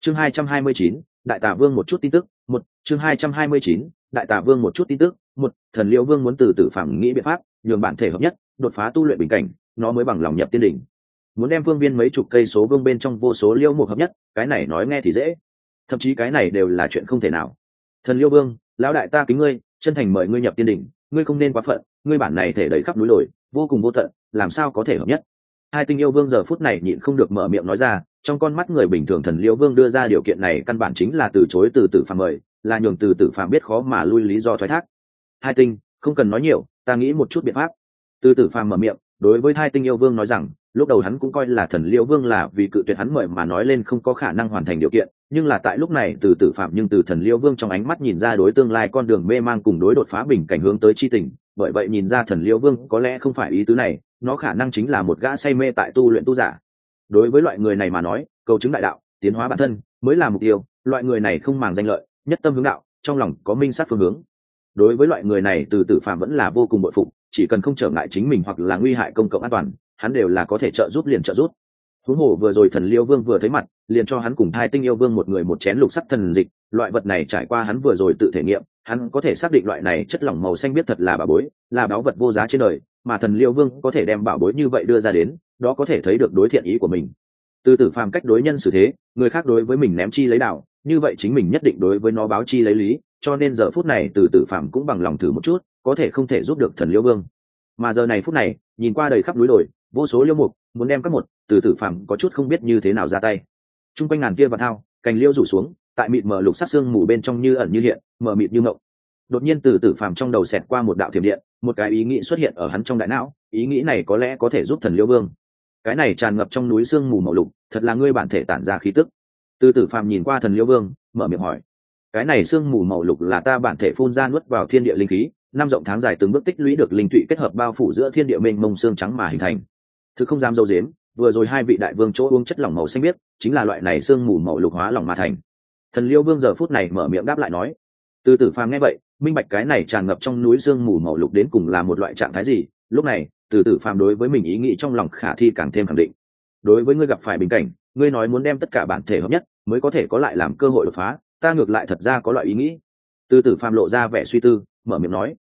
Chương 229, Đại Tả Vương một chút tin tức, một chương 229, Đại Tả Vương một chút tin tức, một Thần Liễu Vương muốn từ tử phàm nghĩ biện pháp, nhường bản thể hợp nhất, đột phá tu luyện bình cảnh, nó mới bằng lòng nhập tiên đỉnh. Muốn đem phương viên mấy chục cây số vương bên trong vô số liễu mục hợp nhất, cái này nói nghe thì dễ, thậm chí cái này đều là chuyện không thể nào. Thần Liễu Vương, lão đại ta kính ngươi, chân thành mời ngươi nhập tiên đỉnh, ngươi không nên quá phận, ngươi bản này thể đầy khắp núi đồi, vô cùng vô tận, làm sao có thể hợp nhất. Hai Tinh Yêu Vương giờ phút này nhịn không được mở miệng nói ra, trong con mắt người bình thường Thần Liễu Vương đưa ra điều kiện này căn bản chính là từ chối từ tử phàm mời, là nhường từ tử phàm biết khó mà lui lý do thoái thác. Hai Tinh, không cần nói nhiều, ta nghĩ một chút biện pháp. Từ tử phàm mở miệng, đối với Hai Tinh Yêu Vương nói rằng, lúc đầu hắn cũng coi là Thần Liễu Vương là vì cự tuyệt hắn mời mà nói lên không có khả năng hoàn thành điều kiện, nhưng là tại lúc này từ tử phàm nhưng từ Thần Liễu Vương trong ánh mắt nhìn ra đối tương lai con đường mê mang cùng đối đột phá bình cảnh hướng tới chi tình, bởi vậy nhìn ra Thần Liễu Vương có lẽ không phải ý tứ này, nó khả năng chính là một gã say mê tại tu luyện tu giả. Đối với loại người này mà nói, cầu chứng đại đạo, tiến hóa bản thân mới là mục tiêu, loại người này không màng danh lợi, nhất tâm hướng đạo, trong lòng có minh sát phương hướng. Đối với loại người này từ tử phàm vẫn là vô cùng bội phục, chỉ cần không trở ngại chính mình hoặc là nguy hại công cộng an toàn, hắn đều là có thể trợ giúp liền trợ giúp. Huống hồ vừa rồi Thần Liễu Vương vừa thấy mặt, liền cho hắn cùng Hai Tinh Yêu Vương một người một chén lục sắc thần dịch, loại vật này trải qua hắn vừa rồi tự thể nghiệm, hắn có thể xác định loại này chất lỏng màu xanh biết thật là bảo bối, là báu vật vô giá trên đời, mà Thần Liễu Vương có thể đem bảo bối như vậy đưa ra đến, đó có thể thấy được đối thiện ý của mình. Từ tử phàm cách đối nhân xử thế, người khác đối với mình ném chi lấy đạo, như vậy chính mình nhất định đối với nó báo chi lấy lý, cho nên giờ phút này từ tử phàm cũng bằng lòng thử một chút, có thể không thể giúp được Thần Liễu Vương. Mà giờ này phút này, nhìn qua đầy khắp núi đồi, vô số liễu mục, muốn đem các một, từ tử phàm có chút không biết như thế nào ra tay. Trung quanh ngàn kia vạn thao, cành liễu rủ xuống, tại mịt mờ lục sắc xương mù bên trong như ẩn như hiện, mờ mịt như mộng. Đột nhiên từ tử phàm trong đầu xẹt qua một đạo thiểm điện, một cái ý nghĩ xuất hiện ở hắn trong đại não, ý nghĩ này có lẽ có thể giúp Thần Liễu Vương. Cái này tràn ngập trong núi sương mù màu lục, thật là ngươi bản thể tản ra khí tức. Từ tử phàm nhìn qua Thần Liễu Vương, mở miệng hỏi, cái này sương mù màu lục là ta bản thể phun ra nuốt vào thiên địa linh khí, năm rộng tháng dài từng bước tích lũy được linh tụy kết hợp bao phủ giữa thiên địa mênh mông xương trắng mà hình thành. Thứ không dám dâu dếm, vừa rồi hai vị đại vương chỗ uống chất lỏng màu xanh biếc, chính là loại này sương mù màu lục hóa lỏng mà thành. Thần Liễu Vương giờ phút này mở miệng đáp lại nói. Từ tử phàm nghe vậy, minh bạch cái này tràn ngập trong núi sương mù màu lục đến cùng là một loại trạng thái gì. Lúc này, từ tử phàm đối với mình ý nghĩ trong lòng khả thi càng thêm khẳng định. Đối với ngươi gặp phải bình cảnh, ngươi nói muốn đem tất cả bản thể hợp nhất mới có thể có lại làm cơ hội đột phá, ta ngược lại thật ra có loại ý nghĩ. Từ tử phàm lộ ra vẻ suy tư, mở miệng nói,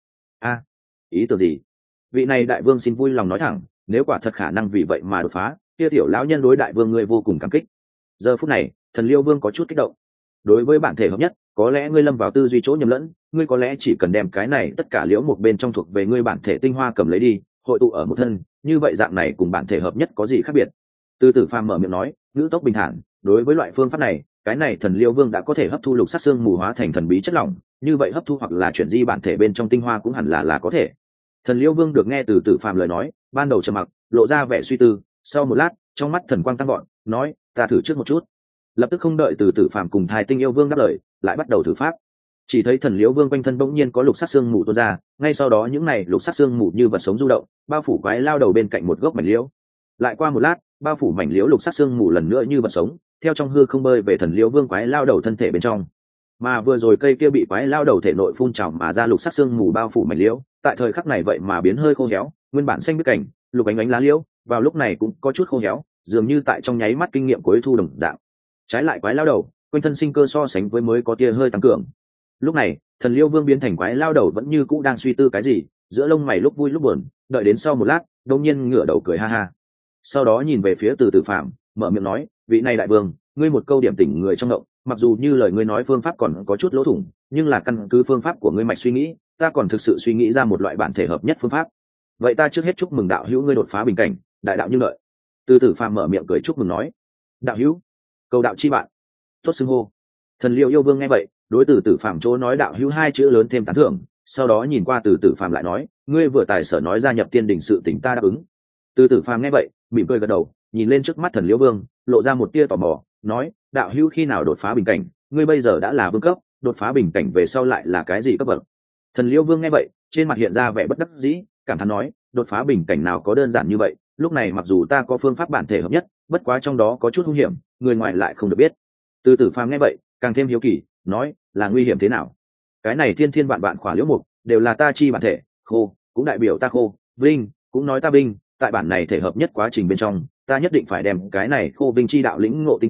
ý tưởng gì? Vị này đại vương xin vui lòng nói thẳng, nếu quả thật khả năng vì vậy mà đột phá, kia tiểu lão nhân đối đại vương ngươi vô cùng cảm kích. Giờ phút này, Thần Liễu Vương có chút kích động. Đối với bản thể hợp nhất, có lẽ ngươi lâm vào tư duy chỗ nhầm lẫn, ngươi có lẽ chỉ cần đem cái này tất cả liễu một bên trong thuộc về ngươi bản thể tinh hoa cầm lấy đi, hội tụ ở một thân, như vậy dạng này cùng bản thể hợp nhất có gì khác biệt? Từ tử phàm mở miệng nói, ngữ tốc bình thản, đối với loại phương pháp này, cái này Thần Liễu Vương đã có thể hấp thu lục sắc xương mù hóa thành thần bí chất lỏng, như vậy hấp thu hoặc là chuyển di bản thể bên trong tinh hoa cũng hẳn là có thể. Thần Liễu Vương được nghe từ tử phàm lời nói, ban đầu trầm mặc, lộ ra vẻ suy tư, sau một lát, trong mắt thần quang tăng gọn, nói, ta thử trước một chút. Lập tức không đợi từ tử phàm cùng Hai Tinh Yêu Vương đáp lời, lại bắt đầu thử pháp. Chỉ thấy Thần Liễu Vương quanh thân bỗng nhiên có lục sắc xương mù tuôn ra, ngay sau đó những này lục sắc xương mù như vật sống du động, bao phủ quái lao đầu bên cạnh một gốc mảnh liễu. Lại qua một lát, bao phủ mảnh liễu lục sắc xương mù lần nữa như vật sống, theo trong hư không bơi về Thần Liễu Vương quái lao đầu thân thể bên trong. Mà vừa rồi cây kia bị quái lao đầu thể nội phun trào mà ra lục sắc xương mù bao phủ mảnh liễu, tại thời khắc này vậy mà biến hơi khô héo, nguyên bản xanh biếc cảnh, lục ánh ánh lá liễu, vào lúc này cũng có chút khô héo, dường như tại trong nháy mắt kinh nghiệm cuối thu đồng dạng. Trái lại quái lao đầu, quanh thân sinh cơ so sánh với mới có tia hơi tăng cường. Lúc này, Thần Liễu Vương biến thành quái lao đầu vẫn như cũ đang suy tư cái gì, giữa lông mày lúc vui lúc buồn, đợi đến sau một lát, đột nhiên ngửa đầu cười ha ha. Sau đó nhìn về phía từ tử phàm, mở miệng nói, vị này đại vương, ngươi một câu điểm tỉnh người trong ngộng, mặc dù như lời ngươi nói phương pháp còn có chút lỗ thủng, nhưng là căn cứ phương pháp của ngươi mạch suy nghĩ, ta còn thực sự suy nghĩ ra một loại bản thể hợp nhất phương pháp. Vậy ta trước hết chúc mừng đạo hữu ngươi đột phá bình cảnh, đại đạo như lợi. Từ tử phàm mở miệng cười chúc mừng nói, đạo hữu, cầu đạo chi bạn, tốt xưng hô. Thần Liễu Yêu Vương nghe vậy, đối từ tử phàm chỗ nói đạo hữu hai chữ lớn thêm tán thưởng, sau đó nhìn qua từ tử phàm lại nói, ngươi vừa tài sở nói gia nhập tiên đình sự tình ta đáp ứng. Từ tử phàm nghe vậy, mỉm cười gật đầu, nhìn lên trước mắt Thần Liễu Vương, lộ ra một tia tò mò, nói, đạo hữu khi nào đột phá bình cảnh, ngươi bây giờ đã là vương cấp, đột phá bình cảnh về sau lại là cái gì cấp bậc? Thần Liễu Vương nghe vậy, trên mặt hiện ra vẻ bất đắc dĩ, cảm thán nói, đột phá bình cảnh nào có đơn giản như vậy, lúc này mặc dù ta có phương pháp bản thể hợp nhất, bất quá trong đó có chút hung hiểm, người ngoài lại không được biết. Từ tử phàm nghe vậy, càng thêm hiếu kỳ, nói, là nguy hiểm thế nào? Cái này thiên thiên vạn vạn khỏa liễu mục, đều là ta chi bản thể, khô, cũng đại biểu ta khô, vinh, cũng nói ta vinh, tại bản này thể hợp nhất quá trình bên trong, ta nhất định phải đem cái này khô vinh chi đạo lĩnh ngộ tin tưởng,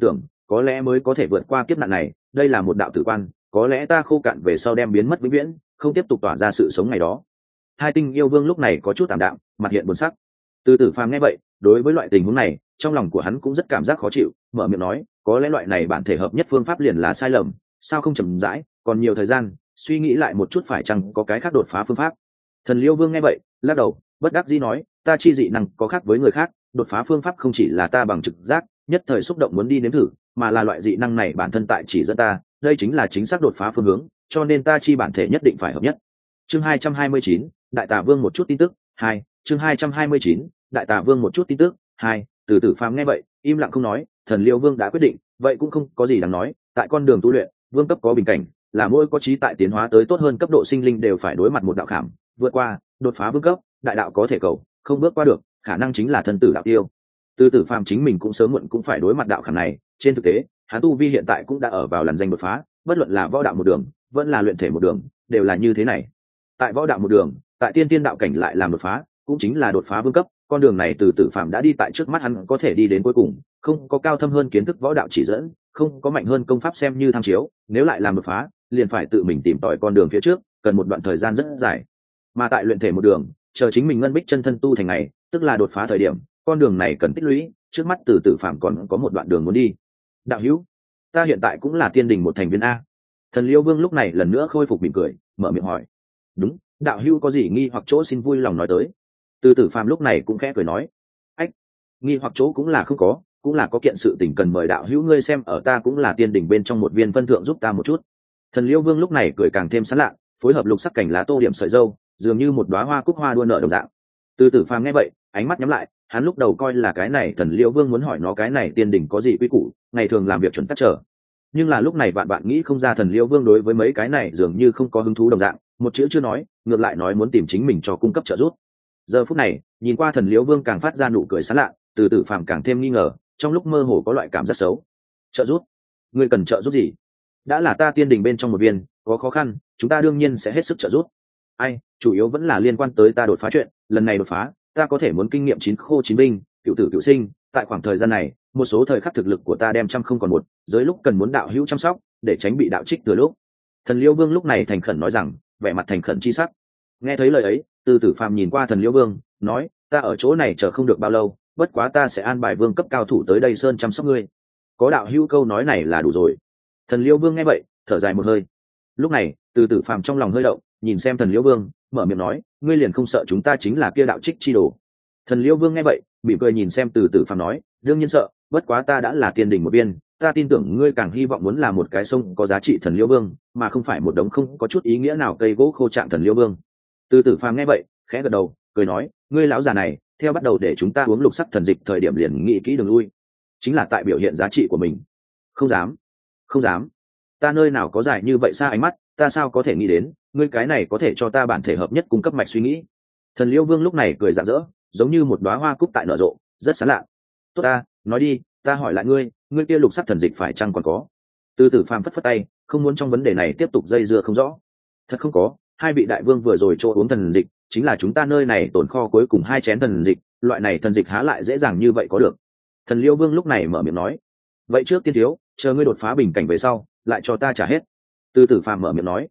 có lẽ mới có thể vượt qua kiếp nạn này. Đây là một đạo tử quan, có lẽ ta khô cạn về sau đem biến mất vĩnh viễn, không tiếp tục tỏa ra sự sống ngày đó. Hai tinh yêu vương lúc này có chút tạm đạm, mặt hiện buồn sắc. Từ Tử Phàm nghe vậy, đối với loại tình huống này, trong lòng của hắn cũng rất cảm giác khó chịu, mở miệng nói, có lẽ loại này bản thể hợp nhất phương pháp liền là sai lầm, sao không chậm rãi, còn nhiều thời gian, suy nghĩ lại một chút phải chăng có cái khác đột phá phương pháp. Thần Liêu Vương nghe vậy, lắc đầu, bất đắc dĩ nói, ta chi dị năng có khác với người khác, đột phá phương pháp không chỉ là ta bằng trực giác, nhất thời xúc động muốn đi nếm thử, mà là loại dị năng này bản thân tại chỉ dẫn ta, đây chính là chính xác đột phá phương hướng, cho nên ta chi bản thể nhất định phải hợp nhất. Chương 229, Đại Tà Vương một chút tin tức, 2, chương 229, Đại Tà Vương một chút tin tức, 2, Từ Tử Phàm nghe vậy, im lặng không nói, Thần Liêu Vương đã quyết định, vậy cũng không có gì đáng nói, tại con đường tu luyện, vương cấp có bình cảnh, là mỗi có trí tại tiến hóa tới tốt hơn cấp độ sinh linh đều phải đối mặt một đạo khảm, vượt qua, đột phá vương cấp, đại đạo có thể cầu, không bước qua được, khả năng chính là thân tử đạo tiêu. Từ Tử Phàm chính mình cũng sớm muộn cũng phải đối mặt đạo khảm này, trên thực tế, hắn tu vi hiện tại cũng đã ở vào lần danh đột phá, bất luận là võ đạo một đường, vẫn là luyện thể một đường, đều là như thế này. Tại võ đạo một đường, tại tiên tiên đạo cảnh lại làm đột phá, cũng chính là đột phá vương cấp, con đường này Từ Tử Phàm đã đi tại trước mắt hắn có thể đi đến cuối cùng, không có cao thâm hơn kiến thức võ đạo chỉ dẫn, không có mạnh hơn công pháp xem như tham chiếu, nếu lại làm đột phá, liền phải tự mình tìm tòi con đường phía trước, cần một đoạn thời gian rất dài. Mà tại luyện thể một đường, chờ chính mình ngân bích chân thân tu thành ngày, tức là đột phá thời điểm, con đường này cần tích lũy, trước mắt Từ Tử Phàm còn có một đoạn đường muốn đi. Đạo hữu, ta hiện tại cũng là tiên đình một thành viên a. Thần Liêu Vương lúc này lần nữa khôi phục mỉm cười, mở miệng hỏi. Đúng, đạo hữu có gì nghi hoặc chỗ xin vui lòng nói tới. Từ Tử Phàm lúc này cũng khẽ cười nói. Ách, nghi hoặc chỗ cũng là không có, cũng là có kiện sự tình cần mời đạo hữu ngươi xem ở ta cũng là tiên đỉnh bên trong một viên phân thượng giúp ta một chút. Thần Liêu Vương lúc này cười càng thêm sán lạ, phối hợp lục sắc cảnh lá tô điểm sợi dâu, dường như một đóa hoa cúc hoa đua nở đồng dạng. Từ Tử Phàm nghe vậy, ánh mắt nhắm lại, hắn lúc đầu coi là cái này Thần Liêu Vương muốn hỏi nó cái này tiên đỉnh có gì quy củ, ngày thường làm việc chuẩn tắc trở. Nhưng là lúc này bạn nghĩ không ra Thần Liêu Vương đối với mấy cái này dường như không có hứng thú đồng dạng, một chữ chưa nói, ngược lại nói muốn tìm chính mình cho cung cấp trợ giúp. Giờ phút này, nhìn qua Thần Liêu Vương càng phát ra nụ cười sán lạ, Từ Tử Phàm càng thêm nghi ngờ, trong lúc mơ hồ có loại cảm giác xấu. Trợ giúp? Ngươi cần trợ giúp gì? Đã là ta tiên đình bên trong một viên, có khó khăn, chúng ta đương nhiên sẽ hết sức trợ giúp. Ai, chủ yếu vẫn là liên quan tới ta đột phá chuyện, lần này đột phá, ta có thể muốn kinh nghiệm chín khô chín binh, cựu tử cựu sinh, tại khoảng thời gian này, một số thời khắc thực lực của ta đem trăm không còn một, dưới lúc cần muốn đạo hữu chăm sóc, để tránh bị đạo trích thừa lúc. Thần Liêu Vương lúc này thành khẩn nói rằng, vẻ mặt thành khẩn chi sắc. Nghe thấy lời ấy, Từ Tử Phàm nhìn qua Thần Liêu Vương, nói, ta ở chỗ này chờ không được bao lâu, bất quá ta sẽ an bài vương cấp cao thủ tới đây sơn chăm sóc ngươi. Có đạo hữu câu nói này là đủ rồi. Thần Liêu Vương nghe vậy, thở dài một hơi. Lúc này, Từ Tử Phàm trong lòng hơi động, nhìn xem Thần Liêu Vương, mở miệng nói, ngươi liền không sợ chúng ta chính là kia đạo trích chi đồ. Thần Liêu Vương nghe vậy, mỉm cười nhìn xem Từ Tử Phàm nói, đương nhiên sợ, bất quá ta đã là tiên đình một viên, ta tin tưởng ngươi càng hy vọng muốn là một cái sông có giá trị Thần Liêu Vương, mà không phải một đống không có chút ý nghĩa nào cây gỗ khô trạng Thần Liêu Vương. Từ Tử Phàm nghe vậy, khẽ gật đầu, cười nói, ngươi lão già này, theo bắt đầu để chúng ta uống lục sắc thần dịch thời điểm liền nghĩ kỹ đường lui, chính là tại biểu hiện giá trị của mình. Không dám, không dám, ta nơi nào có dài như vậy xa ánh mắt, ta sao có thể nghĩ đến, ngươi cái này có thể cho ta bản thể hợp nhất cung cấp mạch suy nghĩ. Thần Liêu Vương lúc này cười rạng rỡ, giống như một đóa hoa cúc tại nở rộ, rất sán lạ. Tốt ta, nói đi, ta hỏi lại ngươi, ngươi kia lục sắc thần dịch phải chăng còn có? Từ Tử Phàm phất phất tay, không muốn trong vấn đề này tiếp tục dây dưa không rõ. Thật không có, hai vị đại vương vừa rồi cho uống thần dịch, chính là chúng ta nơi này tồn kho cuối cùng 2 chén thần dịch, loại này thần dịch há lại dễ dàng như vậy có được. Thần Liêu Vương lúc này mở miệng nói, vậy trước tiên thiếu, chờ ngươi đột phá bình cảnh về sau, lại cho ta trả hết. Từ Tử Phàm mở miệng nói,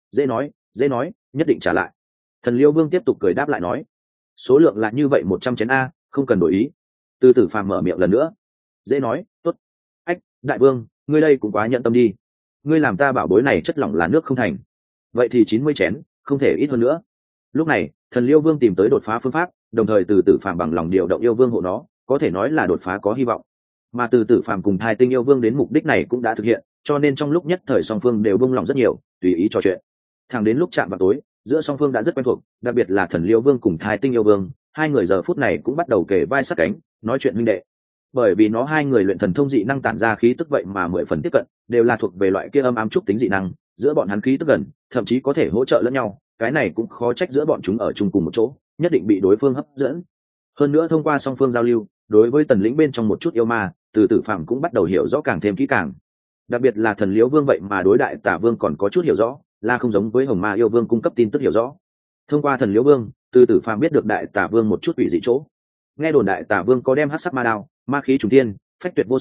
dễ nói, nhất định trả lại. Thần Liêu Vương tiếp tục cười đáp lại nói, số lượng là như vậy 100 chén a, không cần đổi ý. Từ Tử Phàm mở miệng lần nữa, dễ nói, tốt. Ách, đại vương, ngươi đây cũng quá nhận tâm đi, ngươi làm ta bảo bối này chất lỏng là nước không thành. Vậy thì 90 chén, không thể ít hơn nữa. Lúc này, Thần Liêu Vương tìm tới đột phá phương pháp, đồng thời Từ Tử Phàm bằng lòng điều động yêu vương hộ nó, có thể nói là đột phá có hy vọng. Mà Từ Tử Phàm cùng Thai Tinh yêu vương đến mục đích này cũng đã thực hiện, cho nên trong lúc nhất thời song phương đều buông lòng rất nhiều, tùy ý trò chuyện. Thẳng đến lúc chạm vào tối, giữa song phương đã rất quen thuộc, đặc biệt là Thần Liêu Vương cùng Thai Tinh yêu vương, hai người giờ phút này cũng bắt đầu kề vai sát cánh, nói chuyện huynh đệ. Bởi vì nó hai người luyện thần thông dị năng tản ra khí tức vậy mà 10 phần tiếp cận, đều là thuộc về loại kia âm ám trúc tính dị năng, giữa bọn hắn khí tức gần, thậm chí có thể hỗ trợ lẫn nhau, cái này cũng khó trách giữa bọn chúng ở chung cùng một chỗ, nhất định bị đối phương hấp dẫn. Hơn nữa thông qua song phương giao lưu, đối với Tần lĩnh bên trong một chút yêu ma, Từ Tử Phàm cũng bắt đầu hiểu rõ càng thêm kỹ càng. Đặc biệt là Thần Liễu Vương vậy mà đối Đại Tả Vương còn có chút hiểu rõ, là không giống với Hồng Ma yêu vương cung cấp tin tức hiểu rõ. Thông qua Thần Liễu Vương, Từ Tử Phàm biết được Đại Tả Vương một chút ủy dị chỗ. Nghe đồn Đại Tả Vương có đem hắc sắc ma đao, ma khí trùng thiên, phách tuyệt vô song,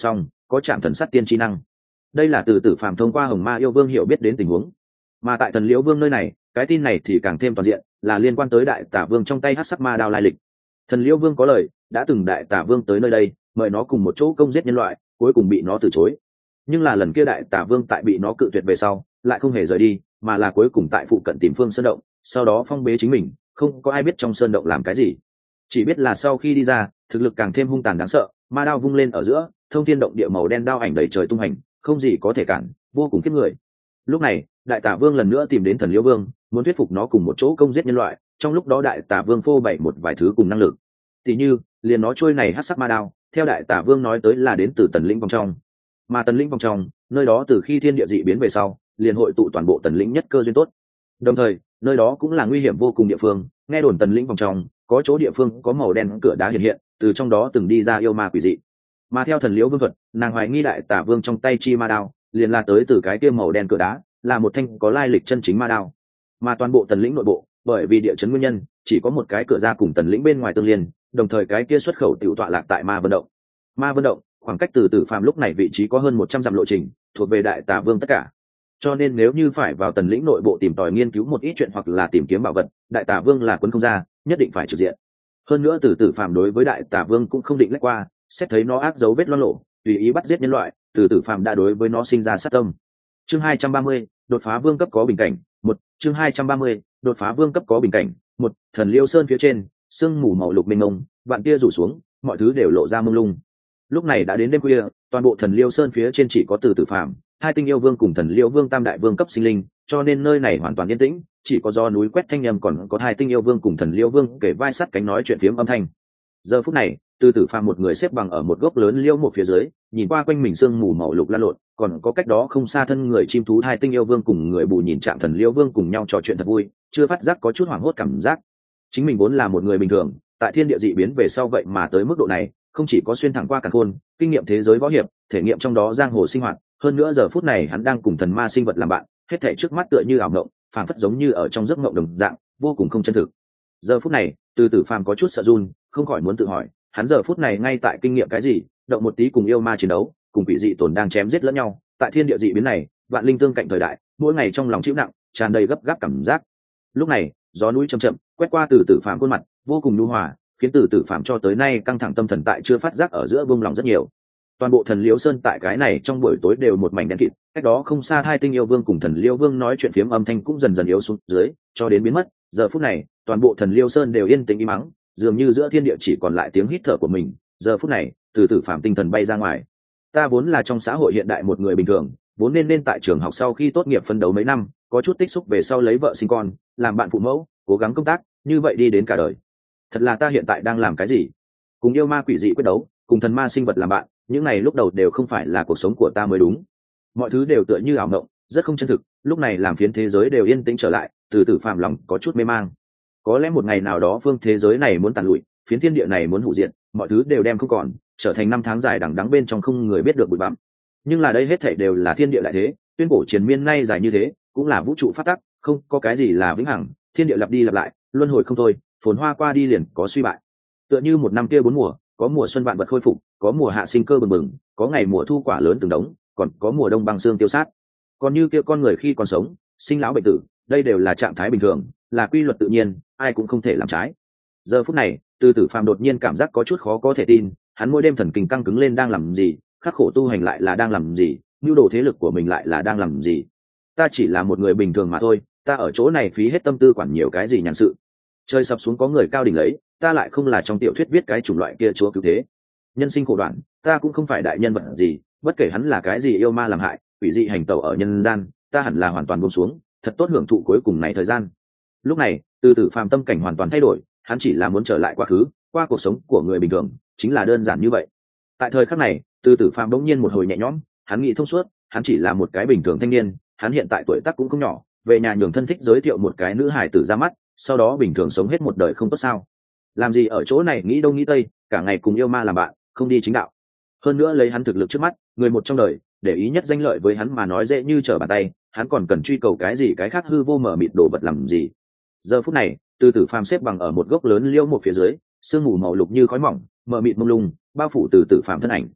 có chạm thần sát tiên chi năng. Đây là từ tử phàm thông qua hồng ma yêu vương hiểu biết đến tình huống, mà tại thần liễu vương nơi này cái tin này thì càng thêm toàn diện, là liên quan tới đại tả vương trong tay hắc sắc ma đao lai lịch. Thần liễu vương có lời, đã từng đại tả vương tới nơi đây mời nó cùng một chỗ công giết nhân loại, cuối cùng bị nó từ chối. Nhưng là lần kia đại tả vương tại bị nó cự tuyệt về sau lại không hề rời đi, mà là cuối cùng tại phụ cận tìm phương sơn động, sau đó phong bế chính mình. Không có ai biết trong sơn động làm cái gì, chỉ biết là sau khi đi ra thực lực càng thêm hung tàn đáng sợ, ma đao vung lên ở giữa, thông thiên động địa màu đen đao ảnh đầy trời tung hành, không gì có thể cản, vô cùng kiếp người. Lúc này đại tả vương lần nữa tìm đến thần liễu vương, muốn thuyết phục nó cùng một chỗ công giết nhân loại. Trong lúc đó đại tả vương phô bày một vài thứ cùng năng lực, tỉ như liền nó trôi này hắc sắc ma đao, theo đại tả vương nói tới là đến từ tần lĩnh vòng trong, mà tần lĩnh vòng trong nơi đó từ khi thiên địa dị biến về sau liền hội tụ toàn bộ tần lĩnh nhất cơ duyên tốt, đồng thời nơi đó cũng là nguy hiểm vô cùng địa phương. Nghe đồn tần lĩnh vòng trong có chỗ địa phương có màu đen cửa đá hiện hiện, từ trong đó từng đi ra yêu ma quỷ dị, mà theo thần liễu vương thuật, nàng hoài nghi đại tả vương trong tay chi ma đao liền là tới từ cái kia màu đen cửa đá, là một thanh có lai lịch chân chính ma đao. Mà toàn bộ tần lĩnh nội bộ bởi vì địa chấn nguyên nhân chỉ có một cái cửa ra cùng tần lĩnh bên ngoài tương liên, đồng thời cái kia xuất khẩu tiểu tọa lạc tại ma vân động. Ma vân động khoảng cách từ tử phàm lúc này vị trí có hơn 100 dặm lộ trình, thuộc về đại tả vương tất cả. Cho nên nếu như phải vào tần lĩnh nội bộ tìm tòi nghiên cứu một ít chuyện hoặc là tìm kiếm bảo vật, đại tả vương là quân không ra, nhất định phải trực diện. Hơn nữa từ tử phàm đối với đại tả vương cũng không định lách qua, xét thấy nó ác dấu vết loang lộ, tùy ý bắt giết nhân loại, từ tử phàm đã đối với nó sinh ra sát tâm. Chương 230, đột phá vương cấp có bình cảnh. Chương 230, đột phá vương cấp có bình cảnh. Thần liêu sơn phía trên, sương mù màu lục mênh mông, vạn tia rủ xuống, mọi thứ đều lộ ra mông lung. Lúc này đã đến đêm khuya, toàn bộ thần liêu sơn phía trên chỉ có từ tử phàm, hai tinh yêu vương cùng thần liêu vương tam đại vương cấp sinh linh, cho nên nơi này hoàn toàn yên tĩnh, chỉ có do núi quét thanh âm, còn có hai tinh yêu vương cùng thần liêu vương kể vai sát cánh nói chuyện phiếm âm thanh. Giờ phút này từ tử phàm một người xếp bằng ở một gốc lớn liêu một phía dưới, nhìn qua quanh mình sương mù màu lục lan lộn, còn có cách đó không xa thân người chim thú hai tinh yêu vương cùng người bù nhìn chạm thần liêu vương cùng nhau trò chuyện thật vui, chưa phát giác có chút hoảng hốt cảm giác. Chính mình vốn là một người bình thường, tại thiên địa dị biến về sau vậy mà tới mức độ này, không chỉ có xuyên thẳng qua càn khôn, kinh nghiệm thế giới võ hiệp, thể nghiệm trong đó giang hồ sinh hoạt, hơn nữa giờ phút này hắn đang cùng thần ma sinh vật làm bạn, hết thảy trước mắt tựa như ảo mộng, phảng phất giống như ở trong giấc mộng đồng dạng, vô cùng không chân thực. Giờ phút này từ tử phàm có chút sợ run, không khỏi muốn tự hỏi, hắn giờ phút này ngay tại kinh nghiệm cái gì? Động một tí cùng yêu ma chiến đấu, cùng quỷ dị tồn đang chém giết lẫn nhau, tại thiên địa dị biến này, vạn linh tương cạnh thời đại, mỗi ngày trong lòng chịu nặng, tràn đầy gấp gáp cảm giác. Lúc này gió núi chậm chậm quét qua từ tử phàm khuôn mặt, vô cùng nhu hòa, khiến từ tử phàm cho tới nay căng thẳng tâm thần tại chưa phát giác ở giữa buông lòng rất nhiều. Toàn bộ thần liễu sơn tại cái này trong buổi tối đều một mảnh đen kịt, cách đó không xa hai tinh yêu vương cùng thần liễu vương nói chuyện phiếm âm thanh cũng dần dần yếu xuống dưới, cho đến biến mất. Giờ phút này toàn bộ thần liễu sơn đều yên tĩnh im mắng, dường như giữa thiên địa chỉ còn lại tiếng hít thở của mình. Giờ phút này từ tử phàm tinh thần bay ra ngoài. Ta vốn là trong xã hội hiện đại một người bình thường, vốn nên tại trường học sau khi tốt nghiệp phấn đấu mấy năm, có chút tích xúc về sau lấy vợ sinh con, làm bạn phụ mẫu, cố gắng công tác, như vậy đi đến cả đời. Thật là ta hiện tại đang làm cái gì? Cùng yêu ma quỷ dị quyết đấu, cùng thần ma sinh vật làm bạn, những này lúc đầu đều không phải là cuộc sống của ta mới đúng. Mọi thứ đều tựa như ảo mộng, rất không chân thực. Lúc này làm phiến thế giới đều yên tĩnh trở lại, từ tử phàm lòng có chút mê mang. Có lẽ một ngày nào đó phương thế giới này muốn tàn lụi, phiến thiên địa này muốn hủy diệt, mọi thứ đều đem không còn, trở thành năm tháng dài đằng đẵng bên trong không người biết được bụi bặm. Nhưng là đây hết thảy đều là thiên địa đại thế, tuyên cổ triền miên nay dài như thế, cũng là vũ trụ phát tắc, không có cái gì là vĩnh hằng, thiên địa lặp đi lặp lại, luân hồi không thôi, phồn hoa qua đi liền có suy bại. Tựa như một năm kia bốn mùa, có mùa xuân vạn vật khôi phục, có mùa hạ sinh cơ bừng bừng, có ngày mùa thu quả lớn từng đống, còn có mùa đông băng xương tiêu sát. Còn như kia con người khi còn sống, sinh lão bệnh tử, đây đều là trạng thái bình thường, là quy luật tự nhiên, ai cũng không thể làm trái. Giờ phút này từ tử phàm đột nhiên cảm giác có chút khó có thể tin, hắn mỗi đêm thần kinh căng cứng lên đang làm gì, khắc khổ tu hành lại là đang làm gì, nhu đồ thế lực của mình lại là đang làm gì. Ta chỉ là một người bình thường mà thôi, ta ở chỗ này phí hết tâm tư quản nhiều cái gì nhàn sự. Trời sập xuống có người cao đỉnh lấy, ta lại không là trong tiểu thuyết viết cái chủng loại kia chúa cứu thế. Nhân sinh khổ đoạn, ta cũng không phải đại nhân vật gì, bất kể hắn là cái gì yêu ma làm hại, quỷ dị hành tẩu ở nhân gian, ta hẳn là hoàn toàn buông xuống, thật tốt hưởng thụ cuối cùng này thời gian. Lúc này từ tử phàm tâm cảnh hoàn toàn thay đổi, hắn chỉ là muốn trở lại quá khứ, qua cuộc sống của người bình thường, chính là đơn giản như vậy. Tại thời khắc này từ tử phàm bỗng nhiên một hồi nhẹ nhõm, hắn nghĩ thông suốt, hắn chỉ là một cái bình thường thanh niên, hắn hiện tại tuổi tác cũng không nhỏ, về nhà nhường thân thích giới thiệu một cái nữ hài tử ra mắt, sau đó bình thường sống hết một đời không tốt sao? Làm gì ở chỗ này nghĩ đông nghĩ tây, cả ngày cùng yêu ma làm bạn, không đi chính đạo. Hơn nữa lấy hắn thực lực trước mắt, người một trong đời, để ý nhất danh lợi với hắn mà nói dễ như trở bàn tay, hắn còn cần truy cầu cái gì cái khác hư vô mở mịt đồ vật làm gì? Giờ phút này từ tử phàm xếp bằng ở một gốc lớn liễu một phía dưới, sương mù màu lục như khói mỏng, mở mịt mông lung bao phủ từ tử phàm thân ảnh.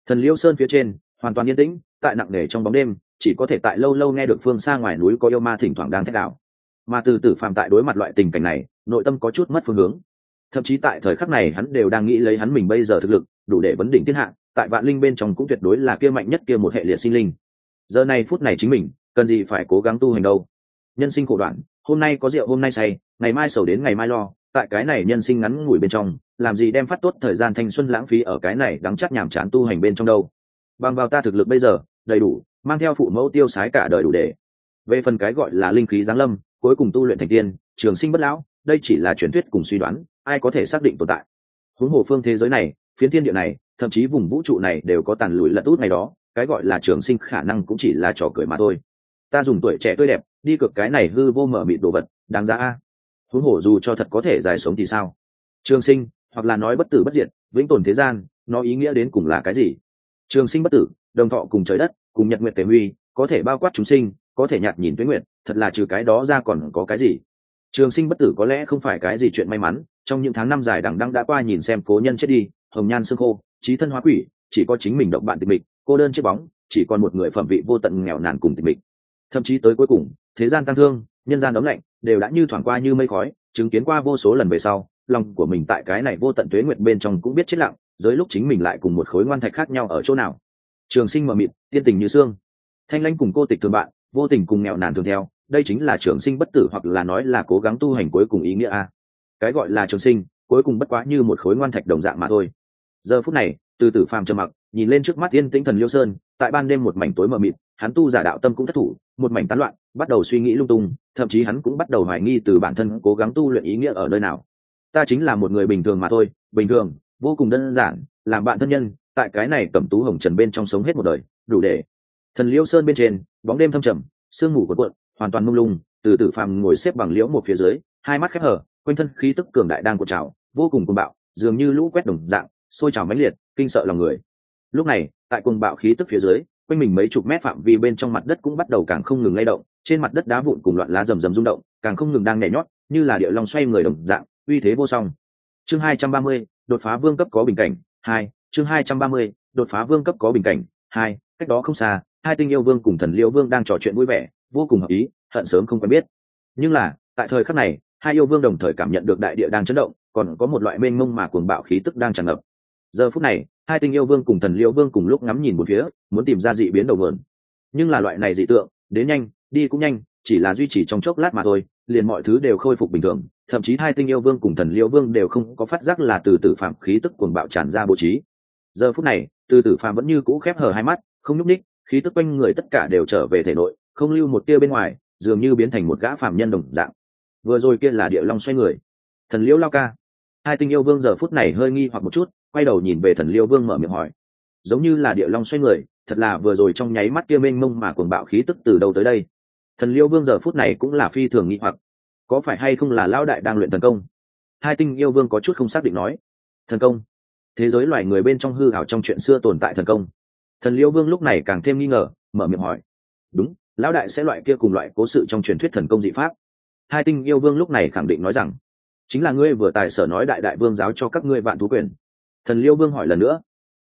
Thần Liêu Sơn phía trên hoàn toàn yên tĩnh, tại nặng nề trong bóng đêm, chỉ có thể tại lâu lâu nghe được phương xa ngoài núi có yêu ma thỉnh thoảng đang thét đảo. Mà từ tử phàm tại đối mặt loại tình cảnh này, nội tâm có chút mất phương hướng. Thậm chí tại thời khắc này hắn đều đang nghĩ lấy hắn mình bây giờ thực lực đủ để vấn đỉnh thiên hạ, tại vạn linh bên trong cũng tuyệt đối là kia mạnh nhất kia một hệ liệt sinh linh. Giờ này phút này chính mình cần gì phải cố gắng tu hành đâu. Nhân sinh khổ đoạn, hôm nay có rượu hôm nay say, ngày mai sầu đến ngày mai lo, tại cái này nhân sinh ngắn ngủi bên trong, làm gì đem phát tốt thời gian thanh xuân lãng phí ở cái này đắng chát nhàm chán tu hành bên trong đâu. Bằng vào ta thực lực bây giờ đầy đủ, mang theo phụ mẫu tiêu sái cả đời đủ để. Về phần cái gọi là linh khí giáng lâm, cuối cùng tu luyện thành tiên, trường sinh bất lão, đây chỉ là truyền thuyết cùng suy đoán, ai có thể xác định tồn tại. Huống hồ phương thế giới này, phiến thiên địa này, thậm chí vùng vũ trụ này đều có tàn lùi lật út ngày đó, cái gọi là trường sinh khả năng cũng chỉ là trò cười mà thôi. Ta dùng tuổi trẻ tươi đẹp đi cực cái này hư vô mở mịt đồ vật, đáng giá a. Huống hồ dù cho thật có thể dài sống thì sao? Trường sinh, hoặc là nói bất tử bất diệt, vĩnh tồn thế gian, nó ý nghĩa đến cùng là cái gì? Trường sinh bất tử, đồng thọ cùng trời đất, cùng nhật nguyệt tề huy, có thể bao quát chúng sinh, có thể nhạt nhìn tuế nguyệt, thật là trừ cái đó ra còn có cái gì? Trường sinh bất tử có lẽ không phải cái gì chuyện may mắn, trong những tháng năm dài đằng đẵng đã qua nhìn xem cố nhân chết đi, hồng nhan xương khô, chí thân hóa quỷ, chỉ có chính mình độc bạn tịch mịch, cô đơn chiếc bóng, chỉ còn một người phẩm vị vô tận nghèo nàn cùng tịch mịch. Thậm chí tới cuối cùng, thế gian tăng thương, nhân gian ấm lạnh, đều đã như thoảng qua như mây khói, chứng kiến qua vô số lần về sau, lòng của mình tại cái này vô tận tuế nguyệt bên trong cũng biết chết lặng, dưới lúc chính mình lại cùng một khối ngoan thạch khác nhau ở chỗ nào. Trường sinh mờ mịt, tiên tình như xương, thanh lãnh cùng cô tịch thường bạn, vô tình cùng nghèo nàn thường theo, đây chính là trường sinh bất tử, hoặc là nói là cố gắng tu hành cuối cùng ý nghĩa a. Cái gọi là trường sinh, cuối cùng bất quá như một khối ngoan thạch đồng dạng mà thôi. Giờ phút này, từ tử phàm trầm mặc, nhìn lên trước mắt yên tĩnh thần Liêu Sơn, tại ban đêm một mảnh tối mờ mịt, hắn tu giả đạo tâm cũng thất thủ, một mảnh tán loạn, bắt đầu suy nghĩ lung tung, thậm chí hắn cũng bắt đầu hoài nghi từ bản thân cố gắng tu luyện ý nghĩa ở nơi nào. Ta chính là một người bình thường mà thôi, bình thường, vô cùng đơn giản, làm bạn thân nhân, tại cái này cẩm tú hồng trần bên trong sống hết một đời, đủ để. Thần Liêu Sơn bên trên, bóng đêm thâm trầm, sương mù cuộn cuộn, hoàn toàn mông lung, từ tử phàm ngồi xếp bằng liễu một phía dưới, hai mắt khép hờ, quanh thân khí tức cường đại đang cuộn trào, vô cùng cuồng bạo, dường như lũ quét đồng dạng, sôi trào mãnh liệt, kinh sợ lòng người. Lúc này, tại cuồng bạo khí tức phía dưới, quanh mình mấy chục mét phạm vi bên trong mặt đất cũng bắt đầu càng không ngừng lay động, trên mặt đất đá vụn cùng loạn lá rầm rầm rung động, càng không ngừng đang nhảy nhót, như là địa long xoay người đồng dạng, uy thế vô song. Chương 230, đột phá vương cấp có bình cảnh 2. Chương 230, đột phá vương cấp có bình cảnh 2. Cách đó không xa, hai tinh yêu vương cùng thần liêu vương đang trò chuyện vui vẻ, vô cùng hợp ý, hận sớm không quen biết. Nhưng là, tại thời khắc này, hai yêu vương đồng thời cảm nhận được đại địa đang chấn động, còn có một loại mênh mông mà cuồng bạo khí tức đang tràn ngập. Giờ phút này, hai tinh yêu vương cùng thần liêu vương cùng lúc ngắm nhìn một phía, muốn tìm ra dị biến đầu nguồn. Nhưng là loại này dị tượng, đến nhanh, đi cũng nhanh, chỉ là duy trì trong chốc lát mà thôi, liền mọi thứ đều khôi phục bình thường, thậm chí hai tinh yêu vương cùng thần liêu vương đều không có phát giác là từ tử phàm khí tức cuồng bạo tràn ra bố trí. Giờ phút này, từ tử phàm vẫn như cũ khép hờ hai mắt, không nhúc ních, khí tức quanh người tất cả đều trở về thể nội, không lưu một tia bên ngoài, dường như biến thành một gã phàm nhân đồng dạng. Vừa rồi kia là địa long xoay người, thần liễu lao ca. Hai tinh yêu vương giờ phút này hơi nghi hoặc một chút, quay đầu nhìn về thần liễu vương mở miệng hỏi, giống như là địa long xoay người, thật là vừa rồi trong nháy mắt kia mênh mông mà cuồng bạo khí tức từ đâu tới đây? Thần liễu vương giờ phút này cũng là phi thường nghi hoặc, có phải hay không là lão đại đang luyện thần công? Hai tinh yêu vương có chút không xác định nói, thần công? Thế giới loài người bên trong hư ảo trong chuyện xưa tồn tại thần công? Thần liễu vương lúc này càng thêm nghi ngờ, mở miệng hỏi, đúng, lão đại sẽ loại kia cùng loại cố sự trong truyền thuyết thần công dị pháp. Hai tinh yêu vương lúc này khẳng định nói rằng, chính là ngươi vừa tài sở nói đại đại vương giáo cho các ngươi vạn thú quyền. Thần liêu vương hỏi lần nữa,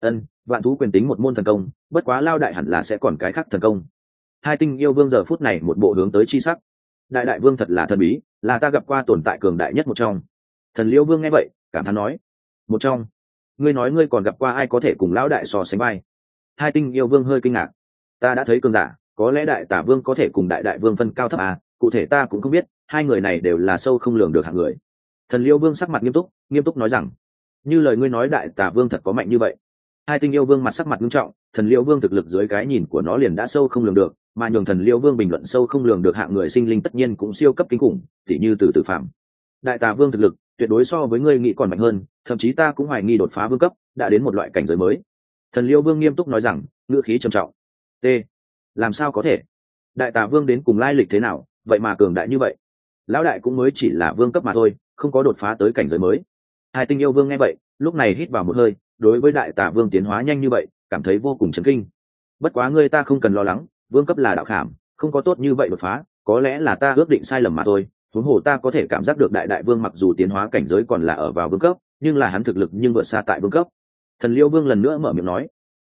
vạn thú quyền tính một môn thần công, bất quá lao đại hẳn là sẽ còn cái khác thần công. Hai tinh yêu vương giờ phút này một bộ hướng tới chi sắc, đại đại vương thật là thần bí, là ta gặp qua tồn tại cường đại nhất một trong. Thần liêu vương nghe vậy cảm thán nói, một trong? Ngươi nói ngươi còn gặp qua ai có thể cùng lão đại so sánh vai? Hai tinh yêu vương hơi kinh ngạc, ta đã thấy cường giả, có lẽ đại tả vương có thể cùng đại đại vương phân cao thấp à, cụ thể ta cũng không biết, hai người này đều là sâu không lường được hạng người. Thần liêu vương sắc mặt nghiêm túc nói rằng, như lời ngươi nói đại tả vương thật có mạnh như vậy? Hai tinh yêu vương mặt sắc mặt nghiêm trọng, thần liêu vương thực lực dưới cái nhìn của nó liền đã sâu không lường được, mà nhường thần liêu vương bình luận sâu không lường được hạng người sinh linh tất nhiên cũng siêu cấp kinh khủng, tỉ như từ tử phạm. Đại tả vương thực lực tuyệt đối so với ngươi nghĩ còn mạnh hơn, thậm chí ta cũng hoài nghi đột phá vương cấp đã đến một loại cảnh giới mới. Thần liêu vương nghiêm túc nói rằng, ngữ khí trầm trọng. T. Làm sao có thể? Đại tả vương đến cùng lai lịch thế nào, vậy mà cường đại như vậy? Lão đại cũng mới chỉ là vương cấp mà thôi, không có đột phá tới cảnh giới mới. Hai tinh yêu vương nghe vậy lúc này hít vào một hơi, đối với đại tả vương tiến hóa nhanh như vậy cảm thấy vô cùng chấn kinh. Bất quá ngươi ta không cần lo lắng, vương cấp là đạo khảm, không có tốt như vậy đột phá, có lẽ là ta ước định sai lầm mà thôi. Huống hồ ta có thể cảm giác được đại đại vương mặc dù tiến hóa cảnh giới còn là ở vào vương cấp, nhưng là hắn thực lực nhưng vượt xa tại vương cấp. Thần liêu vương lần nữa mở miệng nói,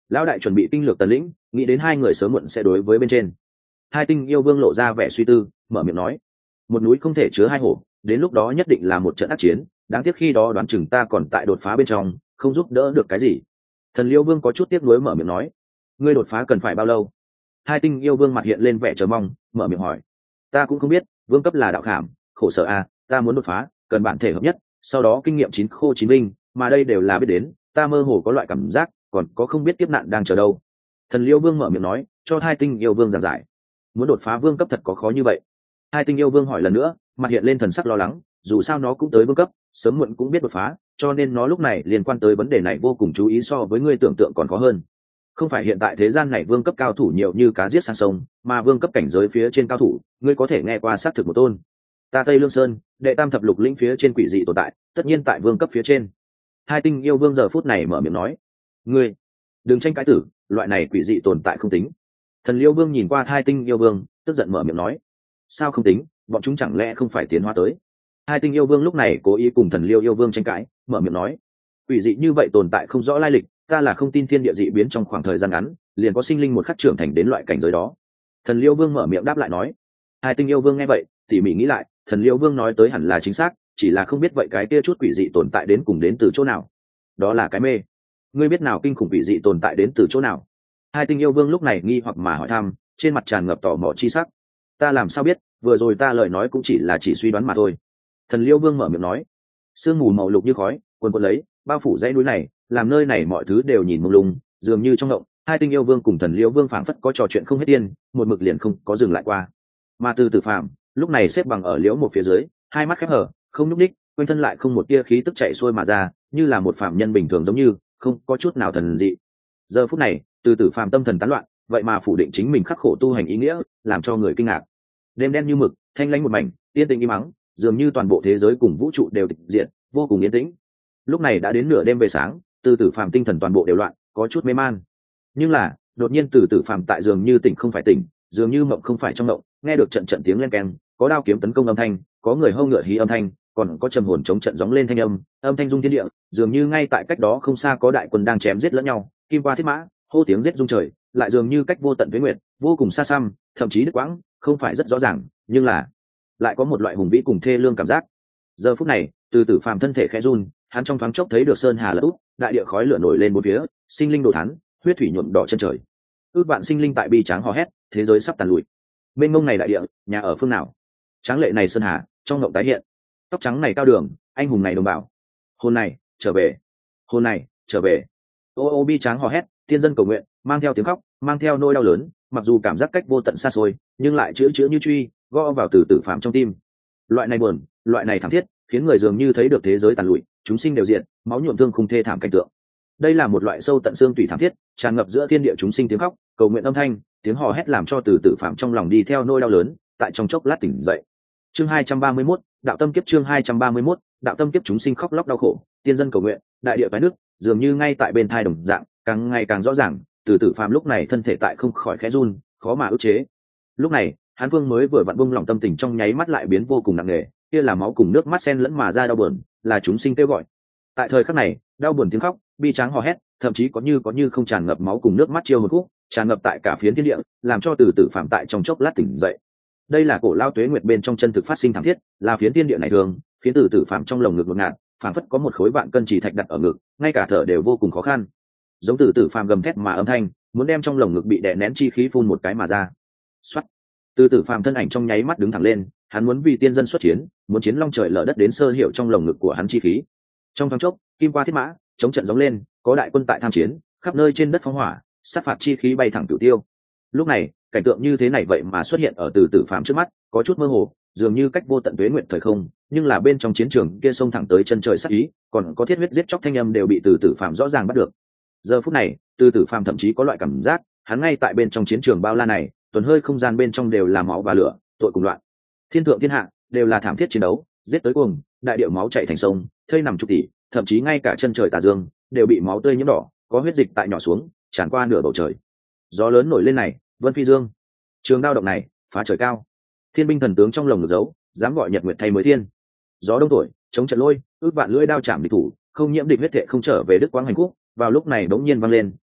Lão đại chuẩn bị kinh lược Tần lĩnh, nghĩ đến hai người sớm muộn sẽ đối với bên trên. Hai tinh yêu vương lộ ra vẻ suy tư, mở miệng nói: một núi không thể chứa hai hổ, đến lúc đó nhất định là một trận ác chiến, đáng tiếc khi đó đoán chừng ta còn tại đột phá bên trong, không giúp đỡ được cái gì. Thần Liêu Vương có chút tiếc nuối mở miệng nói: ngươi đột phá cần phải bao lâu? Hai tinh yêu vương mặt hiện lên vẻ chờ mong, mở miệng hỏi: ta cũng không biết, vương cấp là đạo khảm, khổ sở a, ta muốn đột phá cần bản thể hợp nhất, sau đó kinh nghiệm chín khô chín linh, mà đây đều là biết đến, ta mơ hồ có loại cảm giác còn có không biết kiếp nạn đang chờ đâu. Thần Liêu Vương mở miệng nói, cho hai tinh yêu vương giảng giải: muốn đột phá vương cấp thật có khó như vậy? Hai tinh yêu vương hỏi lần nữa, mặt hiện lên thần sắc lo lắng, dù sao nó cũng tới vương cấp, sớm muộn cũng biết đột phá, cho nên nó lúc này liên quan tới vấn đề này vô cùng chú ý, so với ngươi tưởng tượng còn khó hơn. Không phải hiện tại thế gian này vương cấp cao thủ nhiều như cá giết sang sông, mà vương cấp cảnh giới phía trên cao thủ, ngươi có thể nghe qua xác thực một tôn. Ta Tây Lương Sơn, đệ tam thập lục lĩnh phía trên quỷ dị tồn tại, tất nhiên tại vương cấp phía trên. Hai tinh yêu vương giờ phút này mở miệng nói: ngươi đừng tranh cãi tử, loại này quỷ dị tồn tại không tính. Thần Liêu Vương nhìn qua hai tinh yêu vương, tức giận mở miệng nói: sao không tính, bọn chúng chẳng lẽ không phải tiến hóa tới? Hai tinh yêu vương lúc này cố ý cùng thần Liêu yêu vương tranh cãi, mở miệng nói: quỷ dị như vậy tồn tại không rõ lai lịch, ta là không tin thiên địa dị biến trong khoảng thời gian ngắn liền có sinh linh một khắc trưởng thành đến loại cảnh giới đó. Thần Liêu Vương mở miệng đáp lại nói. Hai tinh yêu vương nghe vậy tỉ mỉ nghĩ lại, thần Liêu Vương nói tới hẳn là chính xác, chỉ là không biết vậy cái kia chút quỷ dị tồn tại đến cùng đến từ chỗ nào. Đó là cái mê. Ngươi biết nào kinh khủng quỷ dị tồn tại đến từ chỗ nào? Hai tinh yêu vương lúc này nghi hoặc mà hỏi thăm, trên mặt tràn ngập tò mò chi sắc. Ta làm sao biết, vừa rồi ta lời nói cũng chỉ suy đoán mà thôi. Thần Liêu Vương mở miệng nói. Sương mù màu lục như khói quần quần lấy bao phủ dãy núi này, làm nơi này mọi thứ đều nhìn mông lung, dường như trong động. Hai tinh yêu vương cùng thần Liêu Vương phảng phất có trò chuyện không hết tiên, một mực liền không có dừng lại qua. Mà từ Tử Phàm lúc này xếp bằng ở liễu một phía dưới, hai mắt khép hờ, không nhúc ních, quanh thân lại không một tia khí tức chạy xuôi mà ra, như là một phạm nhân bình thường, giống như không có chút nào thần dị. Giờ phút này từ Tử Phàm tâm thần tán loạn, vậy mà phủ định chính mình khắc khổ tu hành ý nghĩa, làm cho người kinh ngạc. Đêm đen như mực, thanh lãnh một mảnh, yên tĩnh im mắng, dường như toàn bộ thế giới cùng vũ trụ đều tịch diệt, vô cùng yên tĩnh. Lúc này đã đến nửa đêm về sáng, từ Tử Phàm tinh thần toàn bộ đều loạn, có chút mê man. Nhưng là đột nhiên từ Tử Phàm tại dường như tỉnh không phải tỉnh, dường như mộng không phải trong mộng, nghe được trận trận tiếng len keng, có đao kiếm tấn công âm thanh, có người hâu ngựa hí âm thanh, còn có trầm hồn chống trận gióng lên thanh âm, âm thanh rung thiên địa, dường như ngay tại cách đó không xa có đại quân đang chém giết lẫn nhau, kim qua thiết mã, hô tiếng giết rung trời, lại dường như cách vô tận tuế nguyệt, vô cùng xa xăm, thậm chí đứt quãng, không phải rất rõ ràng, nhưng là lại có một loại hùng vĩ cùng thê lương cảm giác. Giờ phút này từ Tử Phàm thân thể khẽ run, hắn trong thoáng chốc thấy được sơn hà lở úp, đại địa khói lửa nổi lên bốn phía, sinh linh đồ thán, huyết thủy nhuộm đỏ chân trời. Ước vạn sinh linh tại bi tráng hò hét, thế giới sắp tàn lụi. Bên ngông này đại địa, nhà ở phương nào? Tráng lệ này sơn hà, trong ngộng tái hiện. Tóc trắng này cao đường, anh hùng này đồng bào. Hồn này, trở về. Hồn này, trở về. Ô ô bi tráng hò hét, tiên dân cầu nguyện, mang theo tiếng khóc, mang theo nỗi đau lớn, mặc dù cảm giác cách vô tận xa xôi, nhưng lại chữa chữa như truy, gõ vào từ Tử Phàm trong tim. Loại này buồn, loại này thảm thiết, khiến người dường như thấy được thế giới tàn lụi, chúng sinh đều diệt, máu nhuộm thương khung thê thảm cảnh tượng. Đây là một loại sâu tận xương tủy thảm thiết, tràn ngập giữa thiên địa chúng sinh tiếng khóc, cầu nguyện âm thanh, tiếng hò hét làm cho từ Tử Phàm trong lòng đi theo nỗi đau lớn, tại trong chốc lát tỉnh dậy. Chương 231, đạo tâm kiếp. Chương 231, đạo tâm kiếp. Chúng sinh khóc lóc đau khổ, tiên dân cầu nguyện, đại địa vái nước, dường như ngay tại bên thai đồng dạng, càng ngày càng rõ ràng. Từ Tử Phàm lúc này thân thể tại không khỏi khẽ run, khó mà ức chế. Lúc này hắn vương mới vừa vặn buông lòng tâm tình, trong nháy mắt lại biến vô cùng nặng nề, kia là máu cùng nước mắt xen lẫn mà ra đau buồn, là chúng sinh kêu gọi. Tại thời khắc này, đau buồn tiếng khóc, bi tráng hò hét, thậm chí có như không tràn ngập máu cùng nước mắt chiêu một khúc, tràn ngập tại cả phiến thiên địa, làm cho từ Tử Phàm tại trong chốc lát tỉnh dậy. Đây là cổ lao tuế nguyệt bên trong chân thực phát sinh thảm thiết, là phiến thiên địa này thường khiến từ Tử Phàm trong lồng ngực ngột ngạt, phảng phất có một khối vạn cân chỉ thạch đặt ở ngực, ngay cả thở đều vô cùng khó khăn. Giống từ Tử Phàm gầm thét mà âm thanh, muốn đem trong lồng ngực bị đè nén chi khí phun một cái mà ra. Soát. Từ Tử Phàm thân ảnh trong nháy mắt đứng thẳng lên, hắn muốn vì tiên dân xuất chiến, muốn chiến long trời lở đất đến sơ hiệu trong lồng ngực của hắn chi khí. Trong thoáng chốc, kim qua thiết mã, chống trận gióng lên, có đại quân tại tham chiến, khắp nơi trên đất phóng hỏa, sát phạt chi khí bay thẳng cửu tiêu. Lúc này, cảnh tượng như thế này vậy mà xuất hiện ở từ Tử Phàm trước mắt, có chút mơ hồ, dường như cách vô tận tuế nguyện thời không, nhưng là bên trong chiến trường kia xông thẳng tới chân trời sát ý, còn có thiết huyết giết chóc thanh âm đều bị từ Tử Phàm rõ ràng bắt được. Giờ phút này, từ Tử Phàm thậm chí có loại cảm giác, hắn ngay tại bên trong chiến trường bao la này, tuần hơi không gian bên trong đều là máu và lửa, tội cùng loạn. Thiên thượng thiên hạ đều là thảm thiết chiến đấu, giết tới cùng, đại địa máu chảy thành sông, thây nằm chục tỷ, thậm chí ngay cả chân trời tà dương đều bị máu tươi nhiễm đỏ, có huyết dịch tại nhỏ xuống, tràn qua nửa bầu trời. Gió lớn nổi lên này, vân phi dương. Trường đao động này, phá trời cao. Thiên binh thần tướng trong lồng ngực giấu, dám gọi nhật nguyệt thay mới thiên. Gió đông thổi, chống trận lôi, ước vạn lưỡi đao chạm địch thủ, không nhiễm địch huyết thệ không trở về đức quang hành khúc. Vào lúc này bỗng nhiên vang lên,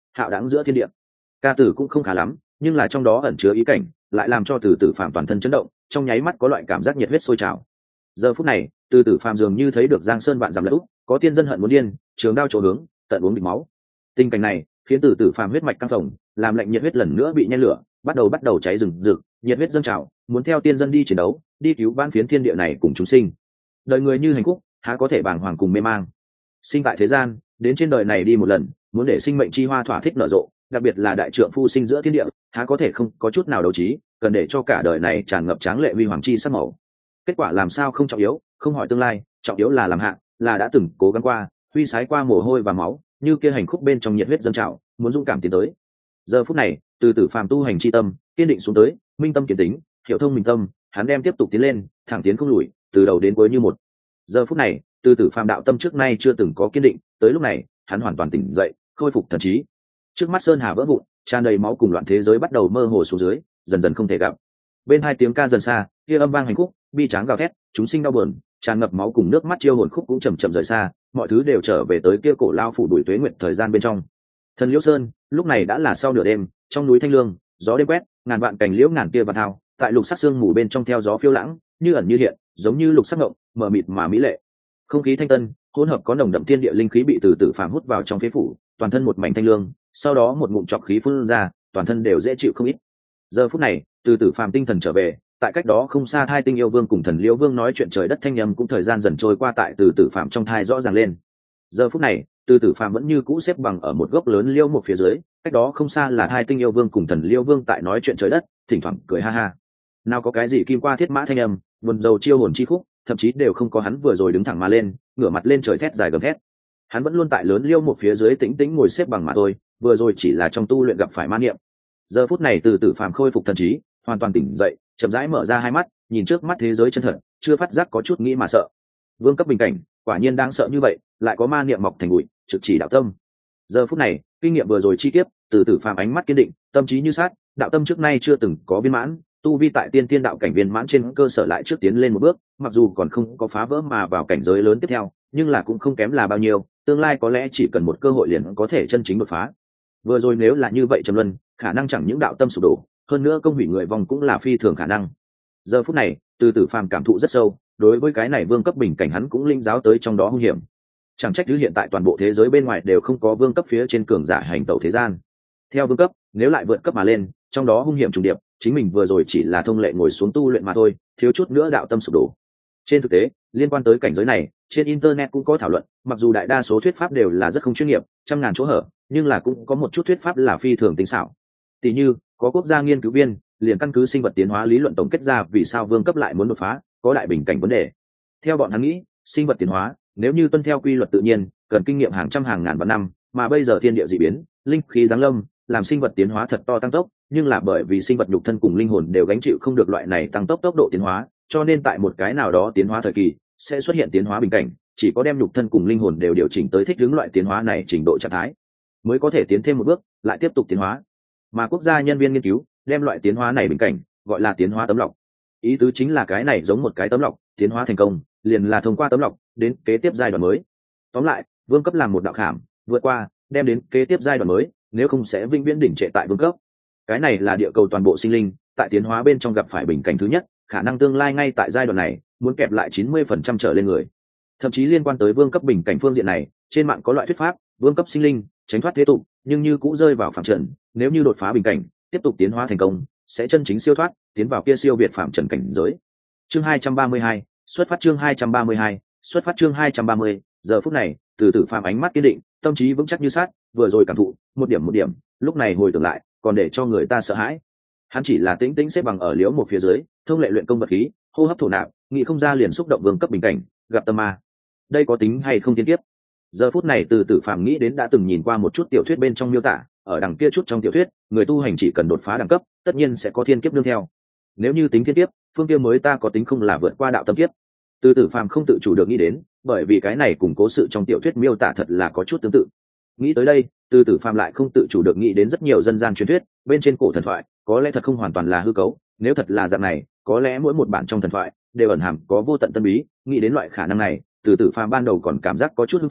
hạo đáng giữa thiên địa. Ca từ cũng không khá lắm, nhưng là trong đó ẩn chứa ý cảnh lại làm cho từ tử phàm toàn thân chấn động, trong nháy mắt có loại cảm giác nhiệt huyết sôi trào. Giờ phút này từ tử phàm dường như thấy được giang sơn vạn dặm lẫn úp, có tiên dân hận muốn điên, trường đao chỗ hướng tận uống địch máu. Tình cảnh này khiến từ tử phàm huyết mạch căng phồng, làm lạnh nhiệt huyết lần nữa bị nhen lửa, bắt đầu cháy rừng rực, nhiệt huyết dâng trào, muốn theo tiên dân đi chiến đấu, đi cứu vãn phiến thiên địa này cùng chúng sinh. Đời người như hành khúc, há có thể bàng hoàng cùng mê mang. Sinh tại thế gian, đến trên đời này đi một lần, muốn để sinh mệnh chi hoa thỏa thích nở rộ, đặc biệt là đại trượng phu sinh giữa thiên địa, há có thể không có chút nào đấu trí, cần để cho cả đời này tràn ngập tráng lệ huy hoàng chi sắc màu. Kết quả làm sao không trọng yếu, không hỏi tương lai, trọng yếu là làm hạ, là đã từng cố gắng qua, huy sái qua mồ hôi và máu, như kia hành khúc bên trong nhiệt huyết dâng trào, muốn dũng cảm tiến tới. Giờ phút này từ tử phàm tu hành chi tâm kiên định xuống tới, minh tâm kiến tính, hiểu thông minh tâm, hắn đem tiếp tục tiến lên, thẳng tiến không lùi, từ đầu đến cuối như một. Giờ phút này từ tử phàm đạo tâm trước nay chưa từng có kiên định, tới lúc này hắn hoàn toàn tỉnh dậy, khôi phục thần trí. Trước mắt sơn hà vỡ vụn, tràn đầy máu cùng loạn thế giới bắt đầu mơ hồ xuống dưới, dần dần không thể gặp. Bên hai tiếng ca dần xa, kia âm vang hành khúc bi tráng gào thét, chúng sinh đau buồn, tràn ngập máu cùng nước mắt chiêu hồn khúc cũng chậm chậm rời xa, mọi thứ đều trở về tới kia cổ lao phủ đuổi tuế nguyệt thời gian bên trong. Thần Liễu Sơn lúc này đã là sau nửa đêm, trong núi thanh lương, gió đêm quét, ngàn vạn cành liễu ngàn tia và thao, tại lục sắc sương mù bên trong theo gió phiêu lãng, như ẩn như hiện, giống như lục sắc ngộng, mờ mịt mà mỹ lệ. Không khí thanh tân, hỗn hợp có nồng đậm thiên địa linh khí bị từ từ phàm hút vào trong phế phủ, toàn thân một mảnh thanh lương, sau đó một ngụm trọc khí phun ra, toàn thân đều dễ chịu không ít. Giờ phút này từ từ phàm tinh thần trở về, tại cách đó không xa Thai Tinh yêu vương cùng Thần Liễu vương nói chuyện trời đất thanh âm cũng thời gian dần trôi qua tại từ từ phàm trong thai rõ ràng lên. Giờ phút này từ tử phàm vẫn như cũ xếp bằng ở một gốc lớn liễu một phía dưới, cách đó không xa là Thai Tinh yêu vương cùng Thần Liễu vương tại nói chuyện trời đất, thỉnh thoảng cười ha ha. Nào có cái gì kim qua thiết mã thanh âm, buồn dầu chiêu hồn chi khúc, thậm chí đều không có hắn vừa rồi đứng thẳng mà lên, ngửa mặt lên trời thét dài gầm thét. Hắn vẫn luôn tại lớn liễu một phía dưới tĩnh tĩnh ngồi xếp bằng mà thôi, vừa rồi chỉ là trong tu luyện gặp phải ma niệm. Giờ phút này từ tử phàm khôi phục thần trí, hoàn toàn tỉnh dậy, chậm rãi mở ra hai mắt, nhìn trước mắt thế giới chân thật, chưa phát giác có chút nghĩ mà sợ. Vương cấp bình cảnh quả nhiên đáng sợ như vậy, lại có ma niệm mọc thành bụi, trực chỉ đạo tâm. Giờ phút này kinh nghiệm vừa rồi chi tiết, từ tử phàm ánh mắt kiên định, tâm trí như sát, đạo tâm trước nay chưa từng có viên mãn, tu vi tại tiên tiên đạo cảnh viên mãn trên cơ sở lại trước tiến lên một bước, mặc dù còn không có phá vỡ mà vào cảnh giới lớn tiếp theo, nhưng là cũng không kém là bao nhiêu, tương lai có lẽ chỉ cần một cơ hội liền có thể chân chính đột phá. Vừa rồi nếu là như vậy trầm luân, khả năng chẳng những đạo tâm sụp đổ, hơn nữa công hủy người vong cũng là phi thường khả năng. Giờ phút này từ tử phàm cảm thụ rất sâu, đối với cái này vương cấp bình cảnh hắn cũng linh giáo tới trong đó hung hiểm. Chẳng trách thứ hiện tại toàn bộ thế giới bên ngoài đều không có vương cấp phía trên cường giả hành tẩu thế gian. Theo vương cấp nếu lại vượt cấp mà lên, trong đó hung hiểm trùng điệp, chính mình vừa rồi chỉ là thông lệ ngồi xuống tu luyện mà thôi, thiếu chút nữa đạo tâm sụp đổ. Trên thực tế liên quan tới cảnh giới này, trên internet cũng có thảo luận, mặc dù đại đa số thuyết pháp đều là rất không chuyên nghiệp, trăm ngàn chỗ hở, nhưng là cũng có một chút thuyết pháp là phi thường tinh xảo. Tỷ như có quốc gia nghiên cứu viên liền căn cứ sinh vật tiến hóa lý luận tổng kết ra vì sao vương cấp lại muốn đột phá, có đại bình cảnh vấn đề. Theo bọn hắn nghĩ, sinh vật tiến hóa nếu như tuân theo quy luật tự nhiên cần kinh nghiệm hàng trăm hàng ngàn vạn năm, mà bây giờ thiên địa dị biến, linh khí giáng lâm, làm sinh vật tiến hóa thật to tăng tốc, nhưng là bởi vì sinh vật nhục thân cùng linh hồn đều gánh chịu không được loại này tăng tốc tốc độ tiến hóa, cho nên tại một cái nào đó tiến hóa thời kỳ sẽ xuất hiện tiến hóa bình cảnh, chỉ có đem nhục thân cùng linh hồn đều điều chỉnh tới thích ứng loại tiến hóa này trình độ trạng thái, mới có thể tiến thêm một bước, lại tiếp tục tiến hóa. Mà quốc gia nhân viên nghiên cứu đem loại tiến hóa này bình cảnh gọi là tiến hóa tấm lọc. Ý tứ chính là cái này giống một cái tấm lọc, tiến hóa thành công liền là thông qua tấm lọc đến kế tiếp giai đoạn mới. Tóm lại vương cấp làm một đạo khảm, vượt qua đem đến kế tiếp giai đoạn mới, nếu không sẽ vĩnh viễn đỉnh trệ tại vương cấp. Cái này là địa cầu toàn bộ sinh linh tại tiến hóa bên trong gặp phải bình cảnh thứ nhất, khả năng tương lai ngay tại giai đoạn này muốn kẹp lại 90% trở lên người. Thậm chí liên quan tới vương cấp bình cảnh phương diện này, trên mạng có loại thuyết pháp vương cấp sinh linh tránh thoát thế tục nhưng như cũng rơi vào phạm trần, nếu như đột phá bình cảnh tiếp tục tiến hóa thành công sẽ chân chính siêu thoát, tiến vào kia siêu việt phạm trần cảnh giới. Chương 232, xuất phát. Chương 232, xuất phát. Chương 230, giờ phút này từ tử phàm ánh mắt kiên định, tâm trí vững chắc như sát, vừa rồi cảm thụ một điểm, lúc này hồi tưởng lại còn để cho người ta sợ hãi. Hắn chỉ là tĩnh tĩnh xếp bằng ở liễu một phía dưới, thông lệ luyện công vật khí, hô hấp thổ nạp, nghĩ không ra liền xúc động vương cấp bình cảnh, gặp tâm ma. Đây có tính hay không tiên tiếp? Giờ phút này từ tử phàm nghĩ đến đã từng nhìn qua một chút tiểu thuyết bên trong miêu tả, ở đằng kia chút trong tiểu thuyết, người tu hành chỉ cần đột phá đẳng cấp, tất nhiên sẽ có thiên kiếp nương theo. Nếu như tính thiên kiếp, phương kia mới ta có tính không là vượt qua đạo tâm kiếp. Từ tử phàm không tự chủ được nghĩ đến, bởi vì cái này cùng cố sự trong tiểu thuyết miêu tả thật là có chút tương tự. Nghĩ tới đây, từ tử phàm lại không tự chủ được nghĩ đến rất nhiều dân gian truyền thuyết bên trên cổ thần thoại, có lẽ thật không hoàn toàn là hư cấu, nếu thật là dạng này, có lẽ mỗi một bản trong thần thoại đều ẩn hàm có vô tận tân bí. Nghĩ đến loại khả năng này, từ tử phàm ban đầu còn cảm giác có chút hưng phấn,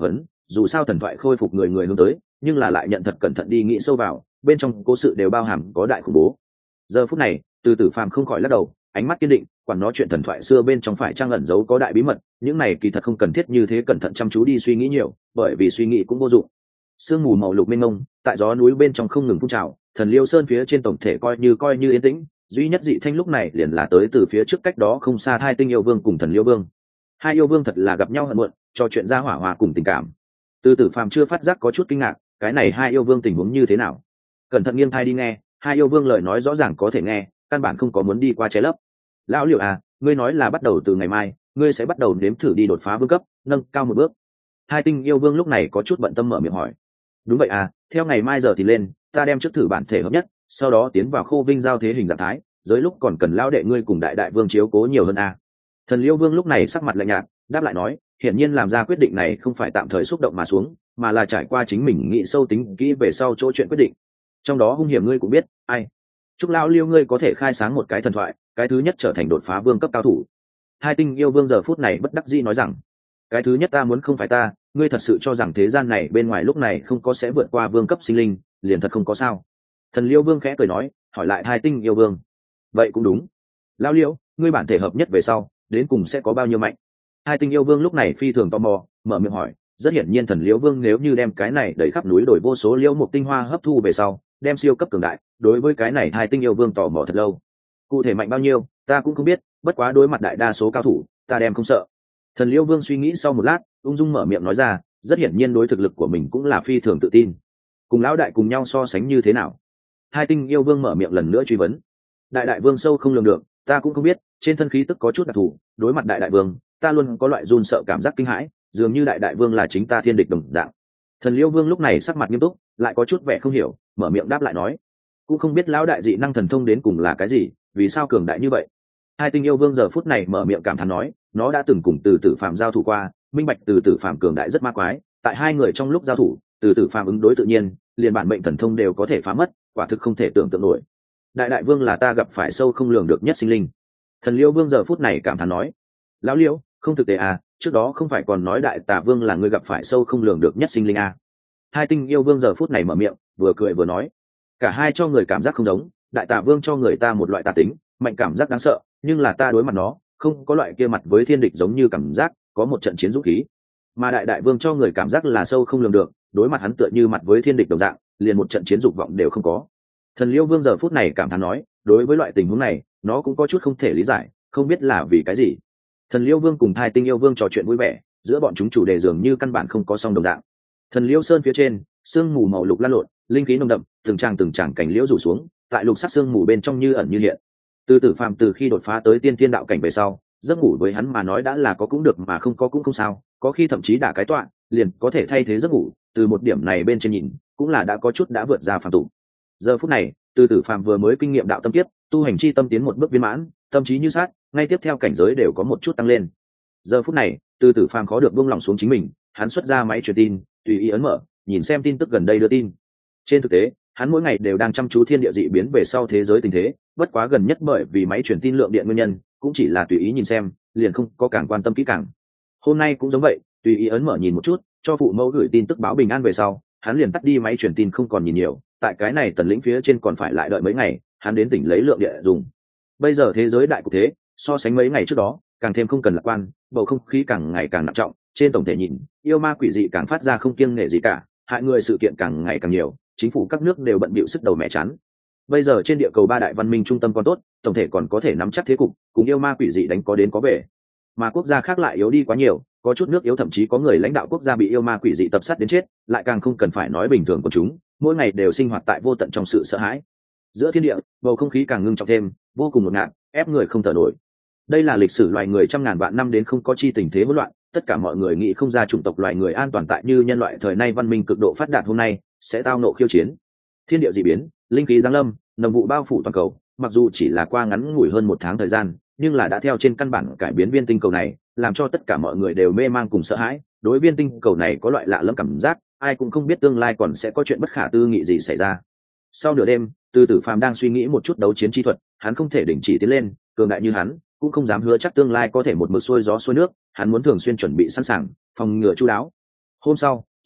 dù sao thần thoại khôi phục người người hướng tới, nhưng là lại nhận thật cẩn thận đi nghĩ sâu vào, bên trong cố sự đều bao hàm có đại khủng bố. Giờ phút này, Từ Tử Phàm không khỏi lắc đầu, ánh mắt kiên định, quản nó chuyện thần thoại xưa bên trong phải trang ẩn giấu có đại bí mật, những này kỳ thật không cần thiết như thế cẩn thận chăm chú đi suy nghĩ nhiều, bởi vì suy nghĩ cũng vô dụng. Sương mù màu lục mênh mông, tại gió núi bên trong không ngừng phun trào, Thần Liêu Sơn phía trên tổng thể coi như yên tĩnh, duy nhất dị thanh lúc này liền là tới từ phía trước cách đó không xa Hai Tinh Yêu Vương cùng Thần Liêu Vương. Hai yêu vương thật là gặp nhau hận muộn, trò chuyện ra hỏa hòa cùng tình cảm. Từ Tử Phàm chưa phát giác có chút kinh ngạc, cái này hai yêu vương tình huống như thế nào? Cẩn thận nghiêng thai đi nghe, hai yêu vương lời nói rõ ràng có thể nghe, căn bản không có muốn đi qua che lấp. Lão Liệu à, ngươi nói là bắt đầu từ ngày mai, ngươi sẽ bắt đầu nếm thử đi đột phá vương cấp, nâng cao một bước. Hai Tinh Yêu Vương lúc này có chút bận tâm mở miệng hỏi. Đúng vậy à, theo ngày mai giờ thì lên, ta đem trước thử bản thể hợp nhất, sau đó tiến vào Khô Vinh giao thế hình dạng thái, dưới lúc còn cần lão đệ ngươi cùng đại vương chiếu cố nhiều hơn à. Thần Liêu Vương lúc này sắc mặt lạnh nhạt, đáp lại nói, hiển nhiên làm ra quyết định này không phải tạm thời xúc động mà xuống, mà là trải qua chính mình nghĩ sâu tính kỹ về sau chỗ chuyện quyết định. Trong đó hung hiểm ngươi cũng biết, ai? Chúc lão Liêu ngươi có thể khai sáng một cái thần thoại, cái thứ nhất trở thành đột phá vương cấp cao thủ. Hai Tinh Yêu Vương giờ phút này bất đắc dĩ nói rằng, cái thứ nhất ta muốn không phải ta, ngươi thật sự cho rằng thế gian này bên ngoài lúc này không có sẽ vượt qua vương cấp sinh linh, liền thật không có sao? Thần Liêu Vương khẽ cười nói, hỏi lại Hai Tinh Yêu Vương, vậy cũng đúng. Lão Liêu, ngươi bản thể hợp nhất về sau, đến cùng sẽ có bao nhiêu mạnh? Hai Tinh Yêu Vương lúc này phi thường tò mò, mở miệng hỏi. Rất hiển nhiên Thần Liễu Vương nếu như đem cái này đẩy khắp núi đổi vô số liễu mục tinh hoa hấp thu về sau, đem siêu cấp cường đại, đối với cái này Hai Tinh Yêu Vương tò mò thật lâu. Cụ thể mạnh bao nhiêu, ta cũng không biết, bất quá đối mặt đại đa số cao thủ, ta đem không sợ. Thần Liễu Vương suy nghĩ sau một lát, ung dung mở miệng nói ra, rất hiển nhiên đối thực lực của mình cũng là phi thường tự tin. Cùng lão đại cùng nhau so sánh như thế nào? Hai Tinh Yêu Vương mở miệng lần nữa truy vấn. Đại vương sâu không lường được, ta cũng không biết, trên thân khí tức có chút đặc thù, đối mặt đại vương, ta luôn có loại run sợ cảm giác kinh hãi, dường như đại vương là chính ta thiên địch đồng dạng. Thần Liêu Vương lúc này sắc mặt nghiêm túc, lại có chút vẻ không hiểu, mở miệng đáp lại nói, cũng không biết lão đại dị năng thần thông đến cùng là cái gì, vì sao cường đại như vậy. Hai Tinh Yêu Vương giờ phút này mở miệng cảm thán nói, nó đã từng cùng Từ Tử Phàm giao thủ qua, minh bạch Từ Tử Phàm cường đại rất ma quái, tại hai người trong lúc giao thủ, Từ Tử Phàm ứng đối tự nhiên, liền bản mệnh thần thông đều có thể phá mất, quả thực không thể tưởng tượng nổi. Đại vương là ta gặp phải sâu không lường được nhất sinh linh. Thần Liêu Vương giờ phút này cảm thán nói, lão Liêu, không thực tế à, trước đó không phải còn nói đại tà vương là người gặp phải sâu không lường được nhất sinh linh à. Hai Tinh Yêu Vương giờ phút này mở miệng, vừa cười vừa nói, cả hai cho người cảm giác không giống, đại tà vương cho người ta một loại tà tính, mạnh cảm giác đáng sợ, nhưng là ta đối mặt nó, không có loại kia mặt với thiên địch giống như cảm giác, có một trận chiến dũng khí. Mà đại vương cho người cảm giác là sâu không lường được, đối mặt hắn tựa như mặt với thiên địch đồng dạng, liền một trận chiến dục vọng đều không có. Thần Liêu Vương giờ phút này cảm thán nói, đối với loại tình huống này, nó cũng có chút không thể lý giải, không biết là vì cái gì. Thần Liêu Vương cùng Hai Tinh Yêu Vương trò chuyện vui vẻ, giữa bọn chúng chủ đề dường như căn bản không có song đồng dạng. Thần Liêu Sơn phía trên, sương mù màu lục lan lộn, linh khí nồng đậm, từng tràng cảnh liễu rủ xuống, tại lục sắc sương mù bên trong như ẩn như hiện. Từ Tử Phàm từ khi đột phá tới tiên thiên đạo cảnh về sau, giấc ngủ với hắn mà nói đã là có cũng được mà không có cũng không sao, có khi thậm chí đả cái tọa, liền có thể thay thế giấc ngủ, từ một điểm này bên trên nhìn, cũng là đã có chút đã vượt ra phàm tục. Giờ phút này, Từ Tử Phàm vừa mới kinh nghiệm đạo tâm kiếp, tu hành chi tâm tiến một bước viên mãn, tâm trí như sát, ngay tiếp theo cảnh giới đều có một chút tăng lên. Giờ phút này, Từ Tử Phàm khó được buông lòng xuống chính mình, hắn xuất ra máy truyền tin, tùy ý ấn mở, nhìn xem tin tức gần đây đưa tin. Trên thực tế, hắn mỗi ngày đều đang chăm chú thiên địa dị biến về sau thế giới tình thế, bất quá gần nhất bởi vì máy truyền tin lượng điện nguyên nhân, cũng chỉ là tùy ý nhìn xem, liền không có càng quan tâm kỹ càng. Hôm nay cũng giống vậy, tùy ý ấn mở nhìn một chút, cho phụ mẫu gửi tin tức báo bình an về sau, hắn liền tắt đi máy truyền tin không còn nhìn nhiều, tại cái này Tần lĩnh phía trên còn phải lại đợi mấy ngày, hắn đến tỉnh lấy lượng địa dùng. Bây giờ thế giới đại cục thế, so sánh mấy ngày trước đó, càng thêm không cần lạc quan, bầu không khí càng ngày càng nặng trọng, trên tổng thể nhìn, yêu ma quỷ dị càng phát ra không kiêng nể gì cả, hại người sự kiện càng ngày càng nhiều, chính phủ các nước đều bận bịu sức đầu mẹ chán. Bây giờ trên địa cầu ba đại văn minh trung tâm còn tốt, tổng thể còn có thể nắm chắc thế cục, cùng yêu ma quỷ dị đánh có đến có về. Mà quốc gia khác lại yếu đi quá nhiều, có chút nước yếu thậm chí có người lãnh đạo quốc gia bị yêu ma quỷ dị tập sát đến chết, lại càng không cần phải nói bình thường của chúng, mỗi ngày đều sinh hoạt tại vô tận trong sự sợ hãi. Giữa thiên địa, bầu không khí càng ngưng trọng thêm, vô cùng ngột ngạt, ép người không thở nổi. Đây là lịch sử loài người trăm ngàn vạn năm đến không có chi tình thế hỗn loạn, tất cả mọi người nghĩ không ra chủng tộc loài người an toàn tại như nhân loại thời nay văn minh cực độ phát đạt hôm nay sẽ tao nộ khiêu chiến. Thiên địa dị biến, linh khí giáng lâm, nồng vụ bao phủ toàn cầu, mặc dù chỉ là qua ngắn ngủi hơn 1 tháng thời gian, nhưng là đã theo trên căn bản cải biến viên tinh cầu này, làm cho tất cả mọi người đều mê mang cùng sợ hãi. Đối viên tinh cầu này có loại lạ lẫm cảm giác, ai cũng không biết tương lai còn sẽ có chuyện bất khả tư nghị gì xảy ra. Sau nửa đêm, Từ Tử Phàm đang suy nghĩ một chút đấu chiến chi thuật, hắn không thể đình chỉ tiến lên, cường đại như hắn, cũng không dám hứa chắc tương lai có thể một mực xuôi gió xuôi nước, hắn muốn thường xuyên chuẩn bị sẵn sàng, phòng ngừa chu đáo. Hôm sau,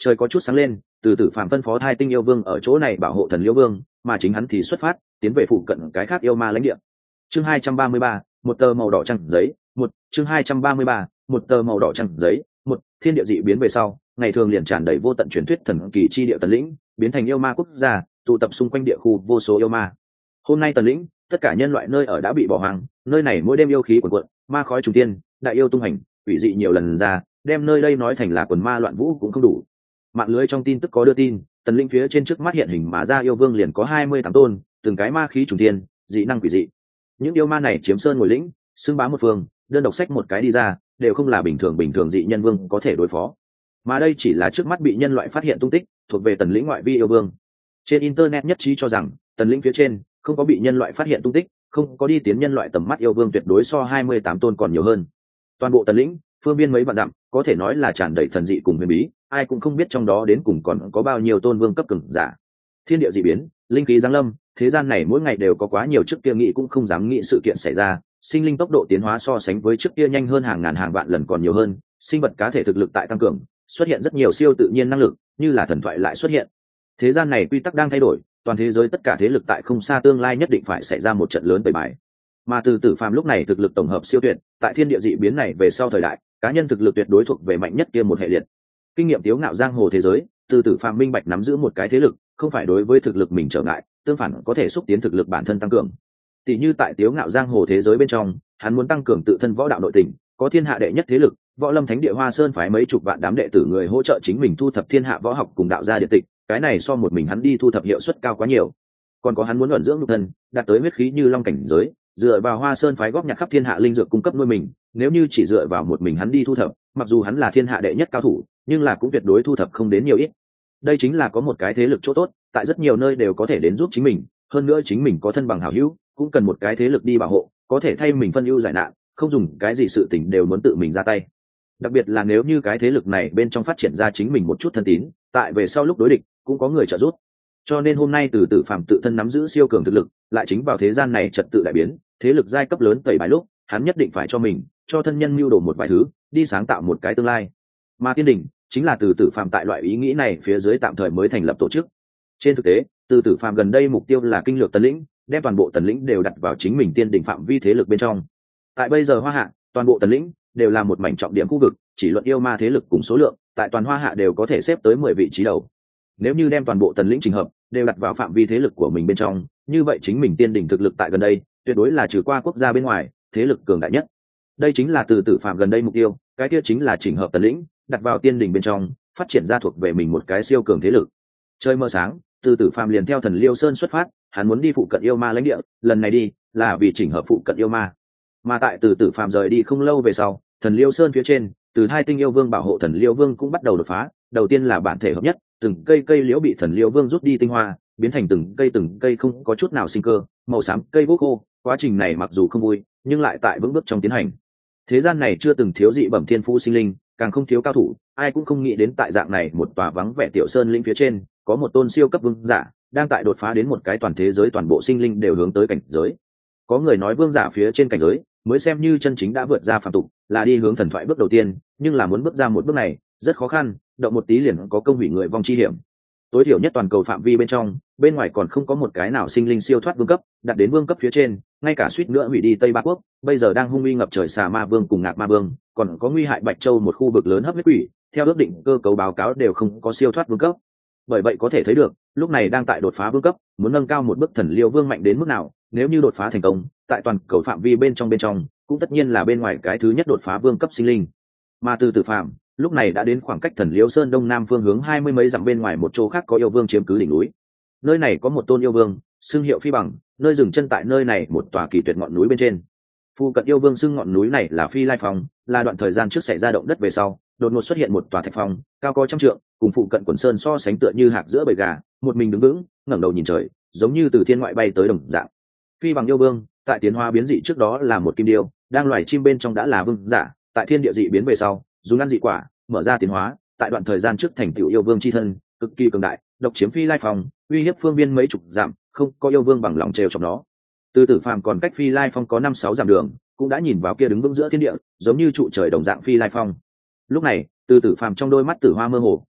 Trời có chút sáng lên, từ tử phàm phân phó hai tinh yêu vương ở chỗ này bảo hộ thần liêu vương, mà chính hắn thì xuất phát tiến về phụ cận cái khác yêu ma lãnh địa. Chương 233, một tờ màu đỏ trắng giấy, một chương 233, một tờ màu đỏ trắng giấy, một thiên địa dị biến về sau, ngày thường liền tràn đầy vô tận truyền thuyết thần kỳ chi địa Tần lĩnh, biến thành yêu ma quốc gia, tụ tập xung quanh địa khu vô số yêu ma. Hôm nay Tần lĩnh, tất cả nhân loại nơi ở đã bị bỏ hoang, nơi này mỗi đêm yêu khí cuồn cuộn, ma khói trùng tiên, đại yêu tung hành, quỷ dị nhiều lần ra, đem nơi đây nói thành là quần ma loạn vũ cũng không đủ. Mạng lưới trong tin tức có đưa tin, Tần lĩnh phía trên trước mắt hiện hình mà ra yêu vương liền có 28 tôn, từng cái ma khí trùng tiên, dị năng quỷ dị. Những yêu ma này chiếm sơn ngồi lĩnh, xưng bá một phương, đơn độc sách một cái đi ra, đều không là bình thường dị nhân vương có thể đối phó. Mà đây chỉ là trước mắt bị nhân loại phát hiện tung tích, thuộc về Tần lĩnh ngoại vi yêu vương. Trên internet nhất trí cho rằng, Tần lĩnh phía trên không có bị nhân loại phát hiện tung tích, không có đi tiến nhân loại tầm mắt yêu vương tuyệt đối so 28 tôn còn nhiều hơn. Toàn bộ Tần lĩnh, phương biên mấy vạn dặm, có thể nói là tràn đầy thần dị cùng huyền bí, ai cũng không biết trong đó đến cùng còn có bao nhiêu tôn vương cấp cường giả. Thiên địa dị biến, linh khí giáng lâm, thế gian này mỗi ngày đều có quá nhiều trước kia nghĩ cũng không dám nghĩ sự kiện xảy ra, sinh linh tốc độ tiến hóa so sánh với trước kia nhanh hơn hàng ngàn hàng vạn lần còn nhiều hơn, sinh vật cá thể thực lực tại tăng cường, xuất hiện rất nhiều siêu tự nhiên năng lực, như là thần thoại lại xuất hiện. Thế gian này quy tắc đang thay đổi, toàn thế giới tất cả thế lực tại không xa tương lai nhất định phải xảy ra một trận lớn tẩy bài. Mà từ tử phàm lúc này thực lực tổng hợp siêu tuyệt, tại thiên địa dị biến này về sau thời đại, cá nhân thực lực tuyệt đối thuộc về mạnh nhất kia một hệ liệt. Kinh nghiệm tiếu ngạo giang hồ thế giới, từ tử phàm minh bạch nắm giữ một cái thế lực, không phải đối với thực lực mình trở ngại, tương phản có thể xúc tiến thực lực bản thân tăng cường. Tỷ như tại tiếu ngạo giang hồ thế giới bên trong, hắn muốn tăng cường tự thân võ đạo nội tình, có thiên hạ đệ nhất thế lực, Võ Lâm Thánh Địa Hoa Sơn phái mấy chục vạn đám đệ tử người hỗ trợ chính mình thu thập thiên hạ võ học cùng đạo gia điện tịch, cái này so một mình hắn đi thu thập hiệu suất cao quá nhiều. Còn có hắn muốn luận dưỡng nhục thân, đạt tới huyết khí như long cảnh giới, dựa vào Hoa Sơn phái góp nhặt khắp thiên hạ linh dược cung cấp nuôi mình, nếu như chỉ dựa vào một mình hắn đi thu thập, mặc dù hắn là thiên hạ đệ nhất cao thủ, nhưng là cũng tuyệt đối thu thập không đến nhiều ít. Đây chính là có một cái thế lực chỗ tốt, tại rất nhiều nơi đều có thể đến giúp chính mình, hơn nữa chính mình có thân bằng hảo hữu, cũng cần một cái thế lực đi bảo hộ, có thể thay mình phân ưu giải nạn, không dùng cái gì sự tình đều muốn tự mình ra tay. Đặc biệt là nếu như cái thế lực này bên trong phát triển ra chính mình một chút thân tín, tại về sau lúc đối địch cũng có người trợ giúp. Cho nên hôm nay từ tử phàm tự thân nắm giữ siêu cường thực lực, lại chính vào thế gian này trật tự đại biến, thế lực giai cấp lớn tẩy bài lúc, hắn nhất định phải cho mình, cho thân nhân mưu đồ một vài thứ, đi sáng tạo một cái tương lai. Mà Tiên Đình chính là từ tử phàm tại loại ý nghĩ này phía dưới tạm thời mới thành lập tổ chức. Trên thực tế, từ tử phàm gần đây mục tiêu là kinh lược Tần lĩnh, đem toàn bộ Tần lĩnh đều đặt vào chính mình Tiên Đình phạm vi thế lực bên trong. Tại bây giờ Hoa Hạ, toàn bộ Tần lĩnh đều là một mảnh trọng điểm khu vực, chỉ luận yêu ma thế lực cùng số lượng, tại toàn Hoa Hạ đều có thể xếp tới 10 vị trí đầu. Nếu như đem toàn bộ Tần lĩnh trình hợp, đều đặt vào phạm vi thế lực của mình bên trong, như vậy chính mình Tiên Đình thực lực tại gần đây, tuyệt đối là trừ qua quốc gia bên ngoài, thế lực cường đại nhất. Đây chính là từ tử phàm gần đây mục tiêu, cái kia chính là chỉnh hợp Tần lĩnh, đặt vào Tiên Đình bên trong, phát triển ra thuộc về mình một cái siêu cường thế lực. Trời mờ sáng, từ tử phàm liền theo Thần Liêu Sơn xuất phát, hắn muốn đi phụ cận yêu ma lãnh địa, lần này đi là vì chỉnh hợp phụ cận yêu ma. Mà tại từ tử phàm rời đi không lâu về sau, Thần Liêu Sơn phía trên, từ hai tinh yêu vương bảo hộ Thần Liêu Vương cũng bắt đầu đột phá, đầu tiên là bản thể hợp nhất, từng cây liễu bị Thần Liêu Vương rút đi tinh hoa, biến thành từng cây không có chút nào sinh cơ, màu xám cây gỗ khô, quá trình này mặc dù không vui, nhưng lại tại vững bước trong tiến hành. Thế gian này chưa từng thiếu dị bẩm thiên phú sinh linh, càng không thiếu cao thủ, ai cũng không nghĩ đến tại dạng này một tòa vắng vẻ tiểu sơn lĩnh phía trên, có một tôn siêu cấp vương giả đang tại đột phá đến một cái toàn thế giới toàn bộ sinh linh đều hướng tới cảnh giới. Có người nói vương giả phía trên cảnh giới mới xem như chân chính đã vượt ra phàm tục, là đi hướng thần thoại bước đầu tiên, nhưng là muốn bước ra một bước này rất khó khăn, động một tí liền có công hủy người vong chi hiểm. Tối thiểu nhất toàn cầu phạm vi bên trong, bên ngoài còn không có một cái nào sinh linh siêu thoát vương cấp, đạt đến vương cấp phía trên, ngay cả suýt nữa hủy đi Tây Ba Quốc, bây giờ đang hung uy ngập trời xà ma vương cùng ngạc ma vương, còn có nguy hại Bạch Châu một khu vực lớn hấp huyết quỷ, theo ước định cơ cấu báo cáo đều không có siêu thoát vương cấp. Bởi vậy có thể thấy được, lúc này đang tại đột phá vương cấp, muốn nâng cao một bước Thần Liêu Vương mạnh đến mức nào, nếu như đột phá thành công, tại toàn cầu phạm vi bên trong, cũng tất nhiên là bên ngoài cái thứ nhất đột phá vương cấp sinh linh. Mà từ tử phàm, lúc này đã đến khoảng cách Thần Liêu Sơn đông nam phương hướng 20 mấy dặm bên ngoài một chỗ khác có yêu vương chiếm cứ đỉnh núi. Nơi này có một tôn yêu vương, xưng hiệu Phi Bằng, nơi dừng chân tại nơi này một tòa kỳ tuyệt ngọn núi bên trên. Phu cận yêu vương xưng ngọn núi này là Phi Lai Phong, là đoạn thời gian trước xảy ra động đất về sau, đột ngột xuất hiện một tòa thạch phong, cao có trăm trượng, cùng phụ cận quần sơn so sánh tựa như hạc giữa bầy gà, một mình đứng vững, ngẩng đầu nhìn trời, giống như từ thiên ngoại bay tới đồng dạng. Phi Bằng yêu vương, tại tiến hóa biến dị trước đó là một kim điêu, đang loài chim bên trong đã là vương giả, tại thiên địa dị biến về sau, dùng ăn dị quả, mở ra tiến hóa, tại đoạn thời gian trước thành tựu yêu vương chi thân, cực kỳ cường đại, độc chiếm Phi Lai Phong, uy hiếp phương biên mấy chục dặm, không có yêu vương bằng lòng trêu trong nó. Từ tử phàm còn cách Phi Lai Phong có 5-6 dặm đường, cũng đã nhìn vào kia đứng vững giữa thiên địa, giống như trụ trời đồng dạng Phi Lai Phong. Lúc này, từ tử phàm trong đôi mắt tử hoa mơ hồ,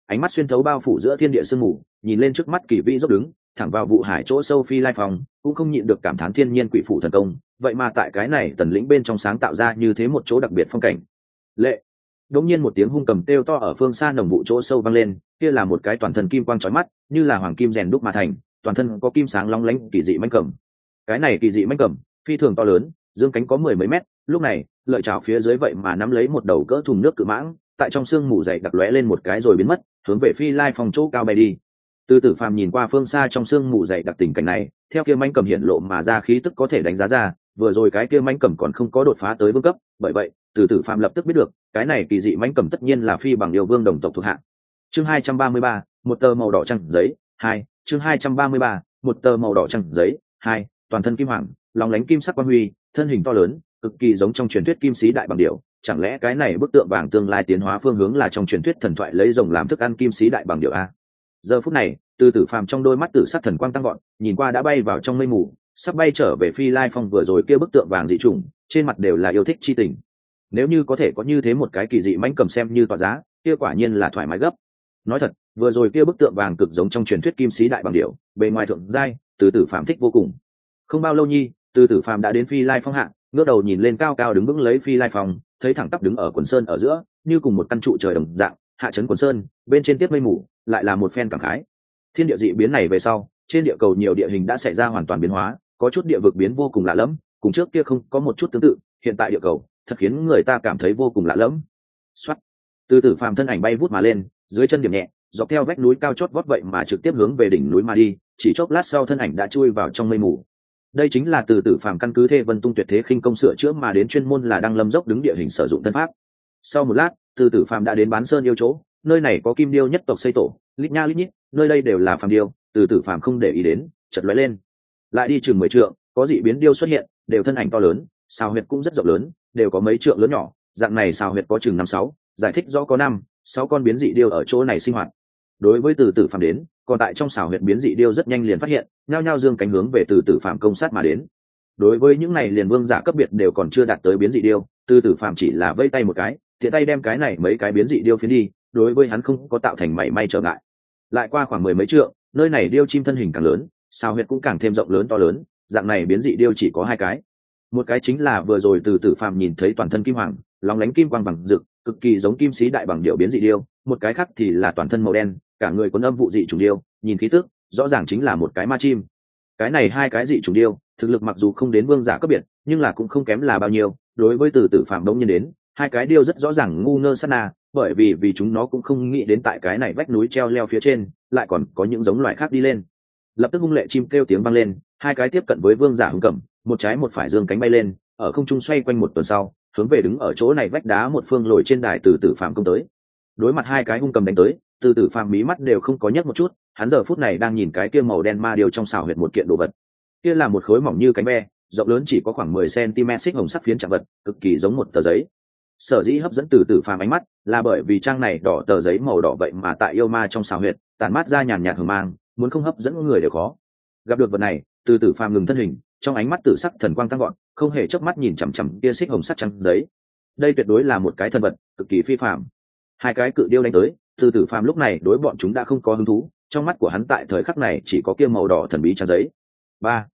ánh mắt xuyên thấu bao phủ giữa thiên địa sương mù, nhìn lên trước mắt kỳ vĩ dốc đứng thẳng vào vụ hải chỗ sâu phi lai phòng, cũng không nhịn được cảm thán thiên nhiên quỷ phủ thần công, vậy mà tại cái này tần lĩnh bên trong sáng tạo ra như thế một chỗ đặc biệt phong cảnh. Lệ. Đống nhiên một tiếng hung cầm kêu to ở phương xa nồng vụ chỗ sâu vang lên, kia là một cái toàn thân kim quang chói mắt, như là hoàng kim rèn đúc mà thành, toàn thân có kim sáng long lánh kỳ dị mãnh cầm. Cái này kỳ dị mãnh cầm, phi thường to lớn, dương cánh có mười mấy mét, lúc này, lợi chảo phía dưới vậy mà nắm lấy một đầu cỡ thùng nước cự mãng, tại trong sương mù dày đặc lóe lên một cái rồi biến mất, hướng về phi lai phòng chỗ cao bay đi. Từ Tử Phàm nhìn qua phương xa trong sương mù dày đặc tình cảnh này, theo kia mãnh cầm hiện lộ mà ra khí tức có thể đánh giá ra, vừa rồi cái kia mãnh cầm còn không có đột phá tới vương cấp, bởi vậy, Từ Tử Phàm lập tức biết được, cái này kỳ dị mãnh cầm tất nhiên là phi bằng yêu vương đồng tộc thuộc hạ. Chương 233, một tờ màu đỏ trắng giấy, 2, chương 233, một tờ màu đỏ trắng giấy, 2, toàn thân kim hoàng, lóng lánh kim sắc quang huy, thân hình to lớn, cực kỳ giống trong truyền thuyết kim sĩ đại bằng điểu, chẳng lẽ cái này bức tượng vàng tương lai tiến hóa phương hướng là trong truyền thuyết thần thoại lấy rồng làm thức ăn kim sĩ đại bằng điểu a? Giờ phút này, Từ Tử Phàm trong đôi mắt tử sắc thần quang tăng vọt, nhìn qua đã bay vào trong mây mù, sắp bay trở về phi lai phong vừa rồi kia bức tượng vàng dị trùng, trên mặt đều là yêu thích chi tình. Nếu như có thể có như thế một cái kỳ dị mãnh cầm xem như tọa giá, kia quả nhiên là thoải mái gấp. Nói thật, vừa rồi kia bức tượng vàng cực giống trong truyền thuyết kim sĩ đại bằng điểu, bề ngoài thượng giai, Từ Tử Phàm thích vô cùng. Không bao lâu nhi, Từ Tử Phàm đã đến phi lai phong hạ, ngước đầu nhìn lên cao cao đứng vững lấy phi lai phong, thấy thẳng tắp đứng ở quần sơn ở giữa, như cùng một căn trụ trời đồng dạng, hạ trấn quần sơn, bên trên tiếp mây mù, lại là một phen cảm khái. Thiên địa dị biến này về sau, trên địa cầu nhiều địa hình đã xảy ra hoàn toàn biến hóa, có chút địa vực biến vô cùng lạ lẫm, cùng trước kia không có một chút tương tự, hiện tại địa cầu thật khiến người ta cảm thấy vô cùng lạ lẫm. Soát. Từ Tử Phàm thân ảnh bay vút mà lên, dưới chân điểm nhẹ, dọc theo vách núi cao chót vót vậy mà trực tiếp hướng về đỉnh núi mà đi, chỉ chốc lát sau thân ảnh đã chui vào trong mây mù. Đây chính là Từ Tử Phàm căn cứ Thê Vân Tung tuyệt thế khinh công sửa chữa mà đến chuyên môn là đăng lâm dốc đứng địa hình sử dụng thân pháp. Sau một lát, Từ Tử Phàm đã đến Bán Sơn yêu chỗ, nơi này có kim điêu nhất tộc xây tổ, lít nha lít nhít, nơi đây đều là phàm điêu, Từ Tử Phàm không để ý đến, chợt lóe lên. Lại đi chừng 10 trượng, có dị biến điêu xuất hiện, đều thân ảnh to lớn, sao huyệt cũng rất rộng lớn, đều có mấy trượng lớn nhỏ, dạng này sao huyệt có chừng 5-6, giải thích rõ có 5-6 con biến dị điêu ở chỗ này sinh hoạt. Đối với Từ Tử Phàm đến, còn tại trong xào huyệt biến dị điêu rất nhanh liền phát hiện, nhao nhao dương cánh hướng về Từ Tử Phàm công sát mà đến. Đối với những này liền vương giả cấp biệt đều còn chưa đạt tới biến dị điêu, Từ Tử Phàm chỉ là vây tay một cái, thiện tay đem cái này mấy cái biến dị điêu phiến đi, đối với hắn không có tạo thành mảy may trở ngại. Lại qua khoảng 10 mấy trượng, nơi này điêu chim thân hình càng lớn, xào huyệt cũng càng thêm rộng lớn to lớn, dạng này biến dị điêu chỉ có 2 cái. Một cái chính là vừa rồi Từ Tử Phàm nhìn thấy toàn thân kim hoàng, lóng lánh kim quang bằng rực, cực kỳ giống kim sĩ đại bằng điểu biến dị điêu, một cái khác thì là toàn thân màu đen, cả người có âm vụ dị trùng điêu, nhìn khí tức, rõ ràng chính là một cái ma chim. Cái này 2 cái dị trùng điêu, thực lực mặc dù không đến vương giả cấp biệt, nhưng là cũng không kém là bao nhiêu. Đối với Từ Tử Phàm đông nhân đến, 2 cái điêu rất rõ ràng ngu ngơ sát na, bởi vì chúng nó cũng không nghĩ đến tại cái này vách núi treo leo phía trên, lại còn có những giống loài khác đi lên. Lập tức hung lệ chim kêu tiếng vang lên, 2 cái tiếp cận với vương giả hung cầm, một trái một phải dương cánh bay lên, ở không trung xoay quanh một tuần sau, hướng về đứng ở chỗ này vách đá một phương lồi trên đài Từ Tử Phàm công tới. Đối mặt 2 cái hung cầm đánh tới, Từ Tử Phàm mí mắt đều không có nhấc một chút, hắn giờ phút này đang nhìn cái kia màu đen ma điều trong xào huyệt một kiện đồ vật. Kia là một khối mỏng như cánh ve, rộng lớn chỉ có khoảng 10 cm xích hồng sắc phiến trạng vật, cực kỳ giống một tờ giấy. Sở dĩ hấp dẫn Từ Tử Phàm ánh mắt, là bởi vì trang này đỏ tờ giấy màu đỏ vậy mà tại yêu ma trong xào huyệt, tản mát ra nhàn nhạt hương mang, muốn không hấp dẫn người đều khó. Gặp được vật này, Từ Tử Phàm ngừng thân hình, trong ánh mắt tử sắc thần quang tăng gọn, không hề chớp mắt nhìn chằm chằm kia xích hồng sắc trang giấy. Đây tuyệt đối là một cái thần vật, cực kỳ phi phàm. 2 cái cự điêu đánh tới, Từ Tử Phàm lúc này đối bọn chúng đã không có hứng thú, trong mắt của hắn tại thời khắc này chỉ có kia màu đỏ thần bí trang giấy. Ba,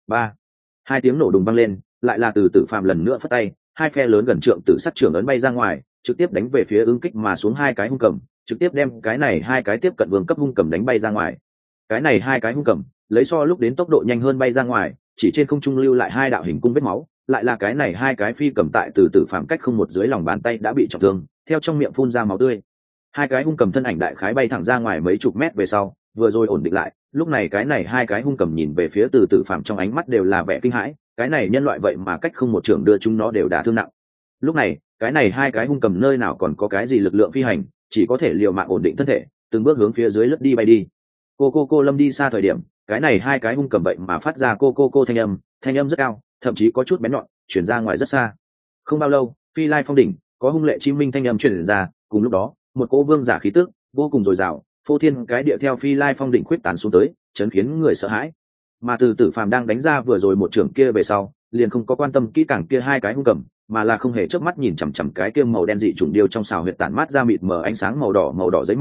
2 tiếng nổ đùng vang lên, lại là Từ Tử Phàm lần nữa phất tay, 2 phe lớn gần trượng tử sắc trưởng ấn bay ra ngoài, trực tiếp đánh về phía ứng kích mà xuống 2 cái hung cầm, trực tiếp đem cái này 2 cái tiếp cận vương cấp hung cầm đánh bay ra ngoài. Cái này 2 cái hung cầm, lấy so lúc đến tốc độ nhanh hơn bay ra ngoài, chỉ trên không trung lưu lại 2 đạo hình cung vết máu, lại là cái này 2 cái phi cầm tại Từ Tử Phàm cách không một dưới lòng bàn tay đã bị trọng thương, theo trong miệng phun ra máu tươi. 2 cái hung cầm thân ảnh đại khái bay thẳng ra ngoài mấy chục mét về sau, vừa rồi ổn định lại, lúc này cái này 2 cái hung cầm nhìn về phía Từ Tử Phàm trong ánh mắt đều là vẻ kinh hãi, cái này nhân loại vậy mà cách không một trường đưa chúng nó đều đả thương nặng. Lúc này, cái này 2 cái hung cầm nơi nào còn có cái gì lực lượng phi hành, chỉ có thể liều mạng ổn định thân thể, từng bước hướng phía dưới lướt đi bay đi. Cô lâm đi xa thời điểm, cái này 2 cái hung cầm vậy mà phát ra cô thanh âm rất cao, thậm chí có chút bén nhọn, truyền ra ngoài rất xa. Không bao lâu, phi lai phong đỉnh có hung lệ chim minh thanh âm truyền ra, cùng lúc đó, một cỗ vương giả khí tức vô cùng dồi dào, phô thiên cái địa theo phi lai phong đỉnh khuyết tán xuống tới, chấn khiến người sợ hãi. Mà Từ Tử Phàm đang đánh ra vừa rồi một trường kia về sau, liền không có quan tâm kỹ càng kia 2 cái hung cầm, mà là không hề chớp mắt nhìn chằm chằm cái kia màu đen dị trùng điêu trong xào huyệt tản mát ra mịt mờ ánh sáng màu đỏ giấy mỏng,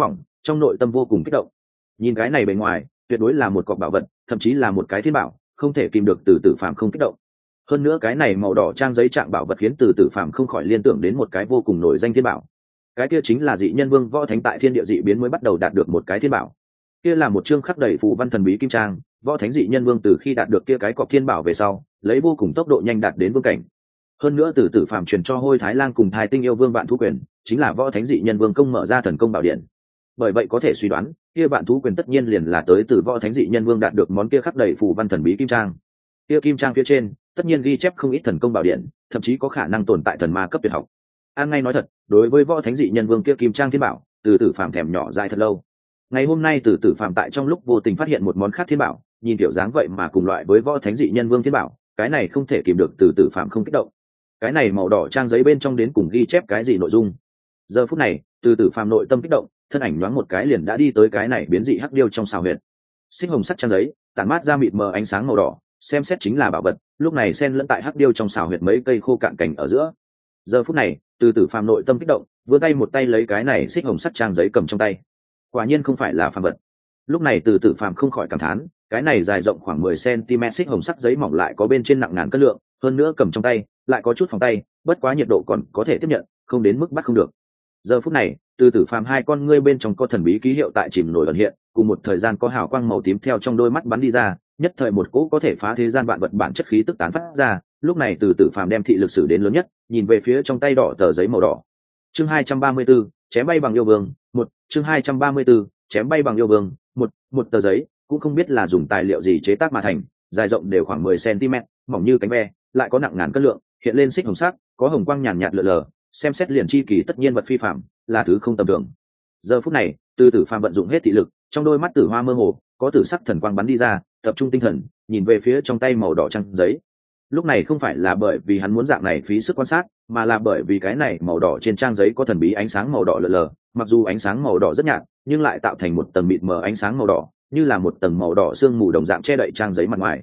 trong nội tâm vô cùng kích động. Nhìn cái này bề ngoài tuyệt đối là một cọc bảo vật, thậm chí là một cái thiên bảo, không thể kìm được từ tử phàm không kích động. Hơn nữa cái này màu đỏ trang giấy trạng bảo vật khiến từ tử phàm không khỏi liên tưởng đến một cái vô cùng nổi danh thiên bảo. Cái kia chính là dị nhân vương võ thánh tại thiên địa dị biến mới bắt đầu đạt được một cái thiên bảo. Kia là một chương khắc đầy phù văn thần bí kim trang, võ thánh dị nhân vương từ khi đạt được kia cái cọc thiên bảo về sau, lấy vô cùng tốc độ nhanh đạt đến vương cảnh. Hơn nữa từ tử phàm truyền cho Hôi Thái Lang cùng Thái Tinh yêu vương bạn thú quyền, chính là võ thánh dị nhân vương công mở ra thần công bảo điện. Bởi vậy có thể suy đoán, kia bạn thú quyền tất nhiên liền là tới từ võ thánh dị nhân vương đạt được món kia khắc đầy phù văn thần bí kim trang. Kia kim trang phía trên, tất nhiên ghi chép không ít thần công bảo điện, thậm chí có khả năng tồn tại thần ma cấp tuyệt học. An ngay nói thật, đối với võ thánh dị nhân vương kia kim trang thiên bảo, từ tử phàm thèm nhỏ dại thật lâu. Ngày hôm nay từ tử phàm tại trong lúc vô tình phát hiện một món khác thiên bảo, nhìn kiểu dáng vậy mà cùng loại với võ thánh dị nhân vương thiên bảo, cái này không thể kìm được từ tử phàm không kích động. Cái này màu đỏ trang giấy bên trong đến cùng ghi chép cái gì nội dung? Giờ phút này từ tử phàm nội tâm kích động, thân ảnh nhoáng một cái liền đã đi tới cái này biến dị hắc điêu trong xào huyệt. Xích hồng sắc trang giấy tản mát ra mịt mờ ánh sáng màu đỏ, xem xét chính là bảo vật, lúc này xen lẫn tại hắc điêu trong xào huyệt mấy cây khô cạn cành ở giữa. Giờ phút này từ tử phàm nội tâm kích động, vươn tay một tay lấy cái này xích hồng sắc trang giấy cầm trong tay. Quả nhiên không phải là phàm vật. Lúc này từ tử phàm không khỏi cảm thán, cái này dài rộng khoảng 10 cm xích hồng sắc giấy mỏng lại có bên trên nặng ngàn cân lượng, hơn nữa cầm trong tay lại có chút phòng tay, bất quá nhiệt độ còn có thể tiếp nhận, không đến mức bắt không được. Giờ phút này từ tử phàm hai con ngươi bên trong có thần bí ký hiệu tại chìm nổi ẩn hiện, cùng một thời gian có hào quang màu tím theo trong đôi mắt bắn đi ra, nhất thời một cỗ có thể phá thế gian vạn vật bản chất khí tức tán phát ra. Lúc này từ tử phàm đem thị lực sử đến lớn nhất, nhìn về phía trong tay đỏ tờ giấy màu đỏ. Chương 234, chém bay bằng yêu vương, một chương 234, chém bay bằng yêu vương, một tờ giấy, cũng không biết là dùng tài liệu gì chế tác mà thành, dài rộng đều khoảng 10 cm, mỏng như cánh ve, lại có nặng ngàn cân lượng, hiện lên xích hồng sắc, có hồng quang nhàn nhạt lờ lờ, xem xét liền chi kỳ tất nhiên vật phi phạm, là thứ không tầm thường. Giờ phút này từ tử phàm vận dụng hết thị lực, trong đôi mắt tử hoa mơ hồ có tử sắc thần quang bắn đi ra, tập trung tinh thần nhìn về phía trong tay màu đỏ trang giấy. Lúc này không phải là bởi vì hắn muốn dạng này phí sức quan sát, mà là bởi vì cái này màu đỏ trên trang giấy có thần bí ánh sáng màu đỏ lờ lờ, mặc dù ánh sáng màu đỏ rất nhạt nhưng lại tạo thành một tầng mịt mờ ánh sáng màu đỏ, như là một tầng màu đỏ sương mù đồng dạng che đậy trang giấy mặt ngoài.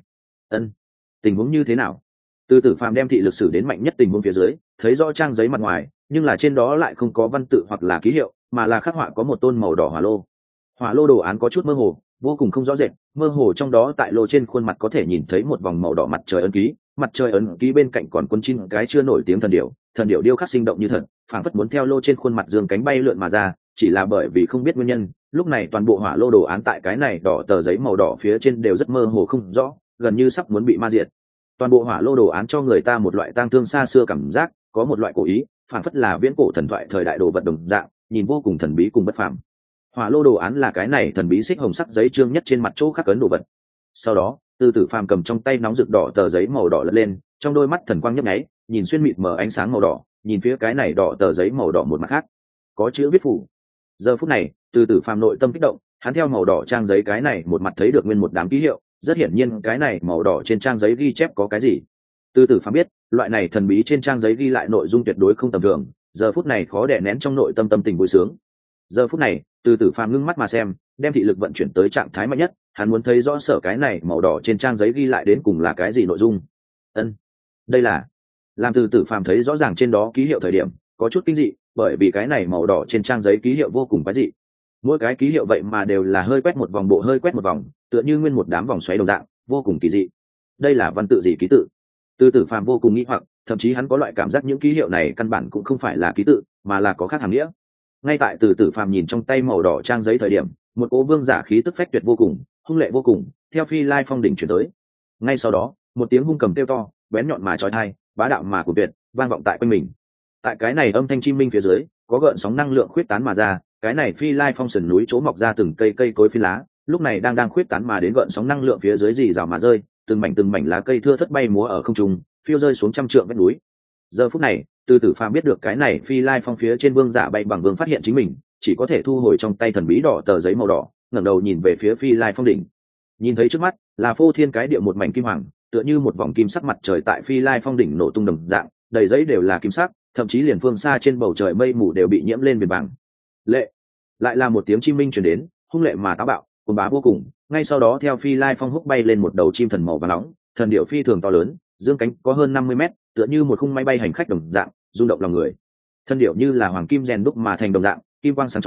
Tình huống như thế nào? Từ tử phàm đem thị lực sử đến mạnh nhất tình huống phía dưới, thấy rõ trang giấy mặt ngoài, nhưng là trên đó lại không có văn tự hoặc là ký hiệu, mà là khắc họa có một tôn màu đỏ hỏa lô. Hỏa lô đồ án có chút mơ hồ, vô cùng không rõ rệt, mơ hồ trong đó tại lô trên khuôn mặt có thể nhìn thấy một vòng màu đỏ mặt trời ấn ký, mặt trời ấn ký bên cạnh còn quân chín cái chưa nổi tiếng thần điểu điêu khắc sinh động như thật, phảng phất muốn theo lô trên khuôn mặt dương cánh bay lượn mà ra, chỉ là bởi vì không biết nguyên nhân, lúc này toàn bộ hỏa lô đồ án tại cái này đỏ tờ giấy màu đỏ phía trên đều rất mơ hồ không rõ, gần như sắp muốn bị ma diệt. Toàn bộ hỏa lô đồ án cho người ta một loại tang thương xa xưa cảm giác, có một loại cổ ý, phảng phất là viễn cổ thần thoại thời đại đồ vật đồng dạng, nhìn vô cùng thần bí cùng bất phàm. Hỏa lô đồ án là cái này thần bí xích hồng sắc giấy trương nhất trên mặt chỗ khắc ấn đồ vật. Sau đó từ tử phàm cầm trong tay nóng rực đỏ tờ giấy màu đỏ lật lên, trong đôi mắt thần quang nhấp nháy, nhìn xuyên mịt mờ ánh sáng màu đỏ, nhìn phía cái này đỏ tờ giấy màu đỏ một mặt khác có chữ viết phủ. Giờ phút này từ tử phàm nội tâm kích động, hắn theo màu đỏ trang giấy cái này một mặt thấy được nguyên một đám ký hiệu, rất hiển nhiên cái này màu đỏ trên trang giấy ghi chép có cái gì. Từ tử phàm biết loại này thần bí trên trang giấy ghi lại nội dung tuyệt đối không tầm thường, giờ phút này khó đè nén trong nội tâm tâm tình vui sướng. Giờ phút này từ tử phàm ngưng mắt mà xem, đem thị lực vận chuyển tới trạng thái mạnh nhất, hắn muốn thấy rõ sở cái này màu đỏ trên trang giấy ghi lại đến cùng là cái gì nội dung. Đây là làm từ tử phàm thấy rõ ràng trên đó ký hiệu thời điểm có chút kinh dị, bởi vì cái này màu đỏ trên trang giấy ký hiệu vô cùng quái dị, mỗi cái ký hiệu vậy mà đều là hơi quét một vòng bộ hơi quét một vòng, tựa như nguyên một đám vòng xoáy đồng dạng, vô cùng kỳ dị. Đây là văn tự gì ký tự? Từ tử phàm vô cùng nghĩ hoặc, thậm chí hắn có loại cảm giác những ký hiệu này căn bản cũng không phải là ký tự, mà là có khác hàm nghĩa. Ngay tại từ tử phàm nhìn trong tay màu đỏ trang giấy thời điểm, một cỗ vương giả khí tức phách tuyệt vô cùng, hung lệ vô cùng, theo Phi Lai Phong đỉnh chuyển tới. Ngay sau đó một tiếng hung cầm kêu to, bén nhọn mà chói tai, bá đạo mà cuồng tuyệt, vang vọng tại quanh mình. Tại cái này âm thanh chim minh phía dưới, có gợn sóng năng lượng khuyết tán mà ra, cái này Phi Lai Phong sườn núi chỗ mọc ra từng cây cối phi lá, lúc này đang khuyết tán mà đến gợn sóng năng lượng phía dưới rì rào mà rơi, từng mảnh lá cây thưa thất bay múa ở không trung, phiêu rơi xuống trăm trượng vách núi. Giờ phút này từ tử phàm biết được cái này Phi Lai Phong phía trên vương giả bay bằng vương phát hiện chính mình, chỉ có thể thu hồi trong tay thần bí đỏ tờ giấy màu đỏ, ngẩng đầu nhìn về phía Phi Lai Phong đỉnh. Nhìn thấy trước mắt là phô thiên cái địa một mảnh kim hoàng, tựa như một vòng kim sắc mặt trời tại Phi Lai Phong đỉnh nổ tung đồng dạng, đầy giấy đều là kim sắc, thậm chí liền phương xa trên bầu trời mây mù đều bị nhiễm lên viền vàng. Lệ, lại là một tiếng chim minh truyền đến, hung lệ mà táo bạo, cuồng bá vô cùng. Ngay sau đó theo Phi Lai Phong húc bay lên một đầu chim thần màu vàng nóng, thần điểu phi thường to lớn, dương cánh có hơn 50 mét, tựa như một khung máy bay hành khách đồng dạng, rung động lòng người. Thần điểu như là hoàng kim rèn đúc mà thành đồng dạng, kim quang sáng chói,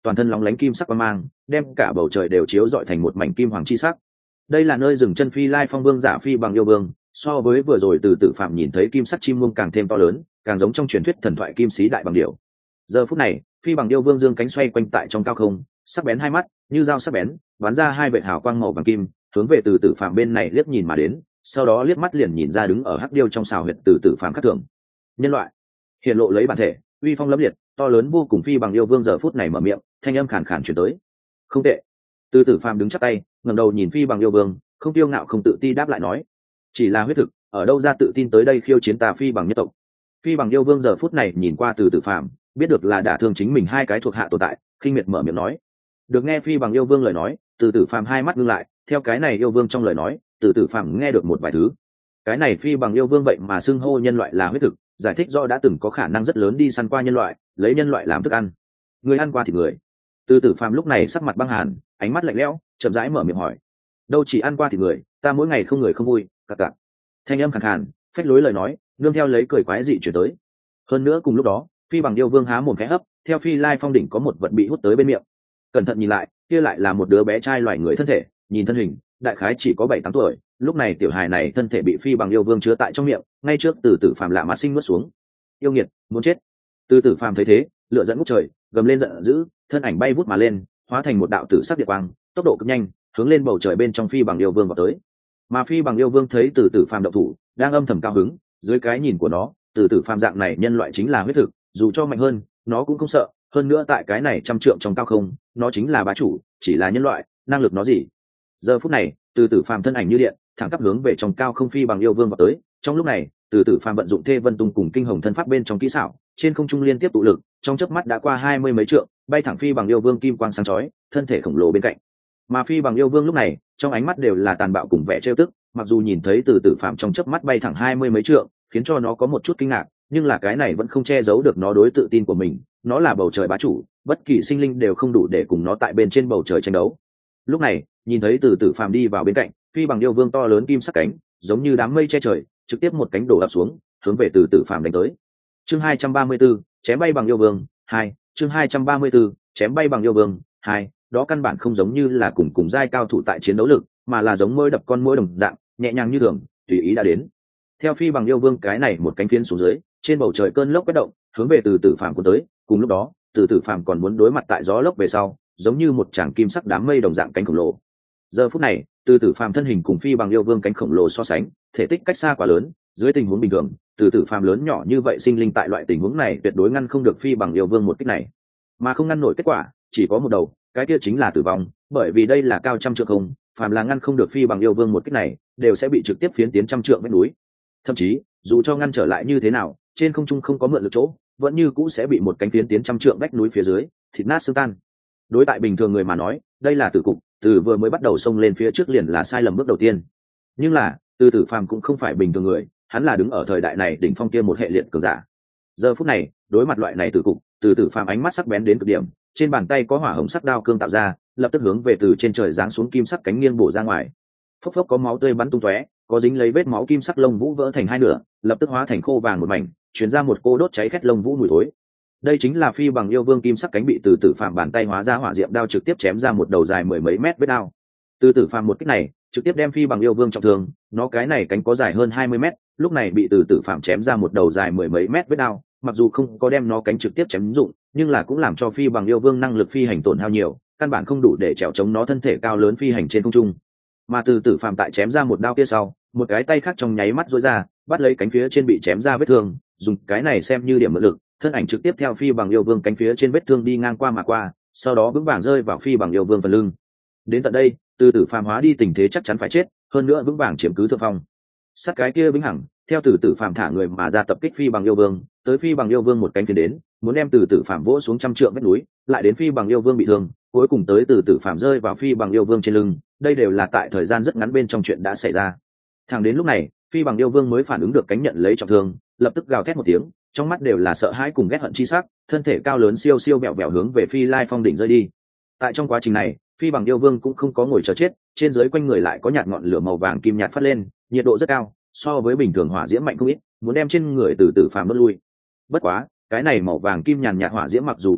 toàn thân lóng lánh kim sắc quang mang, đem cả bầu trời đều chiếu rọi thành một mảnh kim hoàng chi sắc. Đây là nơi dừng chân Phi Lai Phong Vương giả Phi Bằng Yêu Vương, so với vừa rồi từ Tử Phạm nhìn thấy kim sắc chim muông càng thêm to lớn, càng giống trong truyền thuyết thần thoại kim sĩ đại bằng điểu. Giờ phút này, Phi Bằng Yêu Vương dương cánh xoay quanh tại trong cao không, sắc bén hai mắt như dao sắc bén, bắn ra hai vệt hào quang màu vàng kim, hướng về từ Tử Phạm bên này liếc nhìn mà đến, sau đó liếc mắt liền nhìn ra đứng ở hắc điêu trong xào huyệt từ Tử Phạm khắc thường. Nhân loại hiện lộ lấy bản thể, uy phong lẫm liệt, to lớn vô cùng. Phi Bằng Yêu Vương giờ phút này mở miệng, thanh âm khàn khàn truyền tới. Không tệ. Từ Tử Phạm đứng chắp tay, ngẩng đầu nhìn Phi Bằng Yêu Vương, không tiêu ngạo không tự ti đáp lại nói, chỉ là huyết thực, ở đâu ra tự tin tới đây khiêu chiến ta Phi Bằng nhất tộc. Phi Bằng Yêu Vương giờ phút này nhìn qua từ Tử Phạm, biết được là đả thương chính mình hai cái thuộc hạ tồn tại, khinh miệt mở miệng nói. Được nghe Phi Bằng Yêu Vương lời nói, từ Tử Phạm hai mắt ngưng lại, theo cái này yêu vương trong lời nói, từ Tử Phạm nghe được một vài thứ. Cái này Phi Bằng Yêu Vương vậy mà xưng hô nhân loại là huyết thực, giải thích do đã từng có khả năng rất lớn đi săn qua nhân loại, lấy nhân loại làm thức ăn. Người ăn qua thịt người. Từ Tử Phạm lúc này sắc mặt băng hàn, ánh mắt lạnh lẽo, chậm rãi mở miệng hỏi. Đâu chỉ ăn qua thịt người, ta mỗi ngày không người không vui, cặc cặc. Thanh âm khàn khàn, phách lối lời nói, nương theo lấy cười quái dị chuyển tới. Hơn nữa cùng lúc đó, Phi Bằng Yêu Vương há mồm khẽ hấp, theo Phi Lai Phong đỉnh có một vật bị hút tới bên miệng. Cẩn thận nhìn lại, kia lại là một đứa bé trai loài người thân thể, nhìn thân hình, đại khái chỉ có 7-8 tuổi. Lúc này tiểu hài này thân thể bị Phi Bằng Yêu Vương chứa tại trong miệng, ngay trước từ Tử Phạm lạ mặt sinh nuốt xuống. Yêu nghiệt, muốn chết. Từ Tử Phạm thấy thế, lửa giận ngút trời, gầm lên giận dữ, thân ảnh bay vút mà lên, hóa thành một đạo tử sắc điện quang, tốc độ cực nhanh, hướng lên bầu trời bên trong Phi Bằng Yêu Vương vào tới. Mà Phi Bằng Yêu Vương thấy từ Tử Phạm động thủ, đang âm thầm cao hứng, dưới cái nhìn của nó, từ Tử Phạm dạng này nhân loại chính là huyết thực, dù cho mạnh hơn, nó cũng không sợ. Hơn nữa tại cái này trăm trượng trong cao không, nó chính là bá chủ, chỉ là nhân loại, năng lực nó gì. Giờ phút này, từ Tử Phạm thân ảnh như điện, thẳng tắp hướng về trong cao không Phi Bằng Yêu Vương vào tới. Trong lúc này, từ Tử Phạm vận dụng Thê Vân Tung cùng Kinh Hồng thân pháp bên trong kỹ xảo, trên không trung liên tiếp tụ lực, trong chớp mắt đã qua 20 mấy trượng, bay thẳng Phi Bằng Yêu Vương kim quang sáng chói, thân thể khổng lồ bên cạnh. Mà Phi Bằng Yêu Vương lúc này, trong ánh mắt đều là tàn bạo cùng vẻ trêu tức, mặc dù nhìn thấy từ Tử Phạm trong chớp mắt bay thẳng 20 mấy trượng, khiến cho nó có một chút kinh ngạc, nhưng là cái này vẫn không che giấu được nó đối tự tin của mình. Nó là bầu trời bá chủ, bất kỳ sinh linh đều không đủ để cùng nó tại bên trên bầu trời tranh đấu. Lúc này, nhìn thấy từ Tử Phạm đi vào bên cạnh, Phi Bằng Yêu Vương to lớn kim sắc cánh, giống như đám mây che trời, trực tiếp một cánh đổ ập xuống, hướng về từ Tử Phạm đánh tới. Chương 234, chém bay Bằng Yêu Vương 2, chương 234, chém bay Bằng Yêu Vương 2, đó căn bản không giống như là cùng giai cao thủ tại chiến đấu lực, mà là giống môi đập con muỗi đồng dạng, nhẹ nhàng như thường, tùy ý đã đến. Theo Phi Bằng Yêu Vương cái này một cánh phiến xuống dưới, trên bầu trời cơn lốc quét động, hướng về từ Tử Phạm cuốn tới. Cùng lúc đó, từ Tử Phạm còn muốn đối mặt tại gió lốc về sau, giống như một tràng kim sắc đám mây đồng dạng cánh khổng lồ. Giờ phút này, từ Tử Phạm thân hình cùng Phi Bằng Yêu Vương cánh khổng lồ so sánh, thể tích cách xa quá lớn, dưới tình huống bình thường, từ Tử Phạm lớn nhỏ như vậy sinh linh tại loại tình huống này tuyệt đối ngăn không được Phi Bằng Yêu Vương một kích này. Mà không ngăn nổi kết quả, chỉ có một đầu, cái kia chính là tử vong, bởi vì đây là cao trăm trượng không, phàm là ngăn không được Phi Bằng Yêu Vương một kích này, đều sẽ bị trực tiếp phiến tiến trăm trượng vách núi. Thậm chí, dù cho ngăn trở lại như thế nào, trên không trung không có mượn lực chỗ, vẫn như cũ sẽ bị một cánh phiến tiến trăm trượng vách núi phía dưới, thịt nát xương tan. Đối tại bình thường người mà nói, đây là tử cục, từ vừa mới bắt đầu xông lên phía trước liền là sai lầm bước đầu tiên. Nhưng là, từ Tử Phạm cũng không phải bình thường người, hắn là đứng ở thời đại này đỉnh phong kia một hệ liệt cường giả. Giờ phút này, đối mặt loại này tử cục, từ Tử Phạm ánh mắt sắc bén đến cực điểm, trên bàn tay có hỏa hồng sắc đao cương tạo ra, lập tức hướng về từ trên trời giáng xuống kim sắc cánh nghiêng bổ ra ngoài. Phốc phốc có máu tươi bắn tung tóe, có dính lấy vết máu kim sắc lông vũ vỡ thành hai nửa, lập tức hóa thành khô vàng một mảnh, truyền ra một cô đốt cháy khét lông vũ mùi thối. Đây chính là Phi Bằng Yêu Vương kim sắc cánh bị từ Tử Phạm bàn tay hóa ra hỏa diệm đao trực tiếp chém ra một đầu dài mười mấy mét vết đao. Từ Tử Phạm một kích này, trực tiếp đem Phi Bằng Yêu Vương trọng thương, nó cái này cánh có dài hơn 20 mét, lúc này bị từ Tử Phạm chém ra một đầu dài mười mấy mét vết đao, mặc dù không có đem nó cánh trực tiếp chém dụng, nhưng là cũng làm cho Phi Bằng Yêu Vương năng lực phi hành tổn hao nhiều, căn bản không đủ để chèo chống nó thân thể cao lớn phi hành trên không trung. Mà từ Tử Phạm tại chém ra một đao kia sau, một cái tay khác trong nháy mắt duỗi ra, bắt lấy cánh phía trên bị chém ra vết thương, dùng cái này xem như điểm mượn lực, thân ảnh trực tiếp theo Phi Bằng Yêu Vương cánh phía trên vết thương đi ngang qua mà qua, sau đó vững vàng rơi vào Phi Bằng Yêu Vương phần lưng. Đến tận đây, từ Tử Phạm hóa đi tình thế chắc chắn phải chết, hơn nữa vững vàng chiếm cứ thượng phong. Sát cái kia vĩnh hằng, theo từ Tử Phạm thả người mà ra tập kích Phi Bằng Yêu Vương, tới Phi Bằng Yêu Vương một cánh phiến đến, muốn đem từ Tử Phạm vỗ xuống trăm trượng vách núi, lại đến Phi Bằng Yêu Vương bị thương, cuối cùng tới từ Tử Phạm rơi vào Phi Bằng Yêu Vương trên lưng, đây đều là tại thời gian rất ngắn bên trong chuyện đã xảy ra. Thẳng đến lúc này, Phi Bằng Yêu Vương mới phản ứng được cánh nhận lấy trọng thương, lập tức gào thét một tiếng, trong mắt đều là sợ hãi cùng ghét hận chi sắc, thân thể cao lớn siêu siêu bẹo bẹo hướng về Phi Lai Phong đỉnh rơi đi. Tại trong quá trình này, Phi Bằng Yêu Vương cũng không có ngồi chờ chết, trên dưới quanh người lại có nhạt ngọn lửa màu vàng kim nhạt phát lên, nhiệt độ rất cao, so với bình thường hỏa diễm mạnh không ít, muốn đem trên người từ Tử Phạm đốt lui. Bất quá, cái này màu vàng kim nhàn nhạt hỏa diễm mặc dù cường đại,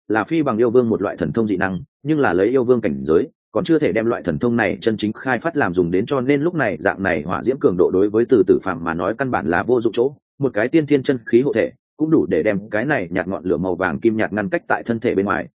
là phi bằng yêu vương một loại thần thông dị năng, nhưng là lấy yêu vương cảnh giới còn chưa thể đem loại thần thông này chân chính khai phát làm dùng đến, cho nên lúc này dạng này hỏa diễm cường độ đối với từ tử phạm mà nói căn bản là vô dụng chỗ. Một cái tiên thiên chân khí hộ thể cũng đủ để đem cái này nhạt ngọn lửa màu vàng kim nhạt ngăn cách tại thân thể bên ngoài.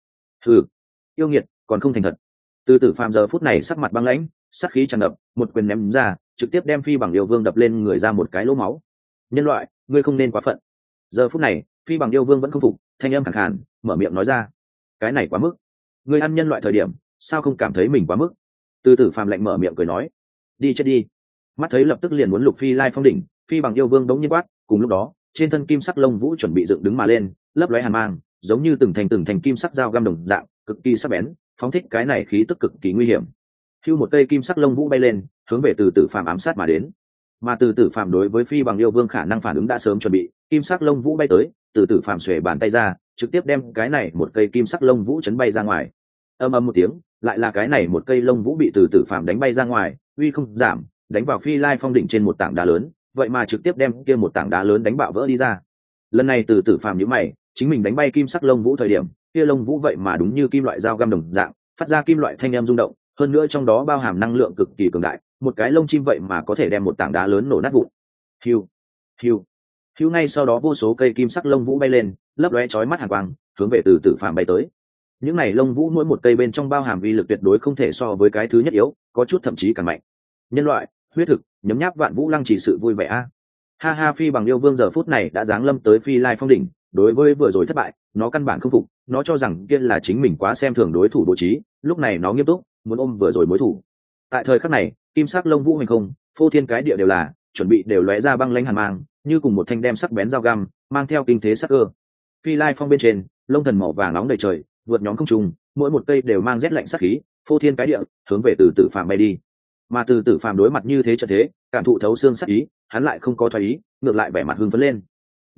Yêu nghiệt còn không thành thật. Từ tử phạm giờ phút này sắc mặt băng lãnh, sát khí tràn ngập, một quyền ném ra trực tiếp đem phi bằng yêu vương đập lên người ra một cái lỗ máu. Nhân loại, ngươi không nên quá phận. Giờ phút này phi bằng yêu vương vẫn không phục, thanh âm khẳng khàn mở miệng nói ra, cái này quá mức. Ngươi ăn nhân loại thời điểm sao không cảm thấy mình quá mức? Từ tử phàm lạnh mở miệng cười nói, đi chết đi. Mắt thấy lập tức liền muốn lục phi lai phong đỉnh, phi bằng yêu vương đống nhiên quát, cùng lúc đó trên thân kim sắc lông vũ chuẩn bị dựng đứng mà lên, lấp lóe hàn mang, giống như từng thành kim sắc dao găm đồng dạng, cực kỳ sắc bén, phóng thích cái này khí tức cực kỳ nguy hiểm. Hưu một cây kim sắc lông vũ bay lên, hướng về từ tử phàm ám sát mà đến. Mà từ tử phàm đối với phi bằng yêu vương khả năng phản ứng đã sớm chuẩn bị, kim sắc lông vũ bay tới, từ tử phàm xuề bàn tay ra, trực tiếp đem cái này một cây kim sắc lông vũ chấn bay ra ngoài. Ầm ầm một tiếng, lại là cái này một cây lông vũ bị từ tử phàm đánh bay ra ngoài, uy không giảm, đánh vào phi lai phong đỉnh trên một tảng đá lớn, vậy mà trực tiếp đem kia một tảng đá lớn đánh bạo vỡ đi ra. Lần này từ tử phàm nhíu mày, chính mình đánh bay kim sắc lông vũ thời điểm, kia lông vũ vậy mà đúng như kim loại dao găm đồng dạng, phát ra kim loại thanh âm rung động, hơn nữa trong đó bao hàm năng lượng cực kỳ cường đại, một cái lông chim vậy mà có thể đem một tảng đá lớn nổ nát vụn. Hiu, hiu, hiu, ngay sau đó vô số cây kim sắc lông vũ bay lên, lấp lóe chói mắt hàn quang, hướng về từ tử phàm bay tới. Những này lông vũ mỗi một cây bên trong bao hàm vi lực tuyệt đối không thể so với cái thứ nhất yếu, có chút thậm chí càng mạnh. Nhân loại, huyết thực, nhấm nháp vạn vũ lăng chỉ sự vui vẻ a. Ha ha, phi bằng yêu vương giờ phút này đã giáng lâm tới phi lai phong đỉnh, đối với vừa rồi thất bại, nó căn bản không phục, nó cho rằng kia là chính mình quá xem thường đối thủ bố trí, lúc này nó nghiêm túc, muốn ôm vừa rồi mối thủ. Tại thời khắc này, kim sắc lông vũ hành không, phô thiên cái địa đều là, chuẩn bị đều lóe ra băng lãnh hàn mang, như cùng một thanh đem sắc bén dao găm, mang theo kinh thế sắc cơ. Phi lai phong bên trên, lông thần màu vàng nóng đầy trời, vượt nhóm không trùng, mỗi một cây đều mang rét lạnh sắc khí, phô thiên cái địa, hướng về từ tử phàm bay đi. Mà từ tử phàm đối mặt như thế trận thế, cảm thụ thấu xương sắc ý, hắn lại không có thoái ý, ngược lại vẻ mặt hưng phấn lên.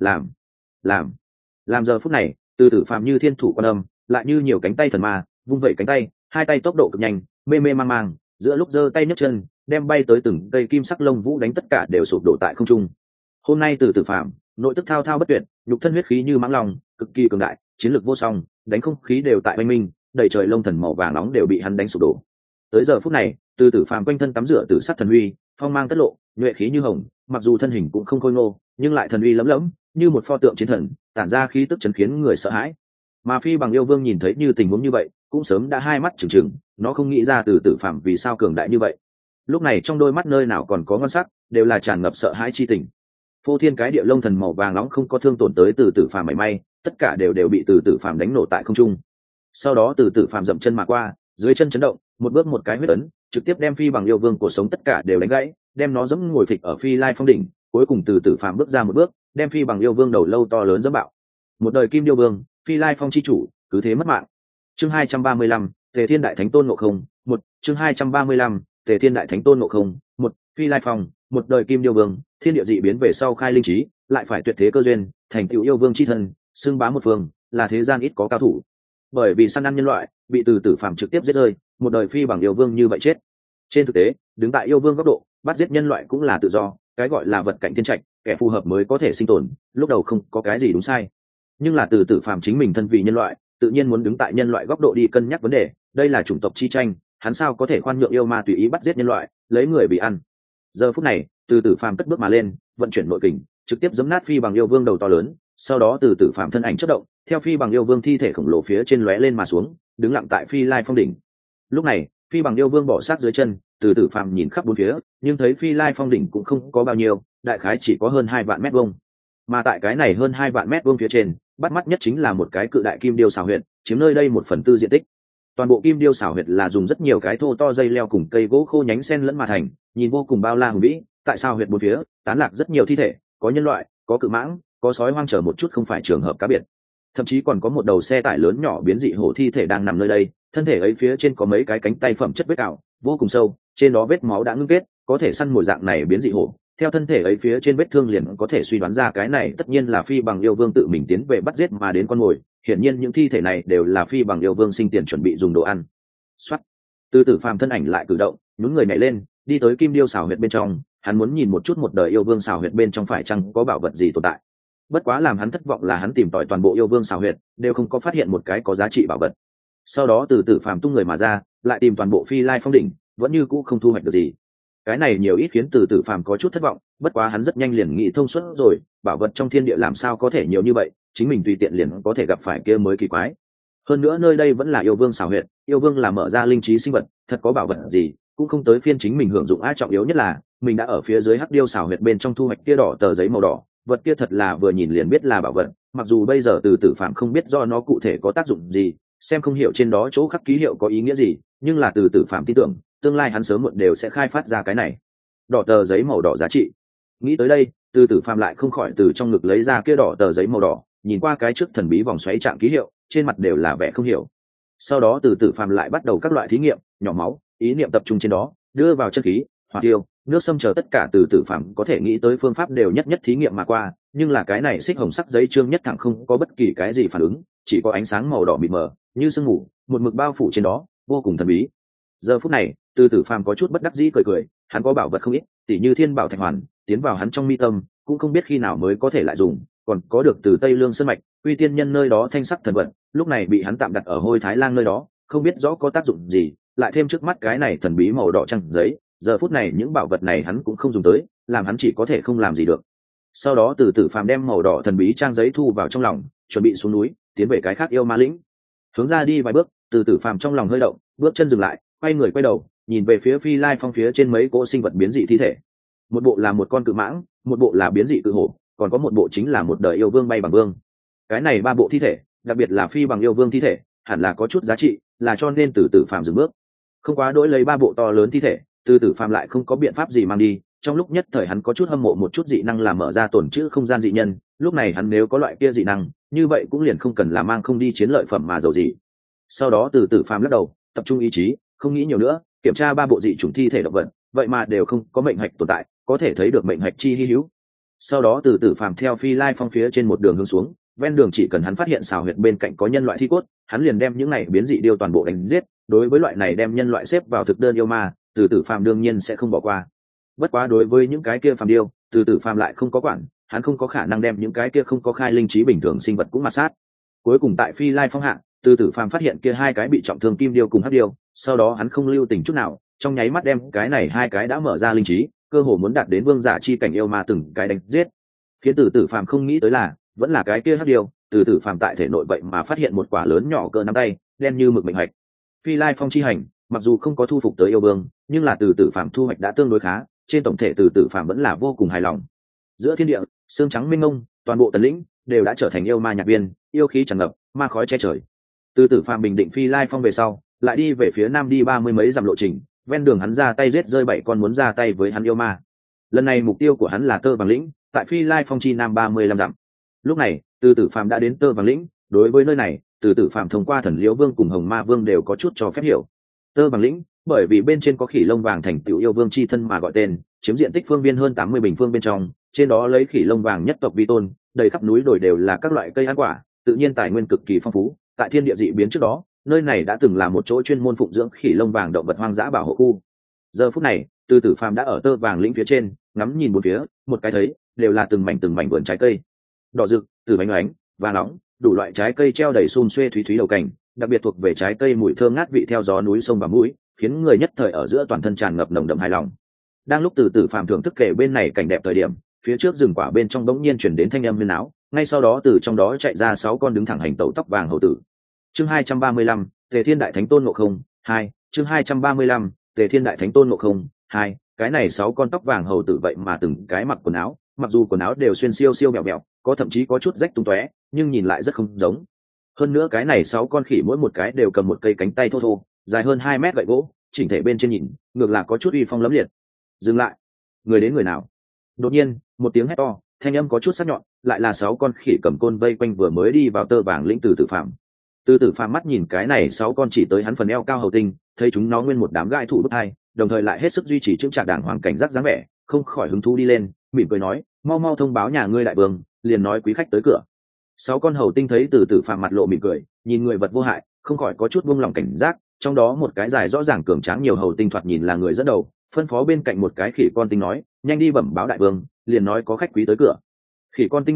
Làm giờ phút này, từ tử phàm như thiên thủ quan âm, lại như nhiều cánh tay thần ma, vung vẩy cánh tay, hai tay tốc độ cực nhanh, mê mê mang mang, giữa lúc giơ tay nhấc chân, đem bay tới từng cây kim sắc lông vũ đánh tất cả đều sụp đổ tại không trung. Hôm nay từ tử phàm, nội tức thao thao bất tuyệt, nhục thân huyết khí như mãng long, cực kỳ cường đại, chiến lược vô song, đánh không khí đều tại oanh minh, đầy trời lông thần màu vàng nóng đều bị hắn đánh sụp đổ. Tới giờ phút này, từ tử phàm quanh thân tắm rửa từ sắc thần uy, phong mang tất lộ, nhuệ khí như hồng, mặc dù thân hình cũng không khôi ngô, nhưng lại thần uy lẫm lẫm, như một pho tượng chiến thần, tản ra khí tức chấn khiến người sợ hãi. Mà phi bằng yêu vương nhìn thấy như tình huống như vậy, cũng sớm đã hai mắt trừng trừng, nó không nghĩ ra từ tử phàm vì sao cường đại như vậy. Lúc này trong đôi mắt nơi nào còn có ngon sắc, đều là tràn ngập sợ hãi chi tình. Phô thiên cái địa lông thần màu vàng nóng không có thương tổn tới từ tử phàm mảy may, tất cả đều bị từ tử phàm đánh nổ tại không trung. Sau đó từ tử phàm dậm chân mà qua, dưới chân chấn động, một bước một cái huyết ấn, trực tiếp đem phi bằng yêu vương cuộc sống tất cả đều đánh gãy, đem nó giẫm ngồi phịch ở phi lai phong đỉnh, cuối cùng từ tử phàm bước ra một bước, đem phi bằng yêu vương đầu lâu to lớn giẫm bạo. Một đời kim điêu vương, phi lai phong chi chủ, cứ thế mất mạng. Chương 235, Tề Thiên Đại Thánh Tôn Ngộ Không, một chương 235, Tề Thiên Đại Thánh Tôn Ngộ Không, một phi lai phong, một đời kim điêu vương, thiên địa dị biến về sau khai linh trí, lại phải tuyệt thế cơ duyên, thành tựu yêu vương chi thân, xưng bá một phương, là thế gian ít có cao thủ. Bởi vì săn ăn nhân loại, bị từ tử phàm trực tiếp giết rơi, một đời phi bằng yêu vương như vậy chết. Trên thực tế, đứng tại yêu vương góc độ, bắt giết nhân loại cũng là tự do, cái gọi là vật cạnh thiên trạch, kẻ phù hợp mới có thể sinh tồn, lúc đầu không có cái gì đúng sai. Nhưng là từ tử phàm chính mình thân vì nhân loại, tự nhiên muốn đứng tại nhân loại góc độ đi cân nhắc vấn đề, đây là chủng tộc chi tranh, hắn sao có thể khoan nhượng yêu ma tùy ý bắt giết nhân loại, lấy người bị ăn. Giờ phút này, từ tử phàm cất bước mà lên, vận chuyển nội kình, trực tiếp giẫm nát phi bằng yêu vương đầu to lớn, sau đó từ tử phàm thân ảnh chớp động, theo phi bằng yêu vương thi thể khổng lồ phía trên lóe lên mà xuống, đứng lặng tại phi lai phong đỉnh. Lúc này, phi bằng yêu vương bỏ sát dưới chân, từ tử phàm nhìn khắp bốn phía, nhưng thấy phi lai phong đỉnh cũng không có bao nhiêu, đại khái chỉ có hơn 2 vạn mét vuông. Mà tại cái này hơn 2 vạn mét vuông phía trên, bắt mắt nhất chính là một cái cự đại kim điêu xào huyệt, chiếm nơi đây 1/4 diện tích. Toàn bộ kim điêu xào huyệt là dùng rất nhiều cái thô to dây leo cùng cây gỗ khô nhánh sen lẫn mà thành, nhìn vô cùng bao la hùng vĩ. Tại xào huyệt bốn phía, tán lạc rất nhiều thi thể, có nhân loại, có cự mãng, có sói hoang trở một chút không phải trường hợp cá biệt. Thậm chí còn có một đầu xe tải lớn nhỏ biến dị hổ thi thể đang nằm nơi đây, thân thể ấy phía trên có mấy cái cánh tay phẩm chất vết cào, vô cùng sâu, trên đó vết máu đã ngưng kết, có thể săn mồi dạng này biến dị hổ. Theo thân thể ấy phía trên vết thương liền có thể suy đoán ra cái này tất nhiên là phi bằng yêu vương tự mình tiến về bắt giết mà đến con mồi, hiển nhiên những thi thể này đều là phi bằng yêu vương sinh tiền chuẩn bị dùng đồ ăn. Soát. Từ tử phàm thân ảnh lại cử động, nhún người nhảy lên, đi tới kim điêu xào huyệt bên trong, hắn muốn nhìn một chút một đời yêu vương xào huyệt bên trong phải chăng có bảo vật gì tồn tại. Bất quá làm hắn thất vọng là hắn tìm tòi toàn bộ yêu vương xào huyệt đều không có phát hiện một cái có giá trị bảo vật. Sau đó từ tử phàm tung người mà ra, lại tìm toàn bộ Phi Lai Phong đỉnh, vẫn như cũ không thu hoạch được gì. Cái này nhiều ít khiến từ tử phàm có chút thất vọng, bất quá hắn rất nhanh liền nghĩ thông suốt rồi, bảo vật trong thiên địa làm sao có thể nhiều như vậy, chính mình tùy tiện liền có thể gặp phải kia mới kỳ quái. Hơn nữa nơi đây vẫn là yêu vương xào huyệt, yêu vương là mở ra linh trí sinh vật, thật có bảo vật gì cũng không tới phiên chính mình hưởng dụng. Ai trọng yếu nhất là mình đã ở phía dưới hắc điêu xào huyệt bên trong thu hoạch kia đỏ tờ giấy màu đỏ, vật kia thật là vừa nhìn liền biết là bảo vật, mặc dù bây giờ từ tử phạm không biết do nó cụ thể có tác dụng gì, xem không hiểu trên đó chỗ khắc ký hiệu có ý nghĩa gì, nhưng là từ tử phạm tin tưởng tương lai hắn sớm muộn đều sẽ khai phát ra cái này đỏ tờ giấy màu đỏ giá trị. Nghĩ tới đây, từ tử phạm lại không khỏi từ trong ngực lấy ra kia đỏ tờ giấy màu đỏ, nhìn qua cái trước thần bí vòng xoáy trạng ký hiệu, trên mặt đều là vẻ không hiểu. Sau đó từ tử phạm lại bắt đầu các loại thí nghiệm nhỏ máu, ý niệm tập trung trên đó, đưa vào chân khí, hỏa tiêu, nước xâm chờ tất cả từ tử phạm có thể nghĩ tới phương pháp đều nhất nhất thí nghiệm mà qua, nhưng là cái này xích hồng sắc giấy trương nhất thẳng không có bất kỳ cái gì phản ứng, chỉ có ánh sáng màu đỏ mịt mờ như sương mù, một mực bao phủ trên đó, vô cùng thần bí. Giờ phút này từ tử phạm có chút bất đắc dĩ cười cười, hắn có bảo vật không ít, tỉ như thiên bảo thạch hoàn tiến vào hắn trong mi tâm cũng không biết khi nào mới có thể lại dùng, còn có được từ tây lương sơn mạch uy tiên nhân nơi đó thanh sắc thần vật, lúc này bị hắn tạm đặt ở hôi thái lang nơi đó, không biết rõ có tác dụng gì, lại thêm trước mắt cái này thần bí màu đỏ trăng giấy, giờ phút này những bảo vật này hắn cũng không dùng tới, làm hắn chỉ có thể không làm gì được. Sau đó từ tử phàm đem màu đỏ thần bí trang giấy thu vào trong lòng, chuẩn bị xuống núi tiến về cái khác yêu ma lĩnh. Hướng ra đi vài bước, từ tử phàm trong lòng hơi động, bước chân dừng lại, quay người quay đầu nhìn về phía Phi Lai Phong phía trên mấy cỗ sinh vật biến dị thi thể. Một bộ là một con cự mãng, một bộ là biến dị cự hổ, còn có một bộ chính là một đời yêu vương bay bằng vương. Cái này ba bộ thi thể, đặc biệt là phi bằng yêu vương thi thể, hẳn là có chút giá trị, là cho nên từ tử phàm dừng bước. Không quá đỗi lấy ba bộ to lớn thi thể, từ tử phàm lại không có biện pháp gì mang đi, trong lúc nhất thời hắn có chút hâm mộ một chút dị năng làm mở ra tổn chữ không gian dị nhân, lúc này hắn nếu có loại kia dị năng, như vậy cũng liền không cần là mang không đi chiến lợi phẩm mà giàu gì. Sau đó từ tử phàm lắc đầu, tập trung ý chí, không nghĩ nhiều nữa, kiểm tra ba bộ dị chủng thi thể động vật, vậy mà đều không có mệnh hạch tồn tại, có thể thấy được mệnh hạch chi hi hữu. Sau đó từ tử phàm theo Phi Lai Phong phía trên một đường hướng xuống, ven đường chỉ cần hắn phát hiện xào huyệt bên cạnh có nhân loại thi cốt, hắn liền đem những này biến dị điêu toàn bộ đánh giết. Đối với loại này đem nhân loại xếp vào thực đơn yêu ma, từ tử phàm đương nhiên sẽ không bỏ qua. Bất quá đối với những cái kia phàm điêu, từ tử phàm lại không có quản, hắn không có khả năng đem những cái kia không có khai linh trí bình thường sinh vật cũng mà sát. Cuối cùng tại Phi Lai Phong hạ, từ tử phàm phát hiện kia hai cái bị trọng thương kim điêu cùng hắc điêu, sau đó hắn không lưu tình chút nào, trong nháy mắt đem cái này hai cái đã mở ra linh trí, cơ hồ muốn đạt đến vương giả chi cảnh yêu ma từng cái đánh giết. Khiến từ tử phàm không nghĩ tới là vẫn là cái kia hắc điêu, từ tử phàm tại thể nội vậy mà phát hiện một quả lớn nhỏ cỡ nắm tay, đen như mực mệnh hạch. Phi Lai Phong chi hành, mặc dù không có thu phục tới yêu vương, nhưng là từ tử phàm thu hoạch đã tương đối khá, trên tổng thể từ tử phàm vẫn là vô cùng hài lòng. Giữa thiên địa xương trắng mênh mông, toàn bộ tần lĩnh đều đã trở thành yêu ma nhạc viên, yêu khí tràn ngập, ma khói che trời. Từ tử phàm bình định Phi Lai Phong về sau, lại đi về phía nam đi 30 mấy dặm lộ trình, ven đường hắn ra tay giết rơi 7 con muốn ra tay với hắn yêu ma. Lần này mục tiêu của hắn là Tơ Vàng lĩnh, tại Phi Lai Phong chi nam 35 dặm. Lúc này từ tử phàm đã đến Tơ Vàng lĩnh, đối với nơi này từ tử phàm thông qua thần liễu vương cùng hồng ma vương đều có chút cho phép hiểu. Tơ Vàng lĩnh bởi vì bên trên có khỉ lông vàng thành tiểu yêu vương chi thân mà gọi tên, chiếm diện tích phương viên hơn 80 bình phương bên trong, trên đó lấy khỉ lông vàng nhất tộc vi tôn, đầy khắp núi đồi đều là các loại cây ăn quả, tự nhiên tài nguyên cực kỳ phong phú. Tại thiên địa dị biến trước đó, nơi này đã từng là một chỗ chuyên môn phụng dưỡng khỉ lông vàng động vật hoang dã bảo hộ khu. Giờ phút này từ tử phàm đã ở Tơ Vàng lĩnh phía trên, ngắm nhìn một phía, một cái thấy đều là từng mảnh vườn trái cây đỏ rực, từ bánh oánh và nóng, đủ loại trái cây treo đầy xum xuê thúy thúy đầu cảnh, đặc biệt thuộc về trái cây mùi thơm ngát vị theo gió núi sông và mũi, khiến người nhất thời ở giữa toàn thân tràn ngập nồng đậm hài lòng. Đang lúc từ tử phàm thưởng thức kể bên này cảnh đẹp thời điểm, phía trước rừng quả bên trong bỗng nhiên chuyển đến thanh âm huyên náo, ngay sau đó từ trong đó chạy ra 6 con đứng thẳng hành tẩu tóc vàng hầu tử. Chương 235, Tề Thiên Đại Thánh Tôn Ngộ Không 2. Chương 235, Tề Thiên Đại Thánh Tôn Ngộ Không 2. Cái này 6 con tóc vàng hầu tử vậy mà từng cái mặc quần áo, mặc dù quần áo đều xuyên siêu siêu mẹo mẹo, có thậm chí có chút rách tung tóe, nhưng nhìn lại rất không giống. Hơn nữa cái này 6 con khỉ mỗi một cái đều cầm một cây cánh tay thô thô, dài hơn 2 mét gậy gỗ, chỉnh thể bên trên nhìn, ngược là có chút uy phong lẫm liệt. Dừng lại, người đến người nào? Đột nhiên, một tiếng hét to, thanh âm có chút sắc nhọn, lại là 6 con khỉ cầm côn vây quanh vừa mới đi vào Tơ Vàng lĩnh từ tử phàm. Từ tử phàm mắt nhìn cái này 6 con chỉ tới hắn phần eo cao hầu tinh, thấy chúng nó nguyên một đám gai thủ bức hai, đồng thời lại hết sức duy trì chững chạc đàng hoàng cảnh giác dáng vẻ, không khỏi hứng thú đi lên, mỉm cười nói, mau mau thông báo nhà ngươi đại vương, liền nói quý khách tới cửa. 6 con hầu tinh thấy từ tử phàm mặt lộ mỉm cười, nhìn người vật vô hại, không khỏi có chút buông lòng cảnh giác, trong đó một cái dài rõ ràng cường tráng nhiều hầu tinh thoạt nhìn là người dẫn đầu, phân phó bên cạnh một cái khỉ con tinh nói, nhanh đi bẩm báo đại vương, liền nói có khách quý tới cửa. Khỉ con tinh nghe vậy,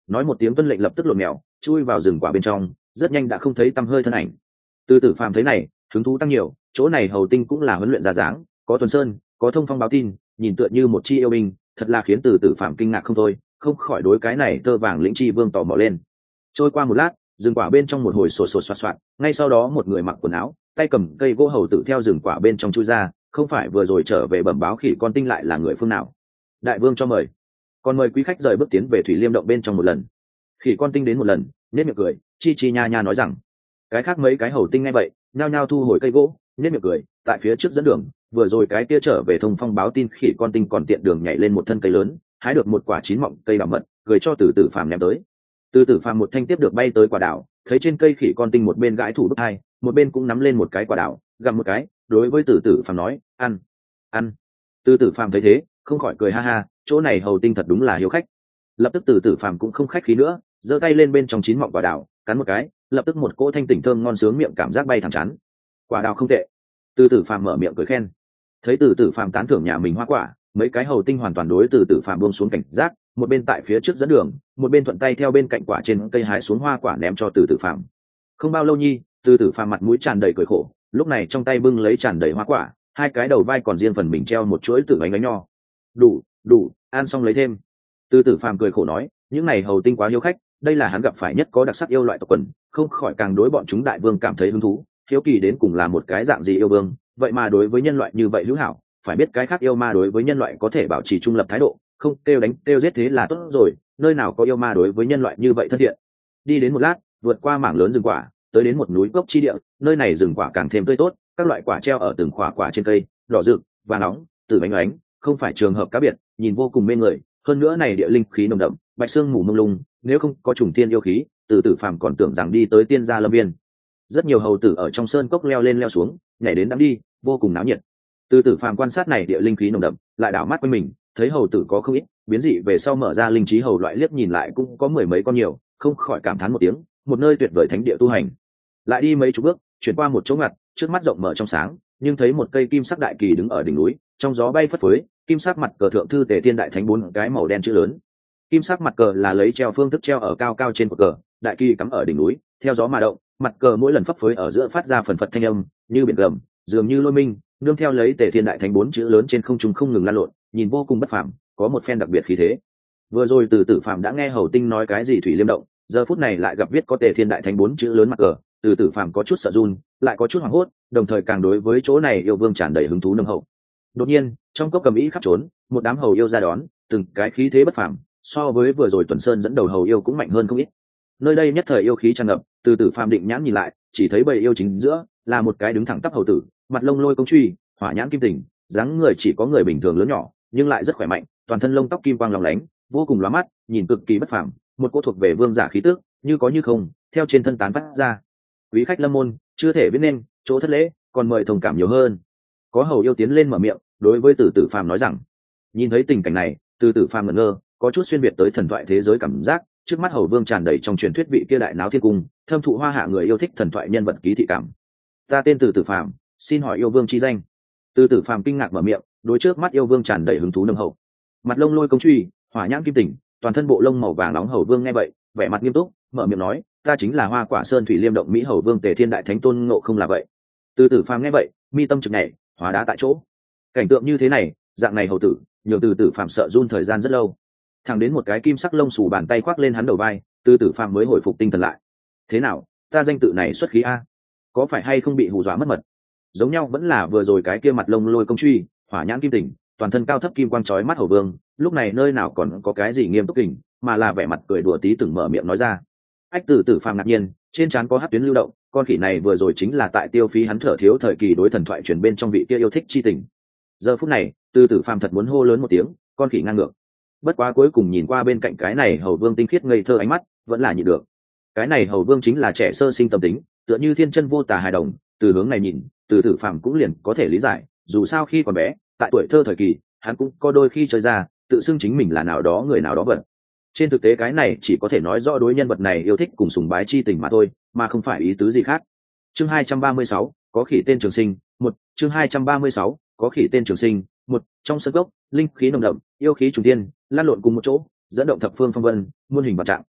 nói một tiếng tuân lệnh lập tức lộn mèo chui vào rừng quả bên trong, rất nhanh đã không thấy tăm hơi thân ảnh. Từ Tử Phàm thấy này hứng thú tăng nhiều, chỗ này hầu tinh cũng là huấn luyện ra dáng, có tuần sơn, có thông phong báo tin, nhìn tựa như một chi yêu binh, thật là khiến Từ Tử Phàm kinh ngạc không thôi, không khỏi đối cái này tơ vàng lĩnh chi vương tò mò lên. Trôi qua một lát, rừng quả bên trong một hồi sột sột soạt soạt, ngay sau đó một người mặc quần áo, tay cầm cây gỗ hầu tử theo rừng quả bên trong chui ra, không phải vừa rồi trở về bẩm báo khỉ con tinh lại là người phương nào? Đại vương cho mời. Còn mời quý khách rời bước tiến về thủy liêm động bên trong một lần. Khỉ con tinh đến một lần, nét miệng cười, chi chi nha nha nói rằng. Cái khác mấy cái hầu tinh nghe vậy, nhao nhao thu hồi cây gỗ, nét miệng cười, tại phía trước dẫn đường, vừa rồi cái kia trở về thông phong báo tin khỉ con tinh còn tiện đường nhảy lên một thân cây lớn, hái được một quả chín mọng cây đào mật, cười cho Từ Tử Phàm ném tới. Từ Tử Phàm một thanh tiếp được bay tới quả đào, thấy trên cây khỉ con tinh một bên gãi thủ đúc hai, một bên cũng nắm lên một cái quả đào, gặm một cái, đối với Từ Tử Phàm nói, ăn, ăn. Từ Tử Phàm thấy thế, không khỏi cười ha ha, chỗ này hầu tinh thật đúng là hiếu khách. Lập tức Từ Tử Phàm cũng không khách khí nữa, giơ tay lên bên trong chín mọng quả đào, cắn một cái, lập tức một cỗ thanh tỉnh thơm ngon sướng miệng cảm giác bay thẳng chắn. Quả đào không tệ. Từ Tử Phàm mở miệng cười khen. Thấy Từ Tử Phàm tán thưởng nhà mình hoa quả, mấy cái hầu tinh hoàn toàn đối Từ Tử Phàm buông xuống cảnh giác, một bên tại phía trước dẫn đường, một bên thuận tay theo bên cạnh quả trên cây hái xuống hoa quả ném cho Từ Tử Phàm. Không bao lâu nhi, Từ Tử Phàm mặt mũi tràn đầy cười khổ, lúc này trong tay bưng lấy tràn đầy hoa quả, hai cái đầu vai còn riêng phần mình treo một chuỗi tử bánh nho. Đủ, đủ, ăn xong lấy thêm. Từ Tử Phàm cười khổ nói, những này hầu tinh quá hiếu khách, đây là hắn gặp phải nhất có đặc sắc yêu loại tộc quần, không khỏi càng đối bọn chúng đại vương cảm thấy hứng thú, hiếu kỳ đến cùng là một cái dạng gì yêu vương, vậy mà đối với nhân loại như vậy hữu hảo, phải biết cái khác yêu ma đối với nhân loại có thể bảo trì trung lập thái độ, không kêu đánh kêu giết thế là tốt rồi, nơi nào có yêu ma đối với nhân loại như vậy thân thiện. Đi đến một lát, vượt qua mảng lớn rừng quả, tới đến một núi gốc chi địa, nơi này rừng quả càng thêm tươi tốt, các loại quả treo ở từng khỏa quả trên cây, đỏ rực, vàng nóng, từ bánh oánh, không phải trường hợp cá biệt, nhìn vô cùng mê người, hơn nữa này địa linh khí nồng đậm, bạch xương mù mông lung, nếu không có trùng tiên yêu khí, Từ Tử Phàm còn tưởng rằng đi tới tiên gia lâm viên. Rất nhiều hầu tử ở trong sơn cốc leo lên leo xuống, nhảy đến đắm đi, vô cùng náo nhiệt. Từ Tử Phàm quan sát này địa linh khí nồng đậm, lại đảo mắt quanh mình, thấy hầu tử có không ít, biến dị về sau mở ra linh trí hầu loại liếc nhìn lại cũng có mười mấy con nhiều, không khỏi cảm thán một tiếng, một nơi tuyệt vời thánh địa tu hành. Lại đi mấy chục bước, chuyển qua một chỗ ngặt, trước mắt rộng mở trong sáng, nhưng thấy một cây kim sắc đại kỳ đứng ở đỉnh núi, trong gió bay phất phới, kim sắc mặt cờ thượng thư Tề Thiên Đại Thánh bốn cái màu đen chữ lớn. Kim sắc mặt cờ là lấy treo phương thức treo ở cao cao trên cột cờ, đại kỳ cắm ở đỉnh núi, theo gió mà động, mặt cờ mỗi lần phấp phới ở giữa phát ra phần phật thanh âm, như biển gầm, dường như lôi minh, nương theo lấy Tề Thiên Đại Thánh bốn chữ lớn trên không trung không ngừng lan lộn, nhìn vô cùng bất phàm, có một phen đặc biệt khí thế. Vừa rồi Từ Tử Phàm đã nghe hầu tinh nói cái gì thủy liêm động, giờ phút này lại gặp viết có Tề Thiên Đại Thánh bốn chữ lớn mặt cờ, Từ Tử Phàm có chút sợ run, lại có chút hoảng hốt, đồng thời càng đối với chỗ này yêu vương tràn đầy hứng thú nồng hậu. Đột nhiên, trong cốc cầm ý khắp trốn, một đám hầu yêu ra đón, từng cái khí thế bất phàm, so với vừa rồi Tuần Sơn dẫn đầu hầu yêu cũng mạnh hơn không ít. Nơi đây nhất thời yêu khí tràn ngập, Từ Tử Phàm định nhãn nhìn lại, chỉ thấy bầy yêu chính giữa là một cái đứng thẳng tắp hầu tử, mặt lông lôi công truy, hỏa nhãn kim tình, dáng người chỉ có người bình thường lớn nhỏ, nhưng lại rất khỏe mạnh, toàn thân lông tóc kim quang lóng lánh, vô cùng lóa mắt, nhìn cực kỳ bất phàm, một cỗ thuộc về vương giả khí tức, như có như không, theo trên thân tán phát ra. Quý khách lâm môn, chưa thể biết nên chỗ thất lễ, còn mời thông cảm nhiều hơn. Có hầu yêu tiến lên mở miệng, đối với Từ Tử Phàm nói rằng. Nhìn thấy tình cảnh này, Từ Tử Phàm ngẩn ngơ, có chút xuyên biệt tới thần thoại thế giới cảm giác, trước mắt hầu vương tràn đầy trong truyền thuyết vị kia đại náo thiên cung, thâm thụ hoa hạ người yêu thích thần thoại nhân vật ký thị cảm. Ta tên Từ Tử Phàm, xin hỏi yêu vương chi danh. Từ Tử Phàm kinh ngạc mở miệng, đối trước mắt yêu vương tràn đầy hứng thú nồng hậu. Mặt lông lôi công truy, hỏa nhãn kim tình, toàn thân bộ lông màu vàng nóng hầu vương nghe vậy, vẻ mặt nghiêm túc, mở miệng nói, ta chính là Hoa Quả Sơn Thủy Liêm Động Mỹ hầu vương Tề Thiên Đại Thánh Tôn Ngộ Không là vậy. Từ Tử Phàm nghe vậy, mi tâm trực nhảy, hóa đá tại chỗ. Cảnh tượng như thế này, dạng này hầu tử, nhiều Từ Tử Phàm sợ run thời gian rất lâu. Thẳng đến một cái kim sắc lông xù bàn tay khoác lên hắn đầu vai, Từ Tử Phàm mới hồi phục tinh thần lại. Thế nào, ta danh tự này xuất khí a? Có phải hay không bị hù dọa mất mật? Giống nhau vẫn là vừa rồi cái kia mặt lông lôi công truy, hỏa nhãn kim tình, toàn thân cao thấp kim quang chói mắt hầu vương, lúc này nơi nào còn có cái gì nghiêm túc kình, mà là vẻ mặt cười đùa tí từng mở miệng nói ra. Ách Từ Tử Phàm ngạc nhiên, trên trán có hắc tuyến lưu động, con khỉ này vừa rồi chính là tại tiêu phí hắn thở thiếu thời kỳ đối thần thoại truyền bên trong vị kia yêu thích chi tình. Giờ phút này, Từ Tử Phàm thật muốn hô lớn một tiếng, con khỉ ngang ngược. Bất quá cuối cùng nhìn qua bên cạnh cái này hầu vương tinh khiết ngây thơ ánh mắt, vẫn là nhịn được. Cái này hầu vương chính là trẻ sơ sinh tâm tính, tựa như thiên chân vô tà hài đồng, từ hướng này nhìn, Từ Tử Phàm cũng liền có thể lý giải, dù sao khi còn bé, tại tuổi thơ thời kỳ, hắn cũng có đôi khi chơi ra, tự xưng chính mình là nào đó người nào đó vật. Trên thực tế cái này chỉ có thể nói rõ đối nhân vật này yêu thích cùng sùng bái chi tình mà thôi, mà không phải ý tứ gì khác. Chương 236, có khỉ tên Trường Sinh, một chương 236, có khỉ tên Trường Sinh, một trong sân gốc, linh khí nồng đậm, yêu khí trùng tiên, lan lộn cùng một chỗ, dẫn động thập phương phong vân, muôn hình vạn trạng,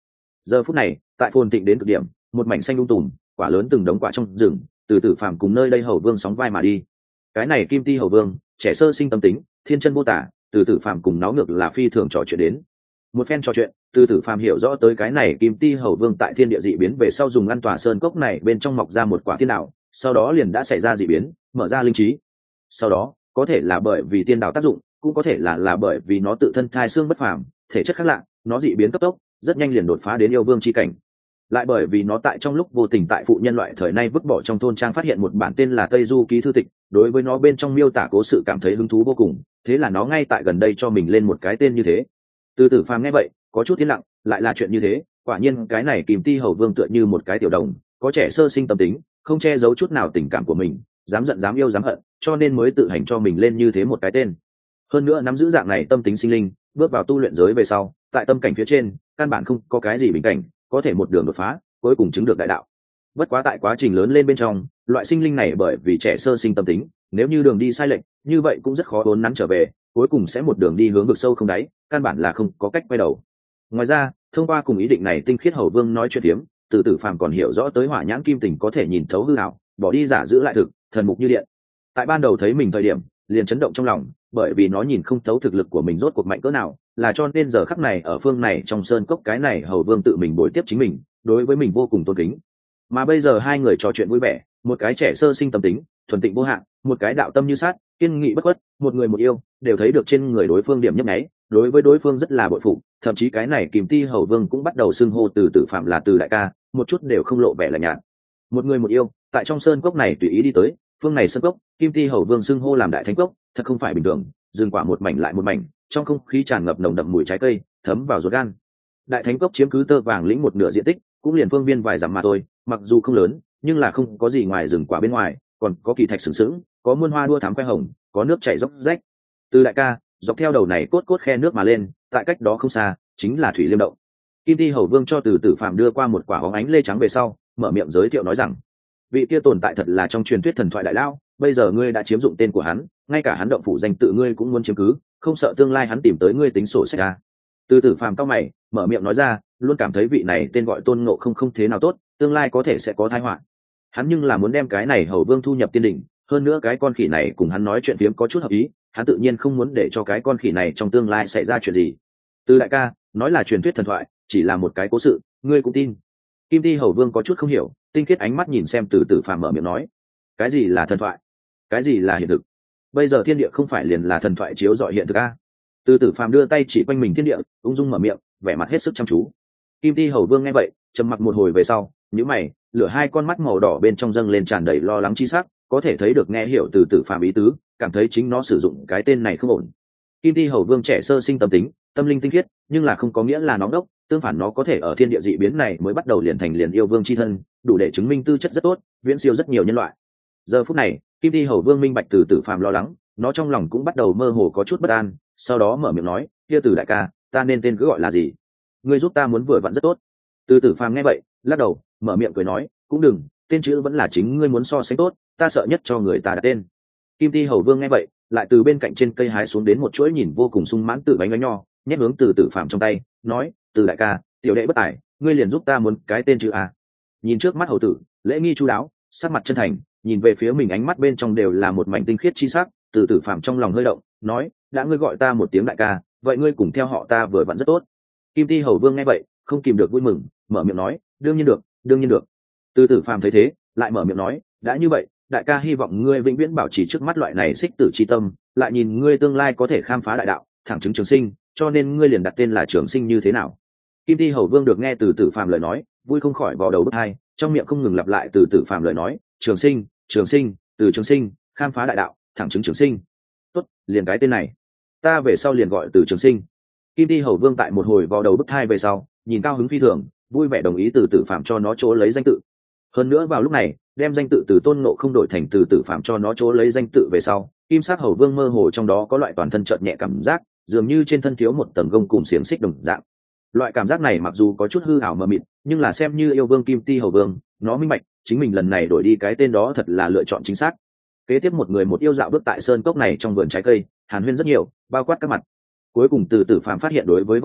Giờ phút này tại phồn thịnh đến cực điểm, một mảnh xanh tùm, quả lớn từng đống quả trong rừng, từ tử phàm cùng nơi đây hầu vương sóng vai mà đi. Cái này kim ti hầu vương trẻ sơ sinh tâm tính, thiên chân vô tả, từ tử phàm cùng nó ngược là phi thường trò chuyện đến. Một phen trò chuyện, từ tử phàm hiểu rõ tới cái này kim ti hầu vương tại thiên địa dị biến về sau dùng ngăn tòa sơn cốc này bên trong mọc ra một quả thiên đạo, sau đó liền đã xảy ra dị biến, mở ra linh trí. Sau đó có thể là bởi vì tiên đạo tác dụng, cũng có thể là bởi vì nó tự thân thai xương bất phàm, thể chất khác lạ, nó dị biến cấp tốc, rất nhanh liền đột phá đến yêu vương chi cảnh. Lại bởi vì nó tại trong lúc vô tình tại phụ nhân loại thời nay vứt bỏ trong thôn trang phát hiện một bản tên là Tây Du ký thư tịch, đối với nó bên trong miêu tả cố sự cảm thấy hứng thú vô cùng, thế là nó ngay tại gần đây cho mình lên một cái tên như thế. Từ tử phàm nghe vậy có chút tiến lặng, lại là chuyện như thế, quả nhiên cái này Kim Ti hầu vương tựa như một cái tiểu đồng, có trẻ sơ sinh tâm tính, không che giấu chút nào tình cảm của mình, dám giận dám yêu dám hận, cho nên mới tự hành cho mình lên như thế một cái tên. Hơn nữa nắm giữ dạng này tâm tính sinh linh, bước vào tu luyện giới về sau, tại tâm cảnh phía trên căn bản không có cái gì bình cảnh, có thể một đường đột phá, cuối cùng chứng được đại đạo. Bất quá tại quá trình lớn lên bên trong, loại sinh linh này bởi vì trẻ sơ sinh tâm tính, nếu như đường đi sai lệch, như vậy cũng rất khó uốn nắn trở về, cuối cùng sẽ một đường đi hướng vực sâu không đáy, căn bản là không có cách quay đầu. Ngoài ra, thông qua cùng ý định này tinh khiết hầu vương nói chuyện tiếm, từ tử phàm còn hiểu rõ tới hỏa nhãn kim tình có thể nhìn thấu hư ảo, bỏ đi giả giữ lại thực, thần mục như điện. Tại ban đầu thấy mình thời điểm, liền chấn động trong lòng, bởi vì nó nhìn không thấu thực lực của mình rốt cuộc mạnh cỡ nào, là cho nên giờ khắc này ở phương này trong sơn cốc cái này hầu vương tự mình bồi tiếp chính mình, đối với mình vô cùng tôn kính. Mà bây giờ hai người trò chuyện vui vẻ, một cái trẻ sơ sinh tâm tính, thuần tịnh vô hạn, một cái đạo tâm như sát, kiên nghị bất khuất, một người một yêu, đều thấy được trên người đối phương điểm nhấp nháy, đối với đối phương rất là bội phục, thậm chí cái này Kim Ti hầu vương cũng bắt đầu xưng hô từ tử phạm là từ đại ca, một chút đều không lộ vẻ lạnh nhạt. Một người một yêu, tại trong sơn cốc này tùy ý đi tới, phương này sơn cốc, Kim Ti hầu vương xưng hô làm đại thánh cốc, thật không phải bình thường, rừng quả một mảnh lại một mảnh, trong không khí tràn ngập nồng đậm mùi trái cây, thấm vào ruột gan. Đại thánh cốc chiếm cứ tơ vàng lĩnh một nửa diện tích, cũng liền phương viên vài dặm mà thôi, mặc dù không lớn, nhưng là không có gì ngoài rừng quả bên ngoài, còn có kỳ thạch sừng sững, có muôn hoa đua thắm khoe hồng, có nước chảy dốc rách. Từ đại ca, dọc theo đầu này cốt khe nước mà lên, tại cách đó không xa, chính là thủy liêm động. Kim Ti hầu vương cho từ tử phạm đưa qua một quả óng ánh lê trắng về sau, mở miệng giới thiệu nói rằng, vị kia tồn tại thật là trong truyền thuyết thần thoại đại lao, bây giờ ngươi đã chiếm dụng tên của hắn, ngay cả hắn động phủ danh tự ngươi cũng muốn chiếm cứ, không sợ tương lai hắn tìm tới ngươi tính sổ sách ra. Từ tử phàm cao mày, mở miệng nói ra, luôn cảm thấy vị này tên gọi Tôn Ngộ không thế nào tốt, tương lai có thể sẽ có tai họa. Hắn nhưng là muốn đem cái này hầu vương thu nhập tiên đỉnh, hơn nữa cái con khỉ này cùng hắn nói chuyện phiếm có chút hợp ý, hắn tự nhiên không muốn để cho cái con khỉ này trong tương lai xảy ra chuyện gì. Từ đại ca, nói là truyền thuyết thần thoại, chỉ là một cái cố sự, ngươi cũng tin? Kim Ti hầu vương có chút không hiểu, tinh khiết ánh mắt nhìn xem từ tử phàm mở miệng nói, cái gì là thần thoại, cái gì là hiện thực? Bây giờ thiên địa không phải liền là thần thoại chiếu rọi hiện thực a? Từ tử phàm đưa tay chỉ quanh mình thiên địa, ung dung mở miệng, vẻ mặt hết sức chăm chú. Kim Ti hầu vương nghe vậy trầm mặc một hồi về sau, nhíu mày, lửa hai con mắt màu đỏ bên trong dâng lên tràn đầy lo lắng chi sắc, có thể thấy được nghe hiểu từ tử phàm ý tứ, cảm thấy chính nó sử dụng cái tên này không ổn. Kim Ti hầu vương trẻ sơ sinh tâm tính, tâm linh tinh khiết, nhưng là không có nghĩa là nó ngốc, tương phản nó có thể ở thiên địa dị biến này mới bắt đầu liền thành liền yêu vương chi thân, đủ để chứng minh tư chất rất tốt, viễn siêu rất nhiều nhân loại. Giờ phút này, Kim Ti hầu vương minh bạch từ tử phàm lo lắng, nó trong lòng cũng bắt đầu mơ hồ có chút bất an, sau đó mở miệng nói, kia từ đại ca, ta nên tên cứ gọi là gì? Ngươi giúp ta muốn vừa vặn rất tốt. Từ tử phàm nghe vậy lắc đầu, mở miệng cười nói, cũng đừng, tên chữ vẫn là chính ngươi muốn so sánh tốt, ta sợ nhất cho người ta đặt tên. Kim Ti hầu vương nghe vậy lại từ bên cạnh trên cây hái xuống đến một chuỗi nhìn vô cùng sung mãn tự bánh bánh nho, nhét hướng từ tử phàm trong tay, nói, từ đại ca, tiểu đệ bất tài, ngươi liền giúp ta muốn cái tên chữ a. Nhìn trước mắt hầu tử lễ nghi chu đáo, sắc mặt chân thành, nhìn về phía mình ánh mắt bên trong đều là một mảnh tinh khiết chi sắc, từ tử phàm trong lòng hơi động, nói, đã ngươi gọi ta một tiếng đại ca, vậy ngươi cùng theo họ ta vừa vặn rất tốt. Kim Ti hầu vương nghe vậy không kìm được vui mừng, mở miệng nói, đương nhiên được, đương nhiên được. Từ tử phàm thấy thế lại mở miệng nói, đã như vậy, đại ca hy vọng ngươi vĩnh viễn bảo trì trước mắt loại này xích tử chi tâm, lại nhìn ngươi tương lai có thể khám phá đại đạo, thẳng chứng trường sinh, cho nên ngươi liền đặt tên là trường sinh như thế nào. Kim Ti hầu vương được nghe từ tử phàm lời nói, vui không khỏi vào đầu bứt hai, trong miệng không ngừng lặp lại từ tử phàm lời nói, trường sinh, trường sinh, từ trường sinh, khám phá đại đạo, thẳng chứng trường sinh. Tốt, liền cái tên này, ta về sau liền gọi từ trường sinh. Kim Ti hầu vương tại một hồi vào đầu bứt hai về sau, nhìn cao hứng phi thường, vui vẻ đồng ý từ tử phàm cho nó chỗ lấy danh tự. Hơn nữa vào lúc này, đem danh tự từ Tôn Ngộ không đổi thành từ tử phàm cho nó chỗ lấy danh tự về sau, kim sắc hầu vương mơ hồ trong đó có loại toàn thân chợt nhẹ cảm giác, dường như trên thân thiếu một tầng gông cùng xiềng xích đồng dạng. Loại cảm giác này mặc dù có chút hư ảo mờ mịt, nhưng là xem như yêu vương Kim Ti hầu vương, nó minh bạch chính mình lần này đổi đi cái tên đó thật là lựa chọn chính xác. Kế tiếp một người một yêu dạo bước tại sơn cốc này trong vườn trái cây, hàn huyên rất nhiều, bao quát các mặt. Cuối cùng từ tử phàm phát hiện đối với võ đạo,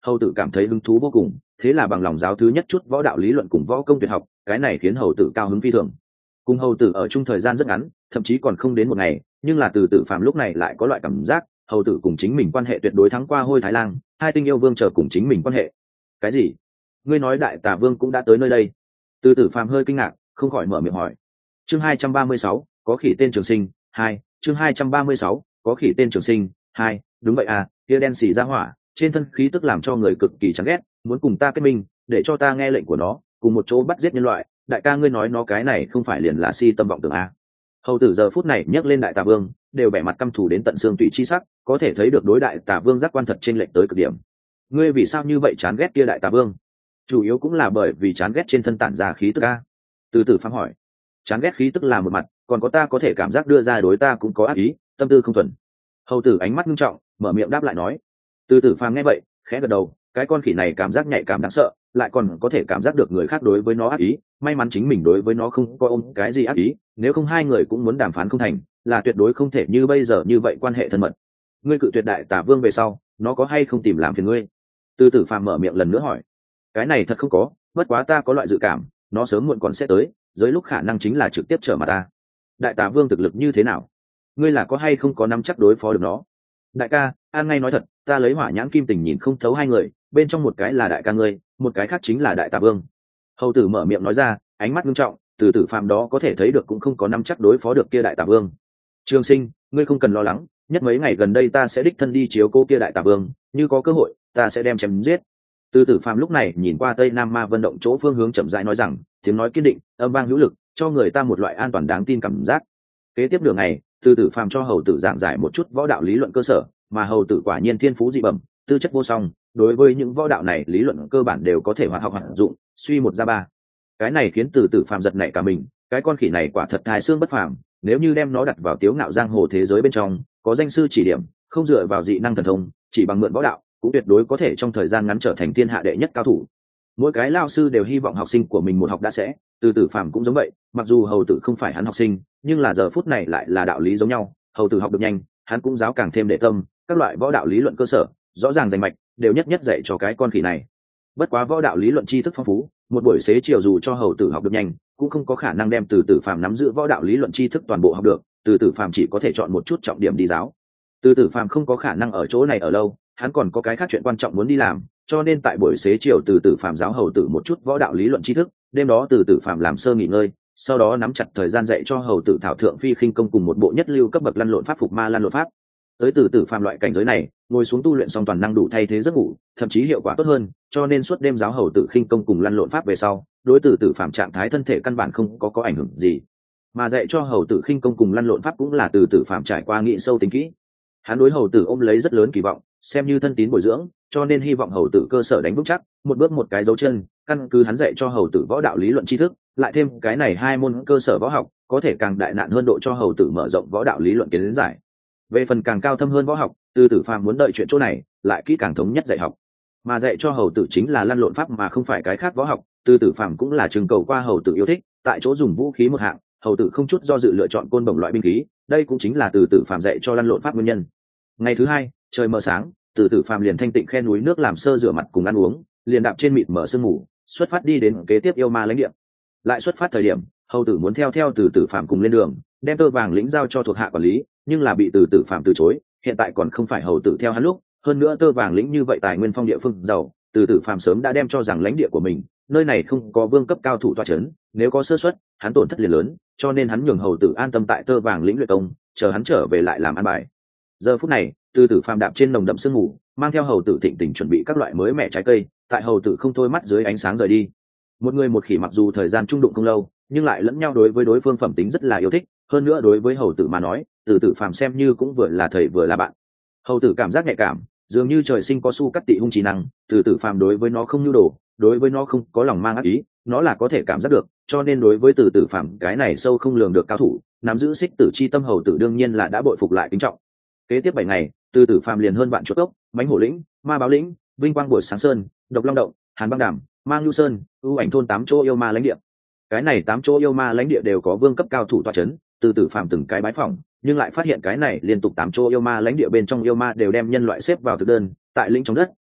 Hầu tử cảm thấy hứng thú vô cùng, thế là bằng lòng giáo thứ nhất chút võ đạo lý luận cùng võ công tuyệt học, cái này khiến hầu tử cao hứng phi thường. Cùng hầu tử ở chung thời gian rất ngắn, thậm chí còn không đến một ngày, nhưng là từ tử phàm lúc này lại có loại cảm giác hầu tử cùng chính mình quan hệ tuyệt đối thắng qua Hôi Thái Lang, hai tinh yêu vương chờ cùng chính mình quan hệ. Cái gì? Ngươi nói Đại Tà Vương cũng đã tới nơi đây? Từ tử phàm hơi kinh ngạc, không khỏi mở miệng hỏi. Chương 236, có khỉ tên Trường Sinh 2, chương 236, có khỉ tên Trường Sinh 2, đúng vậy à, kia đen xì ra hỏa, trên thân khí tức làm cho người cực kỳ chán ghét, muốn cùng ta kết minh, để cho ta nghe lệnh của nó, cùng một chỗ bắt giết nhân loại. Đại ca ngươi nói nó cái này không phải liền là si tâm vọng tưởng à? Hầu tử giờ phút này nhắc lên Đại Tà Vương, đều vẻ mặt căm thù đến tận xương tủy chi sắc, có thể thấy được đối Đại Tà Vương giác quan thật trên lệnh tới cực điểm. Ngươi vì sao như vậy chán ghét kia Đại Tà Vương? Chủ yếu cũng là bởi vì chán ghét trên thân tản ra khí tức a. Từ từ phán hỏi. Chán ghét khí tức là một mặt, còn có ta có thể cảm giác đưa ra đối ta cũng có ác ý, tâm tư không thuần. Hầu tử ánh mắt nghiêm trọng, mở miệng đáp lại nói. Từ từ phàm nghe vậy, khẽ gật đầu, cái con khỉ này cảm giác nhạy cảm đáng sợ, lại còn có thể cảm giác được người khác đối với nó ác ý, may mắn chính mình đối với nó không có ôm cái gì ác ý, nếu không hai người cũng muốn đàm phán không thành, là tuyệt đối không thể như bây giờ như vậy quan hệ thân mật. Ngươi cự tuyệt Đại Tà Vương về sau, nó có hay không tìm làm phiền ngươi? Từ tử phàm mở miệng lần nữa hỏi. Cái này thật không có, bất quá ta có loại dự cảm, nó sớm muộn còn sẽ tới, dưới lúc khả năng chính là trực tiếp trở mặt ta. Đại Tà Vương thực lực như thế nào? Ngươi là có hay không có nắm chắc đối phó được nó? Đại ca, an ngay nói thật, ta lấy Hỏa Nhãn Kim Tình nhìn không thấu hai người, bên trong một cái là đại ca ngươi, một cái khác chính là Đại Tà Vương. Hầu tử mở miệng nói ra, ánh mắt nghiêm trọng, từ tử phàm đó có thể thấy được cũng không có nắm chắc đối phó được kia Đại Tà Vương. Trường Sinh, ngươi không cần lo lắng, nhất mấy ngày gần đây ta sẽ đích thân đi chiếu cố kia Đại Tà Vương, như có cơ hội, ta sẽ đem chém giết. Từ tử phàm lúc này nhìn qua Tây Nam Ma Vân động chỗ phương hướng chậm rãi nói rằng, tiếng nói kiên định, âm vang hữu lực, cho người ta một loại an toàn đáng tin cảm giác. Kế tiếp đường này, từ tử phàm cho hầu tử giảng giải một chút võ đạo lý luận cơ sở, mà hầu tử quả nhiên thiên phú dị bẩm, tư chất vô song, đối với những võ đạo này lý luận cơ bản đều có thể hoạt học hoạt dụng, suy một ra ba. Cái này khiến từ tử phàm giật nảy cả mình, cái con khỉ này quả thật thái xương bất phàm, nếu như đem nó đặt vào tiếu ngạo giang hồ thế giới bên trong, có danh sư chỉ điểm, không dựa vào dị năng thần thông, chỉ bằng mượn võ đạo, cũng tuyệt đối có thể trong thời gian ngắn trở thành thiên hạ đệ nhất cao thủ. Mỗi cái lao sư đều hy vọng học sinh của mình một học đã sẽ, từ tử phàm cũng giống vậy, mặc dù hầu tử không phải hắn học sinh, nhưng là giờ phút này lại là đạo lý giống nhau, hầu tử học được nhanh, hắn cũng giáo càng thêm đệ tâm, các loại võ đạo lý luận cơ sở rõ ràng rành mạch, đều nhất nhất dạy cho cái con khỉ này. Bất quá võ đạo lý luận tri thức phong phú, một buổi xế chiều dù cho hầu tử học được nhanh, cũng không có khả năng đem từ tử phàm nắm giữ võ đạo lý luận tri thức toàn bộ học được, từ tử phàm chỉ có thể chọn một chút trọng điểm đi giáo. Từ tử phàm không có khả năng ở chỗ này ở lâu, hắn còn có cái khác chuyện quan trọng muốn đi làm, cho nên tại buổi xế chiều từ tử phàm giáo hầu tử một chút võ đạo lý luận tri thức, đêm đó từ tử phàm làm sơ nghỉ ngơi, sau đó nắm chặt thời gian dạy cho hầu tử thảo thượng phi khinh công cùng một bộ nhất lưu cấp bậc lăn lộn pháp phục ma lăn lộn pháp. Tới từ tử phàm loại cảnh giới này, ngồi xuống tu luyện xong toàn năng đủ thay thế giấc ngủ, thậm chí hiệu quả tốt hơn, cho nên suốt đêm giáo hầu tử khinh công cùng lăn lộn pháp về sau, đối từ tử phàm trạng thái thân thể căn bản không có ảnh hưởng gì, mà dạy cho hầu tử khinh công cùng lăn lộn pháp cũng là từ tử phàm trải qua nghị sâu tính kỹ. Hắn đối hầu tử ôm lấy rất lớn kỳ vọng, xem như thân tín bồi dưỡng, cho nên hy vọng hầu tử cơ sở đánh vững chắc, một bước một cái dấu chân, căn cứ hắn dạy cho hầu tử võ đạo lý luận tri thức, lại thêm cái này hai môn cơ sở võ học, có thể càng đại nạn hơn độ cho hầu tử mở rộng võ đạo lý luận kiến giải. Về phần càng cao thâm hơn võ học, từ tử phàm muốn đợi chuyện chỗ này, lại kỹ càng thống nhất dạy học, mà dạy cho hầu tử chính là lăn lộn pháp mà không phải cái khác võ học. Từ tử phàm cũng là trưng cầu qua hầu tử yêu thích, tại chỗ dùng vũ khí một hạng, hầu tử không chút do dự lựa chọn côn bổng loại binh khí, đây cũng chính là từ tử phàm dạy cho lăn lộn pháp nguyên nhân. Ngày thứ hai, trời mờ sáng, từ tử phàm liền thanh tịnh khe núi nước làm sơ rửa mặt cùng ăn uống, liền đạp trên mịt mở sương mù, xuất phát đi đến kế tiếp yêu ma lãnh địa. Lại xuất phát thời điểm, hầu tử muốn theo từ tử phàm cùng lên đường, đem tơ vàng lĩnh giao cho thuộc hạ quản lý, nhưng là bị từ tử phàm từ chối. Hiện tại còn không phải hầu tử theo hắn lúc, hơn nữa tơ vàng lĩnh như vậy tài nguyên phong địa phương giàu, từ tử phàm sớm đã đem cho rằng lãnh địa của mình, nơi này không có vương cấp cao thủ toa chấn, nếu có sơ suất, hắn tổn thất liền lớn, cho nên hắn nhường hầu tử an tâm tại tơ vàng lĩnh luyện công, chờ hắn trở về lại làm ăn bài. Giờ phút này, từ tử phàm đạp trên nồng đậm sương mù, mang theo hầu tử thịnh tình chuẩn bị các loại mới mẻ trái cây, tại hầu tử không thôi mắt dưới ánh sáng rời đi. Một người một khỉ mặc dù thời gian chung đụng không lâu, nhưng lại lẫn nhau đối với đối phương phẩm tính rất là yêu thích, hơn nữa đối với hầu tử mà nói, từ tử phàm xem như cũng vừa là thầy vừa là bạn. Hầu tử cảm giác nhạy cảm, dường như trời sinh có su cắt tị hung trí năng, từ tử phàm đối với nó không nhu đồ, đối với nó không có lòng mang ác ý, nó là có thể cảm giác được, cho nên đối với từ tử phàm cái này sâu không lường được cao thủ, nắm giữ xích tử chi tâm hầu tử đương nhiên là đã bội phục lại kính trọng. Kế tiếp 7 ngày, từ tử phàm liền hơn vạn chuột cốc, mãnh hổ lĩnh, ma báo lĩnh, vinh quang buổi sáng sơn, độc long động, hàn băng đàm, mang lưu sơn, ưu ảnh thôn 8 chỗ yêu ma lãnh địa. Cái này 8 chỗ yêu ma lãnh địa đều có vương cấp cao thủ tọa chấn, từ tử phàm từng cái bái phỏng, nhưng lại phát hiện cái này liên tục 8 chỗ yêu ma lãnh địa bên trong yêu ma đều đem nhân loại xếp vào thực đơn, tại lĩnh trong đất,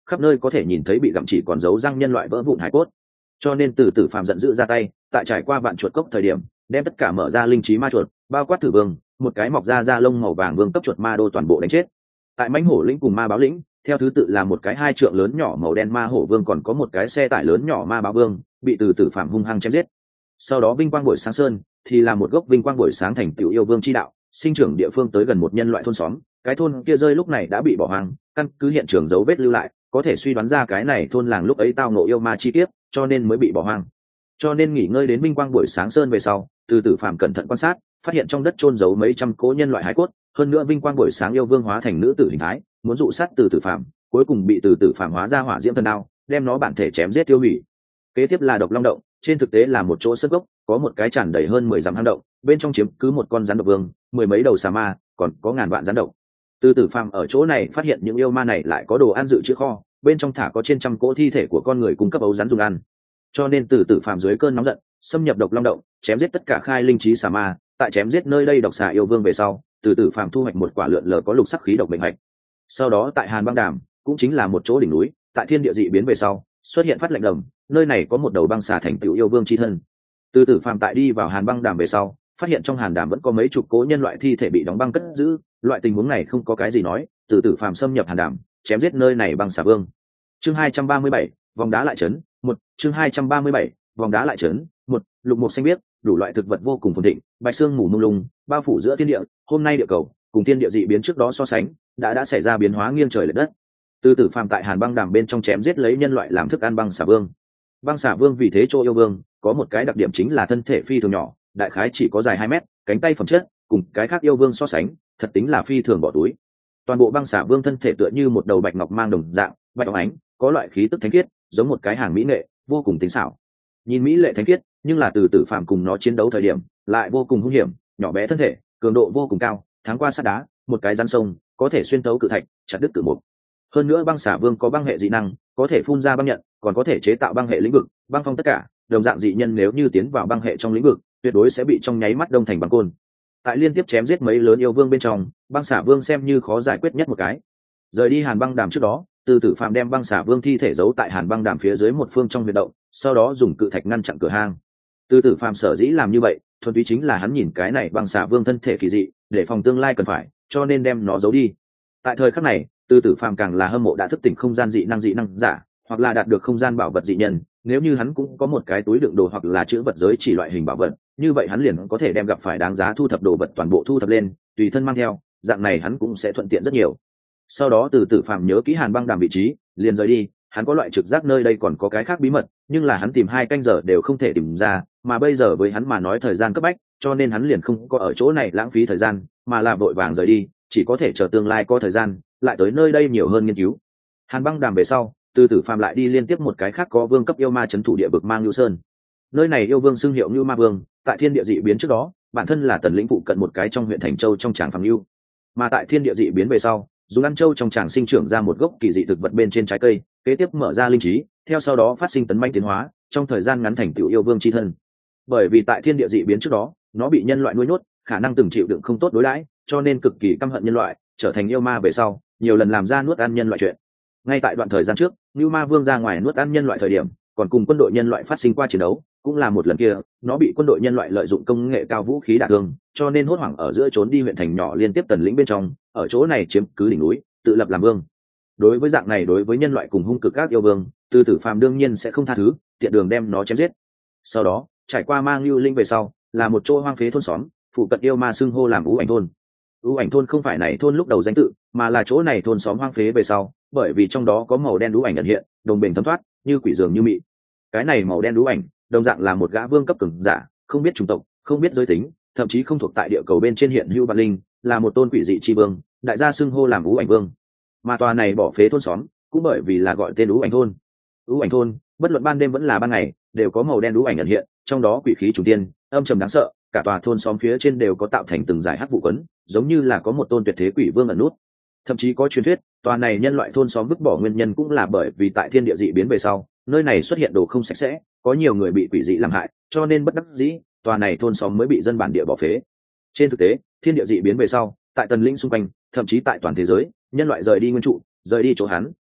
khắp nơi có thể nhìn thấy bị gặm chỉ còn dấu răng nhân loại vỡ vụn hải cốt. Cho nên từ tử phàm giận dữ ra tay, tại trải qua vạn chuột cốc thời điểm, đem tất cả mở ra linh trí ma chuột, bao quát thử vương, một cái mọc ra da lông màu vàng vương cấp chuột ma đô toàn bộ đánh chết. Tại mãnh hổ lĩnh cùng ma báo lĩnh, theo thứ tự là một cái 2 trượng lớn nhỏ màu đen ma hổ vương, còn có một cái xe tải lớn nhỏ ma báo vương, bị từ tử phàm hung hăng chém giết. Sau đó vinh quang buổi sáng sơn thì là một gốc vinh quang buổi sáng thành tiểu yêu vương chi đạo, sinh trưởng địa phương tới gần một nhân loại thôn xóm. Cái thôn kia rơi lúc này đã bị bỏ hoang, căn cứ hiện trường dấu vết lưu lại, có thể suy đoán ra cái này thôn làng lúc ấy tao ngộ yêu ma chi kiếp, cho nên mới bị bỏ hoang. Cho nên nghỉ ngơi đến vinh quang buổi sáng sơn về sau, từ tử phàm cẩn thận quan sát, phát hiện trong đất chôn giấu mấy trăm cỗ nhân loại hải cốt, hơn nữa vinh quang buổi sáng yêu vương hóa thành nữ tử hình thái, muốn dụ sát từ tử phàm, cuối cùng bị từ tử phàm hóa ra hỏa diễm thần đao, đem nó bản thể chém giết tiêu hủy. Kế tiếp là độc long động, trên thực tế là một chỗ sân gốc, có một cái tràn đầy hơn 10 dặm hang động, bên trong chiếm cứ một con rắn độc vương, 10 mấy đầu xà ma, còn có ngàn vạn rắn độc. Từ tử phàm ở chỗ này phát hiện những yêu ma này lại có đồ ăn dự trữ kho, bên trong thả có trên trăm cỗ thi thể của con người cung cấp ấu rắn dùng ăn. Cho nên từ tử phàm dưới cơn nóng giận, xâm nhập độc long động, chém giết tất cả khai linh trí xà ma, tại chém giết nơi đây độc xà yêu vương về sau, từ tử phàm thu hoạch một quả lượn lờ có lục sắc khí độc mệnh hạch. Sau đó tại Hàn Băng Đàm, cũng chính là một chỗ đỉnh núi, tại thiên địa dị biến về sau, xuất hiện phát lệnh đầm, nơi này có một đầu băng xà thành tựu yêu vương chi thân. Từ tử phàm tại đi vào Hàn Băng Đàm về sau, phát hiện trong Hàn Đàm vẫn có mấy chục cố nhân loại thi thể bị đóng băng cất giữ, loại tình huống này không có cái gì nói, từ tử phàm xâm nhập Hàn Đàm, chém giết nơi này băng xà vương. Chương 237, vòng đá lại chấn, 1, chương 237, vòng đá lại chấn, 1, lục mục xanh biếc, đủ loại thực vật vô cùng phồn thịnh, bạch sương mù mông lung, bao phủ giữa thiên địa, hôm nay địa cầu cùng thiên địa dị biến trước đó so sánh, đã xảy ra biến hóa nghiêng trời lệch đất. Từ tử phàm tại Hàn Băng Đàm bên trong chém giết lấy nhân loại làm thức ăn băng xà vương. Băng xà vương vì thế chỗ yêu vương, có một cái đặc điểm chính là thân thể phi thường nhỏ, đại khái chỉ có dài 2 mét, cánh tay phẩm chất cùng cái khác yêu vương so sánh, thật tính là phi thường bỏ túi. Toàn bộ băng xà vương thân thể tựa như một đầu bạch ngọc mang đồng dạng, bạch óng ánh, có loại khí tức thánh khiết, giống một cái hàng mỹ nghệ, vô cùng tinh xảo. Nhìn mỹ lệ thánh khiết, nhưng là từ tử phàm cùng nó chiến đấu thời điểm, lại vô cùng hung hiểm, nhỏ bé thân thể, cường độ vô cùng cao, thắng qua sắt đá, một cái rắn sông, có thể xuyên thấu cự thạch, chặt đứt cự mục. Hơn nữa băng xà vương có băng hệ dị năng, có thể phun ra băng nhận, còn có thể chế tạo băng hệ lĩnh vực, băng phong tất cả. Đồng dạng dị nhân nếu như tiến vào băng hệ trong lĩnh vực, tuyệt đối sẽ bị trong nháy mắt đông thành băng côn. Tại liên tiếp chém giết mấy lớn yêu vương bên trong, băng xà vương xem như khó giải quyết nhất một cái. Rời đi Hàn Băng Đàm trước đó, từ tử phàm đem băng xà vương thi thể giấu tại Hàn Băng Đàm phía dưới một phương trong huyệt động, sau đó dùng cự thạch ngăn chặn cửa hang. Từ tử phàm sở dĩ làm như vậy, thuần túy chính là hắn nhìn cái này băng xà vương thân thể kỳ dị, để phòng tương lai cần phải, cho nên đem nó giấu đi. Tại thời khắc này, từ tử phàm càng là hâm mộ đã thức tỉnh không gian dị năng giả, hoặc là đạt được không gian bảo vật dị nhân. Nếu như hắn cũng có một cái túi đựng đồ hoặc là chữ vật giới chỉ loại hình bảo vật, như vậy hắn liền có thể đem gặp phải đáng giá thu thập đồ vật toàn bộ thu thập lên, tùy thân mang theo, dạng này hắn cũng sẽ thuận tiện rất nhiều. Sau đó từ tử phàm nhớ kỹ Hàn Băng Đàm vị trí, liền rời đi. Hắn có loại trực giác nơi đây còn có cái khác bí mật, nhưng là hắn tìm 2 canh giờ đều không thể tìm ra, mà bây giờ với hắn mà nói thời gian cấp bách, cho nên hắn liền không có ở chỗ này lãng phí thời gian, mà là vội vàng rời đi, chỉ có thể chờ tương lai có thời gian lại tới nơi đây nhiều hơn nghiên cứu. Hàn Băng Đàm về sau, từ tử phàm lại đi liên tiếp một cái khác có vương cấp yêu ma trấn thủ địa vực Mang Nhu Sơn. Nơi này yêu vương xưng hiệu Nhu Ma Vương, tại thiên địa dị biến trước đó, bản thân là tần lĩnh phụ cận một cái trong huyện Thành Châu trong tràng Phàm Nhu, mà tại thiên địa dị biến về sau, dùng ăn châu trong tràng sinh trưởng ra một gốc kỳ dị thực vật bên trên trái cây, kế tiếp mở ra linh trí, theo sau đó phát sinh tấn manh tiến hóa, trong thời gian ngắn thành tiểu yêu vương chi thân. Bởi vì tại thiên địa dị biến trước đó, nó bị nhân loại nuôi nhốt, khả năng từng chịu đựng không tốt đối đãi, cho nên cực kỳ căm hận nhân loại, trở thành yêu ma về sau, nhiều lần làm ra nuốt ăn nhân loại chuyện. Ngay tại đoạn thời gian trước, Nưu Ma Vương ra ngoài nuốt ăn nhân loại thời điểm, còn cùng quân đội nhân loại phát sinh qua chiến đấu, cũng là một lần kia, nó bị quân đội nhân loại lợi dụng công nghệ cao vũ khí đả thương, cho nên hốt hoảng ở giữa trốn đi huyện thành nhỏ liên tiếp tần lĩnh bên trong, ở chỗ này chiếm cứ đỉnh núi, tự lập làm vương. Đối với dạng này, đối với nhân loại cùng hung cực các yêu vương, từ tử phàm đương nhiên sẽ không tha thứ, tiện đường đem nó chém giết. Sau đó, trải qua Mang Lưu Linh về sau, là một chỗ hoang phế thôn xóm, phụ cận yêu ma xưng hô làm Ú Ảnh thôn. Ú Ảnh thôn không phải này thôn lúc đầu danh tự, mà là chỗ này thôn xóm hoang phế về sau, bởi vì trong đó có màu đen ú ảnh ẩn hiện, đồng bền thấm thoát, như quỷ dường như mị. Cái này màu đen ú ảnh, đồng dạng là một gã vương cấp cường giả, không biết chủng tộc, không biết giới tính, thậm chí không thuộc tại địa cầu bên trên hiện hữu bản linh, là một tôn quỷ dị chi vương, đại gia xưng hô làm Ú Ảnh Vương. Mà tòa này bỏ phế thôn xóm, cũng bởi vì là gọi tên Ú Ảnh thôn. Ú Ảnh thôn, bất luận ban đêm vẫn là ban ngày, đều có màu đen ú ảnh ẩn hiện, trong đó quỷ khí trùng tiên, âm trầm đáng sợ, cả tòa thôn xóm phía trên đều có tạo thành từng dải hắc vụ quấn, giống như là có một tôn tuyệt thế quỷ vương ẩn nút. Thậm chí có truyền thuyết, tòa này nhân loại thôn xóm vứt bỏ nguyên nhân cũng là bởi vì tại thiên địa dị biến về sau, nơi này xuất hiện đồ không sạch sẽ, có nhiều người bị quỷ dị làm hại, cho nên bất đắc dĩ, tòa này thôn xóm mới bị dân bản địa bỏ phế. Trên thực tế, thiên địa dị biến về sau, tại tần lĩnh xung quanh, thậm chí tại toàn thế giới, nhân loại rời đi nguyên trụ, rời đi chỗ hắn,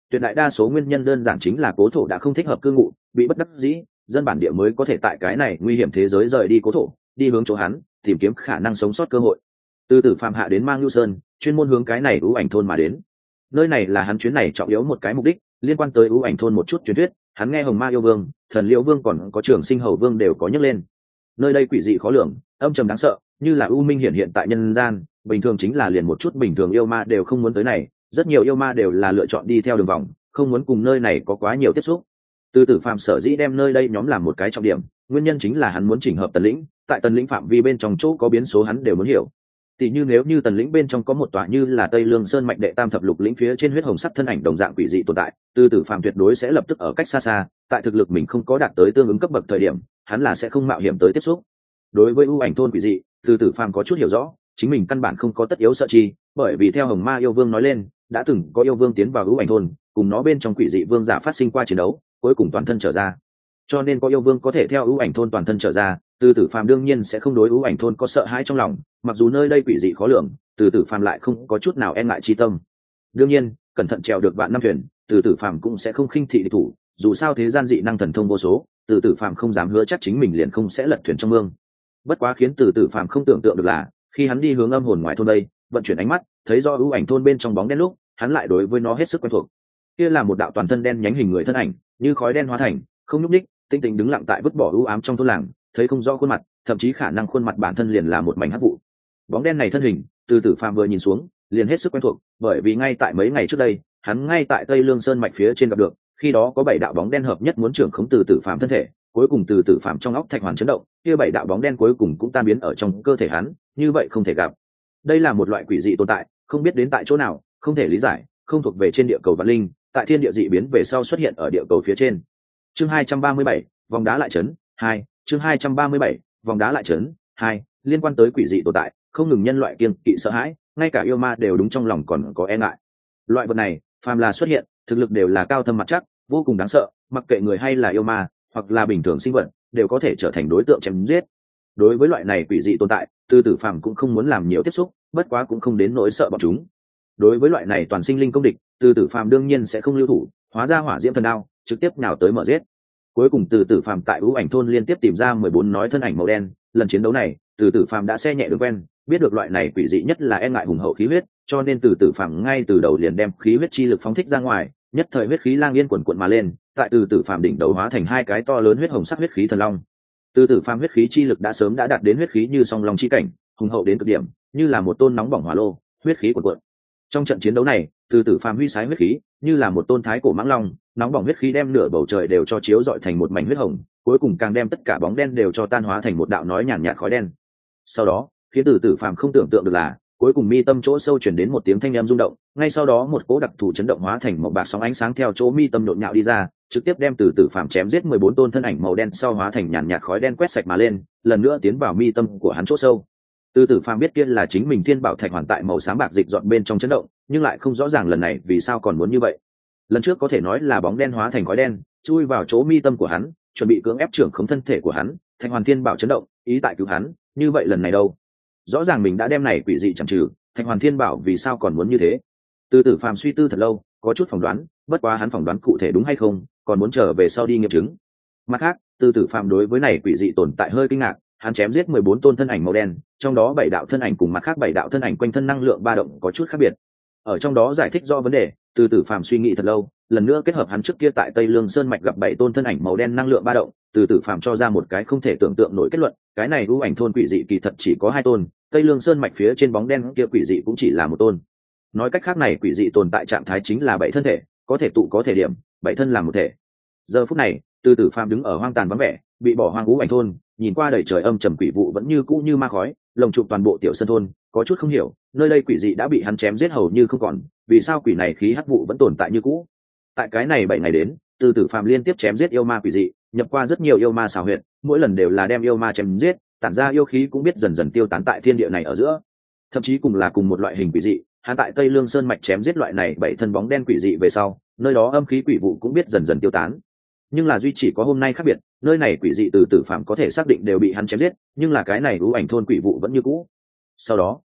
Tuyệt đại đa số nguyên nhân đơn giản chính là cố thổ đã không thích hợp cư ngụ, bị bất đắc dĩ, dân bản địa mới có thể tại cái này nguy hiểm thế giới rời đi cố thổ, đi hướng chỗ hắn, tìm kiếm khả năng sống sót cơ hội. Từ Tử Phàm hạ đến Mang Nhu Sơn, chuyên môn hướng cái này ưu ảnh thôn mà đến. Nơi này là hắn chuyến này trọng yếu một cái mục đích, liên quan tới ưu ảnh thôn một chút truyền thuyết, hắn nghe Hồng Ma yêu vương, Thần Liễu vương còn có Trường Sinh Hầu vương đều có nhắc lên. Nơi đây quỷ dị khó lường, âm trầm đáng sợ, như là u minh hiện tại nhân gian, bình thường chính là liền một chút bình thường yêu ma đều không muốn tới này, rất nhiều yêu ma đều là lựa chọn đi theo đường vòng, không muốn cùng nơi này có quá nhiều tiếp xúc. Từ Tử Phàm sở dĩ đem nơi đây nhóm làm một cái trọng điểm, nguyên nhân chính là hắn muốn chỉnh hợp tần lĩnh, tại tần lĩnh phạm vi bên trong chỗ có biến số hắn đều muốn hiểu. Tỷ như nếu như tần lĩnh bên trong có một tòa như là Tây Lương Sơn mạch đệ tam thập lục lĩnh phía trên huyết hồng sắc thân ảnh đồng dạng quỷ dị tồn tại, Từ Tử Phàm tuyệt đối sẽ lập tức ở cách xa xa, tại thực lực mình không có đạt tới tương ứng cấp bậc thời điểm, hắn là sẽ không mạo hiểm tới tiếp xúc. Đối với ưu ảnh thôn quỷ dị, Từ Tử Phàm có chút hiểu rõ, chính mình căn bản không có tất yếu sợ chi, bởi vì theo Hồng Ma yêu vương nói lên, đã từng có yêu vương tiến vào ưu ảnh thôn, cùng nó bên trong quỷ dị vương giả phát sinh qua chiến đấu, cuối cùng toàn thân trở ra. Cho nên có yêu vương có thể theo ưu ảnh thôn toàn thân trở ra, Từ Tử Phàm đương nhiên sẽ không đối ưu ảnh thôn có sợ hãi trong lòng, mặc dù nơi đây quỷ dị khó lường, Từ Tử Phàm lại không có chút nào e ngại chi tâm. Đương nhiên, cẩn thận trèo được vạn năm thuyền, Từ Tử Phàm cũng sẽ không khinh thị địch thủ, dù sao thế gian dị năng thần thông vô số, Từ Tử Phàm không dám hứa chắc chính mình liền không sẽ lật thuyền trong mương. Bất quá khiến Từ Tử Phàm không tưởng tượng được là, khi hắn đi hướng âm hồn ngoài thôn đây, vận chuyển ánh mắt, thấy do ưu ảnh thôn bên trong bóng đen lúc, hắn lại đối với nó hết sức quen thuộc. Kia là một đạo toàn thân đen nhánh hình người thân ảnh, như khói đen hóa thành, không nhúc nhích, tinh tinh đứng lặng tại vứt bỏ ưu ám trong thôn làng, thấy không rõ khuôn mặt, thậm chí khả năng khuôn mặt bản thân liền là một mảnh hắc vụ. Bóng đen này thân hình, Từ Tử Phàm vừa nhìn xuống, liền hết sức quen thuộc, bởi vì ngay tại mấy ngày trước đây, hắn ngay tại Tây Lương Sơn mạch phía trên gặp được, khi đó có 7 đạo bóng đen hợp nhất muốn trưởng khống Từ Tử Phàm thân thể, cuối cùng Từ Tử Phàm trong óc thạch hoàn chấn động, kia 7 đạo bóng đen cuối cùng cũng tan biến ở trong cơ thể hắn, như vậy không thể gặp. Đây là một loại quỷ dị tồn tại, không biết đến tại chỗ nào, không thể lý giải, không thuộc về trên địa cầu vạn linh, tại thiên địa dị biến về sau xuất hiện ở địa cầu phía trên. Chương 237, vòng đá lại chấn 2, chương 237, vòng đá lại chấn 2, liên quan tới quỷ dị tồn tại, không ngừng nhân loại kiêng kỵ sợ hãi, ngay cả yêu ma đều đúng trong lòng còn có e ngại. Loại vật này, phàm là xuất hiện, thực lực đều là cao thâm mặt chắc, vô cùng đáng sợ, mặc kệ người hay là yêu ma, hoặc là bình thường sinh vật, đều có thể trở thành đối tượng chém giết. Đối với loại này quỷ dị tồn tại, Từ Tử Phàm cũng không muốn làm nhiều tiếp xúc, bất quá cũng không đến nỗi sợ bọn chúng. Đối với loại này toàn sinh linh công địch, Từ Tử Phàm đương nhiên sẽ không lưu thủ, hóa ra hỏa diễm thần đao, trực tiếp nào tới mở giết. Cuối cùng Từ Tử Phàm tại ưu ảnh thôn liên tiếp tìm ra 14 nói thân ảnh màu đen, lần chiến đấu này, Từ Tử Phàm đã xe nhẹ đường quen, biết được loại này quỷ dị nhất là e ngại hùng hậu khí huyết, cho nên Từ Tử Phàm ngay từ đầu liền đem khí huyết chi lực phóng thích ra ngoài, nhất thời huyết khí lang yên quần quần mà lên, tại Từ Tử Phàm đỉnh đầu hóa thành hai cái to lớn huyết hồng sắc huyết khí thần long. Từ Tử Phàm huyết khí chi lực đã sớm đã đạt đến huyết khí như song long chi cảnh, hùng hậu đến cực điểm, như là một tôn nóng bỏng hỏa lô, huyết khí cuồn cuộn. Trong trận chiến đấu này, Từ Tử Phàm huy sái huyết khí, như là một tôn thái cổ mãng long, nóng bỏng huyết khí đem nửa bầu trời đều cho chiếu rọi thành một mảnh huyết hồng, cuối cùng càng đem tất cả bóng đen đều cho tan hóa thành một đạo nói nhàn nhạt khói đen. Sau đó, khiến Từ Tử Phàm không tưởng tượng được là, cuối cùng mi tâm chỗ sâu truyền đến một tiếng thanh âm rung động, ngay sau đó một cỗ đặc thù chấn động hóa thành một bạc sóng ánh sáng theo chỗ mi tâm nhộn nhạo đi ra, trực tiếp đem Từ Tử Phàm chém giết 14 tôn thân ảnh màu đen sau hóa thành nhàn nhạt khói đen quét sạch mà lên, lần nữa tiến vào mi tâm của hắn chỗ sâu. Từ Tử Phàm biết kia là chính mình thiên bảo thạch hoàn tại màu xám bạc dịch dọn bên trong chấn động, nhưng lại không rõ ràng lần này vì sao còn muốn như vậy. Lần trước có thể nói là bóng đen hóa thành khói đen, chui vào chỗ mi tâm của hắn, chuẩn bị cưỡng ép trưởng khống thân thể của hắn, Thạch Hoàn Thiên Bảo chấn động, ý tại cứu hắn, như vậy lần này đâu? Rõ ràng mình đã đem này quỷ dị chẳng trừ, Thạch Hoàn Thiên Bảo vì sao còn muốn như thế? Từ Tử Phàm suy tư thật lâu, có chút phỏng đoán, bất quá hắn phỏng đoán cụ thể đúng hay không, còn muốn trở về sau đi nghiệm chứng. Mặt khác, Từ Tử Phàm đối với này quỷ dị tồn tại hơi kinh ngạc, hắn chém giết 14 tôn thân ảnh màu đen, trong đó 7 đạo thân ảnh cùng mặt khác 7 đạo thân ảnh quanh thân năng lượng ba động có chút khác biệt. Ở trong đó giải thích do vấn đề, Từ Tử Phàm suy nghĩ thật lâu, lần nữa kết hợp hắn trước kia tại Tây Lương Sơn mạch gặp 7 tôn thân ảnh màu đen năng lượng ba động, Từ Tử Phàm cho ra một cái không thể tưởng tượng nổi kết luận, cái này ưu ảnh thôn quỷ dị kỳ thật chỉ có 2 tôn, Tây Lương Sơn mạch phía trên bóng đen kia quỷ dị cũng chỉ là một tôn. Nói cách khác này quỷ dị tồn tại trạng thái chính là 7 thân thể, có thể tụ có thể điểm, 7 thân làm một thể. Giờ phút này, Từ Tử Phàm đứng ở hoang tàn vắng vẻ, bị bỏ hoang ưu ảnh thôn, nhìn qua đầy trời âm trầm quỷ vụ vẫn như cũ như ma khói, lồng chụp toàn bộ tiểu sân thôn, có chút không hiểu, nơi đây quỷ dị đã bị hắn chém giết hầu như không còn, vì sao quỷ này khí hắc vụ vẫn tồn tại như cũ? Tại cái này 7 ngày đến, Từ Tử Phàm liên tiếp chém giết yêu ma quỷ dị, nhập qua rất nhiều yêu ma xảo huyệt, mỗi lần đều là đem yêu ma chém giết, tản ra yêu khí cũng biết dần dần tiêu tán tại thiên địa này ở giữa. Thậm chí cùng là cùng một loại hình quỷ dị, hắn tại Tây Lương Sơn mạch chém giết loại này 7 thân bóng đen quỷ dị về sau, nơi đó âm khí quỷ vụ cũng biết dần dần tiêu tán. Nhưng là duy chỉ có hôm nay khác biệt, nơi này quỷ dị Từ Tử Phàm có thể xác định đều bị hắn chém giết, nhưng là cái này ưu ảnh thôn quỷ vụ vẫn như cũ. Sau đó,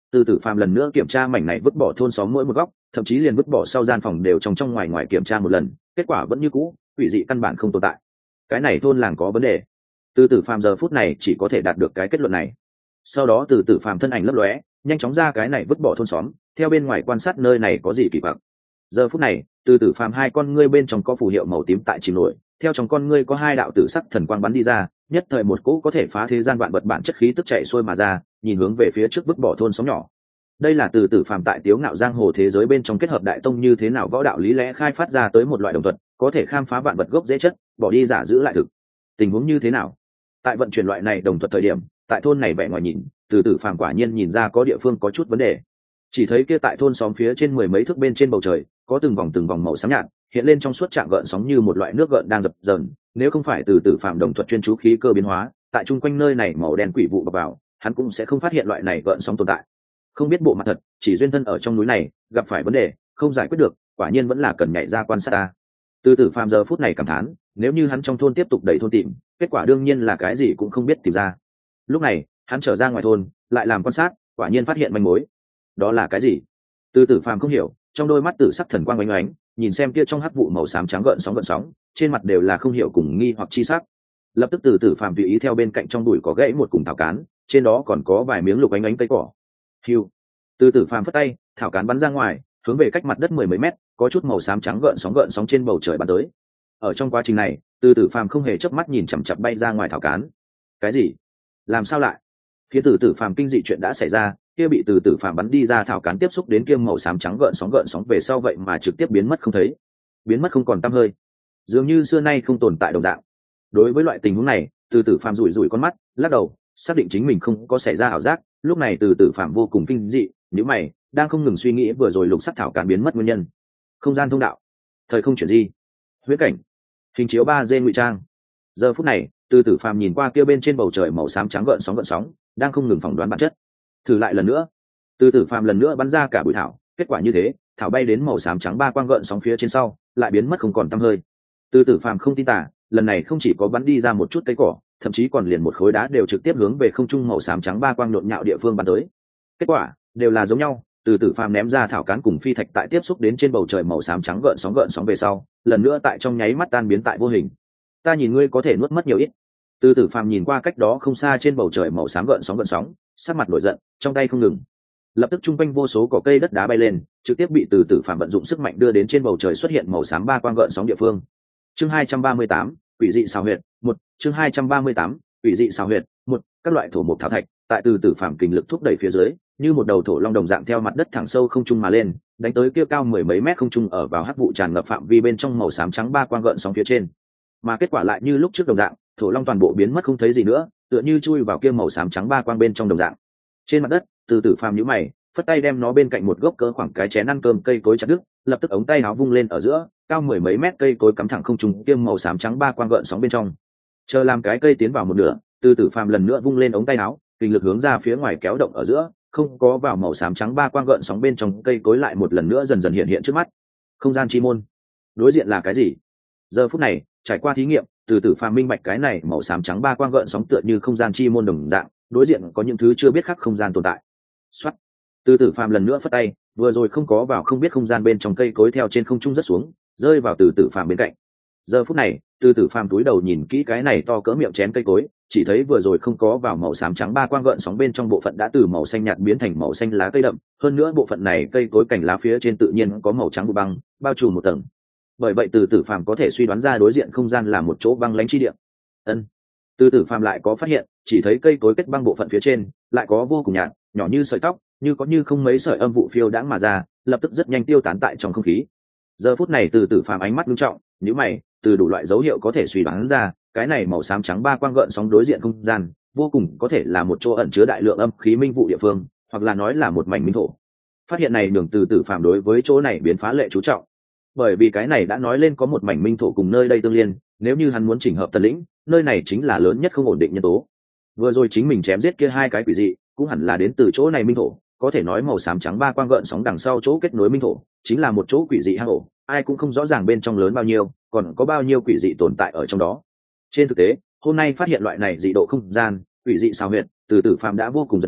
Từ tử phàm lần nữa kiểm tra mảnh này vứt bỏ thôn xóm mỗi một góc, thậm chí liền vứt bỏ sau gian phòng đều trong ngoài ngoài kiểm tra một lần, kết quả vẫn như cũ, quỷ dị căn bản không tồn tại. Cái này thôn làng có vấn đề. Từ tử phàm giờ phút này chỉ có thể đạt được cái kết luận này. Sau đó từ tử phàm thân ảnh lấp lóe, nhanh chóng ra cái này vứt bỏ thôn xóm, theo bên ngoài quan sát nơi này có gì kỳ quặc. Giờ phút này, từ tử phàm hai con ngươi bên trong có phù hiệu màu tím tại chìm nổi, theo trong con ngươi có hai đạo tử sắc thần quang bắn đi ra, nhất thời một cỗ có thể phá thế gian vạn vật bản chất khí tức chạy xuôi mà ra, nhìn hướng về phía trước vứt bỏ thôn xóm nhỏ. Đây là từ tử phàm tại tiếu ngạo giang hồ thế giới bên trong kết hợp đại tông như thế nào võ đạo lý lẽ khai phát ra tới một loại đồng thuật, có thể khám phá vạn vật gốc dễ chất, bỏ đi giả giữ lại thực. Tình huống như thế nào? Tại vận chuyển loại này đồng thuật thời điểm, tại thôn này vẻ ngoài nhìn, từ tử phàm quả nhiên nhìn ra có địa phương có chút vấn đề. Chỉ thấy kia tại thôn xóm phía trên mười mấy thước bên trên bầu trời, có từng vòng màu xám nhạt, hiện lên trong suốt trạng gợn sóng như một loại nước gợn đang dập dờn, nếu không phải từ tử phàm đồng thuật chuyên chú khí cơ biến hóa, tại chung quanh nơi này màu đen quỷ vụ bập vào, hắn cũng sẽ không phát hiện loại này gợn sóng tồn tại. Không biết bộ mặt thật, chỉ duyên thân ở trong núi này, gặp phải vấn đề, không giải quyết được, quả nhiên vẫn là cần nhảy ra quan sát ta. Từ tử phàm giờ phút này cảm thán, nếu như hắn trong thôn tiếp tục đẩy thôn tìm, kết quả đương nhiên là cái gì cũng không biết tìm ra. Lúc này, hắn trở ra ngoài thôn, lại làm quan sát, quả nhiên phát hiện manh mối. Đó là cái gì? Từ tử phàm không hiểu, trong đôi mắt tử sắc thần quang oánh oánh, nhìn xem kia trong hắc vụ màu xám trắng gợn sóng, trên mặt đều là không hiểu cùng nghi hoặc chi sắc. Lập tức từ tử phàm tùy ý theo bên cạnh trong bụi có gãy một cùng thảo cán, trên đó còn có vài miếng lục ánh ánh cây cỏ. Hiu. Từ tử phàm phất tay, thảo cán bắn ra ngoài, hướng về cách mặt đất mười mấy mét, có chút màu xám trắng gợn sóng trên bầu trời bắn tới. Ở trong quá trình này, từ tử phàm không hề chớp mắt nhìn chằm chằm bay ra ngoài thảo cán. Cái gì? Làm sao lại? Phía từ tử phàm kinh dị chuyện đã xảy ra, kia bị từ tử phàm bắn đi ra thảo cán tiếp xúc đến kia màu xám trắng gợn sóng về sau vậy mà trực tiếp biến mất không thấy, biến mất không còn tăm hơi, dường như xưa nay không tồn tại đồng dạng. Đối với loại tình huống này, từ tử phàm rủi con mắt, lắc đầu, xác định chính mình không có xảy ra ảo giác. Lúc này từ tử phàm vô cùng kinh dị, nếu mày đang không ngừng suy nghĩ vừa rồi lục sắc thảo cán biến mất nguyên nhân. Không gian thông đạo, thời không chuyển di, huyễn cảnh, hình chiếu 3D ngụy trang. Giờ phút này, từ tử phàm nhìn qua kia bên trên bầu trời màu xám trắng gợn sóng, đang không ngừng phỏng đoán bản chất. Thử lại lần nữa, từ tử phàm lần nữa bắn ra cả bụi thảo, kết quả như thế, thảo bay đến màu xám trắng ba quang gợn sóng phía trên sau, lại biến mất không còn tăm hơi. Từ tử phàm không tin tả, lần này không chỉ có bắn đi ra một chút cây cỏ, thậm chí còn liền một khối đá đều trực tiếp hướng về không trung màu xám trắng ba quang nhộn nhạo địa phương bắn tới. Kết quả đều là giống nhau, từ tử phàm ném ra thảo cán cùng phi thạch tại tiếp xúc đến trên bầu trời màu xám trắng gợn sóng về sau, lần nữa tại trong nháy mắt tan biến tại vô hình. Ta nhìn ngươi có thể nuốt mất nhiều ít. Từ tử phàm nhìn qua cách đó không xa trên bầu trời màu xám gợn sóng, sắc mặt nổi giận, trong tay không ngừng. Lập tức trung quanh vô số cỏ cây đất đá bay lên, trực tiếp bị từ tử phàm vận dụng sức mạnh đưa đến trên bầu trời xuất hiện màu xám ba quang gợn sóng địa phương. Chương 238, quỷ dị xào huyệt, 1, chương 238, quỷ dị xào huyệt, 1, các loại thổ mục thảo thạch, tại từ tử phàm kình lực thúc đẩy phía dưới, như một đầu thổ long đồng dạng theo mặt đất thẳng sâu không trung mà lên, đánh tới kia cao mười mấy mét không trung ở vào hắc vụ tràn ngập phạm vi bên trong màu xám trắng ba quang gợn sóng phía trên. Mà kết quả lại như lúc trước đồng dạng, thổ long toàn bộ biến mất không thấy gì nữa, tựa như chui vào kia màu xám trắng ba quang bên trong đồng dạng. Trên mặt đất, từ tử phàm nhíu mày, phất tay đem nó bên cạnh một gốc cỡ khoảng cái chén ăn cơm cây cối chặt đứt, lập tức ống tay áo vung lên ở giữa, cao mười mấy mét cây cối cắm thẳng không trung, kia màu xám trắng ba quang gợn sóng bên trong. Chờ làm cái cây tiến vào một nửa, từ tử phàm lần nữa vung lên ống tay áo, kình lực hướng ra phía ngoài kéo động ở giữa, không có vào màu xám trắng ba quang gợn sóng bên trong, cây cối lại một lần nữa dần dần hiện trước mắt. Không gian chi môn. Đối diện là cái gì? Giờ phút này, trải qua thí nghiệm, từ tử phàm minh bạch cái này màu xám trắng ba quang gợn sóng tựa như không gian chi môn đồng dạng, đối diện có những thứ chưa biết khác không gian tồn tại. Soát. Từ tử phàm lần nữa phất tay, vừa rồi không có vào không biết không gian bên trong, cây cối theo trên không trung rất xuống, rơi vào từ tử phàm bên cạnh. Giờ phút này, từ tử phàm túi đầu nhìn kỹ cái này to cỡ miệng chén cây cối, chỉ thấy vừa rồi không có vào màu xám trắng ba quang gợn sóng bên trong bộ phận đã từ màu xanh nhạt biến thành màu xanh lá cây đậm, hơn nữa bộ phận này cây cối cành lá phía trên tự nhiên có màu trắng của băng bao trùm một tầng. Bởi vậy từ tử phàm có thể suy đoán ra đối diện không gian là một chỗ băng lãnh chi địa. Ân. Từ tử phàm lại có phát hiện, chỉ thấy cây cối kết băng bộ phận phía trên lại có vô cùng nhạt, nhỏ như sợi tóc, như có như không mấy sợi âm vụ phiêu đãng mà ra, lập tức rất nhanh tiêu tán tại trong không khí. Giờ phút này từ tử phàm ánh mắt nghiêm trọng, nhíu mày, từ đủ loại dấu hiệu có thể suy đoán ra, cái này màu xám trắng ba quang gợn sóng đối diện không gian, vô cùng có thể là một chỗ ẩn chứa đại lượng âm khí minh vụ địa phương, hoặc là nói là một mảnh minh thổ. Phát hiện này đường từ tử phàm đối với chỗ này biến phá lệ chú trọng, bởi vì cái này đã nói lên có một mảnh minh thổ cùng nơi đây tương liên, nếu như hắn muốn chỉnh hợp Tần Lĩnh, nơi này chính là lớn nhất không ổn định nhân tố. Vừa rồi chính mình chém giết kia hai cái quỷ dị, cũng hẳn là đến từ chỗ này minh thổ, có thể nói màu xám trắng ba quang gợn sóng đằng sau chỗ kết nối minh thổ, chính là một chỗ quỷ dị hang ổ, ai cũng không rõ ràng bên trong lớn bao nhiêu, còn có bao nhiêu quỷ dị tồn tại ở trong đó. Trên thực tế, hôm nay phát hiện loại này dị độ không gian, quỷ dị xào huyệt, từ tử phàm đã vô cùng giật mình,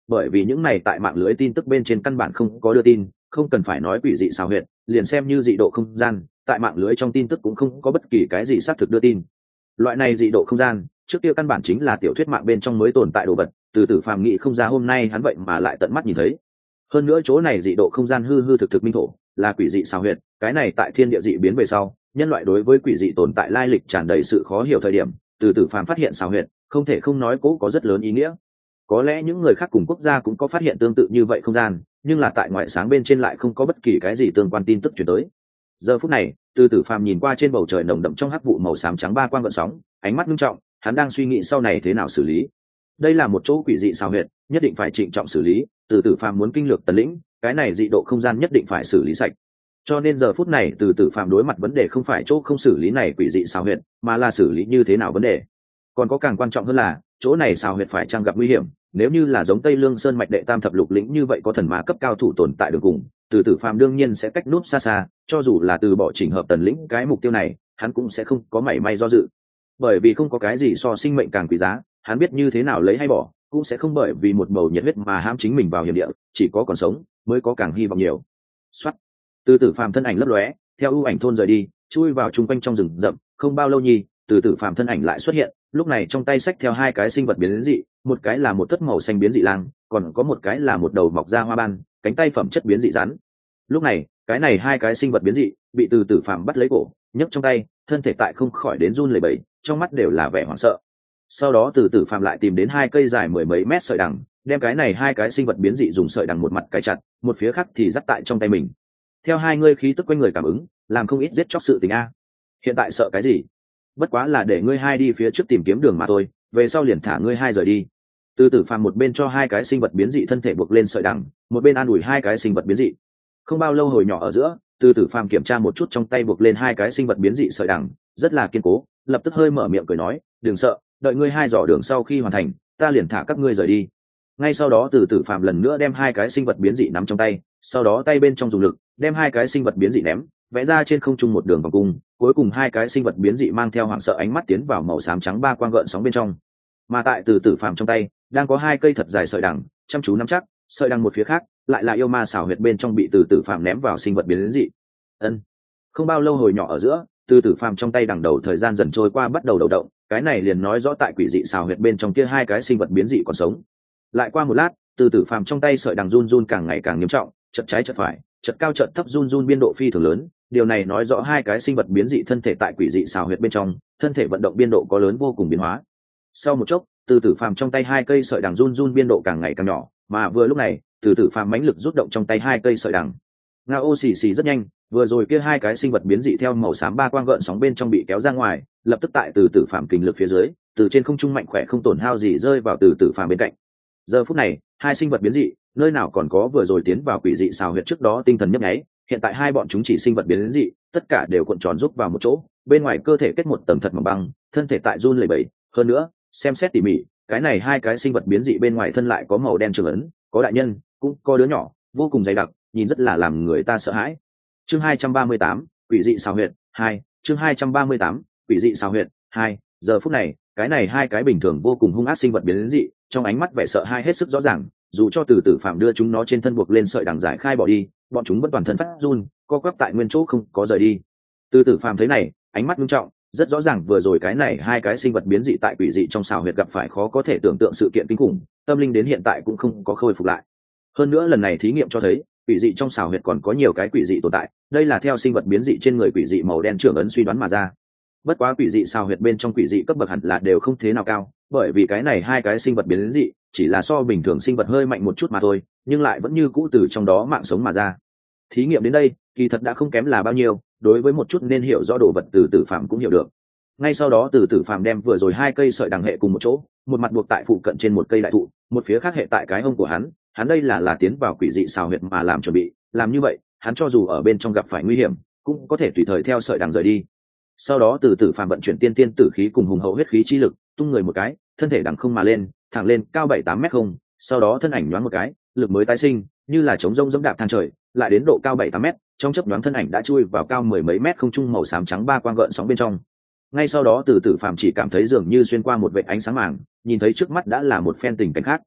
bởi vì những này tại mạng lưới tin tức bên trên căn bản không có đưa tin, không cần phải nói quỷ dị xào huyệt, liền xem như dị độ không gian, tại mạng lưới trong tin tức cũng không có bất kỳ cái gì xác thực đưa tin. Loại này dị độ không gian, trước kia căn bản chính là tiểu thuyết mạng bên trong mới tồn tại đồ vật, từ tử phàm nghĩ không ra hôm nay hắn vậy mà lại tận mắt nhìn thấy. Hơn nữa chỗ này dị độ không gian hư hư thực thực minh thổ, là quỷ dị xào huyệt, cái này tại thiên địa dị biến về sau, nhân loại đối với quỷ dị tồn tại lai lịch tràn đầy sự khó hiểu thời điểm, từ tử phàm phát hiện xào huyệt, không thể không nói cố có rất lớn ý nghĩa. Có lẽ những người khác cùng quốc gia cũng có phát hiện tương tự như vậy không gian, nhưng là tại ngoại sáng bên trên lại không có bất kỳ cái gì tương quan tin tức chuyển tới. Giờ phút này, từ tử phàm nhìn qua trên bầu trời nồng đậm trong hắc vụ màu xám trắng ba quang gợn sóng, ánh mắt nghiêm trọng, hắn đang suy nghĩ sau này thế nào xử lý. Đây là một chỗ quỷ dị xào huyệt, nhất định phải trịnh trọng xử lý, từ tử phàm muốn kinh lược tần lĩnh, cái này dị độ không gian nhất định phải xử lý sạch. Cho nên giờ phút này từ tử phàm đối mặt vấn đề không phải chỗ không xử lý này quỷ dị xào huyệt, mà là xử lý như thế nào vấn đề. Còn có càng quan trọng hơn là chỗ này xào huyệt phải chăng gặp nguy hiểm, nếu như là giống Tây Lương Sơn mạch đệ tam thập lục lĩnh như vậy có thần ma cấp cao thủ tồn tại đường cùng, từ tử phàm đương nhiên sẽ cách núp xa xa, cho dù là từ bỏ chỉnh hợp tần lĩnh cái mục tiêu này, hắn cũng sẽ không có mảy may do dự, bởi vì không có cái gì so sinh mệnh càng quý giá, hắn biết như thế nào lấy hay bỏ, cũng sẽ không bởi vì một bầu nhiệt huyết mà hãm chính mình vào hiểm địa, chỉ có còn sống mới có càng hy vọng nhiều. Soát, từ tử phàm thân ảnh lấp lóe, theo ưu ảnh thôn rời đi, chui vào trung quanh trong rừng rậm. Không bao lâu nhi, từ tử phàm thân ảnh lại xuất hiện, lúc này trong tay xách theo hai cái sinh vật biến dị, một cái là một thất màu xanh biến dị lang, còn có một cái là một đầu mọc ra hoa ban, cánh tay phẩm chất biến dị rắn. Lúc này, cái này hai cái sinh vật biến dị bị từ tử phàm bắt lấy cổ, nhấc trong tay, thân thể tại không khỏi đến run lẩy bẩy, trong mắt đều là vẻ hoảng sợ. Sau đó từ tử phàm lại tìm đến hai cây dài mười mấy mét sợi đằng, đem cái này hai cái sinh vật biến dị dùng sợi đằng một mặt cài chặt, một phía khác thì dắt tại trong tay mình. Theo hai ngươi khí tức quanh người cảm ứng, làm không ít giết chóc sự tình a. Hiện tại sợ cái gì? Bất quá là để ngươi hai đi phía trước tìm kiếm đường mà thôi, về sau liền thả ngươi hai rời đi. Từ tử phàm một bên cho hai cái sinh vật biến dị thân thể buộc lên sợi đằng, một bên an ủi hai cái sinh vật biến dị. Không bao lâu hồi nhỏ ở giữa, từ tử phàm kiểm tra một chút trong tay buộc lên hai cái sinh vật biến dị sợi đằng, rất là kiên cố, lập tức hơi mở miệng cười nói, đừng sợ, đợi ngươi hai dò đường sau khi hoàn thành, ta liền thả các ngươi rời đi. Ngay sau đó từ tử phàm lần nữa đem hai cái sinh vật biến dị nắm trong tay, sau đó tay bên trong dùng lực đem hai cái sinh vật biến dị ném, vẽ ra trên không trung một đường vòng cung, cuối cùng hai cái sinh vật biến dị mang theo hoảng sợ ánh mắt tiến vào màu xám trắng ba quang gợn sóng bên trong. Mà tại từ tử phàm trong tay đang có hai cây thật dài sợi đằng, chăm chú nắm chắc, sợi đằng một phía khác lại là yêu ma xảo huyệt bên trong bị từ tử phàm ném vào sinh vật biến dị. Ân. Không bao lâu hồi nhỏ ở giữa, từ tử phàm trong tay đằng đầu thời gian dần trôi qua bắt đầu đầu động, cái này liền nói rõ tại quỷ dị xảo huyệt bên trong kia hai cái sinh vật biến dị còn sống. Lại qua một lát, từ tử phàm trong tay sợi đằng run run càng ngày càng nghiêm trọng, chật trái chật phải, chật cao chật thấp run run biên độ phi thường lớn, điều này nói rõ hai cái sinh vật biến dị thân thể tại quỷ dị xào huyệt bên trong, thân thể vận động biên độ có lớn vô cùng biến hóa. Sau một chốc, từ tử phàm trong tay hai cây sợi đằng run run biên độ càng ngày càng nhỏ, mà vừa lúc này, từ tử phàm mãnh lực rút động trong tay hai cây sợi đằng. Ngao xì xì rất nhanh, vừa rồi kia hai cái sinh vật biến dị theo màu xám ba quang gợn sóng bên trong bị kéo ra ngoài, lập tức tại từ tử phàm kình lực phía dưới, từ trên không trung mạnh khỏe không tổn hao gì rơi vào từ tử phàm bên cạnh. Giờ phút này, hai sinh vật biến dị, nơi nào còn có vừa rồi tiến vào quỷ dị xào huyệt trước đó tinh thần nhấp nháy, hiện tại hai bọn chúng chỉ sinh vật biến dị, tất cả đều cuộn tròn rúc vào một chỗ, bên ngoài cơ thể kết một tầng thật mỏng băng, thân thể tại run lẩy bẩy. Hơn nữa, xem xét tỉ mỉ, cái này hai cái sinh vật biến dị bên ngoài thân lại có màu đen trường ấn, có đại nhân, cũng có đứa nhỏ, vô cùng dày đặc, nhìn rất là làm người ta sợ hãi. Chương 238, quỷ dị xào huyệt 2, chương 238, quỷ dị xào huyệt 2. Giờ phút này, cái này hai cái bình thường vô cùng hung ác sinh vật biến dị, trong ánh mắt vẻ sợ hãi hết sức rõ ràng, dù cho từ tử phàm đưa chúng nó trên thân buộc lên sợi đằng giải khai bỏ đi, bọn chúng vẫn toàn thân phát run, co quắp tại nguyên chỗ không có rời đi. Từ tử phàm thấy này, ánh mắt nghiêm trọng, rất rõ ràng vừa rồi cái này hai cái sinh vật biến dị tại quỷ dị trong xào huyệt gặp phải khó có thể tưởng tượng sự kiện kinh khủng, tâm linh đến hiện tại cũng không có khôi phục lại. Hơn nữa lần này thí nghiệm cho thấy, quỷ dị trong xào huyệt còn có nhiều cái quỷ dị tồn tại, đây là theo sinh vật biến dị trên người quỷ dị màu đen trưởng ấn suy đoán mà ra. Bất quá quỷ dị xào huyệt bên trong quỷ dị cấp bậc hẳn là đều không thế nào cao, bởi vì cái này hai cái sinh vật biến dị chỉ là so bình thường sinh vật hơi mạnh một chút mà thôi, nhưng lại vẫn như cũ từ trong đó mạng sống mà ra. Thí nghiệm đến đây, kỳ thật đã không kém là bao nhiêu, đối với một chút nên hiểu rõ đồ vật từ tử phàm cũng hiểu được. Ngay sau đó từ tử phàm đem vừa rồi hai cây sợi đằng hệ cùng một chỗ, một mặt buộc tại phụ cận trên một cây đại thụ, một phía khác hệ tại cái hông của hắn đây là tiến vào quỷ dị xào huyệt mà làm chuẩn bị, làm như vậy, hắn cho dù ở bên trong gặp phải nguy hiểm, cũng có thể tùy thời theo sợi đằng rời đi. Sau đó từ tử phàm vận chuyển tiên tiên tử khí cùng hùng hậu huyết khí chi lực, tung người một cái, thân thể đằng không mà lên, thẳng lên cao 7-8 mét không, sau đó thân ảnh nhoáng một cái, lực mới tái sinh, như là trống rông dẫm đạp thang trời, lại đến độ cao 7-8 mét, trong chớp nhoáng thân ảnh đã chui vào cao mười mấy mét không trung màu xám trắng ba quang gợn sóng bên trong. Ngay sau đó từ tử phàm chỉ cảm thấy dường như xuyên qua một vệt ánh sáng màng, nhìn thấy trước mắt đã là một phen tình cảnh khác.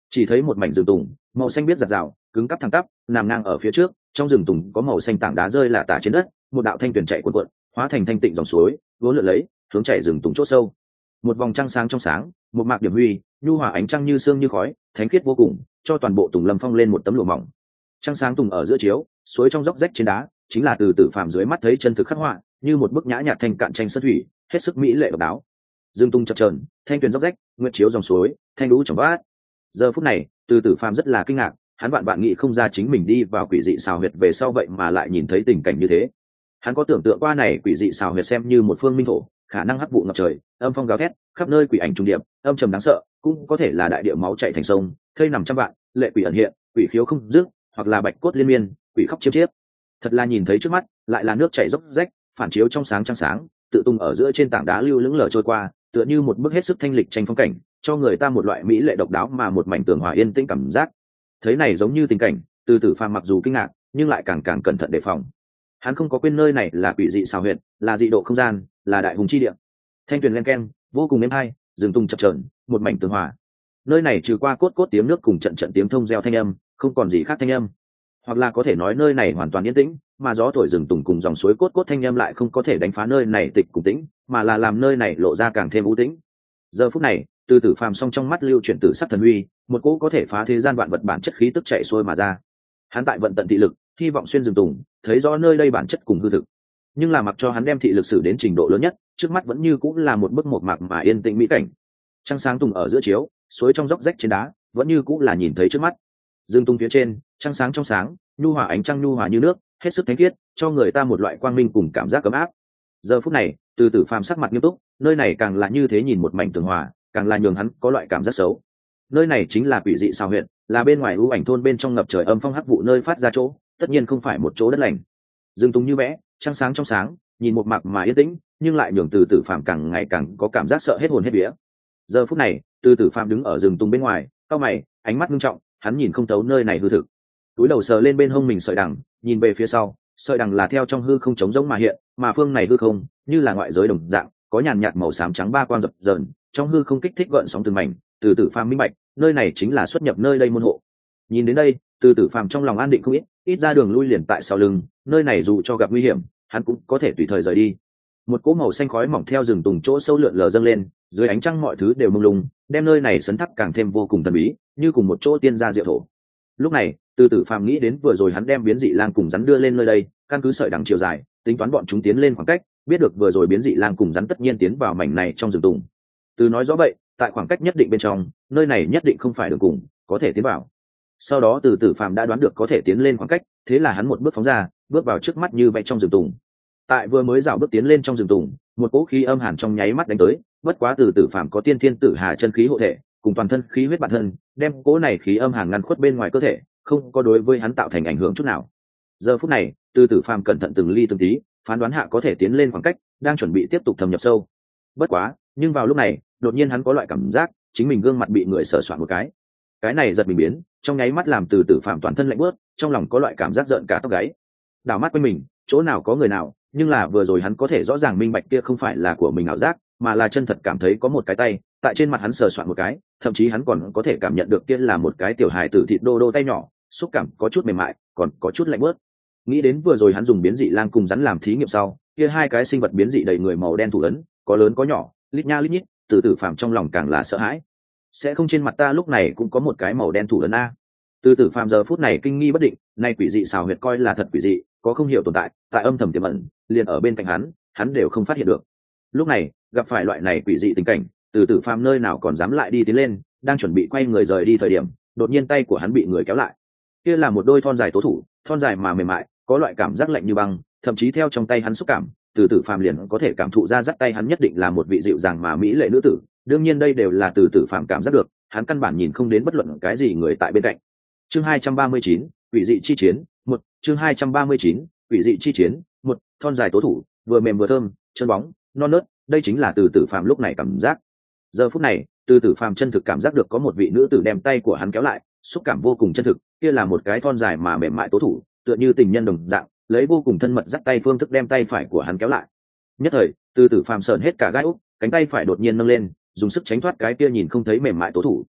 chỉ thấy một mảnh rừng tùng màu xanh biết giặt rào cứng cắp thẳng tắp nằm ngang ở phía trước, trong rừng tùng có màu xanh tảng đá rơi lả tả trên đất, một đạo thanh tuyền chạy cuộn cuộn hóa thành thanh tịnh dòng suối vốn lượn lấy hướng chảy rừng tùng chỗ sâu. Một vòng trăng sáng trong sáng, một mạc điểm huy nhu hòa ánh trăng như sương như khói, thánh khiết vô cùng, cho toàn bộ tùng lâm phong lên một tấm lụa mỏng. Trăng sáng tùng ở giữa chiếu, suối trong dốc rách trên đá chính là từ tử phàm dưới mắt thấy chân thực khắc họa, như một bức nhã nhặn thanh cạn tranh sơn thủy, hết sức mỹ lệ độc đáo. Dương tung chập chờn, thanh tuyền dốc rách, nguyệt chiếu dòng suối, thanh đũ trong bát. Giờ phút này, từ tử phàm rất là kinh ngạc, hắn vạn nghĩ không ra chính mình đi vào quỷ dị xào huyệt về sau vậy mà lại nhìn thấy tình cảnh như thế. Hắn có tưởng tượng qua này quỷ dị xào huyệt xem như một phương minh thổ, khả năng hắc vụ ngập trời, âm phong gào thét, khắp nơi quỷ ảnh trùng điệp, âm trầm đáng sợ, cũng có thể là đại địa máu chảy thành sông, thây nằm trăm vạn, lệ quỷ ẩn hiện, quỷ khiếu không dứt, hoặc là bạch cốt liên miên, quỷ khóc chiêm chiếp. Thật là nhìn thấy trước mắt, lại là nước chảy dốc rách, phản chiếu trong sáng trăng sáng, tự tung ở giữa trên tảng đá lưu lững lờ trôi qua, tựa như một bức hết sức thanh lịch tranh phong cảnh, cho người ta một loại mỹ lệ độc đáo mà một mảnh tường hòa yên tĩnh cảm giác. Thấy này giống như tình cảnh, từ tử phàm mặc dù kinh ngạc, nhưng lại càng cẩn thận đề phòng. Hắn không có quên nơi này là quỷ dị xào huyệt, là dị độ không gian, là đại hùng chi địa. Thanh tuyền len keng, vô cùng êm hay, rừng tung chập chờn, một mảnh tường hòa. Nơi này trừ qua cốt tiếng nước cùng trận tiếng thông reo thanh âm, không còn gì khác thanh âm. Hoặc là có thể nói nơi này hoàn toàn yên tĩnh, mà gió thổi rừng tùng cùng dòng suối cốt thanh âm lại không có thể đánh phá nơi này tịch cùng tĩnh, mà là làm nơi này lộ ra càng thêm u tĩnh. Giờ phút này, từ tử phàm song trong mắt lưu chuyển tử sắc thần uy, một cỗ có thể phá thế gian vạn vật bản chất khí tức chạy xuôi mà ra. Hắn tại vận tận thị lực, hy vọng xuyên rừng tùng, thấy rõ nơi đây bản chất cùng hư thực. Nhưng là mặc cho hắn đem thị lực sử đến trình độ lớn nhất, trước mắt vẫn như cũng là một bức một mạc mà yên tĩnh mỹ cảnh. Trăng sáng tùng ở giữa chiếu, suối trong dốc rách trên đá, vẫn như cũng là nhìn thấy trước mắt. Dương tung phía trên, trăng sáng trong sáng, nhu hòa ánh trăng nhu hòa như nước, hết sức thánh khiết, cho người ta một loại quang minh cùng cảm giác ấm áp. Giờ phút này, từ tử phàm sắc mặt nghiêm túc, nơi này càng là như thế nhìn một mảnh tường hòa, càng là nhường hắn có loại cảm giác xấu. Nơi này chính là quỷ dị xào huyện, là bên ngoài ưu ảnh thôn bên trong ngập trời âm phong hắc vụ nơi phát ra chỗ, tất nhiên không phải một chỗ đất lành. Dương tung như vẽ, trăng sáng trong sáng, nhìn một mạc mà yên tĩnh, nhưng lại nhường từ tử phàm càng ngày càng có cảm giác sợ hết hồn hết vía. Giờ phút này, từ tử phàm đứng ở rừng tung bên ngoài, cau mày, ánh mắt nghiêm trọng, hắn nhìn không thấu nơi này hư thực. Túi đầu sờ lên bên hông mình sợi đằng, nhìn về phía sau, sợi đằng là theo trong hư không trống rỗng mà hiện, mà phương này hư không như là ngoại giới đồng dạng, có nhàn nhạt màu xám trắng ba quang dập dờn, trong hư không kích thích gợn sóng từng mảnh. Từ tử phàm minh bạch, nơi này chính là xuất nhập nơi đây môn hộ. Nhìn đến đây, từ tử phàm trong lòng an định không ít ra đường lui liền tại sau lưng, nơi này dù cho gặp nguy hiểm, hắn cũng có thể tùy thời rời đi. Một cỗ màu xanh khói mỏng theo rừng tùng chỗ sâu lượn lờ dâng lên, dưới ánh trăng mọi thứ đều mông lung, đem nơi này sấn thắc càng thêm vô cùng thần bí, như cùng một chỗ tiên gia diệu thổ. Lúc này, từ tử phàm nghĩ đến vừa rồi hắn đem biến dị lang cùng rắn đưa lên nơi đây, căn cứ sợi đằng chiều dài, tính toán bọn chúng tiến lên khoảng cách, biết được vừa rồi biến dị lang cùng rắn tất nhiên tiến vào mảnh này trong rừng tùng. Từ nói rõ vậy, tại khoảng cách nhất định bên trong, nơi này nhất định không phải đường cùng, có thể tiến vào. Sau đó từ tử phàm đã đoán được có thể tiến lên khoảng cách, thế là hắn một bước phóng ra, bước vào trước mắt như vậy trong rừng tùng. Tại vừa mới dạo bước tiến lên trong rừng tùng, một cỗ khí âm hàn trong nháy mắt đánh tới, bất quá từ tử phàm có tiên thiên tử hà chân khí hộ thể, cùng toàn thân khí huyết bản thân, đem cỗ này khí âm hàn ngăn khuất bên ngoài cơ thể, không có đối với hắn tạo thành ảnh hưởng chút nào. Giờ phút này, từ tử phàm cẩn thận từng ly từng tí, phán đoán hạ có thể tiến lên khoảng cách, đang chuẩn bị tiếp tục thâm nhập sâu. Bất quá, nhưng vào lúc này, đột nhiên hắn có loại cảm giác, chính mình gương mặt bị người sờ soạn một cái này giật mình biến, trong nháy mắt làm từ tử phàm toàn thân lạnh buốt, trong lòng có loại cảm giác giận cả tóc gáy. Đảo mắt quanh mình, chỗ nào có người nào, nhưng là vừa rồi hắn có thể rõ ràng minh bạch kia không phải là của mình ảo giác, mà là chân thật cảm thấy có một cái tay tại trên mặt hắn sờ soạn một cái, thậm chí hắn còn có thể cảm nhận được kia là một cái tiểu hài tử thịt đô đô tay nhỏ, xúc cảm có chút mềm mại, còn có chút lạnh bớt. Nghĩ đến vừa rồi hắn dùng biến dị lang cùng rắn làm thí nghiệm sau, kia hai cái sinh vật biến dị đầy người màu đen thủ ấn, có lớn có nhỏ, lít nha lít nhít, từ tử phàm trong lòng càng là sợ hãi. Sẽ không trên mặt ta lúc này cũng có một cái màu đen thủ ấn a? Từ tử phàm giờ phút này kinh nghi bất định, nay quỷ dị xào huyệt coi là thật quỷ dị, có không hiểu tồn tại, tại âm thầm tiềm ẩn, liền ở bên cạnh hắn đều không phát hiện được. Lúc này, gặp phải loại này quỷ dị tình cảnh, từ tử phàm nơi nào còn dám lại đi tiến lên, đang chuẩn bị quay người rời đi thời điểm, đột nhiên tay của hắn bị người kéo lại. Kia là một đôi thon dài tố thủ, thon dài mà mềm mại, có loại cảm giác lạnh như băng, thậm chí theo trong tay hắn xúc cảm, từ tử phàm liền có thể cảm thụ ra dắt tay hắn nhất định là một vị dịu dàng mà mỹ lệ nữ tử. Đương nhiên đây đều là từ tử phàm cảm giác được, hắn căn bản nhìn không đến bất luận cái gì người tại bên cạnh. Chương 239, quỷ dị chi chiến, 1, chương 239, quỷ dị chi chiến, 1, thon dài tố thủ, vừa mềm vừa thơm, chân bóng, non nớt, đây chính là từ tử phàm lúc này cảm giác. Giờ phút này, từ tử phàm chân thực cảm giác được có một vị nữ tử đem tay của hắn kéo lại, xúc cảm vô cùng chân thực, kia là một cái thon dài mà mềm mại tố thủ, tựa như tình nhân đồng dạng, lấy vô cùng thân mật dắt tay phương thức đem tay phải của hắn kéo lại. Nhất thời, từ tử phàm sờn hết cả gai úc, cánh tay phải đột nhiên nâng lên, dùng sức tránh thoát cái kia nhìn không thấy mềm mại tố thủ.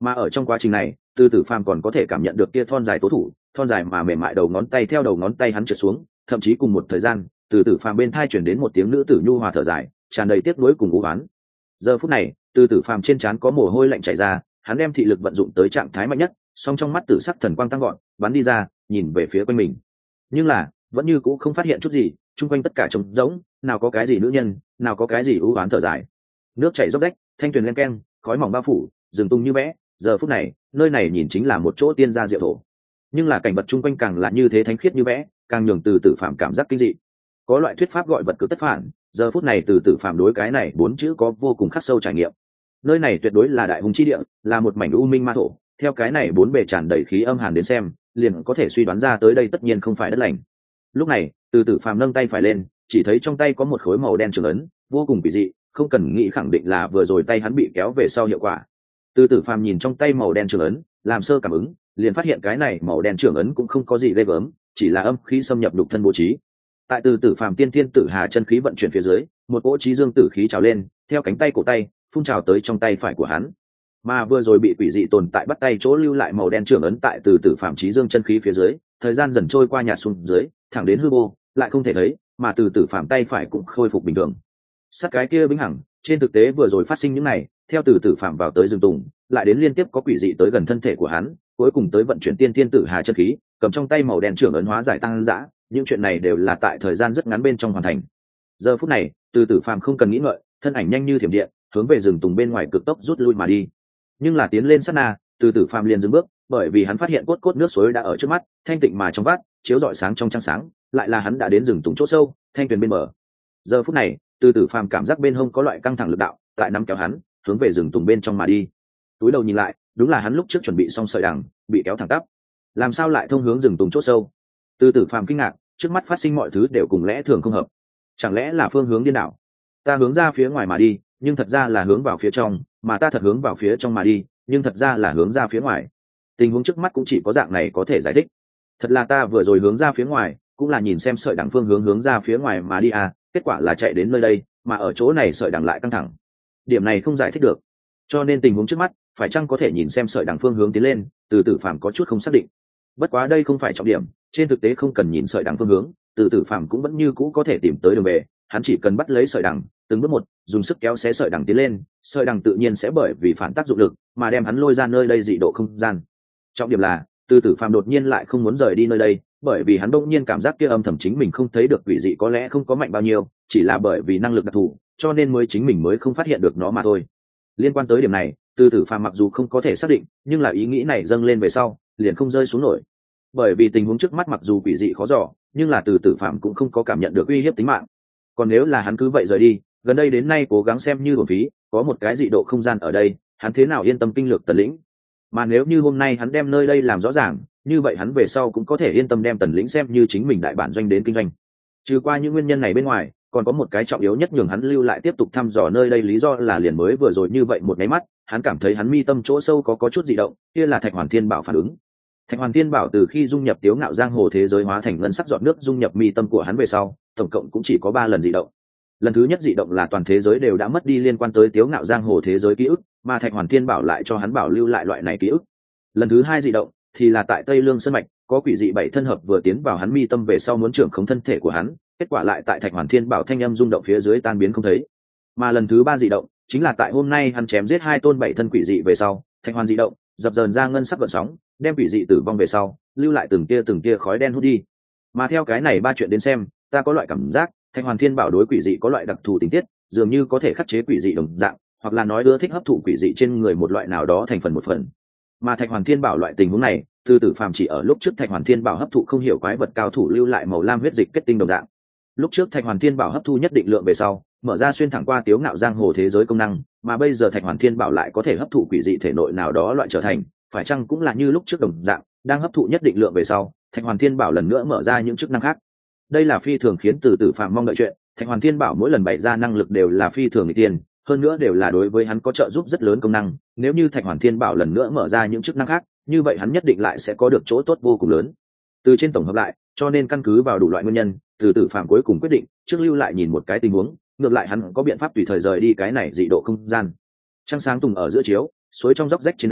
Mà ở trong quá trình này, từ tử phàm còn có thể cảm nhận được kia thon dài tố thủ, thon dài mà mềm mại đầu ngón tay theo đầu ngón tay hắn trượt xuống, thậm chí cùng một thời gian, từ tử phàm bên thai chuyển đến một tiếng nữ tử nhu hòa thở dài, tràn đầy tiếc nuối cùng u oán. Giờ phút này, từ tử phàm trên trán có mồ hôi lạnh chảy ra, hắn đem thị lực vận dụng tới trạng thái mạnh nhất, song trong mắt tử sắc thần quang tăng gọn, bắn đi ra, nhìn về phía quanh mình. Nhưng là, vẫn như cũ không phát hiện chút gì, chung quanh tất cả trống rỗng, nào có cái gì nữ nhân, nào có cái gì u oán thở dài. Nước chảy róc rách, thanh tuyền len keng, khói mỏng bao phủ, rừng tung như vẽ. Giờ phút này, nơi này nhìn chính là một chỗ tiên gia diệu thổ. Nhưng là cảnh vật chung quanh càng là như thế thánh khiết như vẽ, càng nhường từ tử phàm cảm giác kinh dị. Có loại thuyết pháp gọi vật cực tất phản, giờ phút này từ tử phàm đối cái này bốn chữ có vô cùng khắc sâu trải nghiệm. Nơi này tuyệt đối là đại hùng chi địa, là một mảnh u minh ma thổ. Theo cái này bốn bề tràn đầy khí âm hàn đến xem, liền có thể suy đoán ra tới đây tất nhiên không phải đất lành. Lúc này, từ tử phàm nâng tay phải lên, chỉ thấy trong tay có một khối màu đen trường ấn, vô cùng kỳ dị, không cần nghĩ khẳng định là vừa rồi tay hắn bị kéo về sau hiệu quả. Từ tử phàm nhìn trong tay màu đen trường ấn, làm sơ cảm ứng, liền phát hiện cái này màu đen trường ấn cũng không có gì ghê gớm, chỉ là âm khí xâm nhập đục thân bố trí. Tại từ tử phàm tiên thiên tử hà chân khí vận chuyển phía dưới, một cỗ trí dương tử khí trào lên, theo cánh tay cổ tay phun trào tới trong tay phải của hắn. Mà vừa rồi bị quỷ dị tồn tại bắt tay chỗ lưu lại màu đen trường ấn tại từ tử phàm trí dương chân khí phía dưới, thời gian dần trôi qua nhạt xuống dưới, thẳng đến hư vô, lại không thể thấy, mà từ tử phàm tay phải cũng khôi phục bình thường. Sát cái kia vĩnh hằng, trên thực tế vừa rồi phát sinh những này, theo từ tử phàm vào tới rừng tùng, lại đến liên tiếp có quỷ dị tới gần thân thể của hắn, cuối cùng tới vận chuyển tiên thiên tử hà chân khí, cầm trong tay màu đen trường ấn hóa giải tăng dã, những chuyện này đều là tại thời gian rất ngắn bên trong hoàn thành. Giờ phút này, từ tử phàm không cần nghĩ ngợi, thân ảnh nhanh như thiểm điện, hướng về rừng tùng bên ngoài cực tốc rút lui mà đi. Nhưng là tiến lên sát na, từ tử phàm liền dừng bước, bởi vì hắn phát hiện cốt cốt nước suối đã ở trước mắt, thanh tịnh mà trong vắt, chiếu rọi sáng trong trăng sáng, lại là hắn đã đến rừng tùng chỗ sâu, thanh tuyền bên bờ. Giờ phút này, từ tử phàm cảm giác bên hông có loại căng thẳng lực đạo tại nắm kéo hắn hướng về rừng tùng bên trong mà đi. Túi đầu nhìn lại, đúng là hắn lúc trước chuẩn bị xong sợi đằng bị kéo thẳng tắp, làm sao lại thông hướng rừng tùng chỗ sâu. Từ tử phàm kinh ngạc, trước mắt phát sinh mọi thứ đều cùng lẽ thường không hợp, chẳng lẽ là phương hướng điên đảo? Ta hướng ra phía ngoài mà đi, nhưng thật ra là hướng vào phía trong, mà ta thật hướng vào phía trong mà đi, nhưng thật ra là hướng ra phía ngoài. Tình huống trước mắt cũng chỉ có dạng này có thể giải thích. Thật là ta vừa rồi hướng ra phía ngoài, cũng là nhìn xem sợi đằng phương hướng hướng ra phía ngoài mà đi à, kết quả là chạy đến nơi đây, mà ở chỗ này sợi đằng lại căng thẳng. Điểm này không giải thích được. Cho nên tình huống trước mắt, phải chăng có thể nhìn xem sợi đằng phương hướng tiến lên, từ tử phàm có chút không xác định. Bất quá đây không phải trọng điểm, trên thực tế không cần nhìn sợi đằng phương hướng, từ tử phàm cũng vẫn như cũ có thể tìm tới đường về, hắn chỉ cần bắt lấy sợi đằng, từng bước một, dùng sức kéo xé sợi đằng tiến lên, sợi đằng tự nhiên sẽ bởi vì phản tác dụng lực mà đem hắn lôi ra nơi đây dị độ không gian. Trọng điểm là, từ tử phàm đột nhiên lại không muốn rời đi nơi đây, bởi vì hắn đột nhiên cảm giác kia âm thầm chính mình không thấy được quỷ dị có lẽ không có mạnh bao nhiêu, chỉ là bởi vì năng lực đặc thù, cho nên mới chính mình mới không phát hiện được nó mà thôi. Liên quan tới điểm này, từ tử phàm mặc dù không có thể xác định, nhưng là ý nghĩ này dâng lên về sau, liền không rơi xuống nổi. Bởi vì tình huống trước mắt mặc dù quỷ dị khó dò, nhưng là từ tử phàm cũng không có cảm nhận được uy hiếp tính mạng. Còn nếu là hắn cứ vậy rời đi, gần đây đến nay cố gắng xem như uổng phí, có một cái dị độ không gian ở đây, hắn thế nào yên tâm kinh lược Tần Lĩnh. Mà nếu như hôm nay hắn đem nơi đây làm rõ ràng, như vậy hắn về sau cũng có thể yên tâm đem Tần Lĩnh xem như chính mình đại bản doanh đến kinh doanh. Trừ qua những nguyên nhân này bên ngoài, còn có một cái trọng yếu nhất nhường hắn lưu lại tiếp tục thăm dò nơi đây lý do là liền mới vừa rồi như vậy một cái mắt, hắn cảm thấy hắn mi tâm chỗ sâu có chút dị động, kia là Thạch Hoàn Thiên Bảo phản ứng. Thạch Hoàn Thiên Bảo từ khi dung nhập Tiếu Ngạo Giang Hồ thế giới hóa thành ngân sắc giọt nước dung nhập mi tâm của hắn về sau, tổng cộng cũng chỉ có 3 lần dị động. Lần thứ nhất dị động là toàn thế giới đều đã mất đi liên quan tới Tiếu Ngạo Giang Hồ thế giới ký ức, mà Thạch Hoàn Thiên Bảo lại cho hắn bảo lưu lại loại này ký ức. Lần thứ hai dị động thì là tại Tây Lương Sơn mạch, có quỷ dị 7 thân hợp vừa tiến vào hắn mi tâm về sau muốn trưởng khống thân thể của hắn, kết quả lại tại Thạch Hoàn Thiên Bảo thanh âm rung động phía dưới tan biến không thấy. Mà lần thứ 3 dị động chính là tại hôm nay hắn chém giết 2 tôn 7 thân quỷ dị về sau, Thạch Hoàn dị động dập dờn ra ngân sắc gợn sóng, đem quỷ dị tử vong về sau, lưu lại từng tia khói đen hút đi. Mà theo cái này 3 chuyện đến xem, ta có loại cảm giác, Thạch Hoàn Thiên Bảo đối quỷ dị có loại đặc thù tình tiết, dường như có thể khắc chế quỷ dị đồng dạng, hoặc là nói ưa thích hấp thụ quỷ dị trên người một loại nào đó thành phần một phần. Mà Thạch Hoàn Thiên Bảo loại tình huống này, từ tử phàm chỉ ở lúc trước Thạch Hoàn Thiên Bảo hấp thụ không hiểu quái vật cao thủ lưu lại màu lam huyết dịch kết tinh đồng dạng. Lúc trước Thạch Hoàn Thiên Bảo hấp thu nhất định lượng về sau, mở ra xuyên thẳng qua Tiếu Ngạo Giang Hồ thế giới công năng, mà bây giờ Thạch Hoàn Thiên Bảo lại có thể hấp thụ quỷ dị thể nội nào đó loại trở thành, phải chăng cũng là như lúc trước đồng dạng, đang hấp thụ nhất định lượng về sau, Thạch Hoàn Thiên Bảo lần nữa mở ra những chức năng khác. Đây là phi thường khiến từ tử phàm mong đợi chuyện, Thạch Hoàn Thiên Bảo mỗi lần bày ra năng lực đều là phi thường người tiên, hơn nữa đều là đối với hắn có trợ giúp rất lớn công năng, nếu như Thạch Hoàn Thiên Bảo lần nữa mở ra những chức năng khác, như vậy hắn nhất định lại sẽ có được chỗ tốt vô cùng lớn. Từ trên tổng hợp lại, cho nên căn cứ vào đủ loại nguyên nhân, từ tử phàm cuối cùng quyết định trước lưu lại nhìn một cái tình huống, ngược lại hắn có biện pháp tùy thời rời đi cái này dị độ không gian. Trăng sáng tùng ở giữa chiếu, suối trong róc rách trên đá,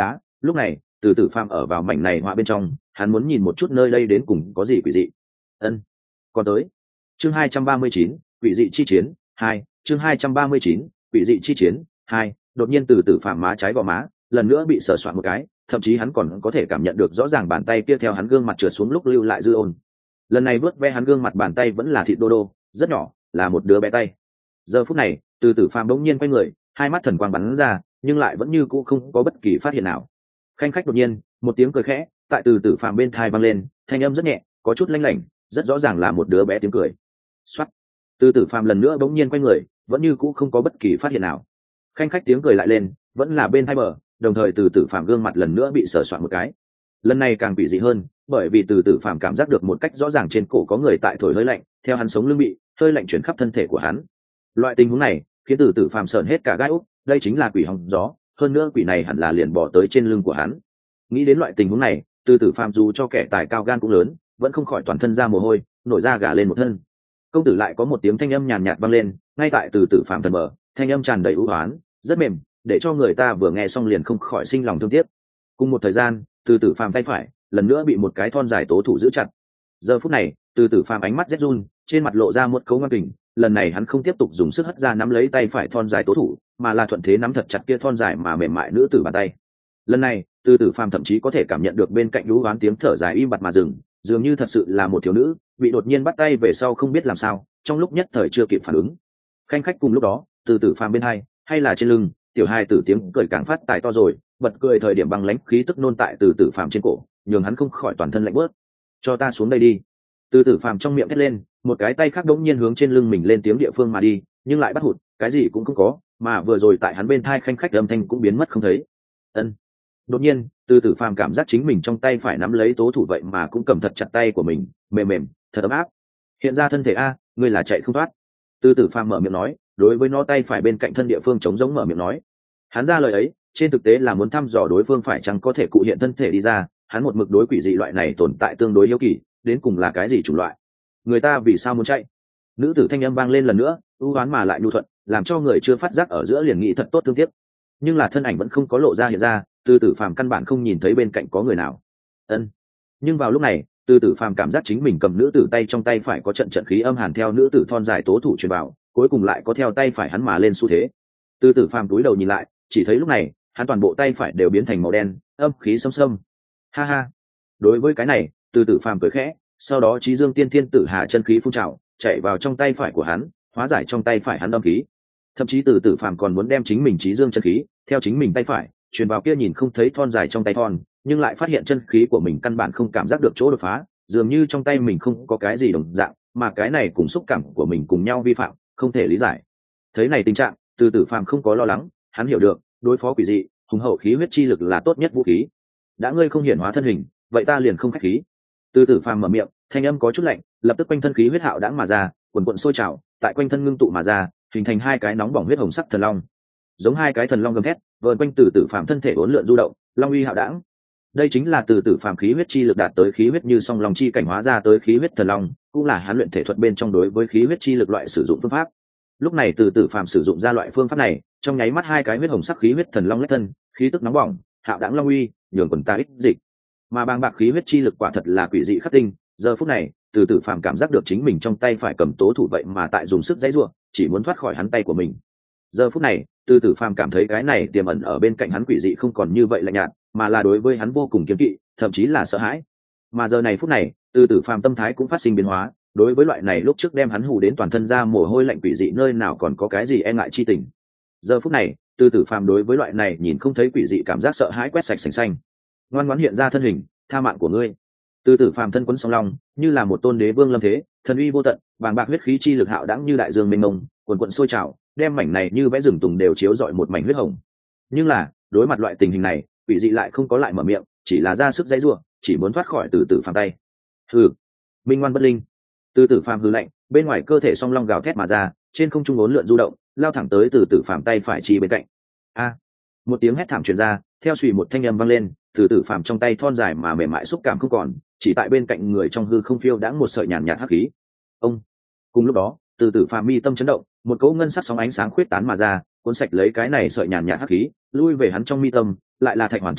Lúc này từ tử phàm ở vào mảnh này họa bên trong, hắn muốn nhìn một chút nơi đây đến cùng có gì quỷ dị. Ân, còn tới. Chương 239, quỷ dị chi chiến 2. Chương 239, quỷ dị chi chiến 2. Đột nhiên từ tử phàm má trái gò má lần nữa bị sờ soạn một cái, thậm chí hắn còn có thể cảm nhận được rõ ràng bàn tay kia theo hắn gương mặt trượt xuống lúc lưu lại dư ôn. Lần này vớt ve hắn gương mặt bàn tay vẫn là thịt đô đô, rất nhỏ, là một đứa bé tay. Giờ phút này từ tử phàm bỗng nhiên quay người, hai mắt thần quang bắn ra, nhưng lại vẫn như cũ không có bất kỳ phát hiện nào. Khanh khách đột nhiên một tiếng cười khẽ tại từ tử phàm bên thai vang lên, thanh âm rất nhẹ, có chút lanh lảnh, rất rõ ràng là một đứa bé tiếng cười. Xoát. Từ tử phàm lần nữa bỗng nhiên quay người, vẫn như cũ không có bất kỳ phát hiện nào. Khanh khách tiếng cười lại lên, vẫn là bên thai bờ, đồng thời từ tử phàm gương mặt lần nữa bị sờ soạn một cái. Lần này càng quỷ dị hơn, bởi vì từ tử phàm cảm giác được một cách rõ ràng trên cổ có người tại thổi hơi lạnh, theo hắn sống lưng bị hơi lạnh chuyển khắp thân thể của hắn. Loại tình huống này khiến từ tử phàm sởn hết cả gai ốc, đây chính là quỷ hong gió, hơn nữa quỷ này hẳn là liền bỏ tới trên lưng của hắn. Nghĩ đến loại tình huống này, từ tử phàm dù cho kẻ tài cao gan cũng lớn, vẫn không khỏi toàn thân ra mồ hôi, nổi da gà lên một thân. Công tử lại có một tiếng thanh âm nhàn nhạt vang lên, ngay tại từ tử phàm thần mở, thanh âm tràn đầy ưu oán, rất mềm, để cho người ta vừa nghe xong liền không khỏi sinh lòng thương tiếc. Cùng một thời gian, từ tử phàm tay phải lần nữa bị một cái thon dài tố thủ giữ chặt. Giờ phút này từ tử phàm ánh mắt rét run, trên mặt lộ ra một cấu ngoan kình, lần này hắn không tiếp tục dùng sức hất ra nắm lấy tay phải thon dài tố thủ, mà là thuận thế nắm thật chặt kia thon dài mà mềm mại nữ tử bàn tay. Lần này từ tử phàm thậm chí có thể cảm nhận được bên cạnh lũ oán tiếng thở dài im bặt mà dừng, dường như thật sự là một thiếu nữ bị đột nhiên bắt tay về sau không biết làm sao, trong lúc nhất thời chưa kịp phản ứng. Khanh khách cùng lúc đó từ tử phàm bên hai hay là trên lưng, tiểu hai tử tiếng cười càng phát tài to rồi, bật cười thời điểm băng lãnh khí tức nôn tại từ tử phàm trên cổ, nhường hắn không khỏi toàn thân lạnh bớt. Cho ta xuống đây đi. Từ tử phàm trong miệng thét lên, một cái tay khác đống nhiên hướng trên lưng mình lên tiếng địa phương mà đi, nhưng lại bắt hụt, cái gì cũng không có, mà vừa rồi tại hắn bên thai khanh khách âm thanh cũng biến mất không thấy. Ân. Đột nhiên từ tử phàm cảm giác chính mình trong tay phải nắm lấy tố thủ vậy mà cũng cầm thật chặt tay của mình, mềm mềm, thật ấm áp. Hiện ra thân thể a, ngươi là chạy không thoát. Từ tử phàm mở miệng nói, đối với nó tay phải bên cạnh thân địa phương trống giống mở miệng nói. Hắn ra lời ấy trên thực tế là muốn thăm dò đối phương phải chăng có thể cụ hiện thân thể đi ra, hắn một mực đối quỷ dị loại này tồn tại tương đối hiếu kỳ, đến cùng là cái gì chủng loại, người ta vì sao muốn chạy. Nữ tử thanh âm vang lên lần nữa, ưu oán mà lại nhu thuận, làm cho người chưa phát giác ở giữa liền nghĩ thật tốt thương tiếc, nhưng là thân ảnh vẫn không có lộ ra hiện ra, từ tử phàm căn bản không nhìn thấy bên cạnh có người nào. Ân. Nhưng vào lúc này từ tử phàm cảm giác chính mình cầm nữ tử tay trong tay phải có trận trận khí âm hàn theo nữ tử thon dài tố thủ truyền vào, cuối cùng lại có theo tay phải hắn mà lên xu thế. Từ tử phàm túi đầu nhìn lại, chỉ thấy lúc này hắn toàn bộ tay phải đều biến thành màu đen, âm khí xâm xâm. Ha ha. Đối với cái này từ tử phàm cười khẽ, sau đó trí dương tiên thiên tử hà chân khí phun trào chạy vào trong tay phải của hắn, hóa giải trong tay phải hắn âm khí. Thậm chí từ tử phàm còn muốn đem chính mình trí dương chân khí theo chính mình tay phải truyền vào kia nhìn không thấy thon dài trong tay thon, nhưng lại phát hiện chân khí của mình căn bản không cảm giác được chỗ đột phá, dường như trong tay mình không có cái gì đồng dạng, mà cái này cùng xúc cảm của mình cùng nhau vi phạm, không thể lý giải. Thấy này tình trạng, từ tử phàm không có lo lắng, hắn hiểu được đối phó quỷ dị hùng hậu khí huyết chi lực là tốt nhất vũ khí. Đã ngươi không hiển hóa thân hình, vậy ta liền không khách khí. Từ tử phàm mở miệng, thanh âm có chút lạnh, lập tức quanh thân khí huyết hạo đãng mà ra, quần quần sôi trào, tại quanh thân ngưng tụ mà ra, hình thành hai cái nóng bỏng huyết hồng sắc thần long, giống hai cái thần long gầm thét vờn quanh từ tử phàm thân thể uốn lượn du động, long uy hạo đãng. Đây chính là từ tử phàm khí huyết chi lực đạt tới khí huyết như song long chi cảnh hóa ra tới khí huyết thần long, cũng là hắn luyện thể thuật bên trong đối với khí huyết chi lực loại sử dụng phương pháp. Lúc này từ tử phàm sử dụng ra loại phương pháp này, trong nháy mắt hai cái huyết hồng sắc khí huyết thần long lách thân, khí tức nóng bỏng hạo đãng long uy nhường quần ta ích dịch, mà bàng bạc khí huyết chi lực quả thật là quỷ dị khắc tinh. Giờ phút này từ tử phàm cảm giác được chính mình trong tay phải cầm tố thủ vậy mà tại dùng sức dãy ruộng, chỉ muốn thoát khỏi hắn tay của mình. Giờ phút này từ tử phàm cảm thấy cái này tiềm ẩn ở bên cạnh hắn quỷ dị không còn như vậy lạnh nhạt, mà là đối với hắn vô cùng kiêng kỵ, thậm chí là sợ hãi. Mà giờ này phút này từ tử phàm tâm thái cũng phát sinh biến hóa, đối với loại này lúc trước đem hắn hù đến toàn thân ra mồ hôi lạnh quỷ dị nơi nào còn có cái gì e ngại chi tình. Giờ phút này từ tử phàm đối với loại này nhìn không thấy quỷ dị cảm giác sợ hãi quét sạch sành xanh, ngoan ngoãn hiện ra thân hình, tha mạng của ngươi. Từ tử phàm thân quấn song long, như là một tôn đế vương lâm thế, thần uy vô tận, bàng bạc huyết khí chi lực hạo đãng như đại dương mênh mông, quần quần sôi trào, đem mảnh này như vẽ rừng tùng đều chiếu rọi một mảnh huyết hồng. Nhưng là đối mặt loại tình hình này, quỷ dị lại không có lại mở miệng, chỉ là ra sức dãy giụa, chỉ muốn thoát khỏi từ tử phàm tay. Hừ, minh ngoan bất linh. Từ tử phàm hừ lạnh, bên ngoài cơ thể song long gào thét mà ra, trên không trung uốn lượn du động, lao thẳng tới từ tử phàm tay phải chi bên cạnh. A! Một tiếng hét thảm truyền ra, theo suy một thanh âm vang lên, từ tử phàm trong tay thon dài mà mềm mại xúc cảm không còn, chỉ tại bên cạnh người trong hư không phiêu đãng một sợi nhàn nhạt hắc khí. Ông! Cùng lúc đó từ tử phàm mi tâm chấn động, một cỗ ngân sắc sóng ánh sáng khuyết tán mà ra, cuốn sạch lấy cái này sợi nhàn nhạt hắc khí, lui về hắn trong mi tâm, lại là thạch hoàn chấn động,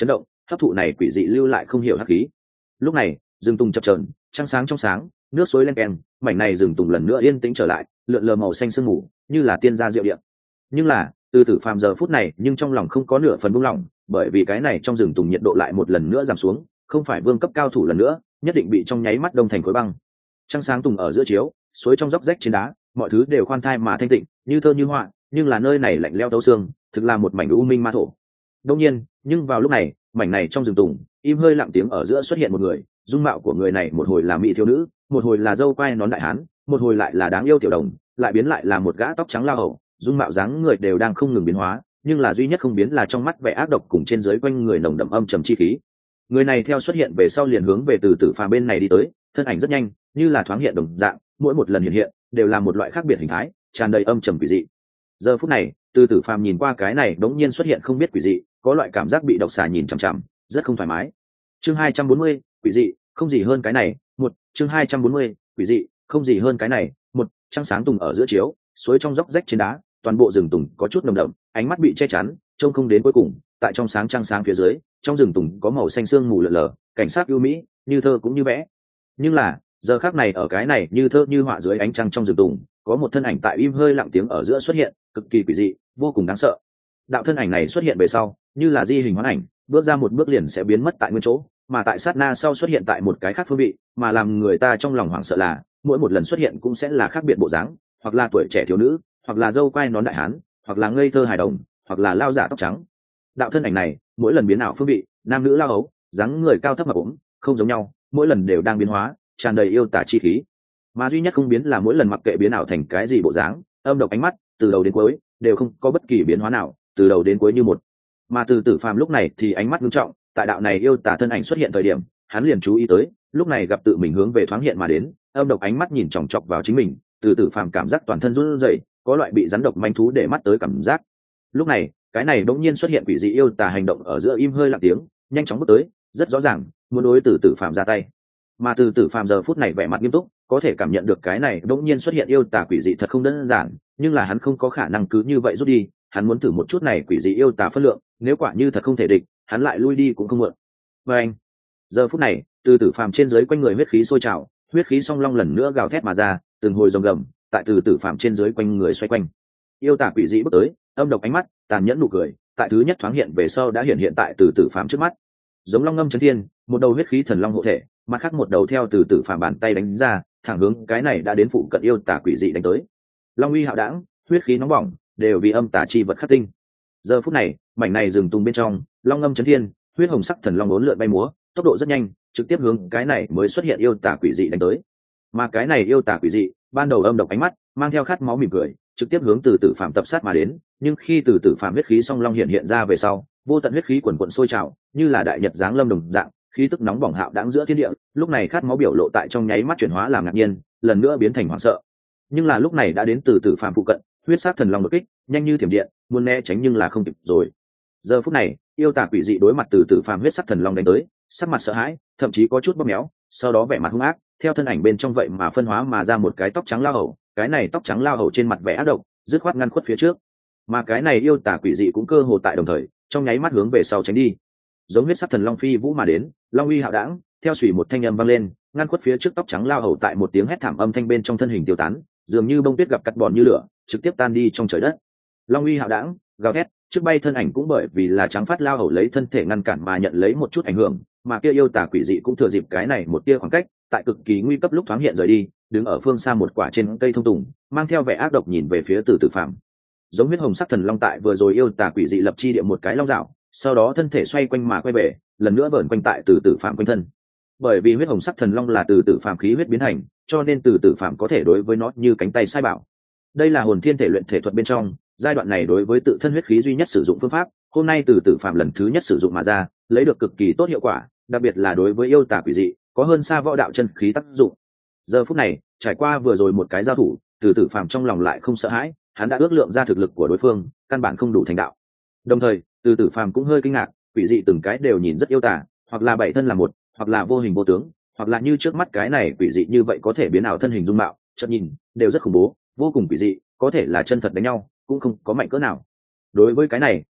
hấp thụ này quỷ dị lưu lại không hiểu hắc khí. Lúc này rừng tùng chập chờn, trăng sáng trong sáng, nước suối len keng, mảnh này rừng tùng lần nữa yên tĩnh trở lại, lượn lờ màu xanh sương mù như là tiên gia diệu điện. Nhưng là từ tử phàm giờ phút này nhưng trong lòng không có nửa phần buông lỏng, bởi vì cái này trong rừng tùng nhiệt độ lại một lần nữa giảm xuống, không phải vương cấp cao thủ lần nữa nhất định bị trong nháy mắt đông thành khối băng. Trăng sáng tùng ở giữa chiếu, suối trong róc rách trên đá, mọi thứ đều khoan thai mà thanh tịnh, như thơ như họa, nhưng là nơi này lạnh lẽo thấu xương, thực là một mảnh u minh ma thổ. Đương nhiên, nhưng vào lúc này, mảnh này trong rừng tùng, im hơi lặng tiếng ở giữa xuất hiện một người, dung mạo của người này một hồi là mỹ thiếu nữ, một hồi là dâu quai nón đại hán, một hồi lại là đáng yêu tiểu đồng, lại biến lại là một gã tóc trắng lao hầu, dung mạo dáng người đều đang không ngừng biến hóa, nhưng là duy nhất không biến là trong mắt vẻ ác độc cùng trên dưới quanh người nồng đậm âm trầm chi khí. Người này theo xuất hiện về sau liền hướng về từ tử phàm bên này đi tới, thân ảnh rất nhanh, như là thoáng hiện đồng dạng, mỗi một lần hiện hiện đều là một loại khác biệt hình thái, tràn đầy âm trầm quỷ dị. Giờ phút này, từ tử phàm nhìn qua cái này đống nhiên xuất hiện không biết quỷ dị, có loại cảm giác bị độc xà nhìn chằm chằm, rất không thoải mái. Chương 240, quỷ dị, không gì hơn cái này. Chương 240, quỷ dị, không gì hơn cái này. Trăng sáng tùng ở giữa chiếu, suối trong róc rách trên đá, toàn bộ rừng tùng có chút nồng đậm, ánh mắt bị che chắn, trông không đến cuối cùng. Tại trong sáng trăng sáng phía dưới, trong rừng tùng có màu xanh sương mù lờ lờ, cảnh sát ưu mỹ, như thơ cũng như vẽ. Nhưng là giờ khắc này ở cái này như thơ như họa dưới ánh trăng trong rừng tùng, có một thân ảnh tại im hơi lặng tiếng ở giữa xuất hiện, cực kỳ quỷ dị, vô cùng đáng sợ. Đạo thân ảnh này xuất hiện về sau, như là di hình hoán ảnh, bước ra một bước liền sẽ biến mất tại nguyên chỗ, mà tại sát na sau xuất hiện tại một cái khác phương vị, mà làm người ta trong lòng hoảng sợ là mỗi một lần xuất hiện cũng sẽ là khác biệt bộ dáng, hoặc là tuổi trẻ thiếu nữ, hoặc là dâu quai nón đại hán, hoặc là ngây thơ hài đồng, hoặc là lao giả tóc trắng. Đạo thân ảnh này mỗi lần biến ảo phương vị, nam nữ lao ấu, dáng người cao thấp mập ốm, không giống nhau, mỗi lần đều đang biến hóa, tràn đầy yêu tả chi khí. Mà duy nhất không biến là mỗi lần mặc kệ biến ảo thành cái gì bộ dáng, âm độc ánh mắt, từ đầu đến cuối đều không có bất kỳ biến hóa nào, từ đầu đến cuối như một. Mà từ tử phàm lúc này thì ánh mắt nghiêm trọng, tại đạo này yêu tả thân ảnh xuất hiện thời điểm, hắn liền chú ý tới, lúc này gặp tự mình hướng về thoáng hiện mà đến, âm độc ánh mắt nhìn chòng chọc vào chính mình, từ tử phàm cảm giác toàn thân run rẩy, có loại bị rắn độc manh thú để mắt tới cảm giác. Lúc này, cái này đột nhiên xuất hiện quỷ dị yêu tả hành động ở giữa im hơi lặng tiếng, nhanh chóng bước tới, rất rõ ràng, muốn đối từ tử phàm ra tay. Mà từ tử phàm giờ phút này vẻ mặt nghiêm túc, có thể cảm nhận được cái này đột nhiên xuất hiện yêu tả quỷ dị thật không đơn giản, nhưng là hắn không có khả năng cứ như vậy rút đi, hắn muốn thử một chút này quỷ dị yêu tả phân lượng, nếu quả như thật không thể địch, hắn lại lui đi cũng không muộn. Và anh, giờ phút này, từ tử phàm trên dưới quanh người huyết khí sôi trào, huyết khí song long lần nữa gào thét mà ra, từng hồi rồng gầm, tại từ tử phàm trên dưới quanh người xoay quanh. Yêu tả quỷ dị bước tới, âm độc ánh mắt, tàn nhẫn nụ cười, tại thứ nhất thoáng hiện về sau đã hiện tại từ tử phàm trước mắt. Giống long ngâm chấn thiên, một đầu huyết khí thần long hộ thể, mặt khác một đầu theo từ tử phàm bàn tay đánh ra, thẳng hướng cái này đã đến phụ cận yêu tả quỷ dị đánh tới. Long uy hạo đãng, huyết khí nóng bỏng, đều vì âm tả chi vật khắc tinh. Giờ phút này, mảnh này rừng tung bên trong, long ngâm chấn thiên, huyết hồng sắc thần long uốn lượn bay múa, tốc độ rất nhanh, trực tiếp hướng cái này mới xuất hiện yêu tả quỷ dị đánh tới. Mà cái này yêu tả quỷ dị, ban đầu âm độc ánh mắt, mang theo khát máu mỉm cười, trực tiếp hướng từ tử phàm tập sát mà đến, nhưng khi từ tử phàm huyết khí song long hiện ra về sau, vô tận huyết khí quần quần sôi trào, như là đại nhật giáng lâm đồng dạng, khí tức nóng bỏng hạo đãng giữa thiên địa, lúc này khát máu biểu lộ tại trong nháy mắt chuyển hóa làm ngạc nhiên, lần nữa biến thành hoảng sợ. Nhưng là lúc này đã đến từ tử phàm phụ cận, huyết sát thần long đột kích, nhanh như thiểm điện, muốn né tránh nhưng là không kịp rồi. Giờ phút này, yêu tả quỷ dị đối mặt từ tử phàm huyết sắc thần long đánh tới, sắc mặt sợ hãi, thậm chí có chút bóp méo, sau đó vẻ mặt hung ác, theo thân ảnh bên trong vậy mà phân hóa mà ra một cái tóc trắng lao hầu, cái này tóc trắng lao hầu trên mặt vẻ ác độc, dứt khoát ngăn khuất phía trước. Mà cái này yêu tả quỷ dị cũng cơ hồ tại đồng thời, trong nháy mắt hướng về sau tránh đi. Giống huyết sắc thần long phi vũ mà đến, long uy hạo đãng, theo xùy một thanh âm vang lên, ngăn khuất phía trước tóc trắng lao hầu tại một tiếng hét thảm âm thanh bên trong thân hình tiêu tán, dường như bông tuyết gặp cắt bòn như lửa, trực tiếp tan đi trong trời đất. Long uy hạo đãng, gào thét, trước bay thân ảnh cũng bởi vì là trắng phát lao hầu lấy thân thể ngăn cản mà nhận lấy một chút ảnh hưởng, mà kia yêu tả quỷ dị cũng thừa dịp cái này một tia khoảng cách, tại cực kỳ nguy cấp lúc thoáng hiện rời đi, đứng ở phương xa một quả trên cây thông tùng, mang theo vẻ ác độc nhìn về phía từ tử phàm. Giống huyết hồng sắc thần long tại vừa rồi yêu tả quỷ dị lập chi địa một cái long dạo, sau đó thân thể xoay quanh mà quay về, lần nữa vờn quanh tại từ tử phàm quanh thân. Bởi vì huyết hồng sắc thần long là từ tử phàm khí huyết biến thành, cho nên từ tử phàm có thể đối với nó như cánh tay sai bảo. Đây là hồn thiên thể luyện thể thuật bên trong giai đoạn này đối với tự thân huyết khí duy nhất sử dụng phương pháp, hôm nay từ tử phàm lần thứ nhất sử dụng mà ra, lấy được cực kỳ tốt hiệu quả, đặc biệt là đối với yêu tả quỷ dị, có hơn xa võ đạo chân khí tác dụng. Giờ phút này, trải qua vừa rồi một cái giao thủ, từ tử phàm trong lòng lại không sợ hãi, hắn đã ước lượng ra thực lực của đối phương, căn bản không đủ thành đạo. Đồng thời, từ tử phàm cũng hơi kinh ngạc, quỷ dị từng cái đều nhìn rất yêu tả, hoặc là bảy thân là một, hoặc là vô hình vô tướng, hoặc là như trước mắt cái này quỷ dị như vậy có thể biến ảo thân hình dung mạo, chợt nhìn đều rất khủng bố, vô cùng quỷ dị, có thể là chân thật đánh nhau cũng không có mạnh cỡ nào. Đối với cái này,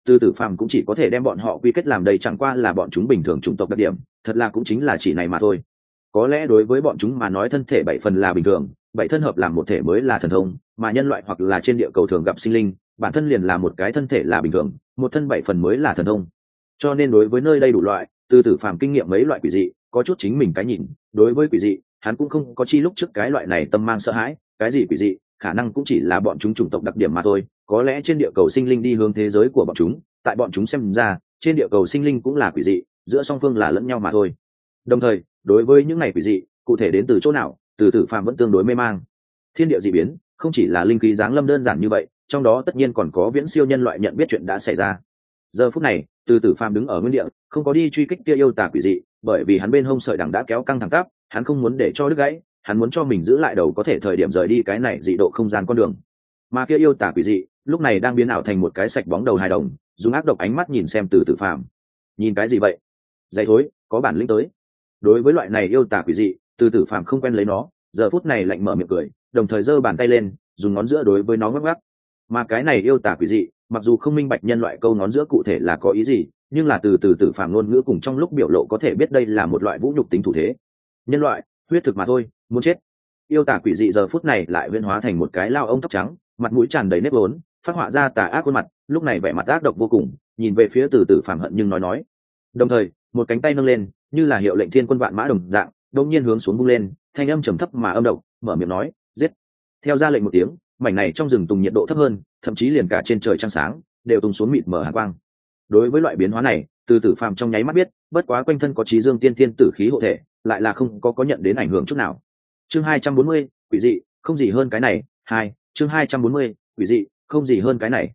Từ tử phàm cũng chỉ có thể đem bọn họ quy kết làm đây chẳng qua là bọn chúng bình thường chủng tộc đặc điểm, thật là cũng chính là chỉ này mà thôi. Có lẽ đối với bọn chúng mà nói thân thể 7 phần là bình thường, 7 thân hợp làm một thể mới là thần thông, mà nhân loại hoặc là trên địa cầu thường gặp sinh linh bản thân liền là một cái thân thể là bình thường, một thân 7 phần mới là thần thông. Cho nên đối với nơi đây đủ loại, Từ tử phàm kinh nghiệm mấy loại quỷ dị, có chút chính mình cái nhìn. Đối với quỷ dị hắn cũng không có chi lúc trước cái loại này tâm mang sợ hãi, cái gì quỷ dị khả năng cũng chỉ là bọn chúng chủng tộc đặc điểm mà thôi. Có lẽ trên địa cầu sinh linh đi hướng thế giới của bọn chúng, tại bọn chúng xem ra trên địa cầu sinh linh cũng là quỷ dị, giữa song phương là lẫn nhau mà thôi. Đồng thời đối với những này quỷ dị cụ thể đến từ chỗ nào, Từ tử phàm vẫn tương đối mê mang. Thiên địa dị biến không chỉ là linh khí giáng lâm đơn giản như vậy, trong đó tất nhiên còn có viễn siêu nhân loại nhận biết chuyện đã xảy ra. Giờ phút này Từ tử phàm đứng ở nguyên địa, không có đi truy kích kia yêu tà quỷ dị, bởi vì hắn bên hông sợi đằng đã kéo căng thẳng tắp, hắn không muốn để cho đứt gãy, hắn muốn cho mình giữ lại đầu có thể thời điểm rời đi cái này dị độ không gian con đường. Mà kia yêu tà quỷ dị lúc này đang biến ảo thành một cái sạch bóng đầu hài đồng, dùng ác độc ánh mắt nhìn xem Từ tử phàm. Nhìn cái gì vậy? Dày thối, có bản lĩnh tới. Đối với loại này yêu tà quỷ dị, Từ tử phàm không quen lấy nó, giờ phút này lạnh mở miệng cười, đồng thời giơ bàn tay lên, dùng ngón giữa đối với nó ngắc ngắc. Mà cái này yêu tà quỷ dị mặc dù không minh bạch nhân loại câu ngón giữa cụ thể là có ý gì, nhưng là từ tử phàm ngôn ngữ cùng trong lúc biểu lộ có thể biết đây là một loại vũ nhục tính thủ thế. Nhân loại huyết thực mà thôi, muốn chết. Yêu tà quỷ dị giờ phút này lại huyễn hóa thành một cái lao ông tóc trắng, mặt mũi tràn đầy nếp vốn, phát họa ra tà ác khuôn mặt, lúc này vẻ mặt ác độc vô cùng, nhìn về phía từ tử phàm hận nhưng nói. Đồng thời một cánh tay nâng lên, như là hiệu lệnh thiên quân vạn mã đồng dạng, đột nhiên hướng xuống vung lên, thanh âm trầm thấp mà âm độc, mở miệng nói, giết. Theo ra lệnh một tiếng, mảnh này trong rừng tùng nhiệt độ thấp hơn, thậm chí liền cả trên trời trăng sáng đều tung xuống mịt mờ hàn quang. Đối với loại biến hóa này, từ tử phàm trong nháy mắt biết, bất quá quanh thân có trí dương tiên tiên tử khí hộ thể, lại là không có nhận đến ảnh hưởng chút nào. Chương 240, quỷ dị, không gì hơn cái này. Chương 240, quỷ dị, không gì hơn cái này.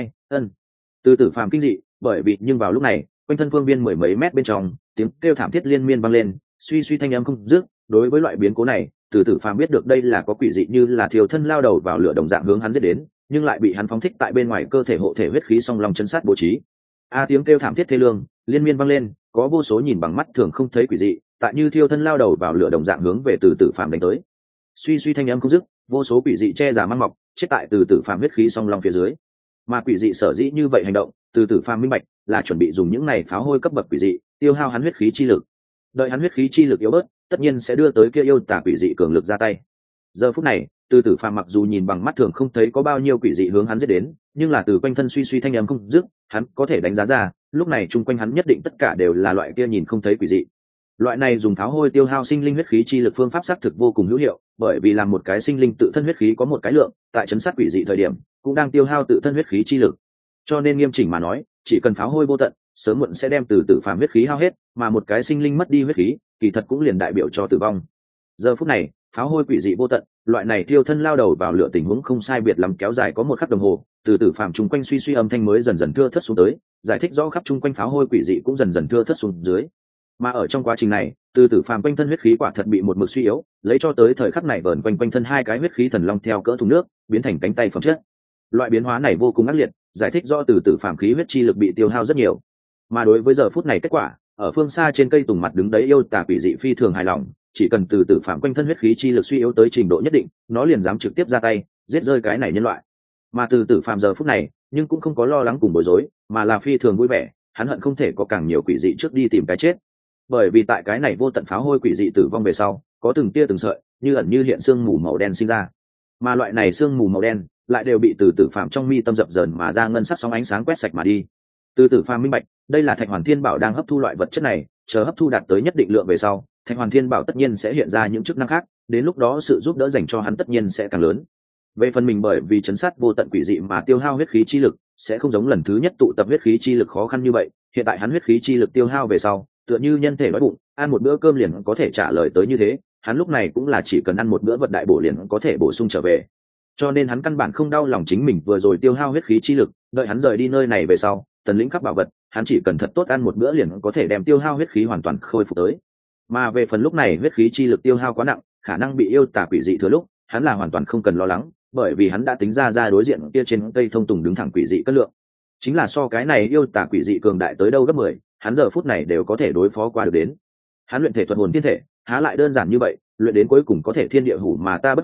Từ tử phàm kinh dị, bởi vì nhưng vào lúc này, quanh thân phương viên mười mấy mét bên trong, tiếng kêu thảm thiết liên miên vang lên, suy suy thanh âm không dứt. Đối với loại biến cố này, từ tử phàm biết được đây là có quỷ dị như là thiêu thân lao đầu vào lửa đồng dạng hướng hắn giết đến, nhưng lại bị hắn phóng thích tại bên ngoài cơ thể hộ thể huyết khí song long chân sát bố trí. Tiếng kêu thảm thiết thê lương liên miên vang lên, có vô số nhìn bằng mắt thường không thấy quỷ dị tại như thiêu thân lao đầu vào lửa đồng dạng hướng về từ tử phàm đánh tới. Suy suy thanh âm không dứt, vô số quỷ dị che giả mang mọc chết tại từ tử phàm huyết khí song long phía dưới. Mà quỷ dị sở dĩ như vậy hành động, từ tử phàm minh bạch là chuẩn bị dùng những này pháo hôi cấp bậc quỷ dị tiêu hao hắn huyết khí chi lực. Đợi hắn huyết khí chi lực yếu bớt, tất nhiên sẽ đưa tới kia yêu tà quỷ dị cường lực ra tay. Giờ phút này từ tử phàm mặc dù nhìn bằng mắt thường không thấy có bao nhiêu quỷ dị hướng hắn giết đến, nhưng là từ quanh thân suy suy thanh âm không dứt, hắn có thể đánh giá ra lúc này chung quanh hắn nhất định tất cả đều là loại kia nhìn không thấy quỷ dị. Loại này dùng pháo hôi tiêu hao sinh linh huyết khí chi lực phương pháp xác thực vô cùng hữu hiệu, bởi vì làm một cái sinh linh tự thân huyết khí có một cái lượng, tại chấn sát quỷ dị thời điểm cũng đang tiêu hao tự thân huyết khí chi lực. Cho nên nghiêm chỉnh mà nói, chỉ cần pháo hôi vô tận, sớm muộn sẽ đem từ tử phàm huyết khí hao hết, mà một cái sinh linh mất đi huyết khí, kỳ thật cũng liền đại biểu cho tử vong. Giờ phút này, pháo hôi quỷ dị vô tận, loại này thiêu thân lao đầu vào lửa tình huống không sai biệt lắm kéo dài có một khắc đồng hồ, từ tử phàm chung quanh suy suy âm thanh mới dần dần thưa thớt xuống tới, giải thích rõ khắp chung quanh pháo hôi quỷ dị cũng dần dần thưa thớt xuống dưới. Mà ở trong quá trình này, từ tử phàm quanh thân huyết khí quả thật bị một mực suy yếu, lấy cho tới thời khắc này vờn quanh thân hai cái huyết khí thần long theo cỡ thùng nước, biến thành cánh tay phẩm chất. Loại biến hóa này vô cùng ác liệt, giải thích rõ từ tử phàm khí huyết chi lực bị tiêu hao rất nhiều. Mà đối với giờ phút này kết quả, ở phương xa trên cây tùng mặt đứng đấy yêu tà quỷ dị phi thường hài lòng, chỉ cần từ tử phàm quanh thân huyết khí chi lực suy yếu tới trình độ nhất định, nó liền dám trực tiếp ra tay giết rơi cái này nhân loại. Mà từ tử phàm giờ phút này nhưng cũng không có lo lắng cùng bối rối, mà là phi thường vui vẻ, hắn hận không thể có càng nhiều quỷ dị trước đi tìm cái chết. Bởi vì tại cái này vô tận pháo hôi quỷ dị tử vong về sau, có từng tia từng sợi như ẩn như hiện sương mù màu đen sinh ra, mà loại này sương mù màu đen lại đều bị từ tử phàm trong mi tâm dập dờn mà ra ngân sắc sóng ánh sáng quét sạch mà đi. Từ tử phàm minh bạch, đây là Thạch Hoàn Thiên Bảo đang hấp thu loại vật chất này, chờ hấp thu đạt tới nhất định lượng về sau, Thạch Hoàn Thiên Bảo tất nhiên sẽ hiện ra những chức năng khác, đến lúc đó sự giúp đỡ dành cho hắn tất nhiên sẽ càng lớn. Về phần mình bởi vì chấn sát vô tận quỷ dị mà tiêu hao huyết khí chi lực, sẽ không giống lần thứ nhất tụ tập huyết khí chi lực khó khăn như vậy, hiện tại hắn huyết khí chi lực tiêu hao về sau, tựa như nhân thể đói bụng, ăn một bữa cơm liền có thể trả lời tới như thế, hắn lúc này cũng là chỉ cần ăn một bữa vật đại bổ liền có thể bổ sung trở về. Cho nên hắn căn bản không đau lòng chính mình vừa rồi tiêu hao huyết khí chi lực, đợi hắn rời đi nơi này về sau, tần lĩnh khắp bảo vật, hắn chỉ cần thật tốt ăn một bữa liền có thể đem tiêu hao huyết khí hoàn toàn khôi phục tới. Mà về phần lúc này huyết khí chi lực tiêu hao quá nặng, khả năng bị yêu tà quỷ dị thừa lúc, hắn là hoàn toàn không cần lo lắng, bởi vì hắn đã tính ra đối diện kia trên cây thông tùng đứng thẳng quỷ dị cất lượng, chính là so cái này yêu tà quỷ dị cường đại tới đâu gấp 10, hắn giờ phút này đều có thể đối phó qua được đến. Hắn luyện thể thuật hồn thiên thể, há lại đơn giản như vậy, luyện đến cuối cùng có thể thiên địa hủ mà ta bất hủ,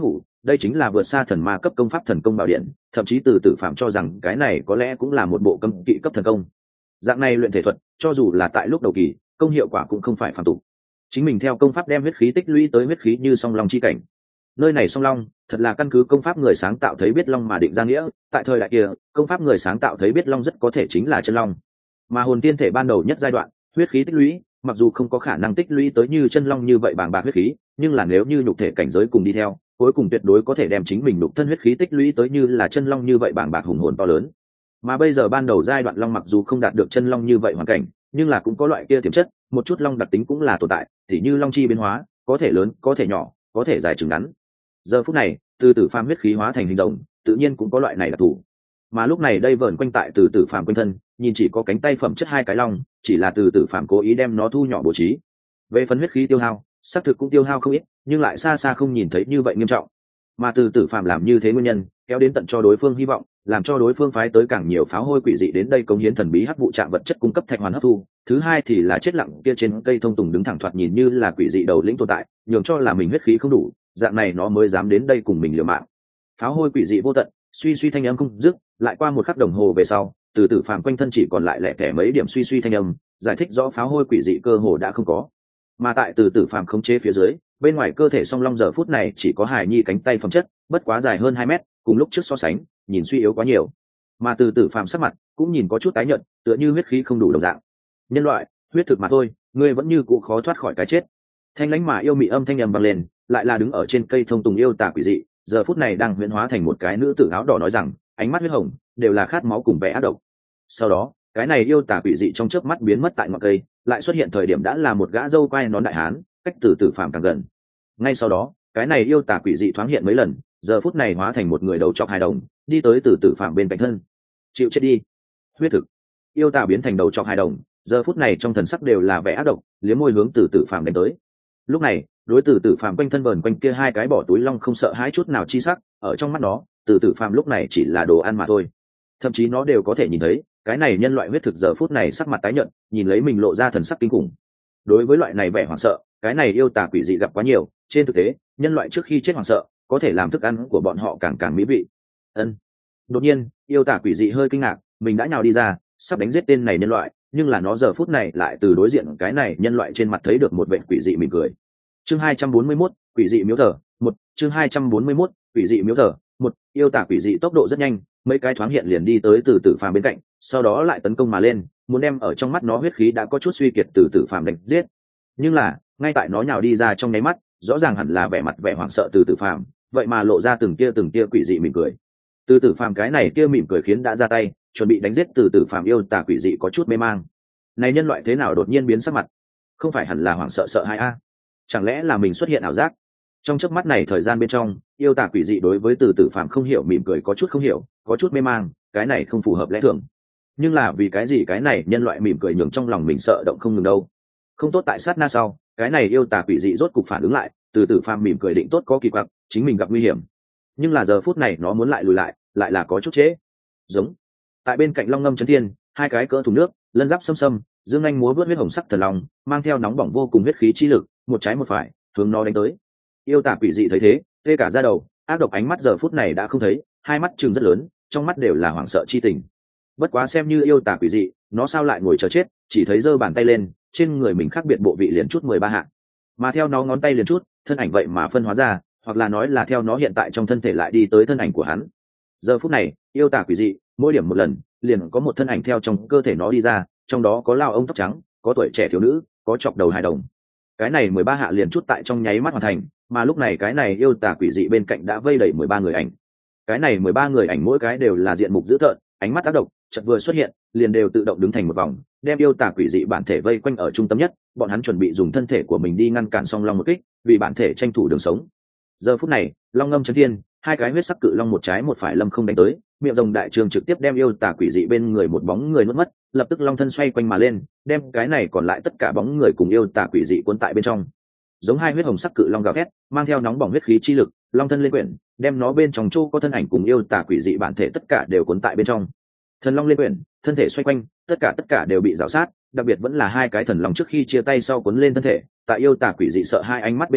đây chính là vượt xa thần ma cấp công pháp thần công bảo điện, thậm chí từ tử phạm cho rằng cái này có lẽ cũng là một bộ cấm kỵ cấp thần công. Dạng này luyện thể thuật cho dù là tại lúc đầu kỳ, công hiệu quả cũng không phải phàm tục. Chính mình theo công pháp đem huyết khí tích lũy tới huyết khí như song long chi cảnh. Nơi này song long thật là căn cứ công pháp người sáng tạo thấy biết long mà định ra nghĩa, tại thời đại kia công pháp người sáng tạo thấy biết long rất có thể chính là chân long. Mà hồn tiên thể ban đầu nhất giai đoạn huyết khí tích lũy mặc dù không có khả năng tích lũy tới như chân long như vậy bàng bạc huyết khí, nhưng là nếu như nhục thể cảnh giới cùng đi theo, cuối cùng tuyệt đối có thể đem chính mình nhục thân huyết khí tích lũy tới như là chân long như vậy bàng bạc hùng hồn to lớn. Mà bây giờ ban đầu giai đoạn long mặc dù không đạt được chân long như vậy hoàn cảnh, nhưng là cũng có loại kia tiềm chất, một chút long đặc tính cũng là tồn tại, thì như long chi biến hóa, có thể lớn, có thể nhỏ, có thể dài chừng ngắn. Giờ phút này, từ tử phàm huyết khí hóa thành hình rồng, tự nhiên cũng có loại này đặc thù. Mà lúc này đây vờn quanh tại từ tử phàm quanh thân, nhìn chỉ có cánh tay phẩm chất hai cái long, chỉ là từ tử phàm cố ý đem nó thu nhỏ bố trí. Về phần huyết khí tiêu hao, xác thực cũng tiêu hao không ít, nhưng lại xa xa không nhìn thấy như vậy nghiêm trọng. Mà từ tử phàm làm như thế nguyên nhân, kéo đến tận cho đối phương hy vọng, làm cho đối phương phái tới càng nhiều pháo hôi quỷ dị đến đây cống hiến thần bí hắc vụ trạng vật chất cung cấp thạch hoàn hấp thu. Thứ hai thì là chết lặng kia trên cây thông tùng đứng thẳng thoạt nhìn như là quỷ dị đầu lĩnh tồn tại, nhường cho là mình huyết khí không đủ, dạng này nó mới dám đến đây cùng mình liều mạng. Pháo hôi quỷ dị vô tận, suy suy thanh âm không dứt, lại qua một khắc đồng hồ về sau, từ tử phàm quanh thân chỉ còn lại lẻ tẻ mấy điểm suy suy thanh âm, giải thích rõ pháo hôi quỷ dị cơ hồ đã không có. Mà tại từ tử phàm khống chế phía dưới, bên ngoài cơ thể song long giờ phút này chỉ có hài nhi cánh tay phẩm chất, bất quá dài hơn 2 mét, cùng lúc trước so sánh, nhìn suy yếu quá nhiều. Mà từ tử phàm sắc mặt cũng nhìn có chút tái nhợt, tựa như huyết khí không đủ đồng dạng. Nhân loại, huyết thực mà thôi, ngươi vẫn như cũ khó thoát khỏi cái chết. Thanh lãnh mà yêu mị âm thanh ầm vang lên, lại là đứng ở trên cây thông tùng yêu tà quỷ dị, giờ phút này đang huyễn hóa thành một cái nữ tử áo đỏ nói rằng, ánh mắt huyết hồng, đều là khát máu cùng vẻ ác độc. Sau đó, cái này yêu tà quỷ dị trong chớp mắt biến mất tại ngọn cây, lại xuất hiện thời điểm đã là một gã râu quai nón đại hán, cách từ tử phàm càng gần. Ngay sau đó, cái này yêu tà quỷ dị thoáng hiện mấy lần, giờ phút này hóa thành một người đầu chọc hài đồng, đi tới từ tử phàm bên cạnh thân. Chịu chết đi. Huyết thực. Yêu tà biến thành đầu chọc hài đồng, giờ phút này trong thần sắc đều là vẻ ác độc, liếm môi hướng từ tử phàm đánh tới. Lúc này, đối từ tử phàm quanh thân vờn quanh kia hai cái bỏ túi long không sợ hãi chút nào chi sắc, ở trong mắt nó, từ tử phàm lúc này chỉ là đồ ăn mà thôi. Thậm chí nó đều có thể nhìn thấy, cái này nhân loại huyết thực giờ phút này sắc mặt tái nhợt, nhìn lấy mình lộ ra thần sắc kinh khủng. Đối với loại này vẻ hoảng sợ, cái này yêu tà quỷ dị gặp quá nhiều, trên thực tế, nhân loại trước khi chết hoảng sợ, có thể làm thức ăn của bọn họ càng càng mỹ vị. Đột nhiên, yêu tà quỷ dị hơi kinh ngạc, mình đã nhào đi ra, sắp đánh giết tên này nhân loại, nhưng là nó giờ phút này lại từ đối diện cái này nhân loại trên mặt thấy được một vệt quỷ dị mỉm cười. Chương 241, quỷ dị miếu thờ, 1, chương 241, quỷ dị miếu thờ, 1, yêu tà quỷ dị tốc độ rất nhanh, mấy cái thoáng hiện liền đi tới từ tử phàm bên cạnh, sau đó lại tấn công mà lên, muốn đem ở trong mắt nó huyết khí đã có chút suy kiệt từ tử phàm đánh giết. Nhưng là, ngay tại nó nhào đi ra trong nháy mắt, rõ ràng hẳn là vẻ mặt vẻ hoảng sợ từ tử phàm, vậy mà lộ ra từng tia quỷ dị mỉm cười. Từ tử phàm cái này kia mỉm cười khiến đã ra tay, chuẩn bị đánh giết từ tử phàm yêu tà quỷ dị có chút mê mang. Này nhân loại thế nào đột nhiên biến sắc mặt? Không phải hẳn là hoảng sợ sợ hãi a? Chẳng lẽ là mình xuất hiện ảo giác? Trong chớp mắt này thời gian bên trong, yêu tà quỷ dị đối với từ tử phàm không hiểu mỉm cười có chút không hiểu, có chút mê mang, cái này không phù hợp lẽ thường. Nhưng là vì cái gì cái này nhân loại mỉm cười nhường trong lòng mình sợ động không ngừng đâu? Không tốt tại sát na sau, cái này yêu tà quỷ dị rốt cục phản ứng lại, từ tử phàm mỉm cười định tốt có kỳ quặc, chính mình gặp nguy hiểm. Nhưng là giờ phút này nó muốn lại lùi lại là có chút trễ. Giống. Tại bên cạnh long ngâm chấn thiên, hai cái cỡ thùng nước, lân giáp xâm xâm, dương anh múa vớt huyết hồng sắc thần long, mang theo nóng bỏng vô cùng huyết khí chi lực, một trái một phải, hướng nó đánh tới. Yêu tà quỷ dị thấy thế, tê cả da đầu, ác độc ánh mắt giờ phút này đã không thấy, hai mắt trừng rất lớn, trong mắt đều là hoảng sợ chi tình. Bất quá xem như yêu tà quỷ dị, nó sao lại ngồi chờ chết, chỉ thấy giơ bàn tay lên, trên người mình khác biệt bộ vị liền chút 13 hạ. Mà theo nó ngón tay liền chút, thân ảnh vậy mà phân hóa ra, hoặc là nói là theo nó hiện tại trong thân thể lại đi tới thân ảnh của hắn. Giờ phút này, yêu tà quỷ dị, mỗi điểm một lần, liền có một thân ảnh theo trong cơ thể nó đi ra, trong đó có lao ông tóc trắng, có tuổi trẻ thiếu nữ, có chọc đầu hài đồng. Cái này 13 hạ liền chút tại trong nháy mắt hoàn thành, mà lúc này cái này yêu tà quỷ dị bên cạnh đã vây đầy 13 người ảnh. Cái này 13 người ảnh mỗi cái đều là diện mục dữ tợn, ánh mắt ác độc, chợt vừa xuất hiện, liền đều tự động đứng thành một vòng, đem yêu tà quỷ dị bản thể vây quanh ở trung tâm nhất, bọn hắn chuẩn bị dùng thân thể của mình đi ngăn cản song long một kích, vì bản thể tranh thủ đường sống. Giờ phút này, long ngâm chấn thiên, hai cái huyết sắc cự long một trái một phải lâm không đánh tới, miệng rồng đại trường trực tiếp đem yêu tà quỷ dị bên người một bóng người nuốt mất, lập tức long thân xoay quanh mà lên, đem cái này còn lại tất cả bóng người cùng yêu tà quỷ dị cuốn tại bên trong. Giống hai huyết hồng sắc cự long gào thét, mang theo nóng bỏng huyết khí chi lực, long thân lên quyển, đem nó bên trong chỗ có thân ảnh cùng yêu tà quỷ dị bản thể tất cả đều cuốn tại bên trong. Thần long lên quyển, thân thể xoay quanh, tất cả đều bị rào sát, đặc biệt vẫn là hai cái thần long trước khi chia tay sau cuốn lên thân thể, tại yêu tà quỷ dị sợ hai ánh mắt bên trong,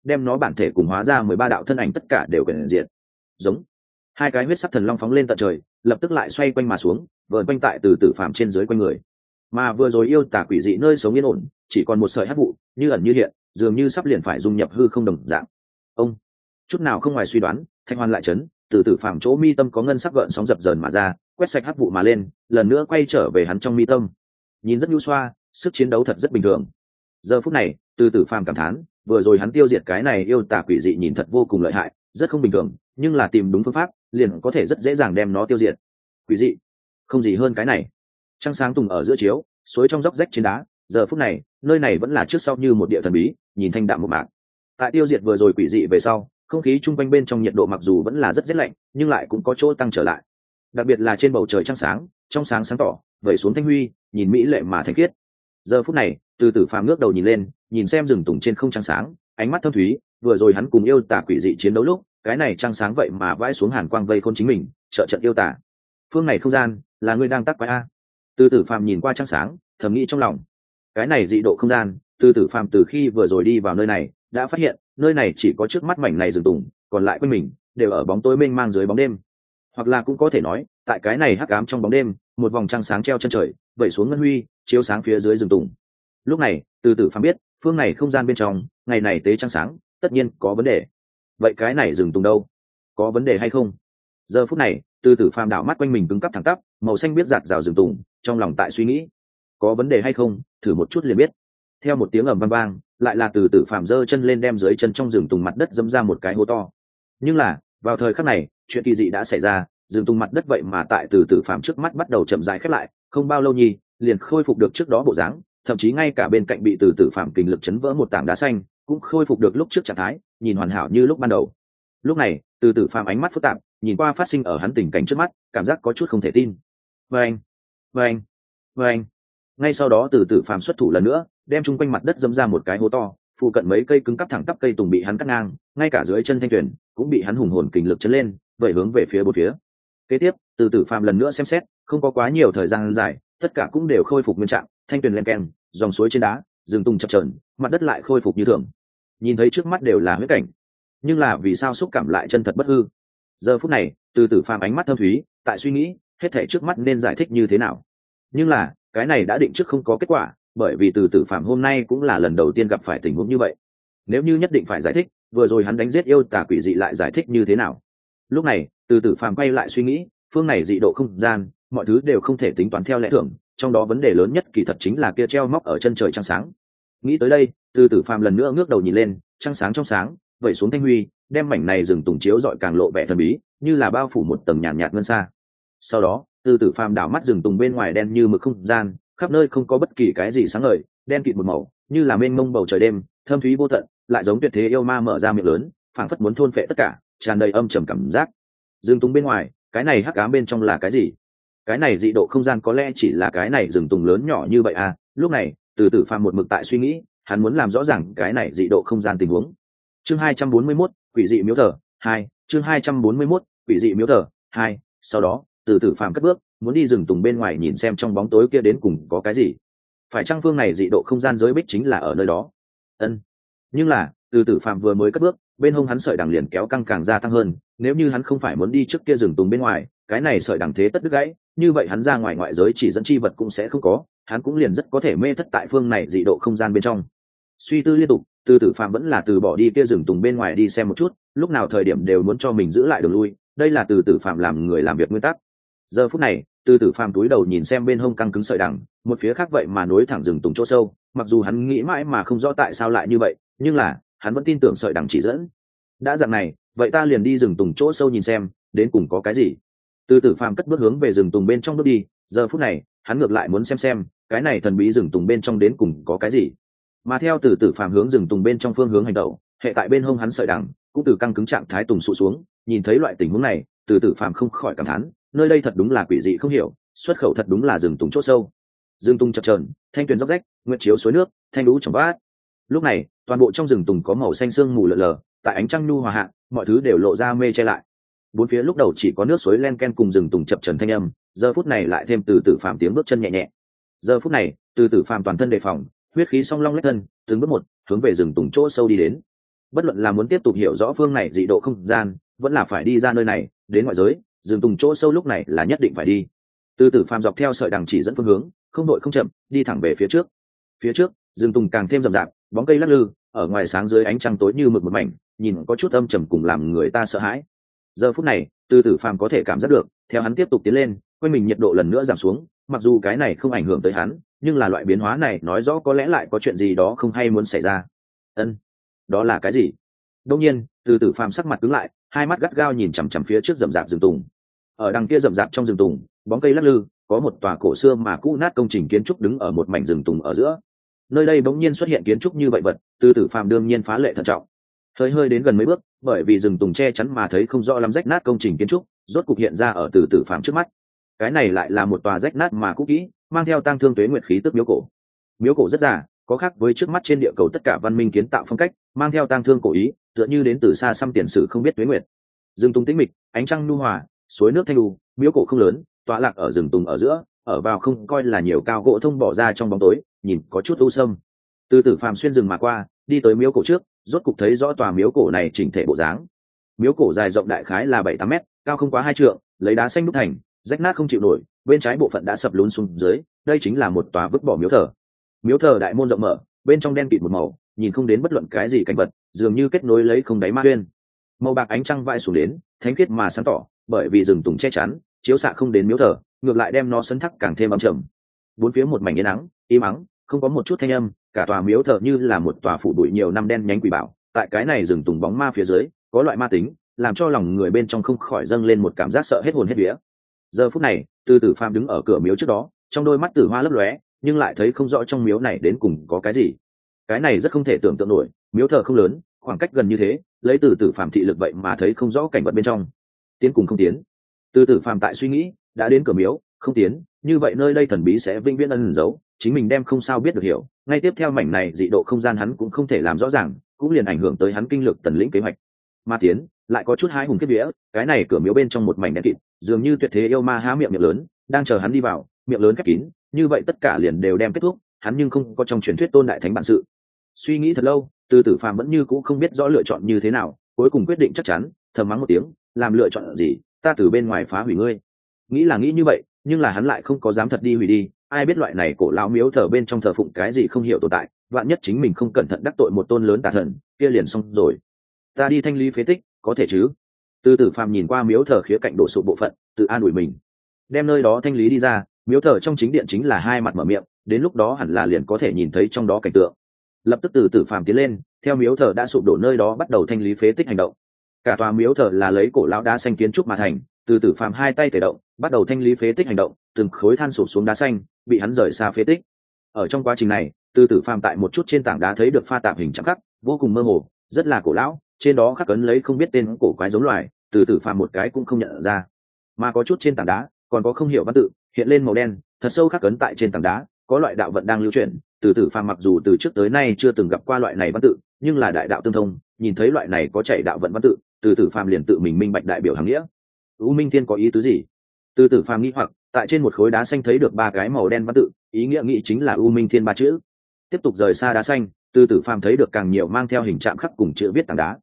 đem nó bản thể cùng hóa ra 13 đạo thân ảnh tất cả đều quyển diện. Giống. Hai cái huyết sắc thần long phóng lên tận trời, lập tức lại xoay quanh mà xuống, vờn quanh tại từ tử phàm trên dưới quanh người. Mà vừa rồi yêu tà quỷ dị nơi sống yên ổn, chỉ còn một sợi hắc vụ, như ẩn như hiện, dường như sắp liền phải dung nhập hư không đồng dạng. Ông, chút nào không ngoài suy đoán, thanh hoàn lại chấn, từ tử phàm chỗ mi tâm có ngân sắc gợn sóng dập dờn mà ra, quét sạch hắc vụ mà lên, lần nữa quay trở về hắn trong mi tâm. Nhìn rất nhu xoa, sức chiến đấu thật rất bình thường. Giờ phút này, từ tử phàm cảm thán, vừa rồi hắn tiêu diệt cái này yêu tà quỷ dị nhìn thật vô cùng lợi hại, rất không bình thường, nhưng là tìm đúng phương pháp, liền có thể rất dễ dàng đem nó tiêu diệt. Quỷ dị, không gì hơn cái này. Trăng sáng tùng ở giữa chiếu, suối trong róc rách trên đá, giờ phút này, nơi này vẫn là trước sau như một địa thần bí, nhìn thanh đạm một mạc. Tại tiêu diệt vừa rồi quỷ dị về sau, không khí chung quanh bên trong nhiệt độ mặc dù vẫn là rất rét lạnh, nhưng lại cũng có chỗ tăng trở lại. Đặc biệt là trên bầu trời trăng sáng, trong sáng sáng tỏ, vẩy xuống thanh huy, nhìn mỹ lệ mà thanh khiết. Giờ phút này, từ tử phàm ngước đầu nhìn lên, nhìn xem rừng tùng trên không trăng sáng, ánh mắt thâm thúy, vừa rồi hắn cùng yêu tà quỷ dị chiến đấu lúc, cái này trăng sáng vậy mà vãi xuống hàn quang vây khôn chính mình, trợ trận yêu tà. Phương này không gian, là ngươi đang tắc quái a. Từ tử phàm nhìn qua trăng sáng, thầm nghĩ trong lòng. Cái này dị độ không gian, từ tử phàm từ khi vừa rồi đi vào nơi này, đã phát hiện, nơi này chỉ có trước mắt mảnh này rừng tùng, còn lại quanh mình đều ở bóng tối mênh mang dưới bóng đêm. Hoặc là cũng có thể nói, tại cái này hắc ám trong bóng đêm, một vòng trăng sáng treo chân trời, vẩy xuống ngân huy, chiếu sáng phía dưới rừng tùng. Lúc này, từ tử phàm biết, phương này không gian bên trong, ngày này tế trăng sáng, tất nhiên có vấn đề. Vậy cái này rừng tùng đâu? Có vấn đề hay không? Giờ phút này, từ tử phàm đảo mắt quanh mình cứng cắp thẳng tắp, màu xanh biết giạt rào rừng tùng, trong lòng tại suy nghĩ, có vấn đề hay không, thử một chút liền biết. Theo một tiếng ầm vang vang, lại là từ tử phàm giơ chân lên đem dưới chân trong rừng tùng mặt đất dẫm ra một cái hố to. Nhưng là, vào thời khắc này, chuyện kỳ dị đã xảy ra, rừng tùng mặt đất vậy mà tại từ tử phàm trước mắt bắt đầu chậm rãi khép lại, không bao lâu nhi, liền khôi phục được trước đó bộ dáng, thậm chí ngay cả bên cạnh bị từ tử phàm kình lực chấn vỡ một tảng đá xanh, cũng khôi phục được lúc trước trạng thái, nhìn hoàn hảo như lúc ban đầu. Lúc này, từ tử phàm ánh mắt phức tạp, nhìn qua phát sinh ở hắn tình cảnh trước mắt, cảm giác có chút không thể tin. Vâng, vâng, vâng. Ngay sau đó từ tử phàm xuất thủ lần nữa, đem chung quanh mặt đất dẫm ra một cái hố to, phụ cận mấy cây cứng cắp thẳng tắp cây tùng bị hắn cắt ngang, ngay cả dưới chân thanh tuyển cũng bị hắn hùng hồn kình lực chấn lên, vẩy hướng về phía bốn phía. Kế tiếp, từ tử phàm lần nữa xem xét, không có quá nhiều thời gian dài, tất cả cũng đều khôi phục nguyên trạng, thanh tuyển len keng, dòng suối trên đá, rừng tùng chập chờn, mặt đất lại khôi phục như thường. Nhìn thấy trước mắt đều là huyết cảnh, nhưng là vì sao xúc cảm lại chân thật bất hư? Giờ phút này, từ tử phàm ánh mắt thâm thúy, tại suy nghĩ, hết thảy trước mắt nên giải thích như thế nào. Nhưng là, cái này đã định trước không có kết quả, bởi vì từ tử phàm hôm nay cũng là lần đầu tiên gặp phải tình huống như vậy. Nếu như nhất định phải giải thích, vừa rồi hắn đánh giết yêu tà quỷ dị lại giải thích như thế nào? Lúc này, từ tử phàm quay lại suy nghĩ, phương này dị độ không gian, mọi thứ đều không thể tính toán theo lẽ thường, trong đó vấn đề lớn nhất kỳ thật chính là kia treo móc ở chân trời trăng sáng. Nghĩ tới đây, từ tử phàm lần nữa ngước đầu nhìn lên, trăng sáng trong sáng, vẩy xuống thanh huy, đem mảnh này rừng tùng chiếu rọi càng lộ vẻ thần bí, như là bao phủ một tầng nhàn nhạt ngân xa. Sau đó, từ tử phàm đảo mắt rừng tùng bên ngoài đen như mực không gian, khắp nơi không có bất kỳ cái gì sáng ngời, đen kịt một màu, như là mênh mông bầu trời đêm, thâm thúy vô tận, lại giống tuyệt thế yêu ma mở ra miệng lớn, phảng phất muốn thôn phệ tất cả, tràn đầy âm trầm cảm giác. Rừng tùng bên ngoài, cái này hắc ám bên trong là cái gì? Cái này dị độ không gian có lẽ chỉ là cái này rừng tùng lớn nhỏ như vậy à? Lúc này, từ tử phàm một mực tại suy nghĩ, hắn muốn làm rõ ràng cái này dị độ không gian tình huống. Chương 241, quỷ dị miếu thờ 2, chương 241, quỷ dị miếu thờ 2. Sau đó, từ tử phàm cất bước, muốn đi rừng tùng bên ngoài nhìn xem trong bóng tối kia đến cùng có cái gì. Phải chăng phương này dị độ không gian giới bích chính là ở nơi đó? Ân. Nhưng là, từ tử phàm vừa mới cất bước, bên hông hắn sợi đằng liền kéo căng càng gia tăng hơn, nếu như hắn không phải muốn đi trước kia rừng tùng bên ngoài, cái này sợi đằng thế tất đứt gãy, như vậy hắn ra ngoài ngoại giới chỉ dẫn chi vật cũng sẽ không có, hắn cũng liền rất có thể mê thất tại phương này dị độ không gian bên trong. Suy tư liên tục, từ tử phàm vẫn là từ bỏ đi kia rừng tùng bên ngoài đi xem một chút, lúc nào thời điểm đều muốn cho mình giữ lại đường lui, đây là từ tử phàm làm người làm việc nguyên tắc. Giờ phút này, từ tử phàm túi đầu nhìn xem bên hông căng cứng sợi đằng, một phía khác vậy mà nối thẳng rừng tùng chỗ sâu, mặc dù hắn nghĩ mãi mà không rõ tại sao lại như vậy, nhưng là hắn vẫn tin tưởng sợi đằng chỉ dẫn. Đã dạng này, vậy ta liền đi rừng tùng chỗ sâu nhìn xem, đến cùng có cái gì. Từ tử phàm cất bước hướng về rừng tùng bên trong bước đi, giờ phút này, hắn ngược lại muốn xem cái này thần bí rừng tùng bên trong đến cùng có cái gì. Mà theo từ tử phàm hướng rừng tùng bên trong phương hướng hành động, hệ tại bên hông hắn sợi đằng cũng từ căng cứng trạng thái tùng sụ xuống, nhìn thấy loại tình huống này, từ tử phàm không khỏi cảm thán, nơi đây thật đúng là quỷ dị không hiểu, xuất khẩu thật đúng là rừng tùng chỗ sâu. Rừng tùng chập chờn, thanh tuyền róc rách, nguyệt chiếu suối nước, thanh lũ trong bát. Lúc này, toàn bộ trong rừng tùng có màu xanh sương mù lờ lờ, tại ánh trăng nhu hòa hạ, mọi thứ đều lộ ra mê che lại. Bốn phía lúc đầu chỉ có nước suối len ken cùng rừng tùng chập chờn thanh âm, giờ phút này lại thêm từ tử phàm tiếng bước chân nhẹ nhẹ. Giờ phút này, từ tử phàm toàn thân đề phòng, huyết khí song long lách thân, từng bước một hướng về rừng tùng chỗ sâu đi đến. bất luận là muốn tiếp tục hiểu rõ phương này dị độ không gian, vẫn là phải đi ra nơi này đến ngoại giới, rừng tùng chỗ sâu lúc này là nhất định phải đi. Từ tử phàm dọc theo sợi đằng chỉ dẫn phương hướng, không đội không chậm, đi thẳng về phía trước. Phía trước rừng tùng càng thêm rậm rạp, bóng cây lắc lư, ở ngoài sáng dưới ánh trăng tối như mực một mảnh, nhìn có chút âm trầm cùng làm người ta sợ hãi. Giờ phút này từ tử phàm có thể cảm giác được, theo hắn tiếp tục tiến lên, quanh mình nhiệt độ lần nữa giảm xuống, mặc dù cái này không ảnh hưởng tới hắn, nhưng là loại biến hóa này nói rõ có lẽ lại có chuyện gì đó không hay muốn xảy ra. Đó là cái gì? Đông nhiên từ tử phàm sắc mặt cứng lại, hai mắt gắt gao nhìn chằm chằm phía trước rậm rạp rừng tùng. Ở đằng kia rậm rạp trong rừng tùng, bóng cây lắc lư, có một tòa cổ xưa mà cũ nát công trình kiến trúc đứng ở một mảnh rừng tùng ở giữa. Nơi đây bỗng nhiên xuất hiện kiến trúc như vậy vật, từ tử phàm đương nhiên phá lệ thận trọng, hơi đến gần mấy bước, bởi vì rừng tùng che chắn mà thấy không rõ lắm rách nát công trình kiến trúc rốt cục hiện ra ở từ tử phàm trước mắt. Cái này lại là một tòa rách nát mà cũ kỹ, mang theo tang thương tuế nguyệt khí tức miếu cổ. Miếu cổ rất già, có khác với trước mắt trên địa cầu tất cả văn minh kiến tạo phong cách, mang theo tang thương cổ ý, tựa như đến từ xa xăm tiền sử không biết tuế nguyệt. Rừng tùng tĩnh mịch, ánh trăng nhu hòa, suối nước thanh lưu, miếu cổ không lớn, tọa lạc ở rừng tùng ở giữa, ở vào không coi là nhiều cao gỗ thông bỏ ra trong bóng tối, nhìn có chút u sâm. Từ tử phàm xuyên rừng mà qua, đi tới miếu cổ trước, rốt cục thấy rõ tòa miếu cổ này chỉnh thể bộ dáng. Miếu cổ dài rộng đại khái là 7-8 mét, cao không quá 2 trượng, lấy đá xanh đúc thành, rách nát không chịu nổi, bên trái bộ phận đã sập lún xuống dưới, đây chính là một tòa vứt bỏ miếu thờ. Miếu thờ đại môn rộng mở, bên trong đen kịt một màu, nhìn không đến bất luận cái gì cảnh vật, dường như kết nối lấy không đáy ma huyên. Màu bạc ánh trăng vãi xuống đến, thánh khiết mà sáng tỏ, bởi vì rừng tùng che chắn, chiếu xạ không đến miếu thờ, ngược lại đem nó sấn thắc càng thêm ấm trầm. Bốn phía một mảnh yên ắng, im ắng, không có một chút thanh âm, cả tòa miếu thờ như là một tòa phủ bụi nhiều năm đen nhánh quỷ bảo. Tại cái này rừng tùng bóng ma phía dưới, có loại ma tính, làm cho lòng người bên trong không khỏi dâng lên một cảm giác sợ hết hồn hết vía. Giờ phút này từ tử phàm đứng ở cửa miếu trước đó, trong đôi mắt tử hoa lấp lóe, nhưng lại thấy không rõ trong miếu này đến cùng có cái gì. Cái này rất không thể tưởng tượng nổi, miếu thờ không lớn, khoảng cách gần như thế, lấy từ tử phàm thị lực vậy mà thấy không rõ cảnh vật bên trong. Tiến cùng không tiến, từ tử phàm tại suy nghĩ, đã đến cửa miếu không tiến, như vậy nơi đây thần bí sẽ vĩnh viễn ẩn giấu, chính mình đem không sao biết được hiểu. Ngay tiếp theo mảnh này dị độ không gian hắn cũng không thể làm rõ ràng, cũng liền ảnh hưởng tới hắn kinh lực tần lĩnh kế hoạch. Ma tiến lại có chút hái hùng kiếp vía, cái này cửa miếu bên trong một mảnh đen kịt, dường như tuyệt thế yêu ma há miệng lớn, đang chờ hắn đi vào, miệng lớn khép kín, như vậy tất cả liền đều đem kết thúc, hắn nhưng không có trong truyền thuyết tôn đại thánh bản sự. Suy nghĩ thật lâu, từ tử phàm vẫn như cũ không biết rõ lựa chọn như thế nào, cuối cùng quyết định chắc chắn, thầm mắng một tiếng, làm lựa chọn gì, ta từ bên ngoài phá hủy ngươi. Nghĩ là nghĩ như vậy, nhưng là hắn lại không có dám thật đi hủy đi, ai biết loại này cổ lão miếu thờ bên trong thờ phụng cái gì không hiểu tồn tại, vạn nhất chính mình không cẩn thận đắc tội một tôn lớn tà thần, kia liền xong rồi. Ta đi thanh lý phế tích, có thể chứ? Từ tử phàm nhìn qua miếu thờ khía cạnh đổ sụp bộ phận, tự an ủi mình. Đem nơi đó thanh lý đi ra, miếu thờ trong chính điện chính là hai mặt mở miệng, đến lúc đó hẳn là liền có thể nhìn thấy trong đó cảnh tượng. Lập tức từ tử phàm tiến lên, theo miếu thờ đã sụp đổ nơi đó bắt đầu thanh lý phế tích hành động. Cả tòa miếu thờ là lấy cổ lão đá xanh kiến trúc mà thành, từ tử phàm hai tay tẩy động, bắt đầu thanh lý phế tích hành động, từng khối than sụp xuống đá xanh, bị hắn rời xa phế tích. Ở trong quá trình này, từ tử phàm tại một chút trên tảng đá thấy được pha tạp hình chạm khắc, vô cùng mơ hồ, rất là cổ lão, trên đó khắc ấn lấy không biết tên cổ quái giống loài, từ tử phàm một cái cũng không nhận ra. Mà có chút trên tảng đá còn có không hiểu văn tự hiện lên màu đen, thật sâu khắc ấn tại trên tảng đá, có loại đạo vận đang lưu chuyển. Từ tử phàm mặc dù từ trước tới nay chưa từng gặp qua loại này văn tự, nhưng là đại đạo tương thông, nhìn thấy loại này có chảy đạo vận văn tự, từ tử phàm liền tự mình minh bạch đại biểu hàng nghĩa. U Minh Thiên có ý tứ gì? Từ tử phàm nghĩ hoặc, tại trên một khối đá xanh thấy được ba cái màu đen văn tự, ý nghĩa nghĩ chính là U Minh Thiên ba chữ. Tiếp tục rời xa đá xanh, từ tử phàm thấy được càng nhiều mang theo hình chạm khắc cùng chữ viết tảng đá.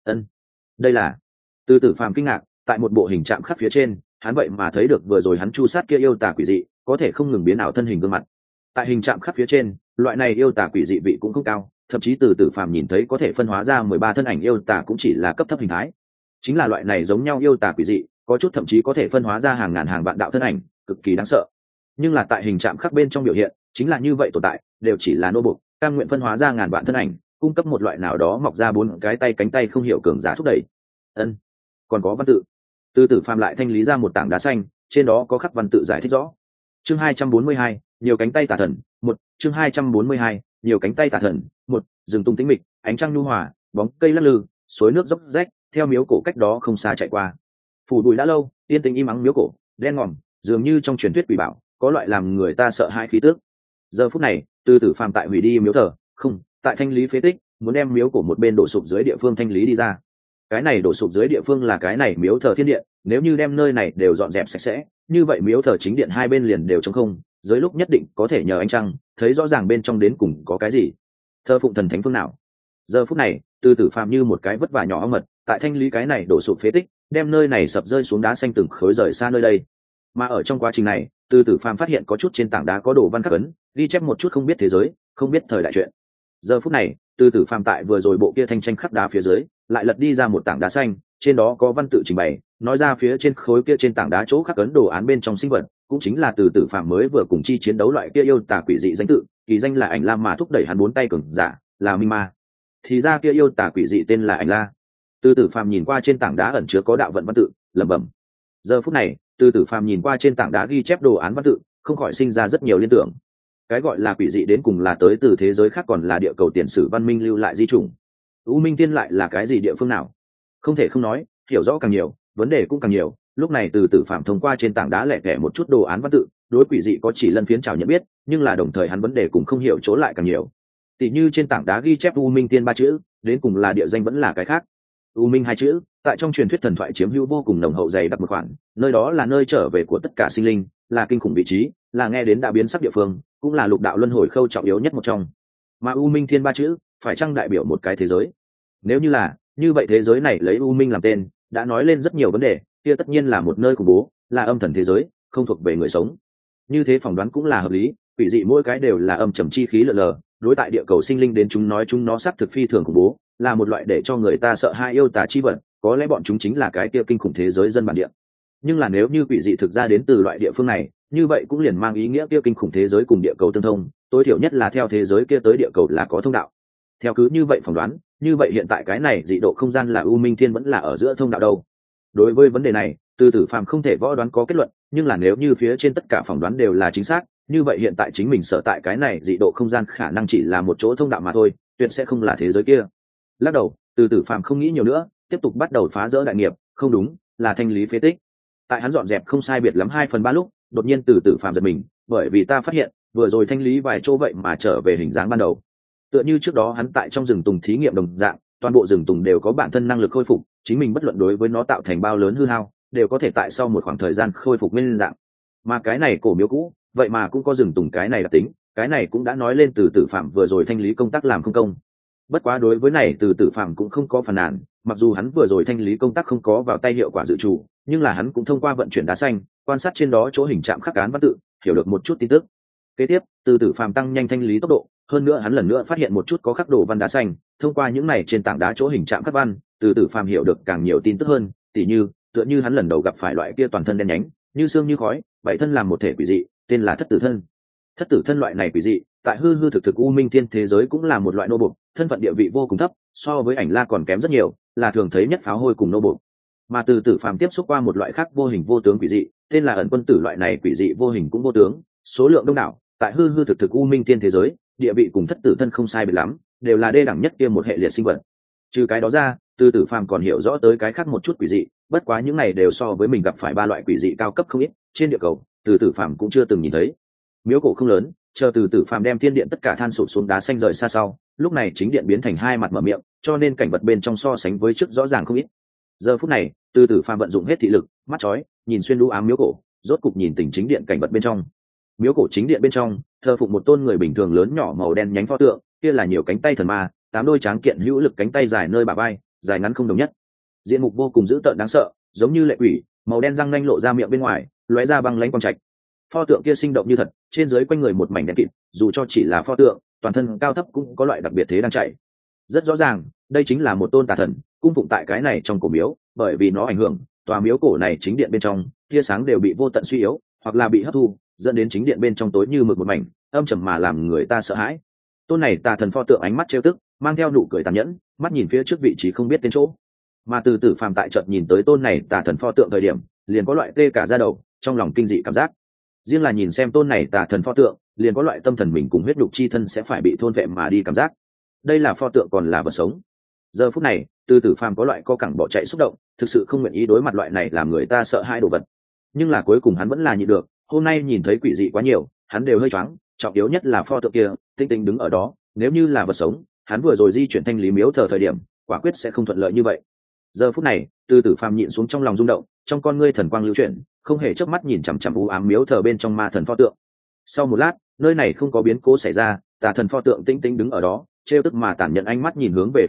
Đây là... Từ tử phàm kinh ngạc, tại một bộ hình chạm khắc phía trên, hắn vậy mà thấy được vừa rồi hắn chu sát kia yêu tà quỷ dị, có thể không ngừng biến ảo thân hình gương mặt. Tại hình chạm khắc phía trên, loại này yêu tà quỷ dị vị cũng không cao, thậm chí từ tử phàm nhìn thấy có thể phân hóa ra 13 thân ảnh yêu tà cũng chỉ là cấp thấp hình thái. Chính là loại này giống nhau yêu tà quỷ dị, có chút thậm chí có thể phân hóa ra hàng ngàn hàng vạn đạo thân ảnh, cực kỳ đáng sợ. Nhưng là tại hình chạm khắc bên trong biểu hiện, chính là như vậy tồn tại, đều chỉ là nô bộc, cam nguyện phân hóa ra ngàn vạn thân ảnh, cung cấp một loại nào đó mọc ra 4 cái tay cánh tay không hiểu cường giả thúc đẩy. Còn có văn tự. Từ tử phàm lại thanh lý ra một tảng đá xanh, trên đó có khắc văn tự giải thích rõ. Chương 242, nhiều cánh tay tà thần, 1, chương 242, nhiều cánh tay tà thần, 1, rừng tung tĩnh mịch, ánh trăng nhu hòa, bóng cây lắc lư, suối nước dốc rách, theo miếu cổ cách đó không xa chạy qua. Phủ bụi đã lâu, yên tĩnh im ắng miếu cổ, đen ngòm, dường như trong truyền thuyết quỷ bảo, có loại làm người ta sợ hãi khí tức. Giờ phút này, từ tử phàm tại hủy đi miếu thờ, không, tại thanh lý phế tích, muốn đem miếu cổ một bên đổ sụp dưới địa phương thanh lý đi ra. Cái này đổ sụp dưới địa phương là cái này miếu thờ thiên điện, nếu như đem nơi này đều dọn dẹp sạch sẽ, như vậy miếu thờ chính điện hai bên liền đều trống không, dưới lúc nhất định có thể nhờ ánh trăng thấy rõ ràng bên trong đến cùng có cái gì. Thờ phụng thần thánh phương nào? Giờ phút này, Từ tử phàm như một cái vất vả nhỏ mật tại thanh lý cái này đổ sụp phế tích, đem nơi này sập rơi xuống đá xanh từng khối rời xa nơi đây. Mà ở trong quá trình này, từ tử phàm phát hiện có chút trên tảng đá có đồ văn khắc ấn, ghi chép một chút không biết thế giới, không biết thời đại chuyện. Giờ phút này, từ tử phàm tại vừa rồi bộ kia thanh tranh khắc đá phía dưới lại lật đi ra một tảng đá xanh, trên đó có văn tự trình bày, nói ra phía trên khối kia trên tảng đá chỗ khắc ấn đồ án bên trong sinh vật cũng chính là từ tử phàm mới vừa cùng chi chiến đấu loại kia yêu tà quỷ dị danh tự, kỳ danh là Ảnh La, mà thúc đẩy hắn bốn tay cường giả là Minh Ma. Thì ra kia yêu tà quỷ dị tên là Ảnh La. Từ tử phàm nhìn qua trên tảng đá ẩn chứa có đạo vận văn tự, lẩm bẩm. Giờ phút này, từ tử phàm nhìn qua trên tảng đá ghi chép đồ án văn tự, không khỏi sinh ra rất nhiều liên tưởng. Cái gọi là quỷ dị đến cùng là tới từ thế giới khác, còn là địa cầu tiền sử văn minh lưu lại di chủng. U Minh Tiên lại là cái gì địa phương nào? Không thể không nói, hiểu rõ càng nhiều, vấn đề cũng càng nhiều. Lúc này từ tử phạm thông qua trên tảng đá lẻ tẻ một chút đồ án văn tự, đối quỷ dị có chỉ lân phiến chào nhận biết, nhưng là đồng thời hắn vấn đề cũng không hiểu chỗ lại càng nhiều. Tỷ như trên tảng đá ghi chép U Minh Tiên ba chữ, đến cùng là địa danh vẫn là cái khác. U Minh hai chữ, tại trong truyền thuyết thần thoại chiếm hữu vô cùng nồng hậu dày đặc một khoản, nơi đó là nơi trở về của tất cả sinh linh, là kinh khủng vị trí, là nghe đến đã biến sắc địa phương, cũng là lục đạo luân hồi khâu trọng yếu nhất một trong. Mà U Minh Thiên ba chữ, phải chăng đại biểu một cái thế giới? Nếu như là, như vậy thế giới này lấy U Minh làm tên, đã nói lên rất nhiều vấn đề, kia tất nhiên là một nơi khủng bố, là âm thần thế giới, không thuộc về người sống. Như thế phỏng đoán cũng là hợp lý, quỷ dị mỗi cái đều là âm trầm chi khí lờ lờ, đối tại địa cầu sinh linh đến chúng nói chúng nó xác thực phi thường khủng bố, là một loại để cho người ta sợ hai yêu tà chi vật, có lẽ bọn chúng chính là cái kia kinh khủng thế giới dân bản địa. Nhưng là nếu như quỷ dị thực ra đến từ loại địa phương này, như vậy cũng liền mang ý nghĩa kia kinh khủng thế giới cùng địa cầu tương thông, tối thiểu nhất là theo thế giới kia tới địa cầu là có thông đạo. Theo cứ như vậy phỏng đoán, như vậy hiện tại cái này dị độ không gian là U Minh Thiên vẫn là ở giữa thông đạo đâu? Đối với vấn đề này, từ tử phàm không thể võ đoán có kết luận, nhưng là nếu như phía trên tất cả phỏng đoán đều là chính xác, như vậy hiện tại chính mình sở tại cái này dị độ không gian khả năng chỉ là một chỗ thông đạo mà thôi, tuyệt sẽ không là thế giới kia. Lắc đầu, từ tử phàm không nghĩ nhiều nữa, tiếp tục bắt đầu phá rỡ đại nghiệp, không đúng, là thanh lý phế tích. Tại hắn dọn dẹp không sai biệt lắm 2/3 lúc, đột nhiên từ tử phàm giật mình, bởi vì ta phát hiện vừa rồi thanh lý vài chỗ vậy mà trở về hình dáng ban đầu. Tựa như trước đó hắn tại trong rừng tùng thí nghiệm đồng dạng, toàn bộ rừng tùng đều có bản thân năng lực khôi phục, chính mình bất luận đối với nó tạo thành bao lớn hư hao, đều có thể tại sau một khoảng thời gian khôi phục nguyên dạng. Mà cái này cổ miếu cũ, vậy mà cũng có rừng tùng cái này đặc tính, cái này cũng đã nói lên từ tử phạm vừa rồi thanh lý công tác làm không công. Bất quá đối với này từ tử phạm cũng không có phàn nàn, mặc dù hắn vừa rồi thanh lý công tác không có vào tay hiệu quả dự trù, nhưng là hắn cũng thông qua vận chuyển đá xanh, quan sát trên đó chỗ hình chạm khắc án văn tự, hiểu được một chút tin tức. Kế tiếp, từ tử phạm tăng nhanh thanh lý tốc độ, hơn nữa hắn lần nữa phát hiện một chút có khắc đồ văn đá xanh, thông qua những này trên tảng đá chỗ hình chạm khắc văn, từ tử phạm hiểu được càng nhiều tin tức hơn, tỉ như tựa như hắn lần đầu gặp phải loại kia toàn thân đen nhánh, như xương như khói, bảy thân làm một thể quỷ dị, tên là thất tử thân. Thất tử thân loại này quỷ dị, tại hư hư thực thực U Minh Thiên thế giới cũng là một loại nô bộc, thân phận địa vị vô cùng thấp, so với Ảnh La còn kém rất nhiều, là thường thấy nhất pháo hôi cùng nô bộc. Mà từ tử phàm tiếp xúc qua một loại khác vô hình vô tướng quỷ dị, tên là ẩn quân tử, loại này quỷ dị vô hình cũng vô tướng, số lượng đông đảo, tại hư hư thực thực U Minh Thiên thế giới, địa vị cùng thất tử thân không sai biệt lắm, đều là đê đẳng nhất kia một hệ liệt sinh vật. Trừ cái đó ra, từ tử phàm còn hiểu rõ tới cái khác một chút quỷ dị, bất quá những này đều so với mình gặp phải ba loại quỷ dị cao cấp không ít, trên địa cầu, từ tử phàm cũng chưa từng nhìn thấy. Miếu cổ không lớn, chờ từ tử phàm đem thiên điện tất cả than sụp xuống đá xanh rời xa sau, lúc này chính điện biến thành hai mặt mở miệng, cho nên cảnh vật bên trong so sánh với trước rõ ràng không ít. Giờ phút này, từ tử phàm vận dụng hết thị lực, mắt chói, nhìn xuyên đũ ám miếu cổ, rốt cục nhìn tỉnh chính điện cảnh vật bên trong. Miếu cổ chính điện bên trong, thờ phụng một tôn người bình thường lớn nhỏ màu đen nhánh pho tượng, kia là nhiều cánh tay thần ma, 8 đôi tráng kiện hữu lực cánh tay dài nơi bả vai, dài ngắn không đồng nhất. Diện mục vô cùng dữ tợn đáng sợ, giống như lệ quỷ, màu đen răng nanh lộ ra miệng bên ngoài, lóe ra băng lãnh quang trạch. Pho tượng kia sinh động như thật, trên dưới quanh người một mảnh đen kịt, dù cho chỉ là pho tượng, toàn thân cao thấp cũng có loại đặc biệt thế đang chạy. Rất rõ ràng, đây chính là một tôn tà thần, cung phụng tại cái này trong cổ miếu, bởi vì nó ảnh hưởng, tòa miếu cổ này chính điện bên trong, tia sáng đều bị vô tận suy yếu, hoặc là bị hấp thu, dẫn đến chính điện bên trong tối như mực một mảnh, âm trầm mà làm người ta sợ hãi. Tôn này tà thần pho tượng ánh mắt trêu tức, mang theo nụ cười tàn nhẫn, mắt nhìn phía trước vị trí không biết tên chỗ. Mà từ tử phàm tại chợt nhìn tới tôn này tà thần pho tượng thời điểm, liền có loại tê cả da đầu, trong lòng kinh dị cảm giác. Riêng là nhìn xem tôn này tà thần pho tượng, liền có loại tâm thần mình cùng huyết nhục chi thân sẽ phải bị thôn vệ mà đi cảm giác. Đây là pho tượng còn là vật sống. Giờ phút này, từ tử phàm có loại co cẳng bỏ chạy xúc động, thực sự không nguyện ý đối mặt loại này làm người ta sợ hãi đồ vật. Nhưng là cuối cùng hắn vẫn là nhịn được, hôm nay nhìn thấy quỷ dị quá nhiều, hắn đều hơi choáng, trọng yếu nhất là pho tượng kia, tinh tinh đứng ở đó, nếu như là vật sống, hắn vừa rồi di chuyển thanh lý miếu thờ thời điểm, quả quyết sẽ không thuận lợi như vậy. Giờ phút này, từ tử phàm nhịn xuống trong lòng rung động, trong con ngươi thần quang lưu chuyển, không hề chớp mắt nhìn chằm chằm u ám miếu thờ bên trong ma thần pho tượng. Sau một lát, nơi này không có biến cố xảy ra, tà thần pho tượng tinh tinh đứng ở đó, trêu tức mà tàn nhẫn ánh mắt nhìn hướng về phía trước,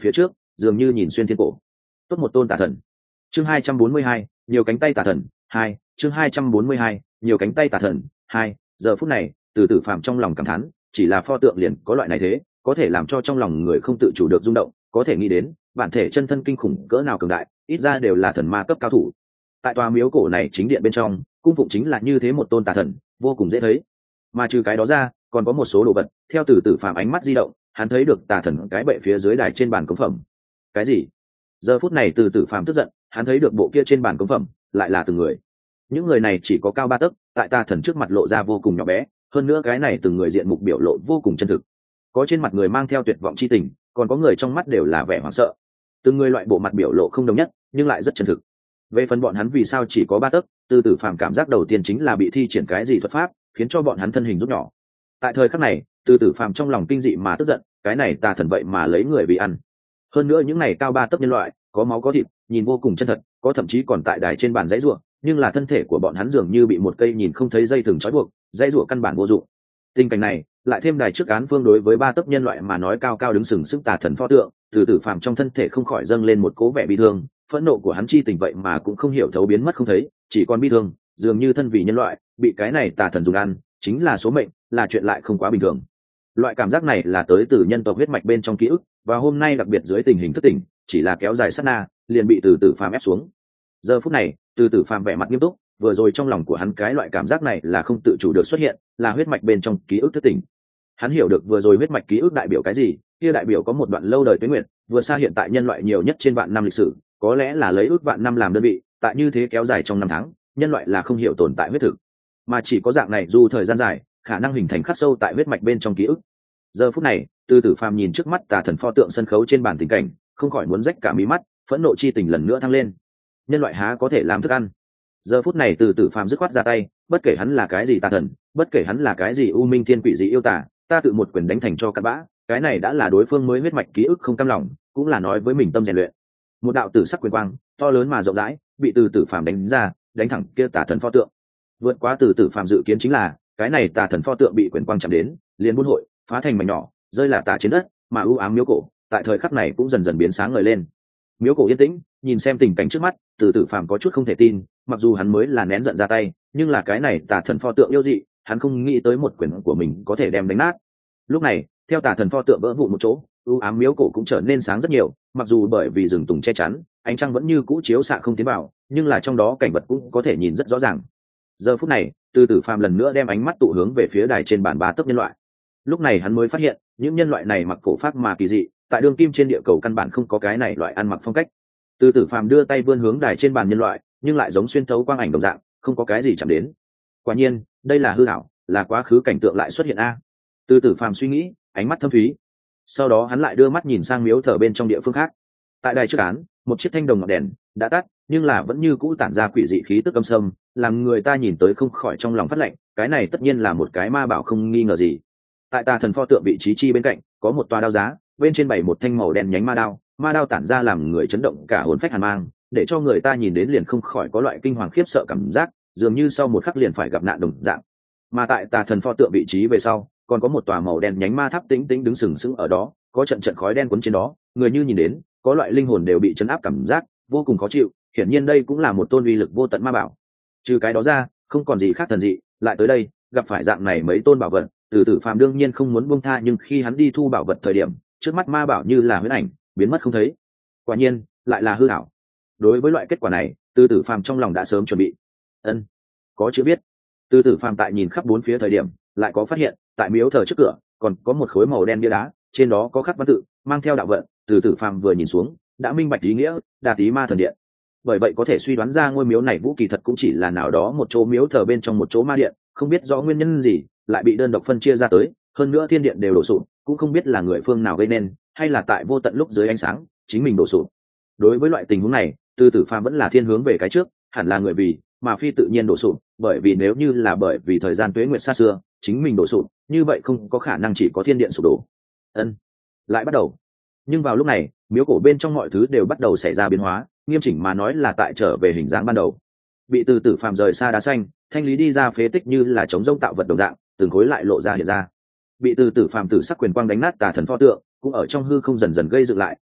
dường như nhìn xuyên thiên cổ. Tốt một tôn tà thần. Chương 242, nhiều cánh tay tà thần 2. Chương 242, nhiều cánh tay tà thần 2. Giờ phút này, từ tử phàm trong lòng cảm thán, chỉ là pho tượng liền có loại này thế, có thể làm cho trong lòng người không tự chủ được rung động, có thể nghĩ đến bản thể chân thân kinh khủng cỡ nào cường đại, ít ra đều là thần ma cấp cao thủ. Tại tòa miếu cổ này chính điện bên trong, cung phụng chính là như thế một tôn tà thần, vô cùng dễ thấy. Mà trừ cái đó ra, còn có một số đồ vật, theo từ tử phàm ánh mắt di động, hắn thấy được tà thần cái bệ phía dưới đài trên bàn cống phẩm. Cái gì? Giờ phút này từ tử phàm tức giận, hắn thấy được bộ kia trên bàn cống phẩm lại là từng người. Những người này chỉ có cao 3 tấc, tại tà thần trước mặt lộ ra vô cùng nhỏ bé, hơn nữa cái này từng người diện mục biểu lộ vô cùng chân thực. Có trên mặt người mang theo tuyệt vọng chi tình, còn có người trong mắt đều là vẻ hoảng sợ. Từng người loại bộ mặt biểu lộ không đồng nhất, nhưng lại rất chân thực. Về phần bọn hắn vì sao chỉ có 3 tấc, từ tử phàm cảm giác đầu tiên chính là bị thi triển cái gì thuật pháp, khiến cho bọn hắn thân hình rút nhỏ. Tại thời khắc này, từ tử phàm trong lòng kinh dị mà tức giận, cái này tà thần vậy mà lấy người vì ăn. Hơn nữa những này cao 3 tấc nhân loại, có máu có thịt, nhìn vô cùng chân thật, có thậm chí còn tại đài trên bàn giấy rùa, nhưng là thân thể của bọn hắn dường như bị một cây nhìn không thấy dây thừng trói buộc, dây rùa căn bản vô dụng. Tình cảnh này, lại thêm đài trước án phương đối với 3 tấc nhân loại mà nói cao cao đứng sừng sững tà thần pho tượng, từ tử phàm trong thân thể không khỏi dâng lên một cố vẻ bi thương, phẫn nộ của hắn chi tình vậy mà cũng không hiểu thấu biến mất không thấy, chỉ còn bi thương, dường như thân vì nhân loại, bị cái này tà thần dùng ăn, chính là số mệnh, là chuyện lại không quá bình thường. Loại cảm giác này là tới từ nhân tộc huyết mạch bên trong ký ức, và hôm nay đặc biệt dưới tình hình thức tỉnh, chỉ là kéo dài sát na, liền bị từ tử phàm ép xuống. Giờ phút này, từ tử phàm vẻ mặt nghiêm túc, vừa rồi trong lòng của hắn cái loại cảm giác này là không tự chủ được xuất hiện, là huyết mạch bên trong ký ức thức tỉnh. Hắn hiểu được vừa rồi huyết mạch ký ức đại biểu cái gì, kia đại biểu có một đoạn lâu đời tuế nguyệt, vừa xa hiện tại nhân loại nhiều nhất trên vạn năm lịch sử, có lẽ là lấy ước vạn năm làm đơn vị, tại như thế kéo dài trong 5 tháng, nhân loại là không hiểu tồn tại huyết thực, mà chỉ có dạng này dù thời gian dài, khả năng hình thành khắc sâu tại huyết mạch bên trong ký ức. Giờ phút này, từ tử phàm nhìn trước mắt tà thần pho tượng sân khấu trên bàn tình cảnh, không khỏi muốn rách cả mí mắt, phẫn nộ chi tình lần nữa thăng lên. Nhân loại há có thể làm thức ăn? Giờ phút này từ tử phàm dứt khoát ra tay, bất kể hắn là cái gì tà thần, bất kể hắn là cái gì u minh thiên quỷ dị yêu tà, ta tự một quyền đánh thành cho cặn bã. Cái này đã là đối phương mới huyết mạch ký ức không cam lòng, cũng là nói với mình tâm rèn luyện. Một đạo tử sắc quyền quang to lớn mà rộng rãi bị từ tử phàm đánh ra, đánh thẳng kia tà thần pho tượng. Vượt quá từ tử phàm dự kiến chính là cái này tà thần pho tượng bị quyền quang chạm đến, liền buôn hội phá thành mảnh nhỏ, rơi là tả trên đất, mà u ám miếu cổ tại thời khắc này cũng dần dần biến sáng ngời lên. Miếu cổ yên tĩnh, nhìn xem tình cảnh trước mắt, từ tử phàm có chút không thể tin, mặc dù hắn mới là nén giận ra tay, nhưng là cái này tà thần pho tượng yêu dị, hắn không nghĩ tới một quyền của mình có thể đem đánh nát. Lúc này, theo tà thần pho tượng vỡ vụn một chỗ, u ám miếu cổ cũng trở nên sáng rất nhiều, mặc dù bởi vì rừng tùng che chắn, ánh trăng vẫn như cũ chiếu xạ không tiến vào, nhưng là trong đó cảnh vật cũng có thể nhìn rất rõ ràng. Giờ phút này, từ tử phàm lần nữa đem ánh mắt tụ hướng về phía đài trên bàn 3 tấc nhân loại. Lúc này hắn mới phát hiện, những nhân loại này mặc cổ pháp mà kỳ dị, tại đương kim trên địa cầu căn bản không có cái này loại ăn mặc phong cách. Từ tử phàm đưa tay vươn hướng đài trên bàn nhân loại, nhưng lại giống xuyên thấu quang ảnh đồng dạng, không có cái gì chạm đến. Quả nhiên, đây là hư ảo, là quá khứ cảnh tượng lại xuất hiện a. Từ tử phàm suy nghĩ, ánh mắt thâm thúy. Sau đó hắn lại đưa mắt nhìn sang miếu thờ bên trong địa phương khác. Tại đài trước án, một chiếc thanh đồng ngọn đèn đã tắt, nhưng là vẫn như cũ tản ra quỷ dị khí tức âm sâm, làm người ta nhìn tới không khỏi trong lòng phát lạnh. Cái này tất nhiên là một cái ma bảo không nghi ngờ gì. Tại tà thần pho tượng vị trí chi bên cạnh, có một tòa đao giá, bên trên bày một thanh màu đen nhánh ma đao tản ra làm người chấn động cả hồn phách hàn mang, để cho người ta nhìn đến liền không khỏi có loại kinh hoàng khiếp sợ cảm giác, dường như sau một khắc liền phải gặp nạn đồng dạng. Mà tại tà thần pho tượng vị trí về sau, còn có một tòa màu đen nhánh ma tháp tĩnh tĩnh đứng sừng sững ở đó, có trận trận khói đen cuốn trên đó, người như nhìn đến, có loại linh hồn đều bị chấn áp cảm giác, vô cùng khó chịu. Hiển nhiên đây cũng là một tôn uy lực vô tận ma bảo. Trừ cái đó ra, không còn gì khác thần dị, lại tới đây, gặp phải dạng này mấy tôn bảo vật, từ tử phàm đương nhiên không muốn buông tha, nhưng khi hắn đi thu bảo vật thời điểm, trước mắt ma bảo như là huyễn ảnh, biến mất không thấy. Quả nhiên, lại là hư ảo. Đối với loại kết quả này, từ tử phàm trong lòng đã sớm chuẩn bị. Ân, có chữ biết. Từ tử phàm tại nhìn khắp bốn phía thời điểm, lại có phát hiện, tại miếu thờ trước cửa, còn có một khối màu đen bia đá, trên đó có khắc văn tự, mang theo đạo vận. Từ tử phàm vừa nhìn xuống, đã minh bạch ý nghĩa, Đà Tý Ma Thần Điện. Bởi vậy có thể suy đoán ra ngôi miếu này vũ kỳ thật cũng chỉ là nào đó một chỗ miếu thờ bên trong một chỗ ma điện, không biết rõ nguyên nhân gì lại bị đơn độc phân chia ra tới, hơn nữa thiên điện đều đổ sụp, cũng không biết là người phương nào gây nên, hay là tại vô tận lúc dưới ánh sáng chính mình đổ sụp. Đối với loại tình huống này, từ tử phàm vẫn là thiên hướng về cái trước, hẳn là người vì mà phi tự nhiên đổ sụp, bởi vì nếu như là bởi vì thời gian tuế nguyệt xa xưa chính mình đổ sụp, như vậy không có khả năng chỉ có thiên điện sụp đổ. Ân, lại bắt đầu. Nhưng vào lúc này, miếu cổ bên trong mọi thứ đều bắt đầu xảy ra biến hóa, nghiêm chỉnh mà nói là tại trở về hình dáng ban đầu. Bị từ tử phàm rời xa đá xanh, thanh lý đi ra phế tích như là chống rông tạo vật đồng dạng, từng khối lại lộ ra hiện ra. Bị từ tử phàm tử sắc quyền quang đánh nát tà thần pho tượng, cũng ở trong hư không dần dần gây dựng lại,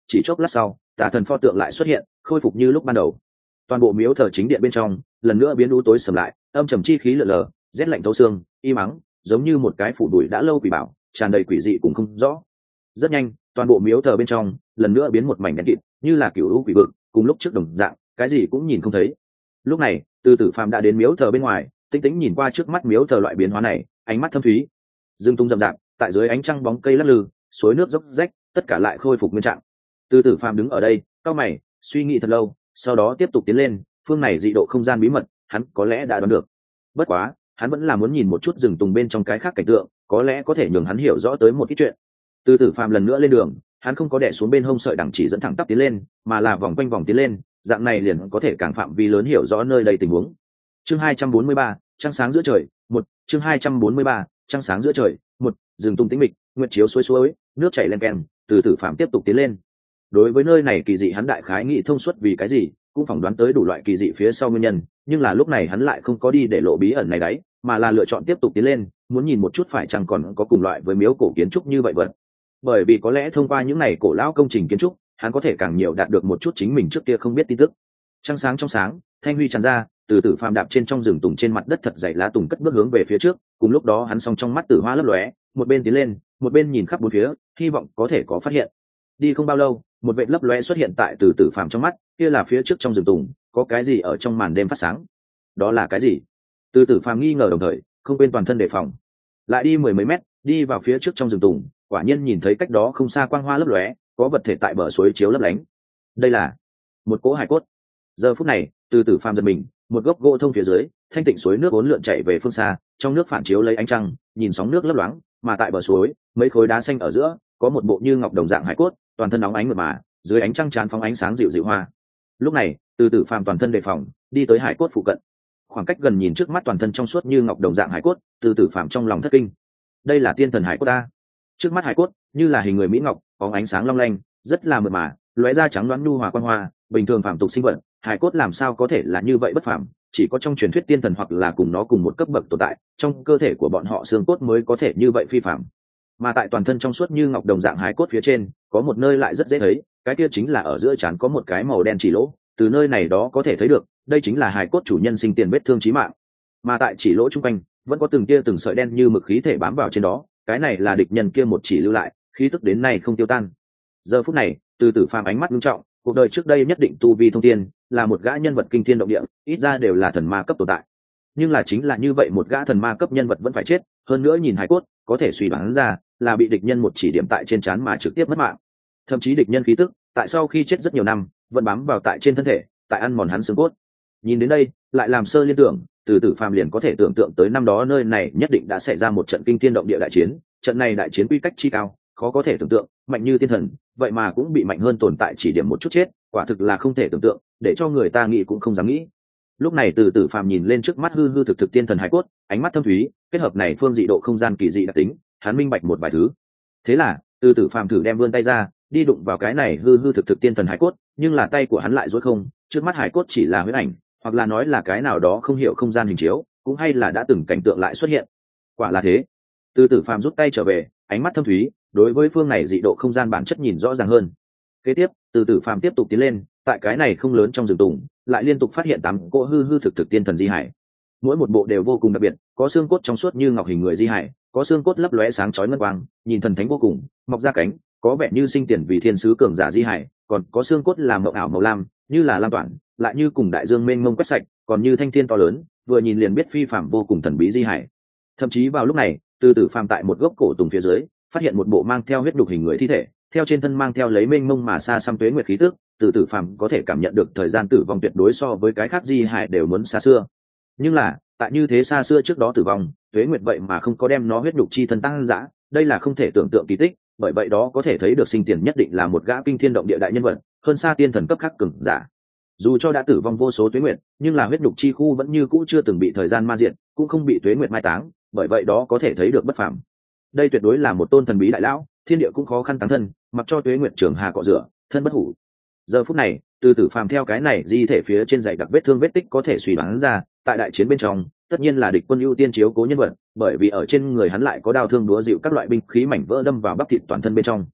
chỉ chốc lát sau tà thần pho tượng lại xuất hiện khôi phục như lúc ban đầu. Toàn bộ miếu thờ chính điện bên trong lần nữa biến u tối sầm lại, âm trầm chi khí lờ lờ, rét lạnh thấu xương, im ắng, giống như một cái phủ đuổi đã lâu quỷ bảo, tràn đầy quỷ dị cũng không rõ. Rất nhanh toàn bộ miếu thờ bên trong lần nữa biến một mảnh đen kịt, như là cựu u quỷ vực, cùng lúc trước đồng dạng cái gì cũng nhìn không thấy. Lúc này Từ Tử Phàm đã đến miếu thờ bên ngoài, tinh tĩnh nhìn qua trước mắt miếu thờ loại biến hóa này, ánh mắt thâm thúy. Dương tung rậm rạp, tại dưới ánh trăng bóng cây lắc lư, suối nước dốc rách, tất cả lại khôi phục nguyên trạng. Từ Tử Phàm đứng ở đây, cau mày, suy nghĩ thật lâu, sau đó tiếp tục tiến lên. Phương này dị độ không gian bí mật, hắn có lẽ đã đoán được. Bất quá, hắn vẫn là muốn nhìn một chút rừng tùng bên trong cái khác cảnh tượng, có lẽ có thể nhường hắn hiểu rõ tới một ít chuyện. Từ Tử Phàm lần nữa lên đường, hắn không có đè xuống bên hông sợi đằng chỉ dẫn thẳng tắp tiến lên, mà là vòng quanh vòng tiến lên, dạng này liền có thể càng phạm vi lớn hiểu rõ nơi đây tình huống. Chương 243, trăng sáng giữa trời, một. Chương 243, trăng sáng giữa trời, một. Rừng tùng tĩnh mịch, nguyệt chiếu suối suối, nước chảy len keng. Từ Tử Phàm tiếp tục tiến lên. Đối với nơi này kỳ dị hắn đại khái nghĩ thông suốt vì cái gì, cũng phỏng đoán tới đủ loại kỳ dị phía sau nguyên nhân, nhưng là lúc này hắn lại không có đi để lộ bí ẩn này đấy, mà là lựa chọn tiếp tục tiến lên, muốn nhìn một chút phải chăng còn có cùng loại với miếu cổ kiến trúc như vậy vật. Bởi vì có lẽ thông qua những này cổ lão công trình kiến trúc, hắn có thể càng nhiều đạt được một chút chính mình trước kia không biết tin tức. Trăng sáng trong sáng, thanh huy tràn ra, Từ Tử Phàm đạp trên trong rừng tùng trên mặt đất thật dày lá tùng cất bước hướng về phía trước, cùng lúc đó hắn song trong mắt tử hoa lấp lóe, một bên tiến lên, một bên nhìn khắp bốn phía, hy vọng có thể có phát hiện. Đi không bao lâu, một vệt lấp lóe xuất hiện tại Từ Tử Phàm trong mắt, kia là phía trước trong rừng tùng, có cái gì ở trong màn đêm phát sáng. Đó là cái gì? Từ Tử Phàm nghi ngờ đồng thời, không quên toàn thân đề phòng. Lại đi mười mấy mét, đi vào phía trước trong rừng tùng, quả nhiên nhìn thấy cách đó không xa quang hoa lấp lóe, có vật thể tại bờ suối chiếu lấp lánh. Đây là một cỗ hải cốt. Giờ phút này, Từ Tử Phàm giật mình, một gốc gỗ thông phía dưới, thanh tịnh suối nước uốn lượn chảy về phương xa, trong nước phản chiếu lấy ánh trăng, nhìn sóng nước lấp loáng, mà tại bờ suối, mấy khối đá xanh ở giữa, có một bộ như ngọc đồng dạng hải cốt, toàn thân nóng ánh mượt mà, dưới ánh trăng tràn phóng ánh sáng dịu dịu hoa. Lúc này, Từ Tử Phàm toàn thân đề phòng, đi tới hải cốt phụ cận. Khoảng cách gần nhìn trước mắt toàn thân trong suốt như ngọc đồng dạng hải cốt, Từ Tử Phàm trong lòng thất kinh. Đây là tiên thần hải cốt ta. Trước mắt hải cốt như là hình người mỹ ngọc, có ánh sáng long lanh, rất là mượt mà, lóe ra trắng loáng nhu hòa quang hoa. Bình thường phàm tục sinh vật, hải cốt làm sao có thể là như vậy bất phàm? Chỉ có trong truyền thuyết tiên thần hoặc là cùng nó cùng một cấp bậc tồn tại, trong cơ thể của bọn họ xương cốt mới có thể như vậy phi phàm. Mà tại toàn thân trong suốt như ngọc đồng dạng hải cốt phía trên, có một nơi lại rất dễ thấy, cái kia chính là ở giữa trán có một cái màu đen chỉ lỗ, từ nơi này đó có thể thấy được, đây chính là hải cốt chủ nhân sinh tiền vết thương chí mạng. Mà tại chỉ lỗ trung quanh, vẫn có từng tia từng sợi đen như mực khí thể bám vào trên đó, cái này là địch nhân kia một chỉ lưu lại, khí tức đến nay không tiêu tan. Giờ phút này, Từ Tử Phàm ánh mắt nghiêm trọng, cuộc đời trước đây nhất định tu vi thông thiên, là một gã nhân vật kinh thiên động địa, ít ra đều là thần ma cấp tồn tại. Nhưng là chính là như vậy một gã thần ma cấp nhân vật vẫn phải chết, hơn nữa nhìn hải cốt, có thể suy đoán ra là bị địch nhân một chỉ điểm tại trên trán mà trực tiếp mất mạng. Thậm chí địch nhân khí tức, tại sau khi chết rất nhiều năm, vẫn bám vào tại trên thân thể, tại ăn mòn hắn xương cốt. Nhìn đến đây, lại làm sơ liên tưởng, Từ Tử Phàm liền có thể tưởng tượng tới năm đó nơi này nhất định đã xảy ra một trận kinh thiên động địa đại chiến, trận này đại chiến quy cách chi cao, khó có thể tưởng tượng, mạnh như tiên thần, vậy mà cũng bị mạnh hơn tồn tại chỉ điểm một chút chết, quả thực là không thể tưởng tượng, để cho người ta nghĩ cũng không dám nghĩ. Lúc này Từ Tử Phàm nhìn lên trước mắt hư hư thực thực tiên thần hải cốt, ánh mắt thâm thúy, kết hợp này phương dị độ không gian kỳ dị đặc tính, hắn minh bạch một vài thứ. Thế là, Từ Tử Phàm thử đem vươn tay ra, đi đụng vào cái này hư hư thực thực tiên thần hải cốt, nhưng là tay của hắn lại duỗi không, trước mắt hải cốt chỉ là huyễn ảnh, hoặc là nói là cái nào đó không hiểu không gian hình chiếu, cũng hay là đã từng cảnh tượng lại xuất hiện. Quả là thế. Từ Tử Phàm rút tay trở về, ánh mắt thâm thúy, đối với phương này dị độ không gian bản chất nhìn rõ ràng hơn. Kế tiếp, Từ Tử Phàm tiếp tục tiến lên, tại cái này không lớn trong rừng tùng, lại liên tục phát hiện 8 cỗ hư hư thực thực tiên thần di hải. Mỗi một bộ đều vô cùng đặc biệt, có xương cốt trong suốt như ngọc hình người di hải, có xương cốt lấp lóe sáng chói ngân quang, nhìn thần thánh vô cùng, mọc ra cánh, có vẻ như sinh tiền vì thiên sứ cường giả di hải, còn có xương cốt làm mộng ảo màu lam, như là lam toàn, lại như cùng đại dương mênh mông quét sạch, còn như thanh thiên to lớn, vừa nhìn liền biết phi phàm vô cùng thần bí di hải. Thậm chí vào lúc này, Từ Tử Phàm tại một gốc cổ tùng phía dưới, phát hiện một bộ mang theo huyết đục hình người thi thể, theo trên thân mang theo lấy mênh mông mà xa xăm tuế nguyệt khí tức, Từ Tử Phàm có thể cảm nhận được thời gian tử vong tuyệt đối so với cái khác di hải đều muốn xa xưa. Nhưng là, tại như thế xa xưa trước đó tử vong, tuế nguyệt vậy mà không có đem nó huyết đục chi thân tăng dã, đây là không thể tưởng tượng kỳ tích, bởi vậy đó có thể thấy được sinh tiền nhất định là một gã kinh thiên động địa đại nhân vật, hơn xa tiên thần cấp khác cường giả. Dù cho đã tử vong vô số tuế nguyệt, nhưng là huyết đục chi khu vẫn như cũ chưa từng bị thời gian ma diệt, cũng không bị tuế nguyệt mai táng, bởi vậy đó có thể thấy được bất phàm. Đây tuyệt đối là một tôn thần bí đại lão, thiên địa cũng khó khăn táng thân, mặc cho tuế nguyệt trường hà cọ rửa, thân bất hủ. Giờ phút này, Từ Tử Phàm theo cái này di thể phía trên dày đặc vết thương vết tích có thể suy đoán ra, tại đại chiến bên trong, tất nhiên là địch quân ưu tiên chiếu cố nhân vật, bởi vì ở trên người hắn lại có đao thương đúa dịu các loại binh khí mảnh vỡ đâm vào bắp thịt toàn thân bên trong.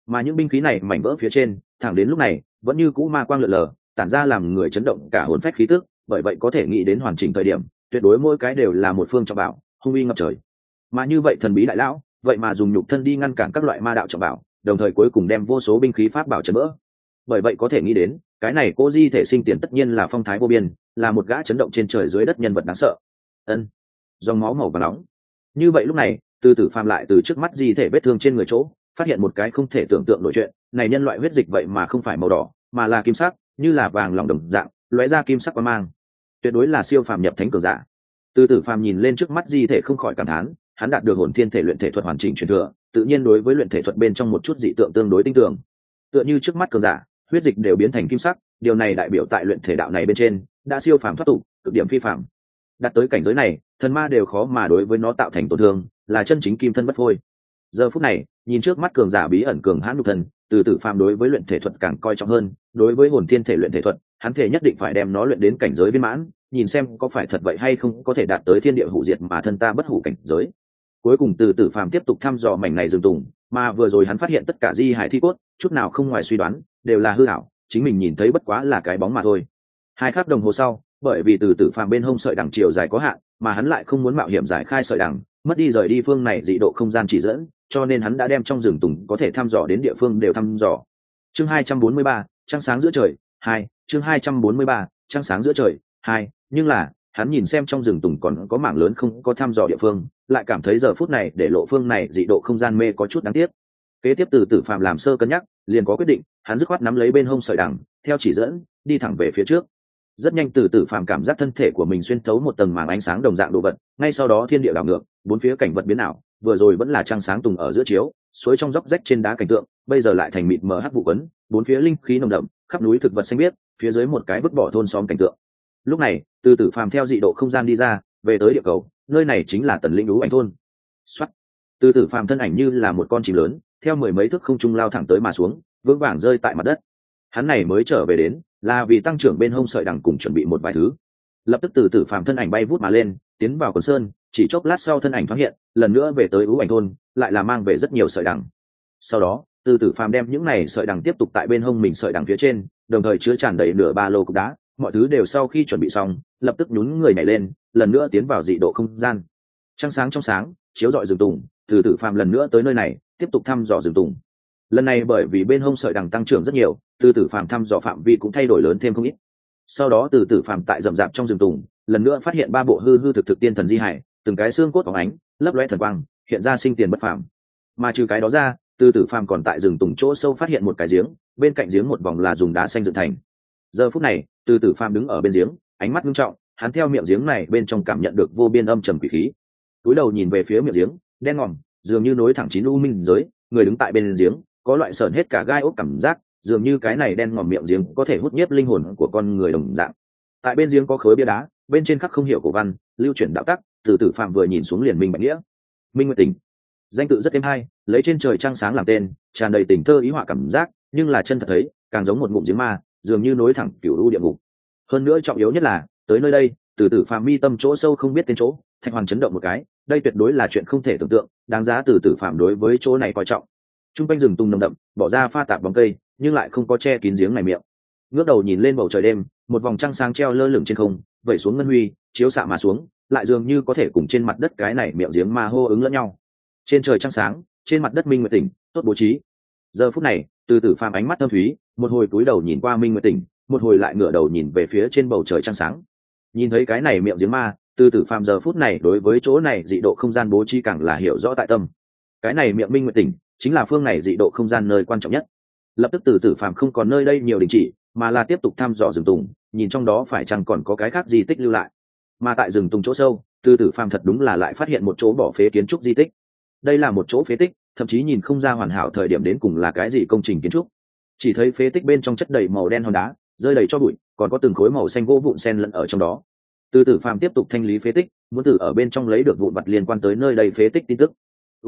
mà những binh khí này mảnh vỡ phía trên thẳng đến lúc này vẫn như cũ ma quang lượn lờ, tản ra làm người chấn động cả hồn phách khí tức, bởi vậy có thể nghĩ đến hoàn chỉnh thời điểm tuyệt đối mỗi cái đều là một phương trọng bảo, hung uy ngập trời. Mà như vậy thần bí đại lão vậy mà dùng nhục thân đi ngăn cản các loại ma đạo trọng bảo, đồng thời cuối cùng đem vô số binh khí pháp bảo chấn vỡ. Bởi vậy có thể nghĩ đến cái này cô di thể sinh tiền tất nhiên là phong thái vô biên, là một gã chấn động trên trời dưới đất nhân vật đáng sợ. Ân, dòng máu màu vàng nóng. Như vậy lúc này từ tử phàm lại từ trước mắt di thể vết thương trên người chỗ phát hiện một cái không thể tưởng tượng nổi chuyện, này nhân loại huyết dịch vậy mà không phải màu đỏ mà là kim sắc, như là vàng lòng đồng dạng lóe ra kim sắc quang mang, tuyệt đối là siêu phàm nhập thánh cường giả. Từ tử phàm nhìn lên trước mắt di thể không khỏi cảm thán, hắn đạt được hồn thiên thể luyện thể thuật hoàn chỉnh truyền thừa, tự nhiên đối với luyện thể thuật bên trong một chút dị tượng tương đối tin tưởng. Tựa như trước mắt cường giả huyết dịch đều biến thành kim sắc, điều này đại biểu tại luyện thể đạo này bên trên đã siêu phàm thoát tục, cực điểm phi phàm. Đạt tới cảnh giới này thần ma đều khó mà đối với nó tạo thành tổn thương, là chân chính kim thân bất phôi. Giờ phút này nhìn trước mắt cường giả bí ẩn cường hãn nhục thân, từ tử phàm đối với luyện thể thuật càng coi trọng hơn, đối với hồn thiên thể luyện thể thuật hắn thể nhất định phải đem nó luyện đến cảnh giới viên mãn, nhìn xem có phải thật vậy hay không có thể đạt tới thiên địa hủ diệt mà thân ta bất hủ cảnh giới. Cuối cùng từ tử phàm tiếp tục thăm dò mảnh này rừng tùng, mà vừa rồi hắn phát hiện tất cả di hải thi cốt chút nào không ngoài suy đoán đều là hư ảo, chính mình nhìn thấy bất quá là cái bóng mà thôi. 2 khắc đồng hồ sau, bởi vì từ tử phàm bên hông sợi đằng chiều dài có hạn, mà hắn lại không muốn mạo hiểm giải khai sợi đằng, mất đi rời đi phương này dị độ không gian chỉ dẫn, cho nên hắn đã đem trong rừng tùng có thể thăm dò đến địa phương đều thăm dò. Chương 243, trăng sáng giữa trời 2, chương 243, trăng sáng giữa trời 2, nhưng là hắn nhìn xem trong rừng tùng còn có mảng lớn không có thăm dò địa phương, lại cảm thấy giờ phút này để lộ phương này dị độ không gian mê có chút đáng tiếc. Kế tiếp từ tử phàm làm sơ cân nhắc, liền có quyết định, hắn dứt khoát nắm lấy bên hông sợi đằng, theo chỉ dẫn đi thẳng về phía trước. Rất nhanh từ tử phàm cảm giác thân thể của mình xuyên thấu một tầng màng ánh sáng đồng dạng đồ vật, ngay sau đó thiên địa đảo ngược, bốn phía cảnh vật biến ảo, vừa rồi vẫn là trăng sáng tùng ở giữa chiếu, suối trong róc rách trên đá cảnh tượng, bây giờ lại thành mịt mờ hắc vụ quấn, bốn phía linh khí nồng đậm, khắp núi thực vật xanh biếc, phía dưới một cái vứt bỏ thôn xóm cảnh tượng. Lúc này từ tử phàm theo dị độ không gian đi ra, về tới địa cầu, nơi này chính là Tần Lĩnh Ú Ảnh thôn. Soát, từ tử phàm thân ảnh như là một con chim lớn, theo 10 mấy thước không trung lao thẳng tới mà xuống, vững vàng rơi tại mặt đất. Hắn này mới trở về đến là vì tăng trưởng bên hông sợi đằng cùng chuẩn bị một vài thứ. Lập tức từ tử phàm thân ảnh bay vút mà lên, tiến vào quần sơn, chỉ chốc lát sau thân ảnh thoáng hiện, lần nữa về tới Ú Ảnh thôn, lại là mang về rất nhiều sợi đằng. Sau đó từ tử phàm đem những này sợi đằng tiếp tục tại bên hông mình sợi đằng phía trên, đồng thời chứa tràn đầy nửa ba lô cục đá, mọi thứ đều sau khi chuẩn bị xong, lập tức nhún người nhảy lên, lần nữa tiến vào dị độ không gian. Trăng sáng trong sáng chiếu rọi rừng tùng, từ tử phàm lần nữa tới nơi này tiếp tục thăm dò rừng tùng. Lần này bởi vì bên hông sợi đằng tăng trưởng rất nhiều, từ tử phàm thăm dò phạm vi cũng thay đổi lớn thêm không ít. Sau đó từ tử phàm tại rậm rạp trong rừng tùng lần nữa phát hiện 3 bộ hư hư thực thực tiên thần di hải, từng cái xương cốt phóng ánh lấp lóe thần quang, hiện ra sinh tiền bất phàm. Mà trừ cái đó ra, từ tử phàm còn tại rừng tùng chỗ sâu phát hiện một cái giếng, bên cạnh giếng một vòng là dùng đá xanh dựng thành. Giờ phút này từ tử phàm đứng ở bên giếng, ánh mắt nghiêm trọng, hắn theo miệng giếng này bên trong cảm nhận được vô biên âm trầm quỷ khí. Cúi đầu nhìn về phía miệng giếng, đen ngòm, dường như nối thẳng chín u minh giới, người đứng tại bên giếng có loại sởn hết cả gai ốc cảm giác, dường như cái này đen ngòm miệng giếng có thể hút nhiếp linh hồn của con người đồng dạng. Tại bên giếng có khối bia đá, bên trên khắc không hiểu cổ văn, lưu chuyển đạo tắc, từ tử phàm vừa nhìn xuống liền minh bạch nghĩa. Minh Nguyệt Tình, danh tự rất êm hay, lấy trên trời trăng sáng làm tên, tràn đầy tình thơ ý họa cảm giác, nhưng là chân thật thấy càng giống một ngụm giếng ma, dường như nối thẳng cửu u địa ngục. Hơn nữa trọng yếu nhất là tới nơi đây từ tử phàm mi tâm chỗ sâu không biết tên chỗ, thạch hoàn chấn động một cái, đây tuyệt đối là chuyện không thể tưởng tượng, đáng giá từ tử phàm đối với chỗ này coi trọng. Trung quanh rừng tùng nồng đậm, bỏ ra pha tạp bóng cây, nhưng lại không có che kín giếng này miệng. Ngước đầu nhìn lên bầu trời đêm, một vòng trăng sáng treo lơ lửng trên không, vẩy xuống ngân huy, chiếu xạ mà xuống, lại dường như có thể cùng trên mặt đất cái này miệng giếng ma hô ứng lẫn nhau. Trên trời trăng sáng, trên mặt đất Minh Nguyệt Tỉnh, tốt bố trí. Giờ phút này, từ tử phàm ánh mắt thâm thúy, một hồi cúi đầu nhìn qua Minh Nguyệt Tỉnh, một hồi lại ngửa đầu nhìn về phía trên bầu trời trăng sáng. Nhìn thấy cái này miệng giếng ma, từ tử phàm giờ phút này đối với chỗ này dị độ không gian bố trí càng là hiểu rõ tại tâm. Cái này miệng Minh Nguyệt Tỉnh chính là phương này dị độ không gian nơi quan trọng nhất. Lập tức từ tử phàm không còn nơi đây nhiều đình chỉ, mà là tiếp tục thăm dò rừng tùng, nhìn trong đó phải chăng còn có cái khác di tích lưu lại. Mà tại rừng tùng chỗ sâu, từ tử phàm thật đúng là lại phát hiện một chỗ bỏ phế kiến trúc di tích. Đây là một chỗ phế tích, thậm chí nhìn không ra hoàn hảo thời điểm đến cùng là cái gì công trình kiến trúc. Chỉ thấy phế tích bên trong chất đầy màu đen hòn đá, rơi đầy cho bụi, còn có từng khối màu xanh gỗ vụn xen lẫn ở trong đó. Từ tử phàm tiếp tục thanh lý phế tích, muốn từ ở bên trong lấy được vụn vặt liên quan tới nơi đây phế tích tin tức.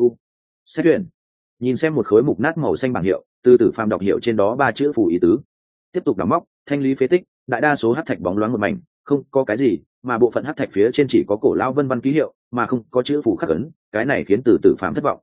Xét tuyển. Nhìn xem một khối mục nát màu xanh bảng hiệu, từ tử phàm đọc hiệu trên đó 3 chữ phù ý tứ. Tiếp tục đào móc, thanh lý phế tích, đại đa số hắc thạch bóng loáng một mảnh, không có cái gì, mà bộ phận hắc thạch phía trên chỉ có cổ lão vân văn ký hiệu, mà không có chữ phù khắc ấn, cái này khiến từ tử phàm thất vọng.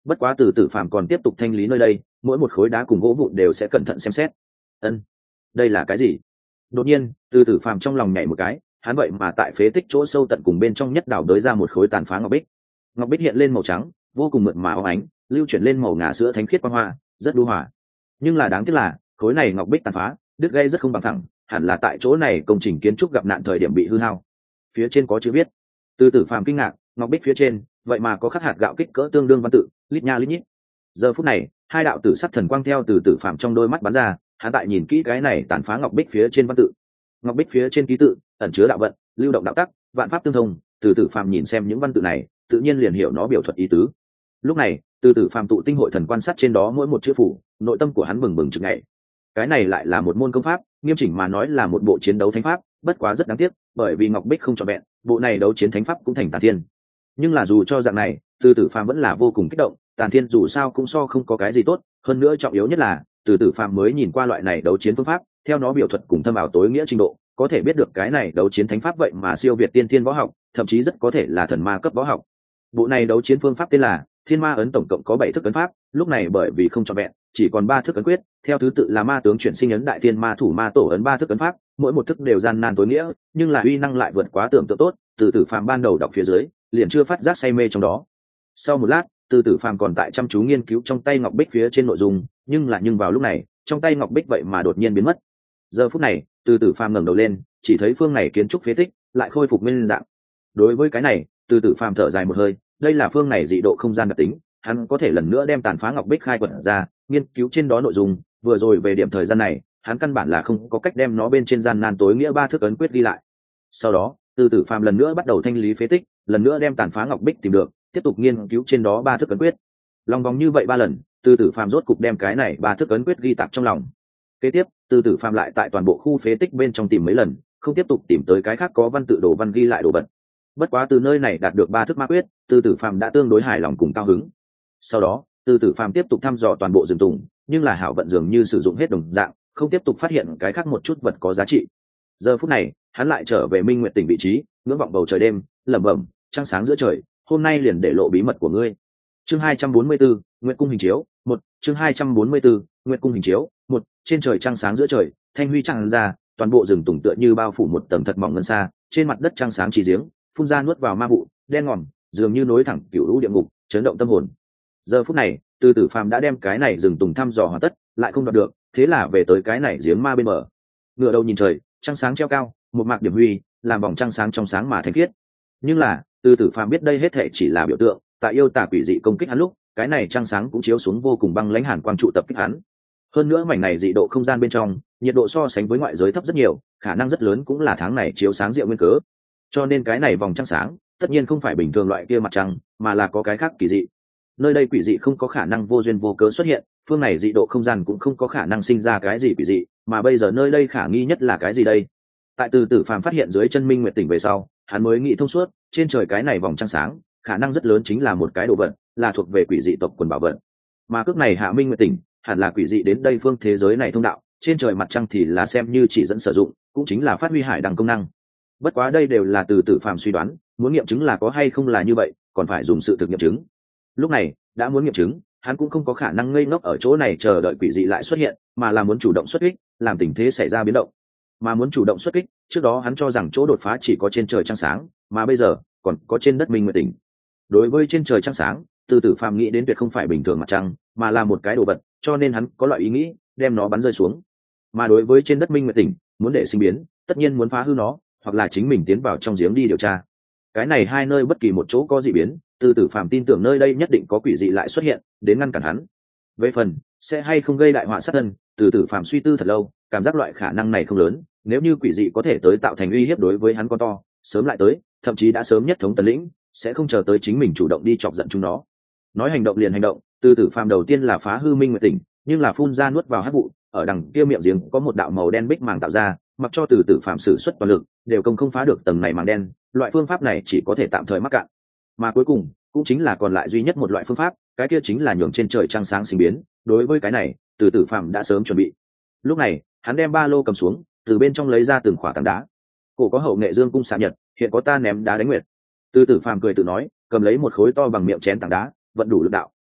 Bất quá từ tử phàm còn tiếp tục thanh lý nơi đây, mỗi một khối đá cùng gỗ vụn đều sẽ cẩn thận xem xét. Ân, đây là cái gì? Đột nhiên từ tử phàm trong lòng nhảy một cái, hắn vậy mà tại phế tích chỗ sâu tận cùng bên trong nhất đảo đới ra một khối tàn phá ngọc bích. Ngọc bích hiện lên màu trắng, vô cùng mượt mà óng ánh, lưu chuyển lên màu ngà sữa thánh khiết quang hoa, rất đu hòa. Nhưng là đáng tiếc là khối này ngọc bích tàn phá, đứt gãy rất không bằng thẳng, hẳn là tại chỗ này công trình kiến trúc gặp nạn thời điểm bị hư hao. Phía trên có chữ viết. Từ tử phàm kinh ngạc, ngọc bích phía trên vậy mà có khắc hạt gạo kích cỡ tương đương văn tự, lít nha lít nhít. Giờ phút này hai đạo tử sắc thần quang theo từ tử phàm trong đôi mắt bắn ra, hắn tại nhìn kỹ cái này tàn phá ngọc bích phía trên văn tự. Ngọc bích phía trên ký tự ẩn chứa đạo vận, lưu động đạo tắc, vạn pháp tương thông. Từ tử phàm nhìn xem những văn tự này, tự nhiên liền hiểu nó biểu thuật ý tứ. Lúc này từ tử phàm tụ tinh hội thần quan sát trên đó mỗi một chữ phủ, nội tâm của hắn bừng bừng trực nhảy. Cái này lại là một môn công pháp, nghiêm chỉnh mà nói là một bộ chiến đấu thánh pháp, bất quá rất đáng tiếc, bởi vì ngọc bích không trọn vẹn, bộ này đấu chiến thánh pháp cũng thành tàn thiên. Nhưng là dù cho dạng này, từ tử phàm vẫn là vô cùng kích động, tàn thiên dù sao cũng so không có cái gì tốt, hơn nữa trọng yếu nhất là từ tử phàm mới nhìn qua loại này đấu chiến phương pháp, theo nó biểu thuật cùng thâm ảo tối nghĩa trình độ, có thể biết được cái này đấu chiến thánh pháp vậy mà siêu việt tiên thiên võ học, thậm chí rất có thể là thần ma cấp võ học. Bộ này đấu chiến phương pháp tên là Thiên Ma ấn, tổng cộng có 7 thức ấn pháp, lúc này bởi vì không trọn vẹn, chỉ còn 3 thức ấn quyết, theo thứ tự là Ma tướng chuyển sinh ấn, Đại Thiên Ma thủ Ma tổ ấn, 3 thức ấn pháp, mỗi một thức đều gian nan tối nghĩa, nhưng là uy năng lại vượt quá tưởng tượng tốt, từ tử phàm ban đầu đọc phía dưới, liền chưa phát giác say mê trong đó. Sau một lát, từ tử phàm còn tại chăm chú nghiên cứu trong tay ngọc bích phía trên nội dung, nhưng vào lúc này, trong tay ngọc bích vậy mà đột nhiên biến mất. Giờ phút này, từ tử phàm ngẩng đầu lên, chỉ thấy phương này kiến trúc phế tích lại khôi phục nguyên dạng. Đối với cái này, từ tử phàm thở dài một hơi, đây là phương này dị độ không gian đặc tính, hắn có thể lần nữa đem tàn phá ngọc bích khai quật ra, nghiên cứu trên đó nội dung. Vừa rồi về điểm thời gian này, hắn căn bản là không có cách đem nó bên trên gian nan tối nghĩa 3 thức ấn quyết ghi lại. Sau đó từ tử phàm lần nữa bắt đầu thanh lý phế tích, lần nữa đem tàn phá ngọc bích tìm được, tiếp tục nghiên cứu trên đó 3 thức ấn quyết. Lòng vòng như vậy 3 lần, từ tử phàm rốt cục đem cái này 3 thức ấn quyết ghi tạc trong lòng. Kế tiếp từ tử phàm lại tại toàn bộ khu phế tích bên trong tìm mấy lần, không tiếp tục tìm tới cái khác có văn tự đồ văn ghi lại đồ vật. Bất quá từ nơi này đạt được 3 thức ma quyết, từ tử phàm đã tương đối hài lòng cùng cao hứng. Sau đó từ tử phàm tiếp tục thăm dò toàn bộ rừng tùng, nhưng là hảo vận dường như sử dụng hết đồng dạng, không tiếp tục phát hiện cái khác một chút vật có giá trị. Giờ phút này hắn lại trở về Minh Nguyệt tỉnh vị trí, ngưỡng vọng bầu trời đêm, lẩm bẩm, trăng sáng giữa trời, hôm nay liền để lộ bí mật của ngươi. Chương 244, Nguyệt cung hình chiếu, 1, chương 244, Nguyệt cung hình chiếu, 1, trên trời trăng sáng giữa trời, thanh huy tràn ra, toàn bộ rừng tùng tựa như bao phủ một tầng thật mỏng ngân sa, trên mặt đất trăng sáng chỉ giếng, phun ra nuốt vào ma vụ, đen ngòm, dường như nối thẳng cửu lũ địa ngục, chấn động tâm hồn. Giờ phút này, từ tử phàm đã đem cái này rừng tùng thăm dò hoàn tất, lại không đoạt được, thế là về tới cái này giếng ma bên bờ. Ngửa đầu nhìn trời, trăng sáng treo cao, một mạc điểm huy, làm vòng trăng sáng trong sáng mà thanh khiết. Nhưng là từ tử phàm biết đây hết thệ chỉ là biểu tượng, tại yêu tà quỷ dị công kích hắn lúc, cái này trăng sáng cũng chiếu xuống vô cùng băng lãnh hàn quang trụ tập kích hắn. Hơn nữa mảnh này dị độ không gian bên trong, nhiệt độ so sánh với ngoại giới thấp rất nhiều, khả năng rất lớn cũng là tháng này chiếu sáng diệu nguyên cớ. Cho nên cái này vòng trăng sáng tất nhiên không phải bình thường loại kia mặt trăng, mà là có cái khác kỳ dị. Nơi đây quỷ dị không có khả năng vô duyên vô cớ xuất hiện, phương này dị độ không gian cũng không có khả năng sinh ra cái gì quỷ dị, mà bây giờ nơi đây khả nghi nhất là cái gì đây? Tại từ tử phàm phát hiện dưới chân Minh Nguyệt tỉnh về sau, hắn mới nghĩ thông suốt, trên trời cái này vòng trăng sáng khả năng rất lớn chính là một cái đồ vật, là thuộc về quỷ dị tộc quần bảo vật. Mà cước này hạ Minh Nguyệt tỉnh hẳn là quỷ dị đến đây phương thế giới này thông đạo, trên trời mặt trăng thì là xem như chỉ dẫn sử dụng, cũng chính là phát huy hải đẳng công năng. Bất quá đây đều là từ tử phàm suy đoán, muốn nghiệm chứng là có hay không là như vậy, còn phải dùng sự thực nghiệm chứng. Lúc này đã muốn nghiệm chứng, hắn cũng không có khả năng ngây ngốc ở chỗ này chờ đợi quỷ dị lại xuất hiện, mà là muốn chủ động xuất kích, làm tình thế xảy ra biến động. Mà muốn chủ động xuất kích, trước đó hắn cho rằng chỗ đột phá chỉ có trên trời trăng sáng, mà bây giờ còn có trên đất Minh Nguyệt tỉnh. Đối với trên trời trăng sáng, từ tử phàm nghĩ đến tuyệt không phải bình thường mặt trăng, mà là một cái đồ vật, cho nên hắn có loại ý nghĩ đem nó bắn rơi xuống. Mà đối với trên đất Minh Nguyệt tỉnh, muốn để sinh biến, tất nhiên muốn phá hư nó, hoặc là chính mình tiến vào trong giếng đi điều tra. Cái này hai nơi bất kỳ một chỗ có dị biến, từ tử phàm tin tưởng nơi đây nhất định có quỷ dị lại xuất hiện đến ngăn cản hắn. Về phần sẽ hay không gây đại họa sát thân, từ tử phàm suy tư thật lâu, cảm giác loại khả năng này không lớn. Nếu như quỷ dị có thể tới tạo thành uy hiếp đối với hắn con to, sớm lại tới, thậm chí đã sớm nhất thống tần lĩnh, sẽ không chờ tới chính mình chủ động đi chọc giận chúng nó. Nói hành động liền hành động, từ tử phàm đầu tiên là phá hư Minh Nguyệt tỉnh, nhưng là phun ra nuốt vào hắc vụ, ở đằng kia miệng giếng có một đạo màu đen bích màng tạo ra, mặc cho từ tử phàm sử xuất toàn lực, đều không phá được tầng này màng đen. Loại phương pháp này chỉ có thể tạm thời mắc cạn. Mà cuối cùng cũng chính là còn lại duy nhất một loại phương pháp, cái kia chính là nhường trên trời trăng sáng sinh biến. Đối với cái này, từ tử phàm đã sớm chuẩn bị. Lúc này hắn đem ba lô cầm xuống, từ bên trong lấy ra từng khỏa tảng đá. Cổ có hậu nghệ dương cung xạ nhật, hiện có ta ném đá đánh nguyệt. Từ tử phàm cười tự nói, cầm lấy một khối to bằng miệng chén tảng đá, vận đủ lực đạo,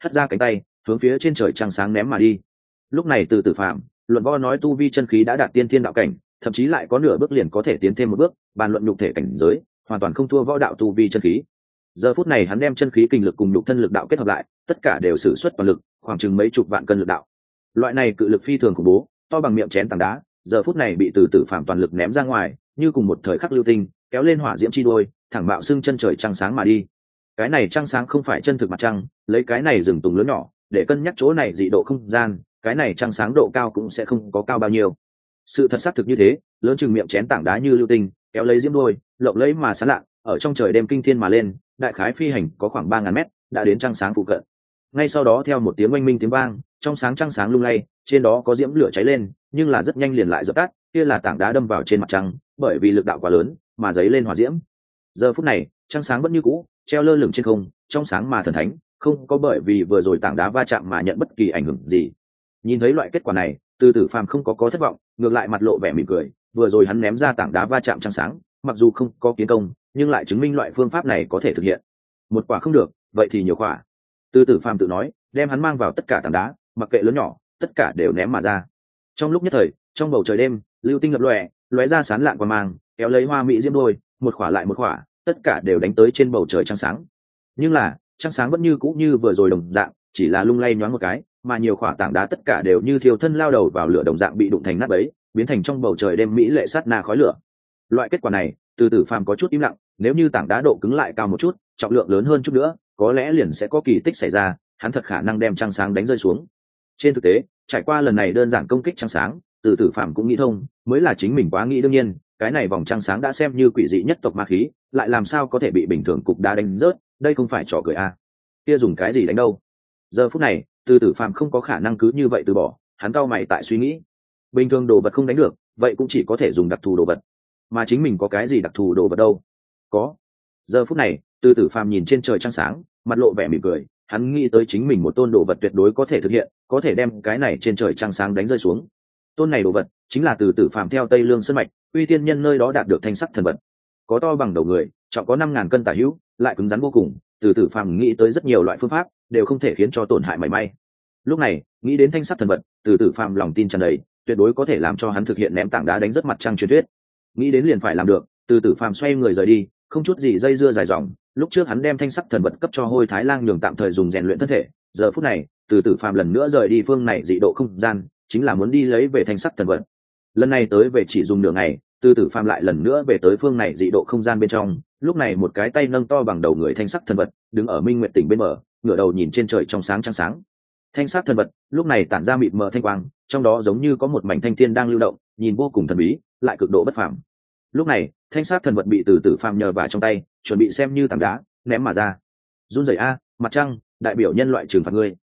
hất ra cánh tay hướng phía trên trời trăng sáng ném mà đi. Lúc này từ tử phạm luận võ nói tu vi chân khí đã đạt tiên thiên đạo cảnh, thậm chí lại có nửa bước liền có thể tiến thêm một bước, bàn luận nhục thể cảnh giới hoàn toàn không thua võ đạo tu vi chân khí. Giờ phút này hắn đem chân khí kinh lực cùng nhục thân lực đạo kết hợp lại, tất cả đều sử xuất toàn lực, khoảng chừng mấy chục vạn cân lực đạo. Loại này cự lực phi thường khủng bố, to bằng miệng chén tảng đá, giờ phút này bị từ tử phạm toàn lực ném ra ngoài, như cùng một thời khắc lưu tinh kéo lên hỏa diễm chi đuôi, thẳng bạo xưng chân trời trăng sáng mà đi. Cái này trăng sáng không phải chân thực mặt trăng, lấy cái này rừng tùng lớn nhỏ để cân nhắc chỗ này dị độ không gian, cái này trăng sáng độ cao cũng sẽ không có cao bao nhiêu. Sự thật xác thực như thế, lớn chừng miệng chén tảng đá như lưu tinh kéo lấy diễm đuôi, lộng lẫy mà sáng lạ, ở trong trời đêm kinh thiên mà lên, đại khái phi hành có khoảng 3.000 mét, đã đến trăng sáng phụ cận. Ngay sau đó theo một tiếng oanh minh tiếng vang, trong sáng trăng sáng lung lay, trên đó có diễm lửa cháy lên, nhưng là rất nhanh liền lại dập tắt, kia là tảng đá đâm vào trên mặt trăng, bởi vì lực đạo quá lớn mà giấy lên hỏa diễm. Giờ phút này trăng sáng vẫn như cũ treo lơ lửng trên không, trong sáng mà thần thánh, không có bởi vì vừa rồi tảng đá va chạm mà nhận bất kỳ ảnh hưởng gì. Nhìn thấy loại kết quả này, từ tử phàm không có thất vọng, ngược lại mặt lộ vẻ mỉm cười. Vừa rồi hắn ném ra tảng đá va chạm trăng sáng, mặc dù không có kiến công, nhưng lại chứng minh loại phương pháp này có thể thực hiện. Một quả không được, vậy thì nhiều quả. Từ tử phàm tự nói, đem hắn mang vào tất cả tảng đá, mặc kệ lớn nhỏ, tất cả đều ném mà ra. Trong lúc nhất thời, trong bầu trời đêm, lưu tinh lập lóe ra sán lạng qua mang, kéo lấy hoa mỹ diễm đôi, một quả lại một quả, tất cả đều đánh tới trên bầu trời trăng sáng. Nhưng là trăng sáng vẫn như cũ như vừa rồi đồng dạng, chỉ là lung lay nhoáng một cái, mà nhiều quả tảng đá tất cả đều như thiêu thân lao đầu vào lửa đồng dạng bị đụng thành nát bấy, biến thành trong bầu trời đêm mỹ lệ sát na khói lửa. Loại kết quả này, từ tử phàm có chút im lặng, nếu như tảng đá độ cứng lại cao một chút, trọng lượng lớn hơn chút nữa, có lẽ liền sẽ có kỳ tích xảy ra, hắn thật khả năng đem trăng sáng đánh rơi xuống. Trên thực tế, trải qua lần này đơn giản công kích trăng sáng, từ tử phàm cũng nghĩ thông, mới là chính mình quá nghĩ. Đương nhiên, cái này vòng trăng sáng đã xem như quỷ dị nhất tộc ma khí, lại làm sao có thể bị bình thường cục đá đánh rớt, đây không phải trò cười à. Kia dùng cái gì đánh đâu? Giờ phút này, từ tử phàm không có khả năng cứ như vậy từ bỏ, hắn cau mày tại suy nghĩ. Bình thường đồ vật không đánh được, vậy cũng chỉ có thể dùng đặc thù đồ vật. Mà chính mình có cái gì đặc thù đồ vật đâu? Có. Giờ phút này, từ tử phàm nhìn trên trời trăng sáng, mặt lộ vẻ mỉm cười, hắn nghĩ tới chính mình một tôn đồ vật tuyệt đối có thể thực hiện, có thể đem cái này trên trời trăng sáng đánh rơi xuống. Tôn này đồ vật chính là từ tử phàm theo Tây Lương Sơn mạch, uy tiên nhân nơi đó đạt được thanh sắc thần vật. Có to bằng đầu người, trọng có 5.000 cân tả hữu, lại cứng rắn vô cùng, từ tử phàm nghĩ tới rất nhiều loại phương pháp, đều không thể khiến cho tổn hại mảy may. Lúc này, nghĩ đến thanh sắc thần vật, từ tử phàm lòng tin tràn đầy, tuyệt đối có thể làm cho hắn thực hiện ném tảng đá đánh rất mặt trăng truyền thuyết. Nghĩ đến liền phải làm được, từ tử phàm xoay người rời đi, không chút gì dây dưa dài dòng. Lúc trước hắn đem thanh sắc thần vật cấp cho Hôi Thái Lang nhường tạm thời dùng rèn luyện thân thể, giờ phút này, từ tử phàm lần nữa rời đi phương này dị độ không gian, chính là muốn đi lấy về thanh sắc thần vật. Lần này tới về chỉ dùng nửa ngày, từ tử phàm lại lần nữa về tới phương này dị độ không gian bên trong. Lúc này một cái tay nâng to bằng đầu người thanh sắc thần vật đứng ở Minh Nguyệt tỉnh bên bờ, ngửa đầu nhìn trên trời trong sáng trăng sáng. Thanh sắc thần vật lúc này tản ra mịt mờ thanh quang, trong đó giống như có một mảnh thanh thiên đang lưu động, nhìn vô cùng thần bí, lại cực độ bất phàm. Lúc này thanh sắc thần vật bị từ tử phàm nhờ vào trong tay, chuẩn bị xem như tảng đá ném mà ra. Run rẩy a, mặt trăng đại biểu nhân loại trừng phạt ngươi.